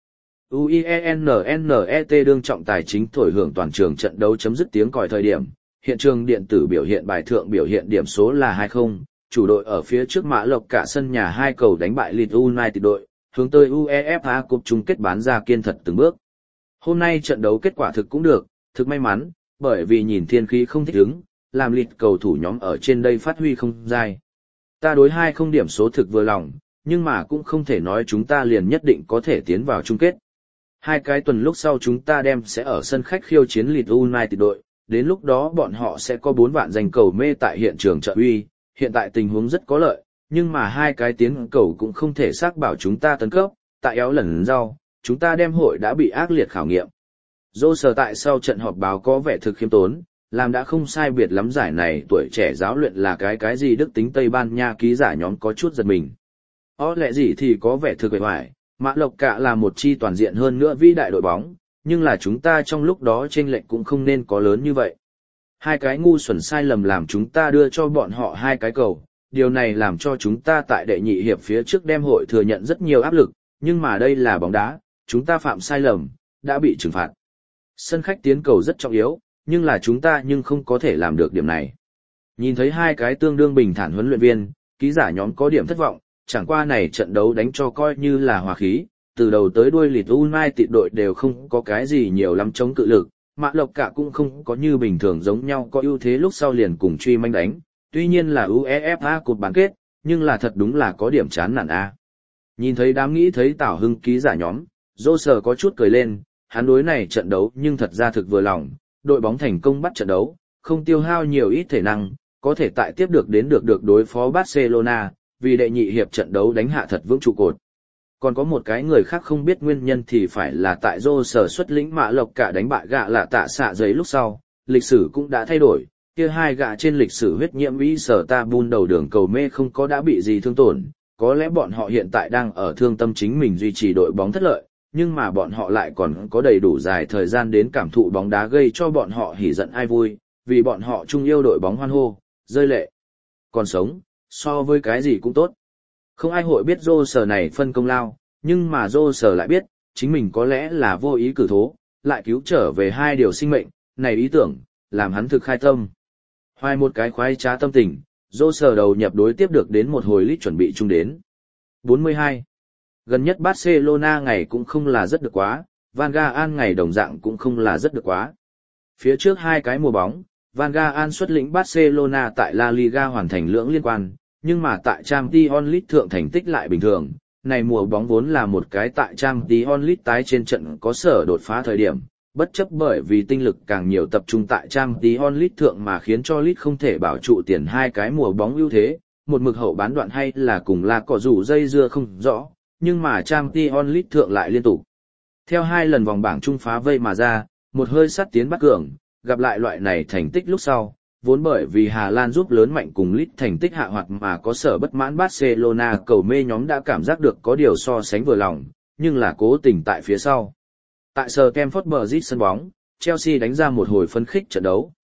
UIENNET đương trọng tài chính thổi hưởng toàn trường trận đấu chấm dứt tiếng còi thời điểm, hiện trường điện tử biểu hiện bài thượng biểu hiện điểm số là 2-0, chủ đội ở phía trước Mã Lộc Cả sân nhà 2 cầu đánh bại Leeds United đội, hướng tới UEFA Cup chung kết bán ra kiên thật từng bước. Hôm nay trận đấu kết quả thực cũng được, thực may mắn, bởi vì nhìn thiên khí không thích ứng, làm Leeds cầu thủ nhóm ở trên đây phát huy không dai. Ta đối 2-0 điểm số thực vừa lòng, nhưng mà cũng không thể nói chúng ta liền nhất định có thể tiến vào chung kết. 2 cái tuần lúc sau chúng ta sẽ ở sân khách khiêu chiến Leeds United đội, đến lúc đó bọn họ sẽ có 4 vạn giành cầu mê tại hiện trường trợ uy, hiện tại tình huống rất có lợi, nhưng mà 2 cái tiến cầu cũng không thể xác bảo chúng ta tấn cấp, tại éo lần rau, chúng ta đem hội đã bị ác liệt khảo nghiệm. Dô Sở tại sau trận họp báo có vẻ thực khiêm tốn, làm đã không sai biệt lắm giải này tuổi trẻ giáo luyện là cái gì đức tính Tây Ban Nha ký giả nhóm có chút giật mình. Lẽ gì thì có vẻ thực bề ngoài, Mã Lộc Cả là một chi toàn diện hơn nữa vĩ đại đội bóng, nhưng là chúng ta trong lúc đó chênh lệch cũng không nên có lớn như vậy. 2 cái ngu xuẩn sai lầm làm chúng ta đưa cho bọn họ 2 cái cầu, điều này làm cho chúng ta tại đệ nhị hiệp phía trước đem hội thừa nhận rất nhiều áp lực, nhưng mà đây là bóng đá, chúng ta phạm sai lầm, đã bị trừng phạt. Sân khách tiến cầu rất trọng yếu, nhưng là chúng ta không có thể làm được điểm này. Nhìn thấy 2 cái tương đương bình thản huấn luyện viên, ký giả nhóm có điểm thất vọng, chẳng qua này trận đấu đánh cho coi như là hòa khí, từ đầu tới đuôi Leeds United đội đều không có cái gì nhiều lắm chống cự lực, Mã Lộc Cả cũng không có như bình thường giống nhau có ưu thế lúc sau liền cùng truy manh đánh, tuy nhiên là UEFA Cup bán kết, nhưng là thật đúng là có điểm chán nản a. Nhìn thấy đám nghĩ thấy Tảo Hưng ký giả nhóm, Dô Sở có chút cười lên, hắn đối này trận đấu nhưng thật ra thực vừa lòng, đội bóng thành công bắt trận đấu, không tiêu hao nhiều ít thể năng, có thể tại tiếp được đối phó Barcelona, vì đệ nhị hiệp trận đấu đánh hạ thật vững trụ cột. Còn có một cái người khác không biết nguyên nhân thì phải là tại Dô Sở xuất lĩnh Mã Lộc Cả đánh bại gạ lạ tạ xạ giấy lúc sau, lịch sử cũng đã thay đổi, kia 2 gạ trên lịch sử huyết nhiễm vĩ sở ta bun đầu đường cầu mê không có đã bị gì thương tổn, có lẽ bọn họ hiện tại đang ở thương tâm chính mình duy trì đội bóng thất lợi, nhưng mà bọn họ lại còn có đầy đủ dài thời gian đến cảm thụ bóng đá gây cho bọn họ hỉ giận ai vui, vì bọn họ chung yêu đội bóng hoan hô, rơi lệ. Còn sống, so với cái gì cũng tốt. Không ai hội biết Dô Sở này phân công lao, nhưng mà Dô Sở lại biết, chính mình có lẽ là vô ý cử thố, lại cứu trở về 2 điều sinh mệnh, này ý tưởng, làm hắn thực khai tâm. Hoài một cái khoái trá tâm tình, Dô Sở đầu nhập đối tiếp được đến một hồi lít chuẩn bị chung đến. 42. Gần nhất Barcelona ngày cũng không là rất được quá, Van Gaal ngày đồng dạng cũng không là rất được quá. Phía trước 2 cái mùa bóng, Van Gaal xuất lĩnh Barcelona tại La Liga hoàn thành lưỡng liên quan, nhưng mà tại Champions League thượng thành tích lại bình thường. Này mùa bóng vốn là một cái tại Champions League tái trên trận có sở đột phá thời điểm, bất chấp bởi vì tinh lực càng nhiều tập trung tại Champions League thượng mà khiến cho Leeds không thể bảo trụ tiền 2 cái mùa bóng ưu thế, một mực hậu bán đoạn hay là cùng là cỏ rủ dây dưa không rõ, nhưng mà Champions League thượng lại liên tục. Theo 2 lần vòng bảng chung phá vây mà ra, một hơi sát tiến bắt cường, gặp lại loại này thành tích lúc sau, vốn bởi vì Hà Lan giúp lớn mạnh cùng Leeds thành tích hạ hoạt mà có sở bất mãn Barcelona cầu mê nhóm đã cảm giác được có điều so sánh vừa lòng, nhưng là cố tình tại phía sau. Tại Stamford Bridge sân bóng, Chelsea đánh ra một hồi phấn khích trận đấu,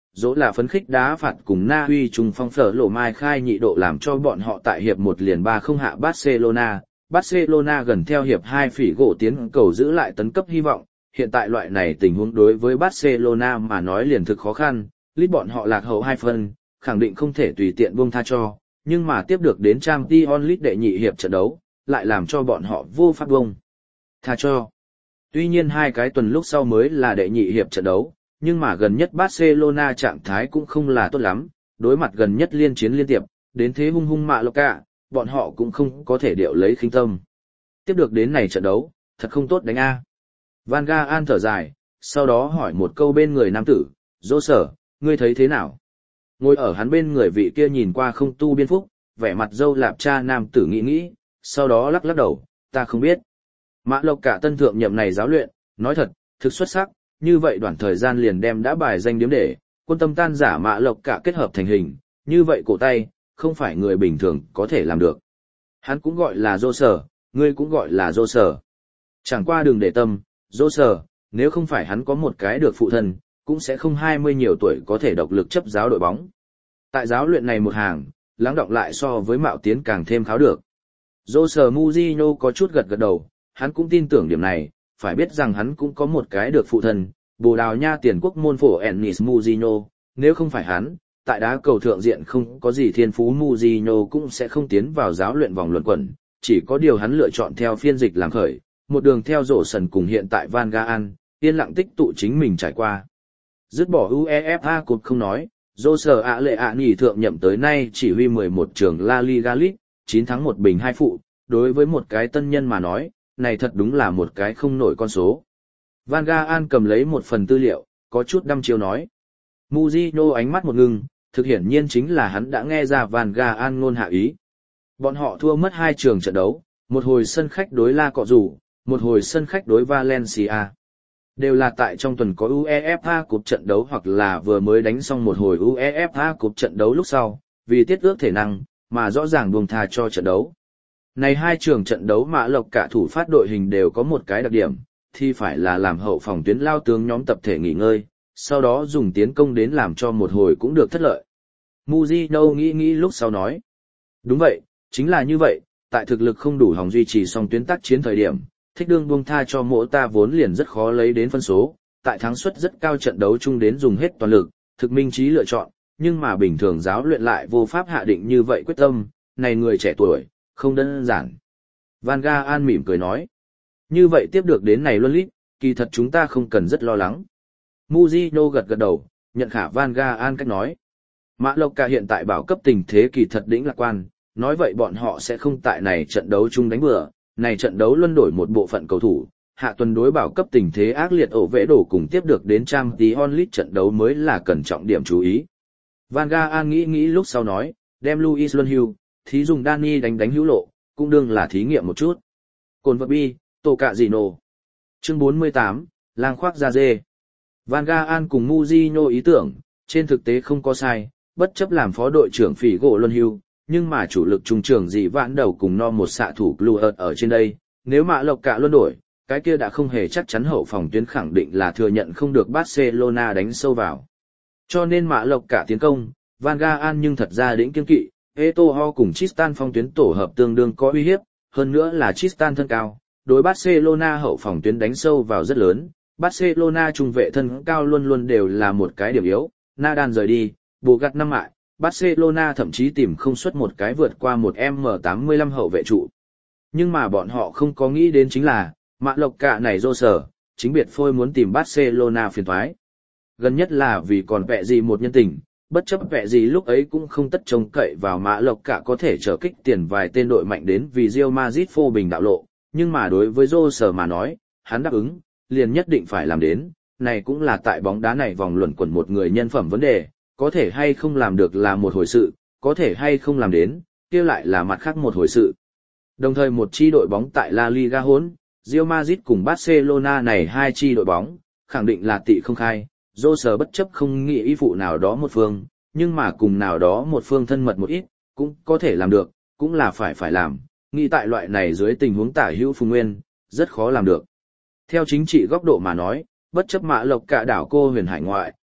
dỗ là phấn khích đá phạt cùng Na Uy trùng phong phở lộ mai khai nhị độ làm cho bọn họ tại hiệp 1 liền 3-0 hạ Barcelona. Barcelona gần theo hiệp 2 phỉ gỗ tiến cầu giữ lại tấn cấp hy vọng, hiện tại loại này tình huống đối với Barcelona mà nói liền thực khó khăn, lít bọn họ lạc hậu 2 phân, khẳng định không thể tùy tiện buông tha cho, nhưng mà tiếp được đến Champions League đệ nhị hiệp trận đấu, lại làm cho bọn họ vô pháp buông tha cho. Tuy nhiên 2 cái tuần lúc sau mới là đệ nhị hiệp trận đấu, nhưng mà gần nhất Barcelona trạng thái cũng không là tốt lắm, đối mặt gần nhất liên chiến liên tiếp, đến thế hung hung mạ lộc cả, bọn họ cũng không có thể điệu lấy khinh tâm. Tiếp được đến này trận đấu, thật không tốt đánh a. Van Gaal thở dài, sau đó hỏi một câu bên người nam tử, dô sở, ngươi thấy thế nào? Ngồi ở hắn bên người vị kia nhìn qua không tu biên phúc, vẻ mặt dâu lạp cha nam tử nghĩ, sau đó lắc đầu, ta không biết. Mã lộc cả tân thượng nhậm này giáo luyện, nói thật, thực xuất sắc, như vậy đoạn thời gian liền đem đã bài danh điếm để, quân tâm tan giả Mã lộc cả kết hợp thành hình, như vậy cổ tay, không phải người bình thường có thể làm được. Hắn cũng gọi là dô sở, ngươi cũng gọi là dô sở. Chẳng qua đừng để tâm, dô sở, nếu không phải hắn có một cái được phụ thân, cũng sẽ không 20 nhiều tuổi có thể độc lực chấp giáo đội bóng. Tại giáo luyện này một hàng, lắng đọng lại so với Mạo Tiến càng thêm kháo được. Dô sở Mujinho có chút gật đầu, hắn cũng tin tưởng điểm này, phải biết rằng hắn cũng có một cái được phụ thân, Bồ Đào Nha tiền quốc môn phổ Enis Mujinho, nếu không phải hắn, tại đá cầu thượng diện không có gì thiên phú Mujinho cũng sẽ không tiến vào giáo luyện vòng luận quẩn, chỉ có điều hắn lựa chọn theo phiên dịch làm khởi, một đường theo rổ sần cùng hiện tại Van Gaal, yên lặng tích tụ chính mình trải qua. Dứt bỏ UEFA Cup không nói, dô sở ạ lệ ạ nhì thượng nhậm tới nay chỉ huy 11 trường La Liga League, 9 thắng 1 bình 2 phụ, đối với một cái tân nhân mà nói, này thật đúng là một cái không nổi con số. Van Gaal cầm lấy một phần tư liệu, có chút đăm chiêu nói. Mujinho ánh mắt một ngưng, thực hiển nhiên chính là hắn đã nghe ra Van Gaal ngôn hạ ý. Bọn họ thua mất 2 trường trận đấu, một hồi sân khách đối La Cọ Rủ, một hồi sân khách đối Valencia. Đều là tại trong tuần có UEFA Cup trận đấu hoặc là vừa mới đánh xong một hồi UEFA Cup trận đấu lúc sau, vì tiết ước thể năng, mà rõ ràng buông tha cho trận đấu. Này 2 trường trận đấu Mã lộc cả thủ phát đội hình đều có một cái đặc điểm, thì phải là làm hậu phòng tuyến lao tướng nhóm tập thể nghỉ ngơi, sau đó dùng tiến công đến làm cho một hồi cũng được thất lợi. Mujinho nghĩ lúc sau nói. Đúng vậy, chính là như vậy, tại thực lực không đủ hòng duy trì song tuyến tác chiến thời điểm, thích đương buông tha cho mỗi ta vốn liền rất khó lấy đến phân số, tại thắng suất rất cao trận đấu chung đến dùng hết toàn lực, thực minh trí lựa chọn, nhưng mà bình thường giáo luyện lại vô pháp hạ định như vậy quyết tâm, này người trẻ tuổi, không đơn giản. Van Gaal mỉm cười nói. Như vậy tiếp được đến này luôn lít, kỳ thật chúng ta không cần rất lo lắng. Mujinho gật đầu, nhận khả Van Gaal cách nói. Mã lộc cả hiện tại bảo cấp tình thế kỳ thật đỉnh lạc quan, nói vậy bọn họ sẽ không tại này trận đấu chung đánh bừa, này trận đấu luân đổi một bộ phận cầu thủ, hạ tuần đối bảo cấp tình thế ác liệt ổ vẽ đổ cùng tiếp được đến Champions League trận đấu mới là cần trọng điểm chú ý. Van Gaal nghĩ lúc sau nói, đem Luis Lundhill, thí dùng Dani đánh hữu lộ, cũng đương là thí nghiệm một chút. Cồn vật bi, tổ cạ gì nổ. Chương 48, lang khoác da dê. Van Gaal cùng Mujinho ý tưởng, trên thực tế không có sai, bất chấp làm phó đội trưởng phỉ gỗ Lundhill, nhưng mà chủ lực trung trưởng dị vãn đầu cùng một xạ thủ Blue ở trên đây, nếu Mã lộc cả luân đổi, cái kia đã không hề chắc chắn hậu phòng tuyến khẳng định là thừa nhận không được Barcelona đánh sâu vào. Cho nên Mã lộc cả tiến công, Van Gaal nhưng thật ra đỉnh kiên kỵ, Eto'o cùng Tristan phong tuyến tổ hợp tương đương có uy hiếp, hơn nữa là Tristan thân cao, đối Barcelona hậu phòng tuyến đánh sâu vào rất lớn, Barcelona trung vệ thân cao luôn luôn đều là một cái điểm yếu, Nadal rời đi, bù gặt năm mại, Barcelona thậm chí tìm không xuất một cái vượt qua một M85 hậu vệ trụ. Nhưng mà bọn họ không có nghĩ đến chính là, Mã lộc cả này rô sở, chính biệt phôi muốn tìm Barcelona phiền toái. Gần nhất là vì còn vẹ gì một nhân tình, bất chấp vẹ gì lúc ấy cũng không tất trông cậy vào Mã lộc cả có thể trở kích tiền vài tên đội mạnh đến vì Real Madrid phô bình đạo lộ, nhưng mà đối với rô sở mà nói, hắn đáp ứng, liền nhất định phải làm đến, này cũng là tại bóng đá này vòng luẩn quẩn một người nhân phẩm vấn đề, có thể hay không làm được là một hồi sự, có thể hay không làm đến, kia lại là mặt khác một hồi sự. Đồng thời một chi đội bóng tại La Liga hỗn, Real Madrid cùng Barcelona này 2 chi đội bóng, khẳng định là tị không khai, dô sở bất chấp không nghĩ ý phụ nào đó một phương, nhưng mà cùng nào đó một phương thân mật một ít, cũng có thể làm được, cũng là phải làm, nghĩ tại loại này dưới tình huống tả hữu phùng nguyên, rất khó làm được. Theo chính trị góc độ mà nói, bất chấp Mã lộc cả đảo cô huyền hải ngoại,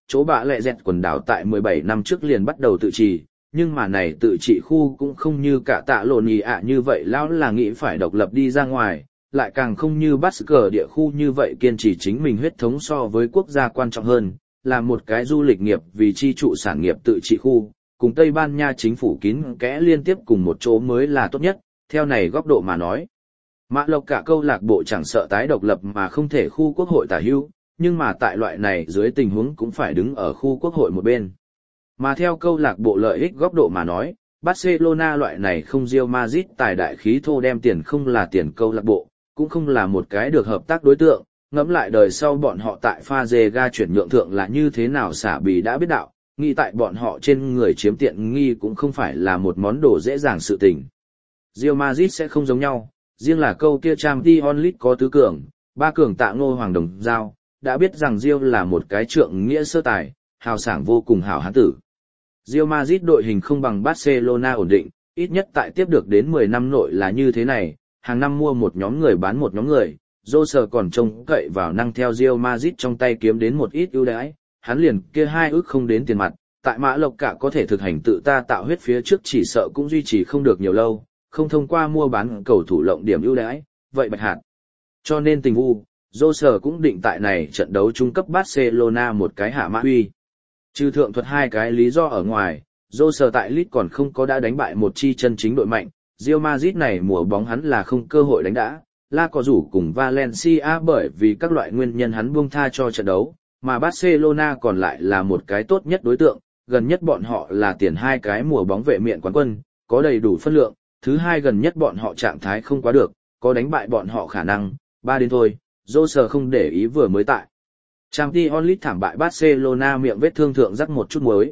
chỗ bạ lẹ dẹt quần đảo tại 17 năm trước liền bắt đầu tự trị, nhưng mà này tự trị khu cũng không như cả tạ lộn ý ạ như vậy lão là nghĩ phải độc lập đi ra ngoài, lại càng không như Basque địa khu như vậy kiên trì chính mình huyết thống so với quốc gia quan trọng hơn, là một cái du lịch nghiệp vì chi trụ sản nghiệp tự trị khu, cùng Tây Ban Nha chính phủ kín kẽ liên tiếp cùng một chỗ mới là tốt nhất, theo này góc độ mà nói. Mã Lộc cả câu lạc bộ chẳng sợ tái độc lập mà không thể khu quốc hội tả hữu, nhưng mà tại loại này dưới tình huống cũng phải đứng ở khu quốc hội một bên. Mà theo câu lạc bộ lợi ích góc độ mà nói, Barcelona loại này không Real Madrid tài đại khí thô đem tiền không là tiền câu lạc bộ, cũng không là một cái được hợp tác đối tượng, ngẫm lại đời sau bọn họ tại pha dê ga chuyển nhượng thượng là như thế nào xả bì đã biết đạo, nghĩ tại bọn họ trên người chiếm tiện nghi cũng không phải là một món đồ dễ dàng sự tình. Real Madrid sẽ không giống nhau, riêng là câu kia Champions League có tứ cường, ba cường tạ Ngô Hoàng Đồng Giao, đã biết rằng Real là một cái trượng nghĩa sơ tài, hào sảng vô cùng hảo hán tử. Real Madrid đội hình không bằng Barcelona ổn định, ít nhất tại tiếp được đến 10 năm nội là như thế này, hàng năm mua một nhóm người bán một nhóm người, Jose còn trông cậy vào năng theo Real Madrid trong tay kiếm đến một ít ưu đãi, hắn liền kia 2 ước không đến tiền mặt, tại Mã Lộc cả có thể thực hành tự ta tạo huyết phía trước chỉ sợ cũng duy trì không được nhiều lâu, không thông qua mua bán cầu thủ lộng điểm ưu đãi, vậy bạch hạt. Cho nên tình vu, Jose cũng định tại này trận đấu trung cấp Barcelona một cái hạ mã huy. Trừ thượng thuật 2 cái lý do ở ngoài, Jose tại Leeds còn không có đã đánh bại một chi chân chính đội mạnh, Real Madrid này mùa bóng hắn là không cơ hội đánh đã, La có rủ cùng Valencia bởi vì các loại nguyên nhân hắn buông tha cho trận đấu, mà Barcelona còn lại là một cái tốt nhất đối tượng, gần nhất bọn họ là tiền 2 cái mùa bóng vệ miện quán quân, có đầy đủ phân lượng, thứ hai gần nhất bọn họ trạng thái không quá được, có đánh bại bọn họ khả năng, 3 đến thôi, Jose không để ý vừa mới tại. Champions League thảm bại Barcelona miệng vết thương thượng rắc một chút muối.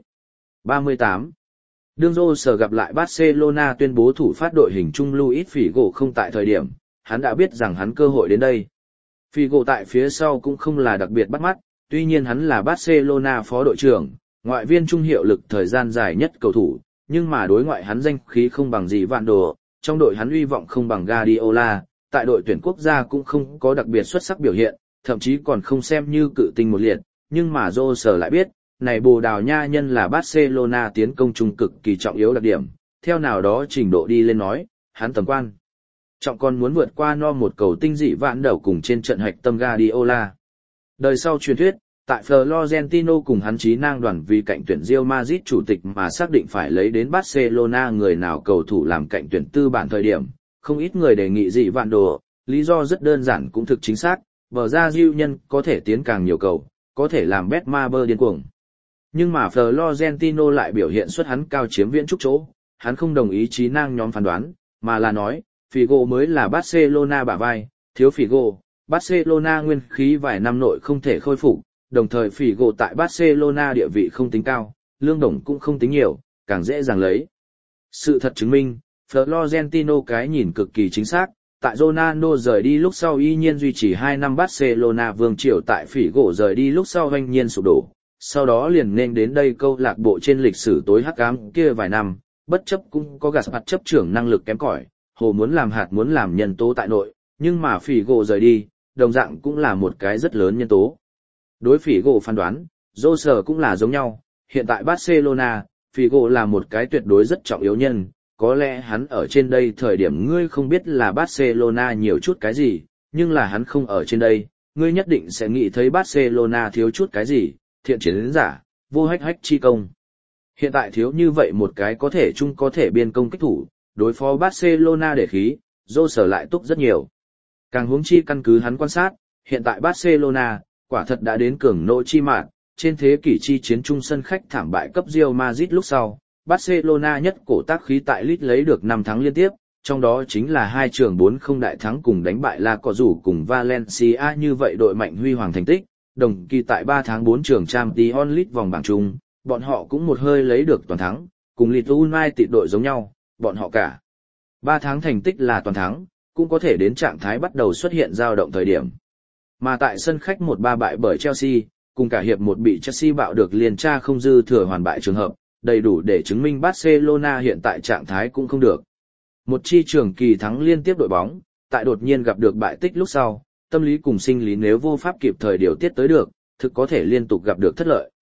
38. Đương Jose gặp lại Barcelona tuyên bố thủ phát đội hình chung Luis Figo không tại thời điểm, hắn đã biết rằng hắn cơ hội đến đây. Figo tại phía sau cũng không là đặc biệt bắt mắt, tuy nhiên hắn là Barcelona phó đội trưởng, ngoại viên trung hiệu lực thời gian dài nhất cầu thủ, nhưng mà đối ngoại hắn danh khí không bằng gì Vạn Đồ, trong đội hắn uy vọng không bằng Guardiola, tại đội tuyển quốc gia cũng không có đặc biệt xuất sắc biểu hiện, thậm chí còn không xem như cự tinh một liệt, nhưng mà Jose lại biết, này Bồ Đào Nha nhân là Barcelona tiến công trung cực kỳ trọng yếu đặc điểm, theo nào đó trình độ đi lên nói, hắn tầm quan trọng còn muốn vượt qua một cầu tinh dị Vạn Đầu cùng trên trận hạch tâm Guardiola. Đời sau truyền thuyết, tại Florentino cùng hắn chí nang đoàn vì cạnh tuyển Real Madrid chủ tịch mà xác định phải lấy đến Barcelona người nào cầu thủ làm cạnh tuyển tư bản thời điểm, không ít người đề nghị dị Vạn Đồ, lý do rất đơn giản cũng thực chính xác, bờ ra Diêu nhân có thể tiến càng nhiều cầu, có thể làm Betmaber điên cuồng. Nhưng mà Florentino lại biểu hiện xuất hắn cao chiếm viễn trúc chỗ, hắn không đồng ý chí năng nhóm phán đoán, mà là nói, Figo mới là Barcelona bả vai, thiếu Figo, Barcelona nguyên khí vài năm nội không thể khôi phục, đồng thời Figo tại Barcelona địa vị không tính cao, lương đồng cũng không tính nhiều, càng dễ dàng lấy. Sự thật chứng minh, Florentino cái nhìn cực kỳ chính xác, tại Ronaldo rời đi lúc sau y nhiên duy trì 2 năm Barcelona vương triều tại Figo rời đi lúc sau hoành nhiên sụp đổ, sau đó liền nên đến đây câu lạc bộ trên lịch sử tối hắc ám kia vài năm, bất chấp cũng có gạt mặt chấp trưởng năng lực kém cỏi, hồ muốn làm hạt muốn làm nhân tố tại nội, nhưng mà Figo rời đi, đồng dạng cũng là một cái rất lớn nhân tố. Đối Figo phán đoán, Jose cũng là giống nhau, hiện tại Barcelona, Figo là một cái tuyệt đối rất trọng yếu nhân, có lẽ hắn ở trên đây thời điểm ngươi không biết là Barcelona nhiều chút cái gì, nhưng là hắn không ở trên đây, ngươi nhất định sẽ nghĩ thấy Barcelona thiếu chút cái gì, thiện chiến giả, vô hách chi công. Hiện tại thiếu như vậy một cái có thể chung có thể biên công kích thủ, đối phó Barcelona để khí, Jose lại túc rất nhiều. Càng huống chi căn cứ hắn quan sát, hiện tại Barcelona, quả thật đã đến cường nộ chi mạn, trên thế kỷ chi chiến trung sân khách thảm bại cấp Real Madrid lúc sau, Barcelona nhất cổ tác khí tại Leeds lấy được 5 thắng liên tiếp, trong đó chính là 2 trường 4-0 đại thắng cùng đánh bại La Cò Rủ cùng Valencia như vậy đội mạnh huy hoàng thành tích, đồng kỳ tại 3 tháng 4 trường Champions League vòng bảng chung, bọn họ cũng một hơi lấy được toàn thắng, cùng Leeds United đội giống nhau, bọn họ cả 3 tháng thành tích là toàn thắng, cũng có thể đến trạng thái bắt đầu xuất hiện dao động thời điểm. Mà tại sân khách 1-3 bại bởi Chelsea, cùng cả hiệp một bị Chelsea bạo được liền tra không dư thừa hoàn bại trường hợp, đầy đủ để chứng minh Barcelona hiện tại trạng thái cũng không được. Một chi trường kỳ thắng liên tiếp đội bóng, tại đột nhiên gặp được bại tích lúc sau, tâm lý cùng sinh lý nếu vô pháp kịp thời điều tiết tới được, thực có thể liên tục gặp được thất lợi.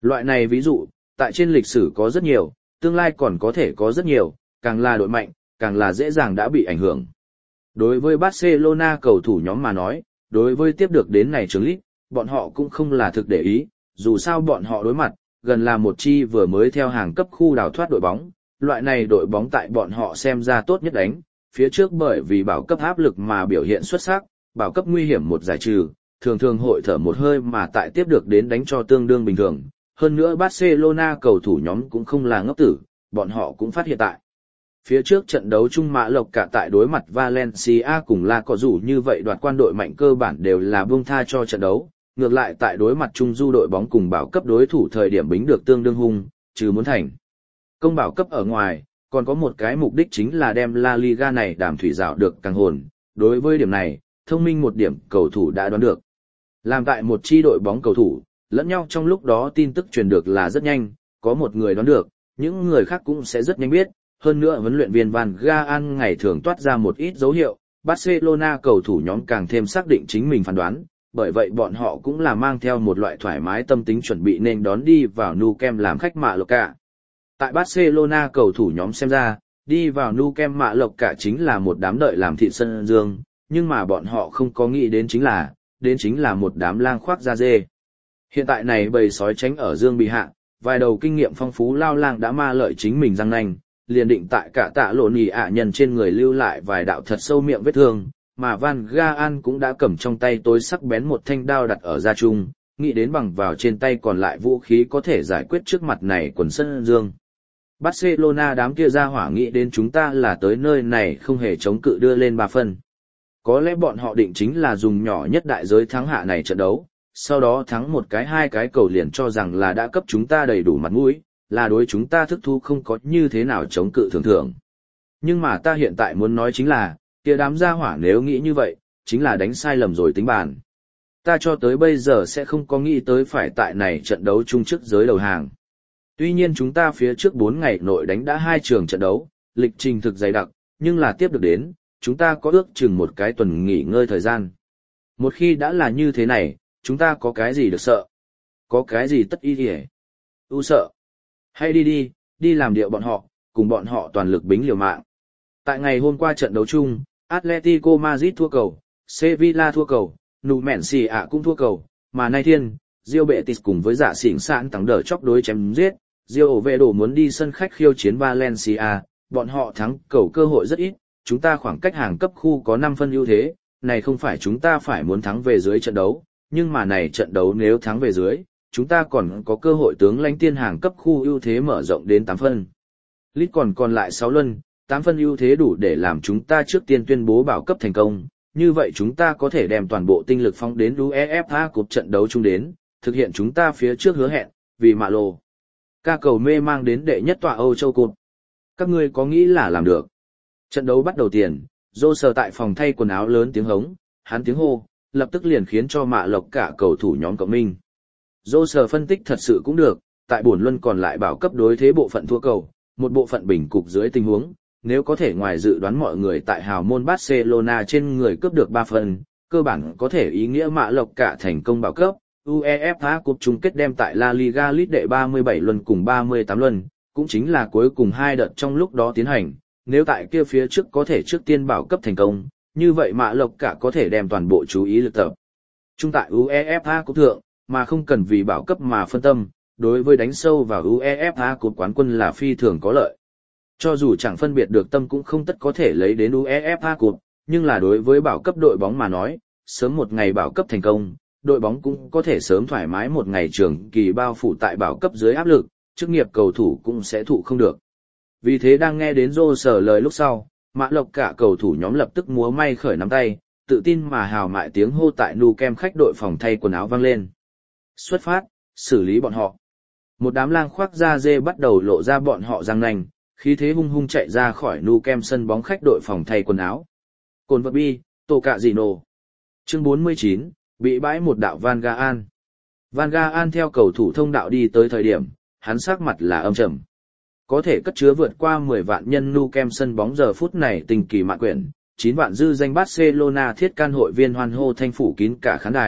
Loại này ví dụ, tại trên lịch sử có rất nhiều, tương lai còn có thể có rất nhiều, càng là đội mạnh, càng là dễ dàng đã bị ảnh hưởng. Đối với Barcelona cầu thủ nhóm mà nói, đối với tiếp được đến này trường lít, bọn họ cũng không là thực để ý, dù sao bọn họ đối mặt, gần là một chi vừa mới theo hàng cấp khu đào thoát đội bóng, loại này đội bóng tại bọn họ xem ra tốt nhất đánh, phía trước bởi vì bảo cấp áp lực mà biểu hiện xuất sắc, bảo cấp nguy hiểm một giải trừ, thường thường hội thở một hơi mà tại tiếp được đến đánh cho tương đương bình thường. Hơn nữa Barcelona cầu thủ nhóm cũng không là ngốc tử, bọn họ cũng phát hiện tại. Phía trước trận đấu chung Mã Lộc cả tại đối mặt Valencia cùng La Cọ Rủ như vậy đoạt quan đội mạnh cơ bản đều là buông tha cho trận đấu, ngược lại tại đối mặt Trung Du đội bóng cùng bảo cấp đối thủ thời điểm bính được tương đương hung, trừ muốn thành công bảo cấp ở ngoài, còn có một cái mục đích chính là đem La Liga này đàm thủy rào được càng hồn. Đối với điểm này, thông minh một điểm cầu thủ đã đoán được. Làm tại một chi đội bóng cầu thủ, lẫn nhau trong lúc đó tin tức truyền được là rất nhanh, có một người đoán được, những người khác cũng sẽ rất nhanh biết. Hơn nữa huấn luyện viên Van Gaal ngày thường toát ra một ít dấu hiệu, Barcelona cầu thủ nhóm càng thêm xác định chính mình phán đoán, bởi vậy bọn họ cũng là mang theo một loại thoải mái tâm tính chuẩn bị nên đón đi vào Nou Camp làm khách Mạ Lộc Cả. Tại Barcelona cầu thủ nhóm xem ra, đi vào Nou Camp Mạ Lộc Cả chính là một đám đợi làm thịt sân dương, nhưng mà bọn họ không có nghĩ đến chính là một đám lang khoác da dê. Hiện tại này bầy sói tránh ở dương bị hạ, vài đầu kinh nghiệm phong phú lao lang đã ma lợi chính mình răng nanh, liền định tại cả tạ lộn nhì ạ nhân trên người lưu lại vài đạo thật sâu miệng vết thương, mà Van Gaal cũng đã cầm trong tay tối sắc bén một thanh đao đặt ở da trung, nghĩ đến bằng vào trên tay còn lại vũ khí có thể giải quyết trước mặt này quần sân dương. Barcelona đám kia ra hỏa nghĩ đến chúng ta là tới nơi này không hề chống cự đưa lên 3 phân. Có lẽ bọn họ định chính là dùng nhỏ nhất đại giới thắng hạ này trận đấu, sau đó thắng một cái 2 cái cầu liền cho rằng là đã cấp chúng ta đầy đủ mặt mũi, là đối chúng ta thức thu không có như thế nào chống cự thường. Nhưng mà ta hiện tại muốn nói chính là, kia đám gia hỏa nếu nghĩ như vậy, chính là đánh sai lầm rồi tính bàn. Ta cho tới bây giờ sẽ không có nghĩ tới phải tại này trận đấu chung trước giới đầu hàng. Tuy nhiên chúng ta phía trước 4 ngày nội đánh đã 2 trường trận đấu, lịch trình thực dày đặc, nhưng là tiếp được đến, chúng ta có ước chừng một cái tuần nghỉ ngơi thời gian. Một khi đã là như thế này, chúng ta có cái gì được sợ? Có cái gì tất y hề? Sợ. Hay đi làm điệu bọn họ, cùng bọn họ toàn lực bính liều mạng. Tại ngày hôm qua trận đấu chung, Atletico Madrid thua cầu, Sevilla thua cầu, Numancia cũng thua cầu, mà nay thiên, Real Betis cùng với giả xỉn sạn thắng đỡ chóc đối chém giết, Real Oviedo muốn đi sân khách khiêu chiến Valencia, bọn họ thắng cầu cơ hội rất ít, chúng ta khoảng cách hàng cấp khu có 5 phân ưu thế, này không phải chúng ta phải muốn thắng về dưới trận đấu, nhưng mà này trận đấu nếu thắng về dưới, chúng ta còn có cơ hội tướng lãnh tiên hàng cấp khu ưu thế mở rộng đến 8 phân. Lít còn lại 6 luân, 8 phân ưu thế đủ để làm chúng ta trước tiên tuyên bố bảo cấp thành công, như vậy chúng ta có thể đem toàn bộ tinh lực phóng đến UEFA Cup trận đấu chung đến, thực hiện chúng ta phía trước hứa hẹn, vì Mạ Lô ca cầu mê mang đến đệ nhất tọa Âu Châu Cup. Các ngươi có nghĩ là làm được? Trận đấu bắt đầu tiền, Dô sờ tại phòng thay quần áo lớn tiếng hống, hắn tiếng hô, lập tức liền khiến cho Mạ Lộc cả cầu thủ nhóm cộng minh. Dô sờ phân tích thật sự cũng được, tại bổn luân còn lại bảo cấp đối thế bộ phận thua cầu, một bộ phận bình cục dưới tình huống, nếu có thể ngoài dự đoán mọi người tại hào môn Barcelona trên người cướp được 3 phần, cơ bản có thể ý nghĩa Mạ Lộc cả thành công bảo cấp, UEFA Cup chung kết đem tại La Liga League đệ 37 luân cùng 38 luân, cũng chính là cuối cùng 2 đợt trong lúc đó tiến hành, nếu tại kia phía trước có thể trước tiên bảo cấp thành công, như vậy Mạ Lộc cả có thể đem toàn bộ chú ý lực tập trung tại UEFA Cup thượng, mà không cần vì bảo cấp mà phân tâm, đối với đánh sâu vào UEFA Cup quán quân là phi thường có lợi. Cho dù chẳng phân biệt được tâm cũng không tất có thể lấy đến UEFA Cup, nhưng là đối với bảo cấp đội bóng mà nói, sớm một ngày bảo cấp thành công, đội bóng cũng có thể sớm thoải mái một ngày trường kỳ bao phủ tại bảo cấp dưới áp lực, chức nghiệp cầu thủ cũng sẽ thụ không được. Vì thế đang nghe đến Rô sở lời lúc sau, Mạ Lộc cả cầu thủ nhóm lập tức múa may khởi nắm tay, tự tin mà hào mại tiếng hô tại Nou Camp khách đội phòng thay quần áo vang lên. Xuất phát, xử lý bọn họ. Một đám lang khoác da dê bắt đầu lộ ra bọn họ răng nanh, khí thế hung hung chạy ra khỏi Nou Camp sân bóng khách đội phòng thay quần áo. Cồn vật bi, tổ cạ gì nổ. Chương 49, bị bãi một đạo Van Gaal. Van Gaal theo cầu thủ thông đạo đi tới thời điểm, hắn sắc mặt là âm trầm. Có thể cất chứa vượt qua 10 vạn nhân Nou Camp sân bóng giờ phút này tình kỳ mạn quyển, 9 vạn dư danh Barcelona thiết can hội viên hoan hô thanh phủ kín cả khán đài,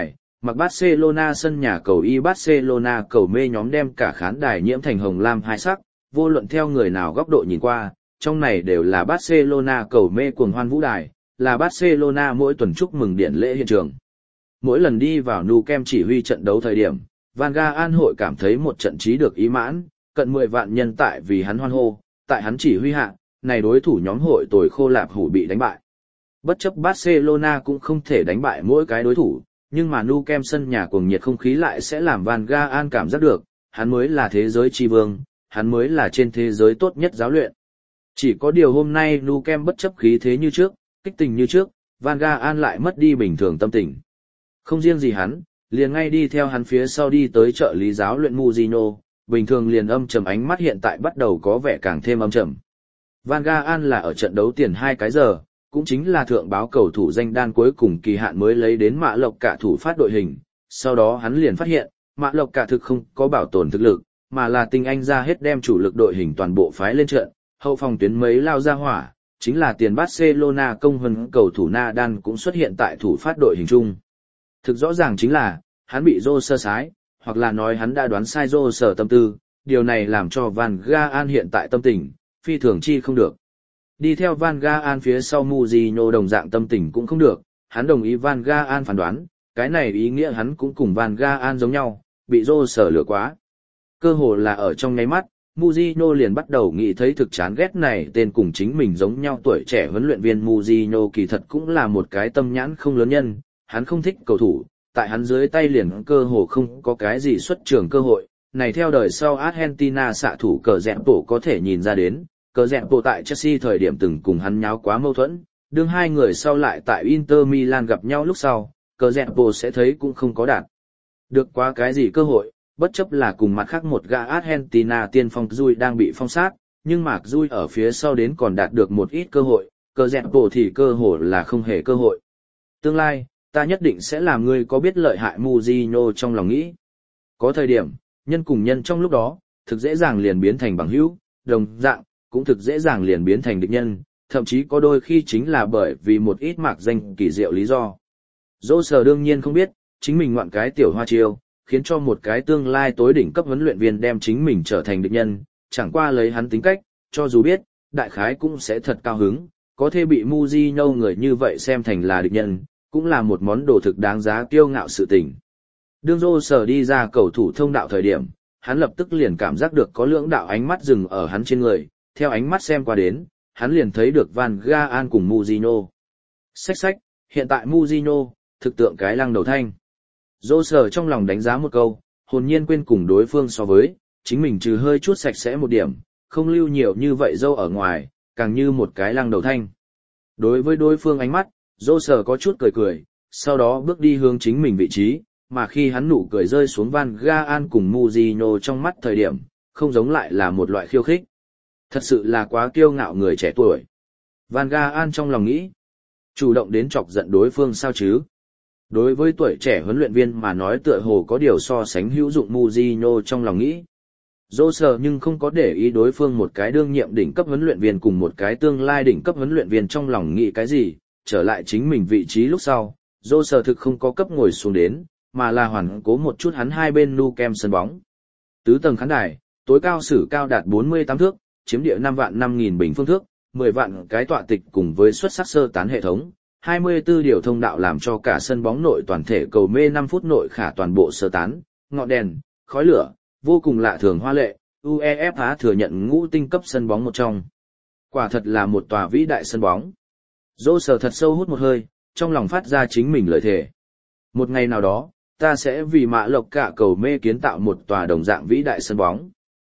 Mặc Barcelona sân nhà cầu y Barcelona cầu mê nhóm đem cả khán đài nhiễm thành hồng lam hai sắc, vô luận theo người nào góc độ nhìn qua, trong này đều là Barcelona cầu mê cuồng hoan vũ đài, là Barcelona mỗi tuần chúc mừng điện lễ hiện trường. Mỗi lần đi vào Nou Camp chỉ huy trận đấu thời điểm, Van Gaal hội cảm thấy một trận trí được ý mãn, cận 10 vạn nhân tại vì hắn hoan hô, tại hắn chỉ huy hạ, này đối thủ nhóm hội tồi khô lạp hủ bị đánh bại. Bất chấp Barcelona cũng không thể đánh bại mỗi cái đối thủ, nhưng mà Nou Camp sân nhà cuồng nhiệt không khí lại sẽ làm Van Gaal cảm giác được, hắn mới là thế giới tri vương, hắn mới là trên thế giới tốt nhất giáo luyện. Chỉ có điều hôm nay Nou Camp bất chấp khí thế như trước, kích tình như trước, Van Gaal lại mất đi bình thường tâm tình. Không riêng gì hắn, liền ngay đi theo hắn phía sau đi tới trợ lý giáo luyện Mourinho, bình thường liền âm trầm ánh mắt hiện tại bắt đầu có vẻ càng thêm âm trầm. Van Gaal là ở trận đấu tiền 2 cái giờ, cũng chính là thượng báo cầu thủ danh đan cuối cùng kỳ hạn mới lấy đến Mã Lộc cả thủ phát đội hình, sau đó hắn liền phát hiện, Mã Lộc cả thực không có bảo tồn thực lực, mà là tinh anh ra hết đem chủ lực đội hình toàn bộ phái lên trận, hậu phòng tuyến mấy lao ra hỏa, chính là tiền Barcelona công hân cầu thủ Nadal cũng xuất hiện tại thủ phát đội hình chung. Thực rõ ràng chính là, hắn bị Rô sơ sái, hoặc là nói hắn đã đoán sai Rô sở tâm tư, điều này làm cho Van Gaal hiện tại tâm tình, phi thường chi không được. Đi theo Van Gaal phía sau Mourinho đồng dạng tâm tình cũng không được, hắn đồng ý Van Gaal phán đoán, cái này ý nghĩa hắn cũng cùng Van Gaal giống nhau, bị Rô sở lừa quá. Cơ hồ là ở trong nháy mắt, Mourinho liền bắt đầu nghĩ thấy thực chán ghét này tên cùng chính mình giống nhau tuổi trẻ huấn luyện viên Mourinho kỳ thật cũng là một cái tâm nhãn không lớn nhân, hắn không thích cầu thủ, tại hắn dưới tay liền cơ hồ không có cái gì xuất trường cơ hội, này theo đời sau Argentina xạ thủ cờ dẹm bộ có thể nhìn ra đến, cờ dẹm bộ tại Chelsea thời điểm từng cùng hắn nháo quá mâu thuẫn, đương hai người sau lại tại Inter Milan gặp nhau lúc sau, cờ dẹm bộ sẽ thấy cũng không có đạt được quá cái gì cơ hội, bất chấp là cùng mặt khác một gã Argentina tiên phong Rui đang bị phong sát, nhưng Mạc Rui ở phía sau đến còn đạt được một ít cơ hội, cờ dẹm bộ thì cơ hội là không hề cơ hội. Tương lai, ta nhất định sẽ làm ngươi có biết lợi hại Mourinho trong lòng nghĩ. Có thời điểm, nhân cùng nhân trong lúc đó, thực dễ dàng liền biến thành bằng hữu, đồng dạng, cũng thực dễ dàng liền biến thành địch nhân, thậm chí có đôi khi chính là bởi vì một ít mạc danh kỳ diệu lý do. Dô sờ đương nhiên không biết, chính mình ngoạn cái tiểu hoa chiêu, khiến cho một cái tương lai tối đỉnh cấp huấn luyện viên đem chính mình trở thành địch nhân, chẳng qua lấy hắn tính cách, cho dù biết, đại khái cũng sẽ thật cao hứng, có thể bị Mourinho người như vậy xem thành là địch nhân, cũng là một món đồ thực đáng giá kiêu ngạo sự tình. Đương Rô sở đi ra cầu thủ thông đạo thời điểm, hắn lập tức liền cảm giác được có lưỡng đạo ánh mắt dừng ở hắn trên người, theo ánh mắt xem qua đến, hắn liền thấy được Van Gaal cùng Mourinho. Xách, hiện tại Mourinho, thực tượng cái lăng đầu thanh. Rô sở trong lòng đánh giá một câu, hồn nhiên quên cùng đối phương so với, chính mình trừ hơi chút sạch sẽ một điểm, không lưu nhiều như vậy dâu ở ngoài, càng như một cái lăng đầu thanh. Đối với đối phương ánh mắt, Dô sờ có chút cười, sau đó bước đi hướng chính mình vị trí, mà khi hắn nụ cười rơi xuống Van Gaal cùng Mourinho trong mắt thời điểm, không giống lại là một loại khiêu khích. Thật sự là quá kiêu ngạo người trẻ tuổi. Van Gaal trong lòng nghĩ, chủ động đến chọc giận đối phương sao chứ? Đối với tuổi trẻ huấn luyện viên mà nói tựa hồ có điều so sánh hữu dụng Mourinho trong lòng nghĩ. Dô sờ nhưng không có để ý đối phương một cái đương nhiệm đỉnh cấp huấn luyện viên cùng một cái tương lai đỉnh cấp huấn luyện viên trong lòng nghĩ cái gì. Trở lại chính mình vị trí lúc sau, Dô sờ thực không có cấp ngồi xuống đến, mà là hoàn cố một chút hắn hai bên Nou Camp sân bóng. Tứ tầng khán đài, tối cao sử cao đạt 48 thước, chiếm địa 5 vạn 5.000 bình phương thước, 10 vạn cái tọa tịch cùng với xuất sắc sơ tán hệ thống, 24 điều thông đạo làm cho cả sân bóng nội toàn thể cầu mê 5 phút nội khả toàn bộ sơ tán, ngọn đèn, khói lửa, vô cùng lạ thường hoa lệ, UEFA thừa nhận ngũ tinh cấp sân bóng một trong. Quả thật là một tòa vĩ đại sân bóng. Dô sờ thật sâu hút một hơi, trong lòng phát ra chính mình lời thề. Một ngày nào đó, ta sẽ vì Mã Lộc cả cầu mê kiến tạo một tòa đồng dạng vĩ đại sân bóng.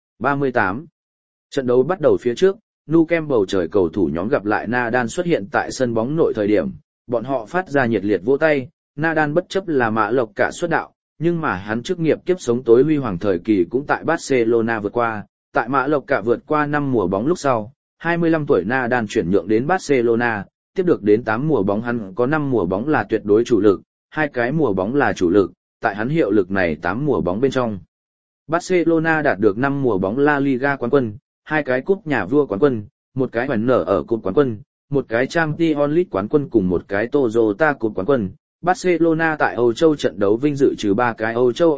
38. Trận đấu bắt đầu phía trước, Nou Camp bầu trời cầu thủ nhóm gặp lại Nadal xuất hiện tại sân bóng nội thời điểm, bọn họ phát ra nhiệt liệt vỗ tay, Nadal bất chấp là Mã Lộc cả xuất đạo, nhưng mà hắn chức nghiệp kiếp sống tối huy hoàng thời kỳ cũng tại Barcelona vượt qua, tại Mã Lộc cả vượt qua 5 mùa bóng lúc sau, 25 tuổi Nadal chuyển nhượng đến Barcelona. Tiếp được đến 8 mùa bóng hắn có 5 mùa bóng là tuyệt đối chủ lực, 2 cái mùa bóng là chủ lực, tại hắn hiệu lực này 8 mùa bóng bên trong. Barcelona đạt được 5 mùa bóng La Liga quán quân, 2 cái cúp nhà vua quán quân, 1 cái hoành nở ở cúp quán quân, 1 cái Champions League quán quân cùng 1 cái Toyota cúp quán quân, Barcelona tại Âu Châu trận đấu vinh dự trừ 3 cái Âu Châu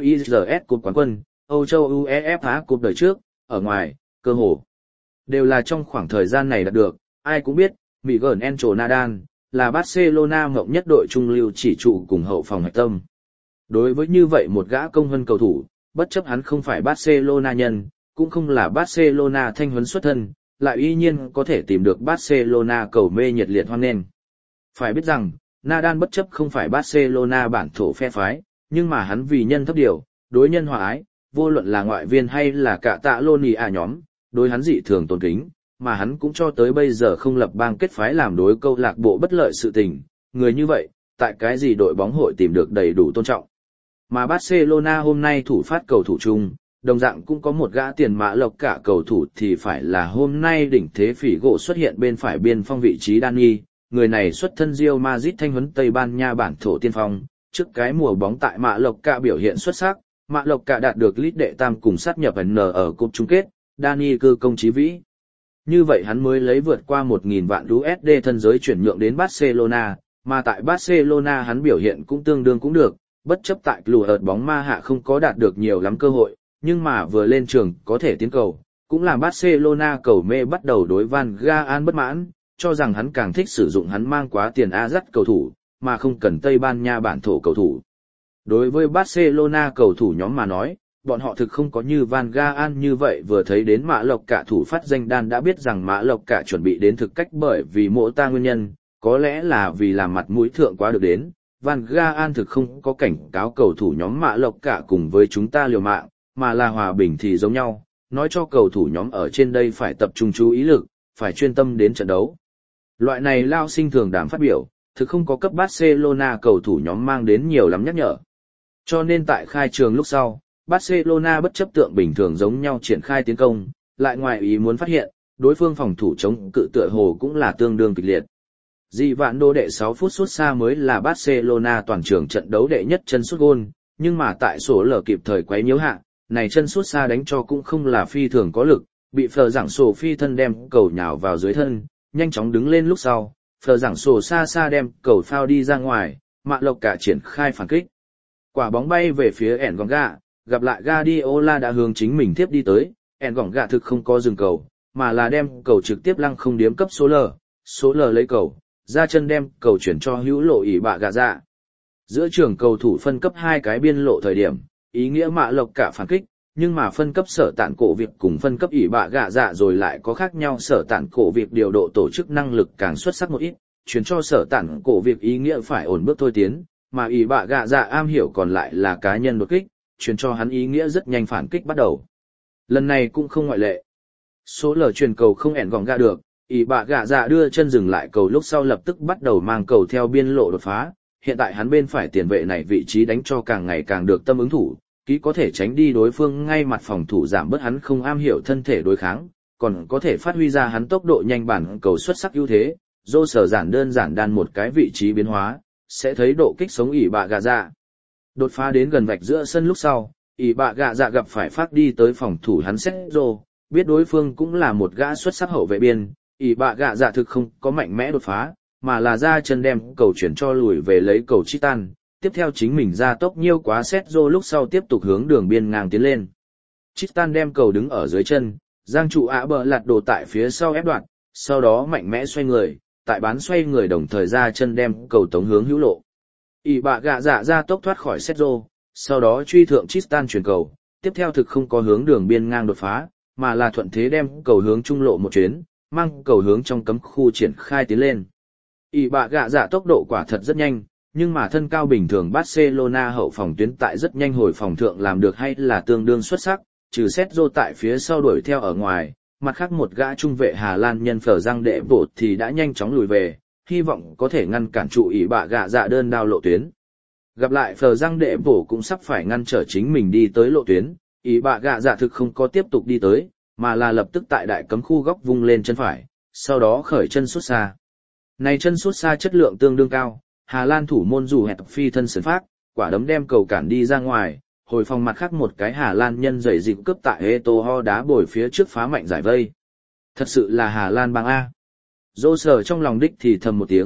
FA Cup quán quân, Âu Châu UEFA Cup đời trước, ở ngoài, cơ hồ đều là trong khoảng thời gian này đạt được. Ai cũng biết, Miguel Angel Nadal là Barcelona ngộng nhất đội trung lưu chỉ trụ cùng hậu phòng hạch tâm. Đối với như vậy một gã công vân cầu thủ, bất chấp hắn không phải Barcelona nhân, cũng không là Barcelona thanh huấn xuất thân, lại y nhiên có thể tìm được Barcelona cầu mê nhiệt liệt hoan nghênh. Phải biết rằng, Nadal bất chấp không phải Barcelona bản thổ phe phái, nhưng mà hắn vì nhân thấp điều, đối nhân hòa ái, vô luận là ngoại viên hay là cả tạ Loni nhóm, đối hắn dị thường tôn kính, mà hắn cũng cho tới bây giờ không lập bang kết phái làm đối câu lạc bộ bất lợi sự tình, người như vậy, tại cái gì đội bóng hội tìm được đầy đủ tôn trọng. Mà Barcelona hôm nay thủ phát cầu thủ chung, đồng dạng cũng có một gã tiền mã lộc cả cầu thủ thì phải là hôm nay đỉnh thế phỉ gỗ xuất hiện bên phải biên phong vị trí Dani, người này xuất thân Real Madrid thanh huấn Tây Ban Nha bản thổ tiên phong, trước cái mùa bóng tại mã lộc cả biểu hiện xuất sắc, mã lộc cả đạt được lít đệ tam cùng sát nhập N ở cúp chung kết, Dani cư công chí vĩ. Như vậy hắn mới lấy vượt qua 1.000 vạn USD thân giới chuyển nhượng đến Barcelona, mà tại Barcelona hắn biểu hiện cũng tương đương cũng được, bất chấp tại lùa bóng ma hạ không có đạt được nhiều lắm cơ hội, nhưng mà vừa lên trường có thể tiến cầu, cũng làm Barcelona cầu mê bắt đầu đối Van Gaal bất mãn, cho rằng hắn càng thích sử dụng hắn mang quá tiền Ajax cầu thủ, mà không cần Tây Ban Nha bản thổ cầu thủ. Đối với Barcelona cầu thủ nhóm mà nói, bọn họ thực không có như Van Gaal như vậy vừa thấy đến Mã Lộc cả thủ phát danh đan đã biết rằng Mã Lộc cả chuẩn bị đến thực cách bởi vì mộ ta nguyên nhân, có lẽ là vì làm mặt mũi thượng quá được đến. Van Gaal thực không có cảnh cáo cầu thủ nhóm Mã Lộc cả cùng với chúng ta liều mạng, mà là hòa bình thì giống nhau, nói cho cầu thủ nhóm ở trên đây phải tập trung chú ý lực, phải chuyên tâm đến trận đấu. Loại này lao sinh thường đàm phát biểu, thực không có cấp Barcelona cầu thủ nhóm mang đến nhiều lắm nhắc nhở. Cho nên tại khai trường lúc sau, Barcelona bất chấp tượng bình thường giống nhau triển khai tiến công, lại ngoài ý muốn phát hiện, đối phương phòng thủ chống cự tựa hồ cũng là tương đương kịch liệt. Dị vạn đô đệ 6 phút sút xa mới là Barcelona toàn trường trận đấu đệ nhất chân sút gôn, nhưng mà tại sổ lở kịp thời quấy nhiễu hạ, này chân sút xa đánh cho cũng không là phi thường có lực, bị phờ giảng sổ phi thân đem cầu nhào vào dưới thân, nhanh chóng đứng lên lúc sau, phờ giảng sổ xa xa đem cầu phao đi ra ngoài, Mã Lộc cả triển khai phản kích. Quả bóng bay về phía ẻn gọng gà, gặp lại Guardiola đã hướng chính mình tiếp đi tới, ẻn gọng gà thực không có dừng cầu, mà là đem cầu trực tiếp lăng không điếm cấp số L lấy cầu, ra chân đem cầu chuyển cho hữu lộ ỉ bạ gà dạ. Giữa trường cầu thủ phân cấp hai cái biên lộ thời điểm, ý nghĩa Mã Lộc cả phản kích, nhưng mà phân cấp sở tản cổ việc cùng phân cấp ỉ bạ gà dạ rồi lại có khác nhau, sở tản cổ việc điều độ tổ chức năng lực càng xuất sắc một ít, chuyển cho sở tản cổ việc ý nghĩa phải ổn bước thôi tiến, mà ỉ bạ gà dạ am hiểu còn lại là cá nhân đột kích, chuyển cho hắn ý nghĩa rất nhanh phản kích bắt đầu. Lần này cũng không ngoại lệ. Số L truyền cầu không ẻn gọn gạ được, ỉ bạ gạ dạ đưa chân dừng lại cầu lúc sau lập tức bắt đầu mang cầu theo biên lộ đột phá. Hiện tại hắn bên phải tiền vệ này vị trí đánh cho càng ngày càng được tâm ứng thủ, ký có thể tránh đi đối phương ngay mặt phòng thủ giảm bớt hắn không am hiểu thân thể đối kháng, còn có thể phát huy ra hắn tốc độ nhanh bản cầu xuất sắc ưu thế. Dô sở giản đơn giản đan một cái vị trí biến hóa, sẽ thấy độ kích sống ỉ bạ gạ dạ. Đột phá đến gần vạch giữa sân lúc sau, ỉ bạ gạ dạ gặp phải phát đi tới phòng thủ hắn Sergio, biết đối phương cũng là một gã xuất sắc hậu vệ biên, ỉ bạ gạ dạ thực không có mạnh mẽ đột phá, mà là ra chân đem cầu chuyển cho lùi về lấy cầu Chitan, tiếp theo chính mình ra tốc nhiêu quá Sergio lúc sau tiếp tục hướng đường biên ngang tiến lên. Chitan đem cầu đứng ở dưới chân, giang trụ ạ bờ lạt đổ tại phía sau ép đoạn, sau đó mạnh mẽ xoay người, tại bán xoay người đồng thời ra chân đem cầu tống hướng hữu lộ. ỉ bạ gạ dạ ra tốc thoát khỏi Sergio, sau đó truy thượng Chitan chuyển cầu, tiếp theo thực không có hướng đường biên ngang đột phá, mà là thuận thế đem cầu hướng trung lộ một chuyến, mang cầu hướng trong cấm khu triển khai tiến lên. ỉ bạ gạ dạ tốc độ quả thật rất nhanh, nhưng mà thân cao bình thường Barcelona hậu phòng tuyến tại rất nhanh hồi phòng thượng làm được hay là tương đương xuất sắc, trừ Sergio tại phía sau đuổi theo ở ngoài, mặt khác một gã trung vệ Hà Lan nhân phở răng đệ bột thì đã nhanh chóng lùi về, hy vọng có thể ngăn cản trụ ỉ bạ gạ dạ đơn đao lộ tuyến. Gặp lại phở răng đệ bổ cũng sắp phải ngăn trở chính mình đi tới lộ tuyến, ỉ bạ gạ dạ thực không có tiếp tục đi tới, mà là lập tức tại đại cấm khu góc vung lên chân phải, sau đó khởi chân sút xa. Này chân sút xa chất lượng tương đương cao, Hà Lan thủ môn dù hẹt phi thân sấn phát, quả đấm đem cầu cản đi ra ngoài, hồi phòng mặt khác một cái Hà Lan nhân dậy dịp cướp tại Eto'o đá bồi phía trước phá mạnh giải vây. Thật sự là Hà Lan bang A. Dô sở trong lòng đích thì thầm một tiếng,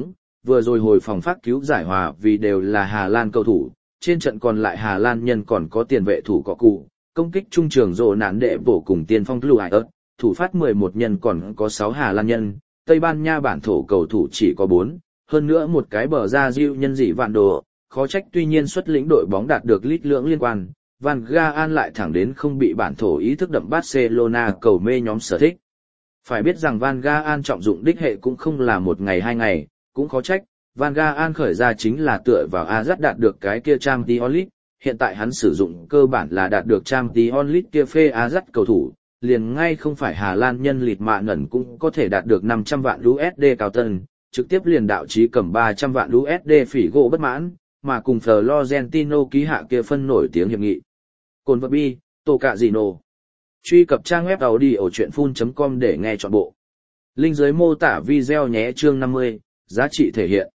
vừa rồi hồi phòng phát cứu giải hòa vì đều là Hà Lan cầu thủ, trên trận còn lại Hà Lan nhân còn có tiền vệ thủ cọ cụ, công kích trung trường rồ nạn đệ bổ cùng tiên phong lưu hải ớt, thủ phát 11 nhân còn có 6 Hà Lan nhân, Tây Ban Nha bản thổ cầu thủ chỉ có 4, hơn nữa một cái bờ ra diệu nhân dị vạn đồ, khó trách tuy nhiên xuất lĩnh đội bóng đạt được lít lưỡng liên quan, Van Gaal lại thẳng đến không bị bản thổ ý thức đậm Barcelona cầu mê nhóm sở thích. Phải biết rằng Van Gaal trọng dụng đích hệ cũng không là một ngày hai ngày, cũng khó trách, Van Gaal khởi ra chính là tựa vào Ajax đạt được cái kia Champions League, hiện tại hắn sử dụng cơ bản là đạt được Champions League kia phê Ajax cầu thủ, liền ngay không phải Hà Lan nhân lịt mạ ngẩn cũng có thể đạt được 500 vạn USD cao tân, trực tiếp liền đạo chí cầm 300 vạn USD phỉ gỗ bất mãn, mà cùng Florentino ký hạ kia phân nổi tiếng hiệp nghị. Cồn vật bi, tổ cạ gì nổ. Truy cập trang web audiochuyenphun.com để nghe trọn bộ. Link dưới mô tả video nhé. Chương 50, giá trị thể hiện.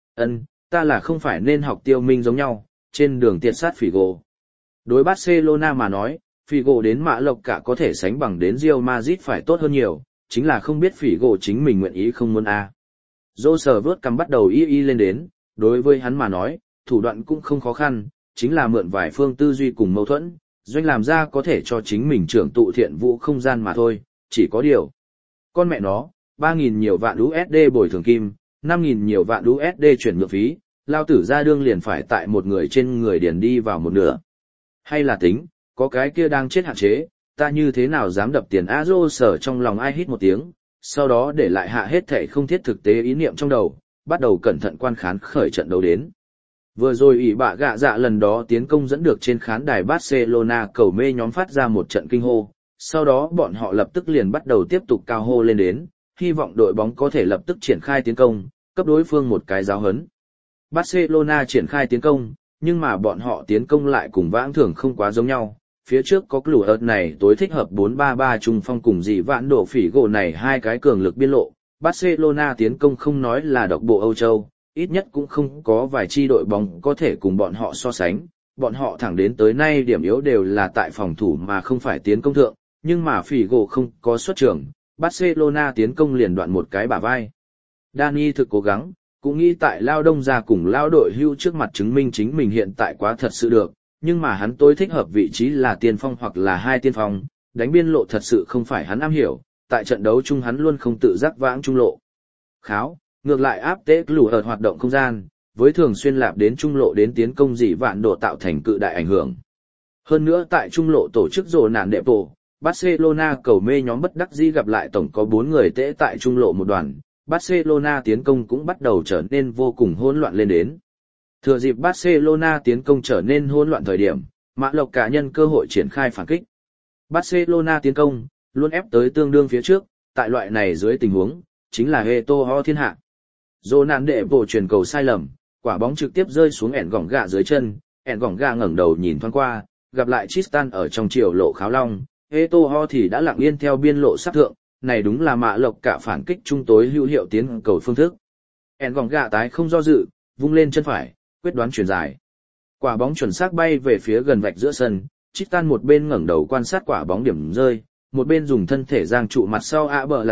Ta là không phải nên học Tiêu Minh giống nhau, trên đường tiệt sát Figo. Đối Barcelona mà nói, Figo đến Mã Lộc cả có thể sánh bằng đến Real Madrid phải tốt hơn nhiều, chính là không biết Figo chính mình nguyện ý không muốn a. Dô sờ vớt cầm bắt đầu y lên đến, đối với hắn mà nói, thủ đoạn cũng không khó khăn, chính là mượn vài phương tư duy cùng mâu thuẫn, doanh làm ra có thể cho chính mình trưởng tụ thiện vũ không gian mà thôi, chỉ có điều. Con mẹ nó, 3.000 nhiều vạn USD bồi thường kim, 5.000 nhiều vạn USD chuyển nhượng phí, lao tử ra đương liền phải tại một người trên người điền đi vào một nửa. Hay là tính, có cái kia đang chết hạn chế, ta như thế nào dám đập tiền Azo sở trong lòng ai hít một tiếng, sau đó để lại hạ hết thảy không thiết thực tế ý niệm trong đầu, bắt đầu cẩn thận quan khán khởi trận đấu đến. Vừa rồi ủy bạ gạ dạ lần đó tiến công dẫn được trên khán đài Barcelona cầu mê nhóm phát ra một trận kinh hô, sau đó bọn họ lập tức liền bắt đầu tiếp tục cao hô lên đến, hy vọng đội bóng có thể lập tức triển khai tiến công, cấp đối phương một cái giáo huấn. Barcelona triển khai tiến công, nhưng mà bọn họ tiến công lại cùng vãng thường không quá giống nhau. Phía trước có lũ ớt này tối thích hợp 4-3-3 trung phong cùng dị vãn đổ phỉ gỗ này hai cái cường lực biên lộ. Barcelona tiến công không nói là độc bộ Âu Châu, ít nhất cũng không có vài chi đội bóng có thể cùng bọn họ so sánh. Bọn họ thẳng đến tới nay điểm yếu đều là tại phòng thủ mà không phải tiến công thượng, nhưng mà phỉ gỗ không có xuất trường, Barcelona tiến công liền đoạn một cái bả vai. Dani thực cố gắng, cũng nghĩ tại lao đông ra cùng lao đội hưu trước mặt chứng minh chính mình hiện tại quá thật sự được, nhưng mà hắn tối thích hợp vị trí là tiên phong hoặc là hai tiên phong, đánh biên lộ thật sự không phải hắn am hiểu, tại trận đấu chung hắn luôn không tự giác vãng trung lộ. Kháo, ngược lại áp tế lù ở hoạt động không gian, với thường xuyên lạp đến trung lộ đến tiến công dị vạn độ tạo thành cự đại ảnh hưởng. Hơn nữa tại trung lộ tổ chức rồ nạn đệ bộ, Barcelona cầu mê nhóm bất đắc dĩ gặp lại tổng có 4 người tễ tại trung lộ một đoàn, Barcelona tiến công cũng bắt đầu trở nên vô cùng hỗn loạn lên đến. Thừa dịp Barcelona tiến công trở nên hỗn loạn thời điểm, Mã Lộc cá nhân cơ hội triển khai phản kích. Barcelona tiến công, luôn ép tới tương đương phía trước, tại loại này dưới tình huống, chính là Eto'o thiên hạ. Dô nạn đệ bộ truyền cầu sai lầm, quả bóng trực tiếp rơi xuống ẻn gỏng gà dưới chân, ẻn gỏng gà ngẩng đầu nhìn thoáng qua, gặp lại Tristan ở trong chiều lộ kháo long, Eto'o thì đã lặng yên theo biên lộ sát thượng, này đúng là Mã Lộc cả phản kích trung tối hữu hiệu tiến cầu phương thức. ẻn gỏng gà tái không do dự, vung lên chân phải, quyết đoán chuyển dài. Quả bóng chuẩn xác bay về phía gần vạch giữa sân, Tristan một bên ngẩng đầu quan sát quả bóng điểm rơi, một bên dùng thân thể giang trụ mặt sau bờ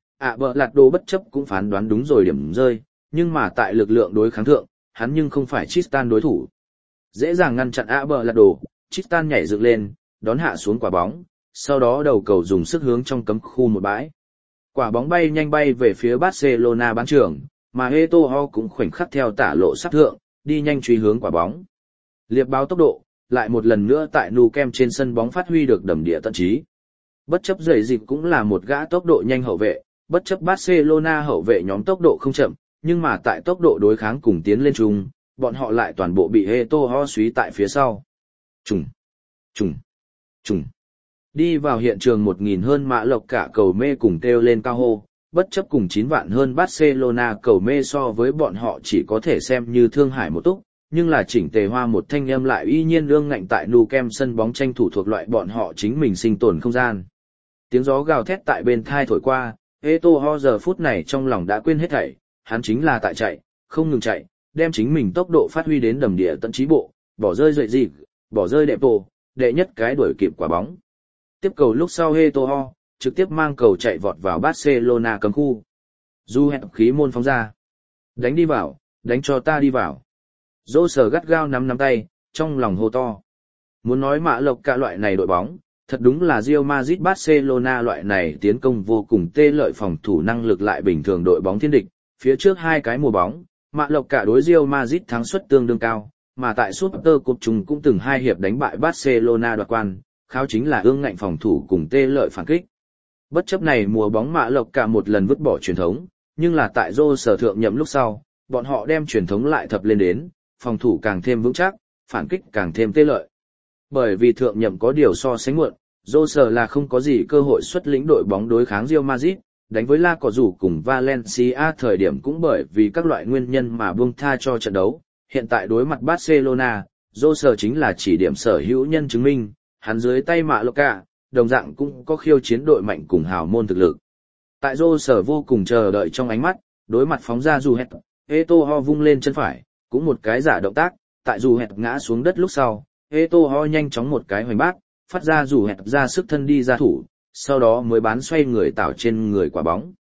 lạt đồ bất chấp cũng phán đoán đúng rồi điểm rơi, nhưng mà tại lực lượng đối kháng thượng, hắn nhưng không phải Tristan đối thủ. Dễ dàng ngăn chặn bờ lạt đồ, Tristan nhảy dựng lên, đón hạ xuống quả bóng, sau đó đầu cầu dùng sức hướng trong cấm khu một bãi. Quả bóng bay nhanh bay về phía Barcelona bán trưởng, mà Eto'o cũng khoảnh khắc theo tả lộ sát thượng, đi nhanh truy hướng quả bóng. Liệp báo tốc độ, lại một lần nữa tại Nou Camp trên sân bóng phát huy được đầm địa tận trí. Bất chấp giày dịp cũng là một gã tốc độ nhanh hậu vệ, bất chấp Barcelona hậu vệ nhóm tốc độ không chậm, nhưng mà tại tốc độ đối kháng cùng tiến lên chung, bọn họ lại toàn bộ bị Eto'o suý tại phía sau. Trùng. Đi vào hiện trường 1.000 hơn Mã Lộc cả cầu mê cùng kêu lên cao hô, bất chấp cùng 9 vạn hơn Barcelona cầu mê so với bọn họ chỉ có thể xem như thương hải một túc, nhưng là chỉnh tề hoa một thanh âm lại y nhiên ương ngạnh tại Nou Camp sân bóng tranh thủ thuộc loại bọn họ chính mình sinh tồn không gian. Tiếng gió gào thét tại bên thai thổi qua, Eto'o giờ phút này trong lòng đã quên hết thảy, hắn chính là tại chạy, không ngừng chạy, đem chính mình tốc độ phát huy đến đầm địa tận trí bộ, bỏ rơi dậy dịp, bỏ rơi đệ bộ, đệ nhất cái đuổi kịp quả bóng. Tiếp cầu lúc sau Eto'o trực tiếp mang cầu chạy vọt vào Barcelona cấm khu. Du hẹn khí môn phóng ra. Đánh đi vào, đánh cho ta đi vào. Dô sờ gắt gao nắm nắm tay, trong lòng hô to. Muốn nói Mã Lộc cả loại này đội bóng, thật đúng là Real Madrid Barcelona loại này tiến công vô cùng tê lợi phòng thủ năng lực lại bình thường đội bóng thiên địch. Phía trước hai cái mùa bóng, Mã Lộc cả đối Real Madrid thắng suất tương đương cao, mà tại Super Cup chúng cũng từng hai hiệp đánh bại Barcelona đoạt quan, khao chính là ương ngạnh phòng thủ cùng tê lợi phản kích. Bất chấp này mùa bóng Mã Lộc cả một lần vứt bỏ truyền thống, nhưng là tại Rô sở thượng nhậm lúc sau, bọn họ đem truyền thống lại thập lên đến, phòng thủ càng thêm vững chắc, phản kích càng thêm tê lợi. Bởi vì thượng nhậm có điều so sánh muộn, Rô sở là không có gì cơ hội xuất lĩnh đội bóng đối kháng Real Madrid, đánh với La Cỏ Rủ cùng Valencia thời điểm cũng bởi vì các loại nguyên nhân mà buông tha cho trận đấu. Hiện tại đối mặt Barcelona, Rô sở chính là chỉ điểm sở hữu nhân chứng minh, hắn dưới tay Mã Lộc cả, đồng dạng cũng có khiêu chiến đội mạnh cùng hào môn thực lực. Tại Rô sở vô cùng chờ đợi trong ánh mắt, đối mặt phóng ra dù hẹt, Eto'o vung lên chân phải, cũng một cái giả động tác, tại dù hẹt ngã xuống đất lúc sau, Eto'o nhanh chóng một cái hoành bác, phát ra dù hẹt ra sức thân đi ra thủ, sau đó mới bán xoay người tạo trên người quả bóng.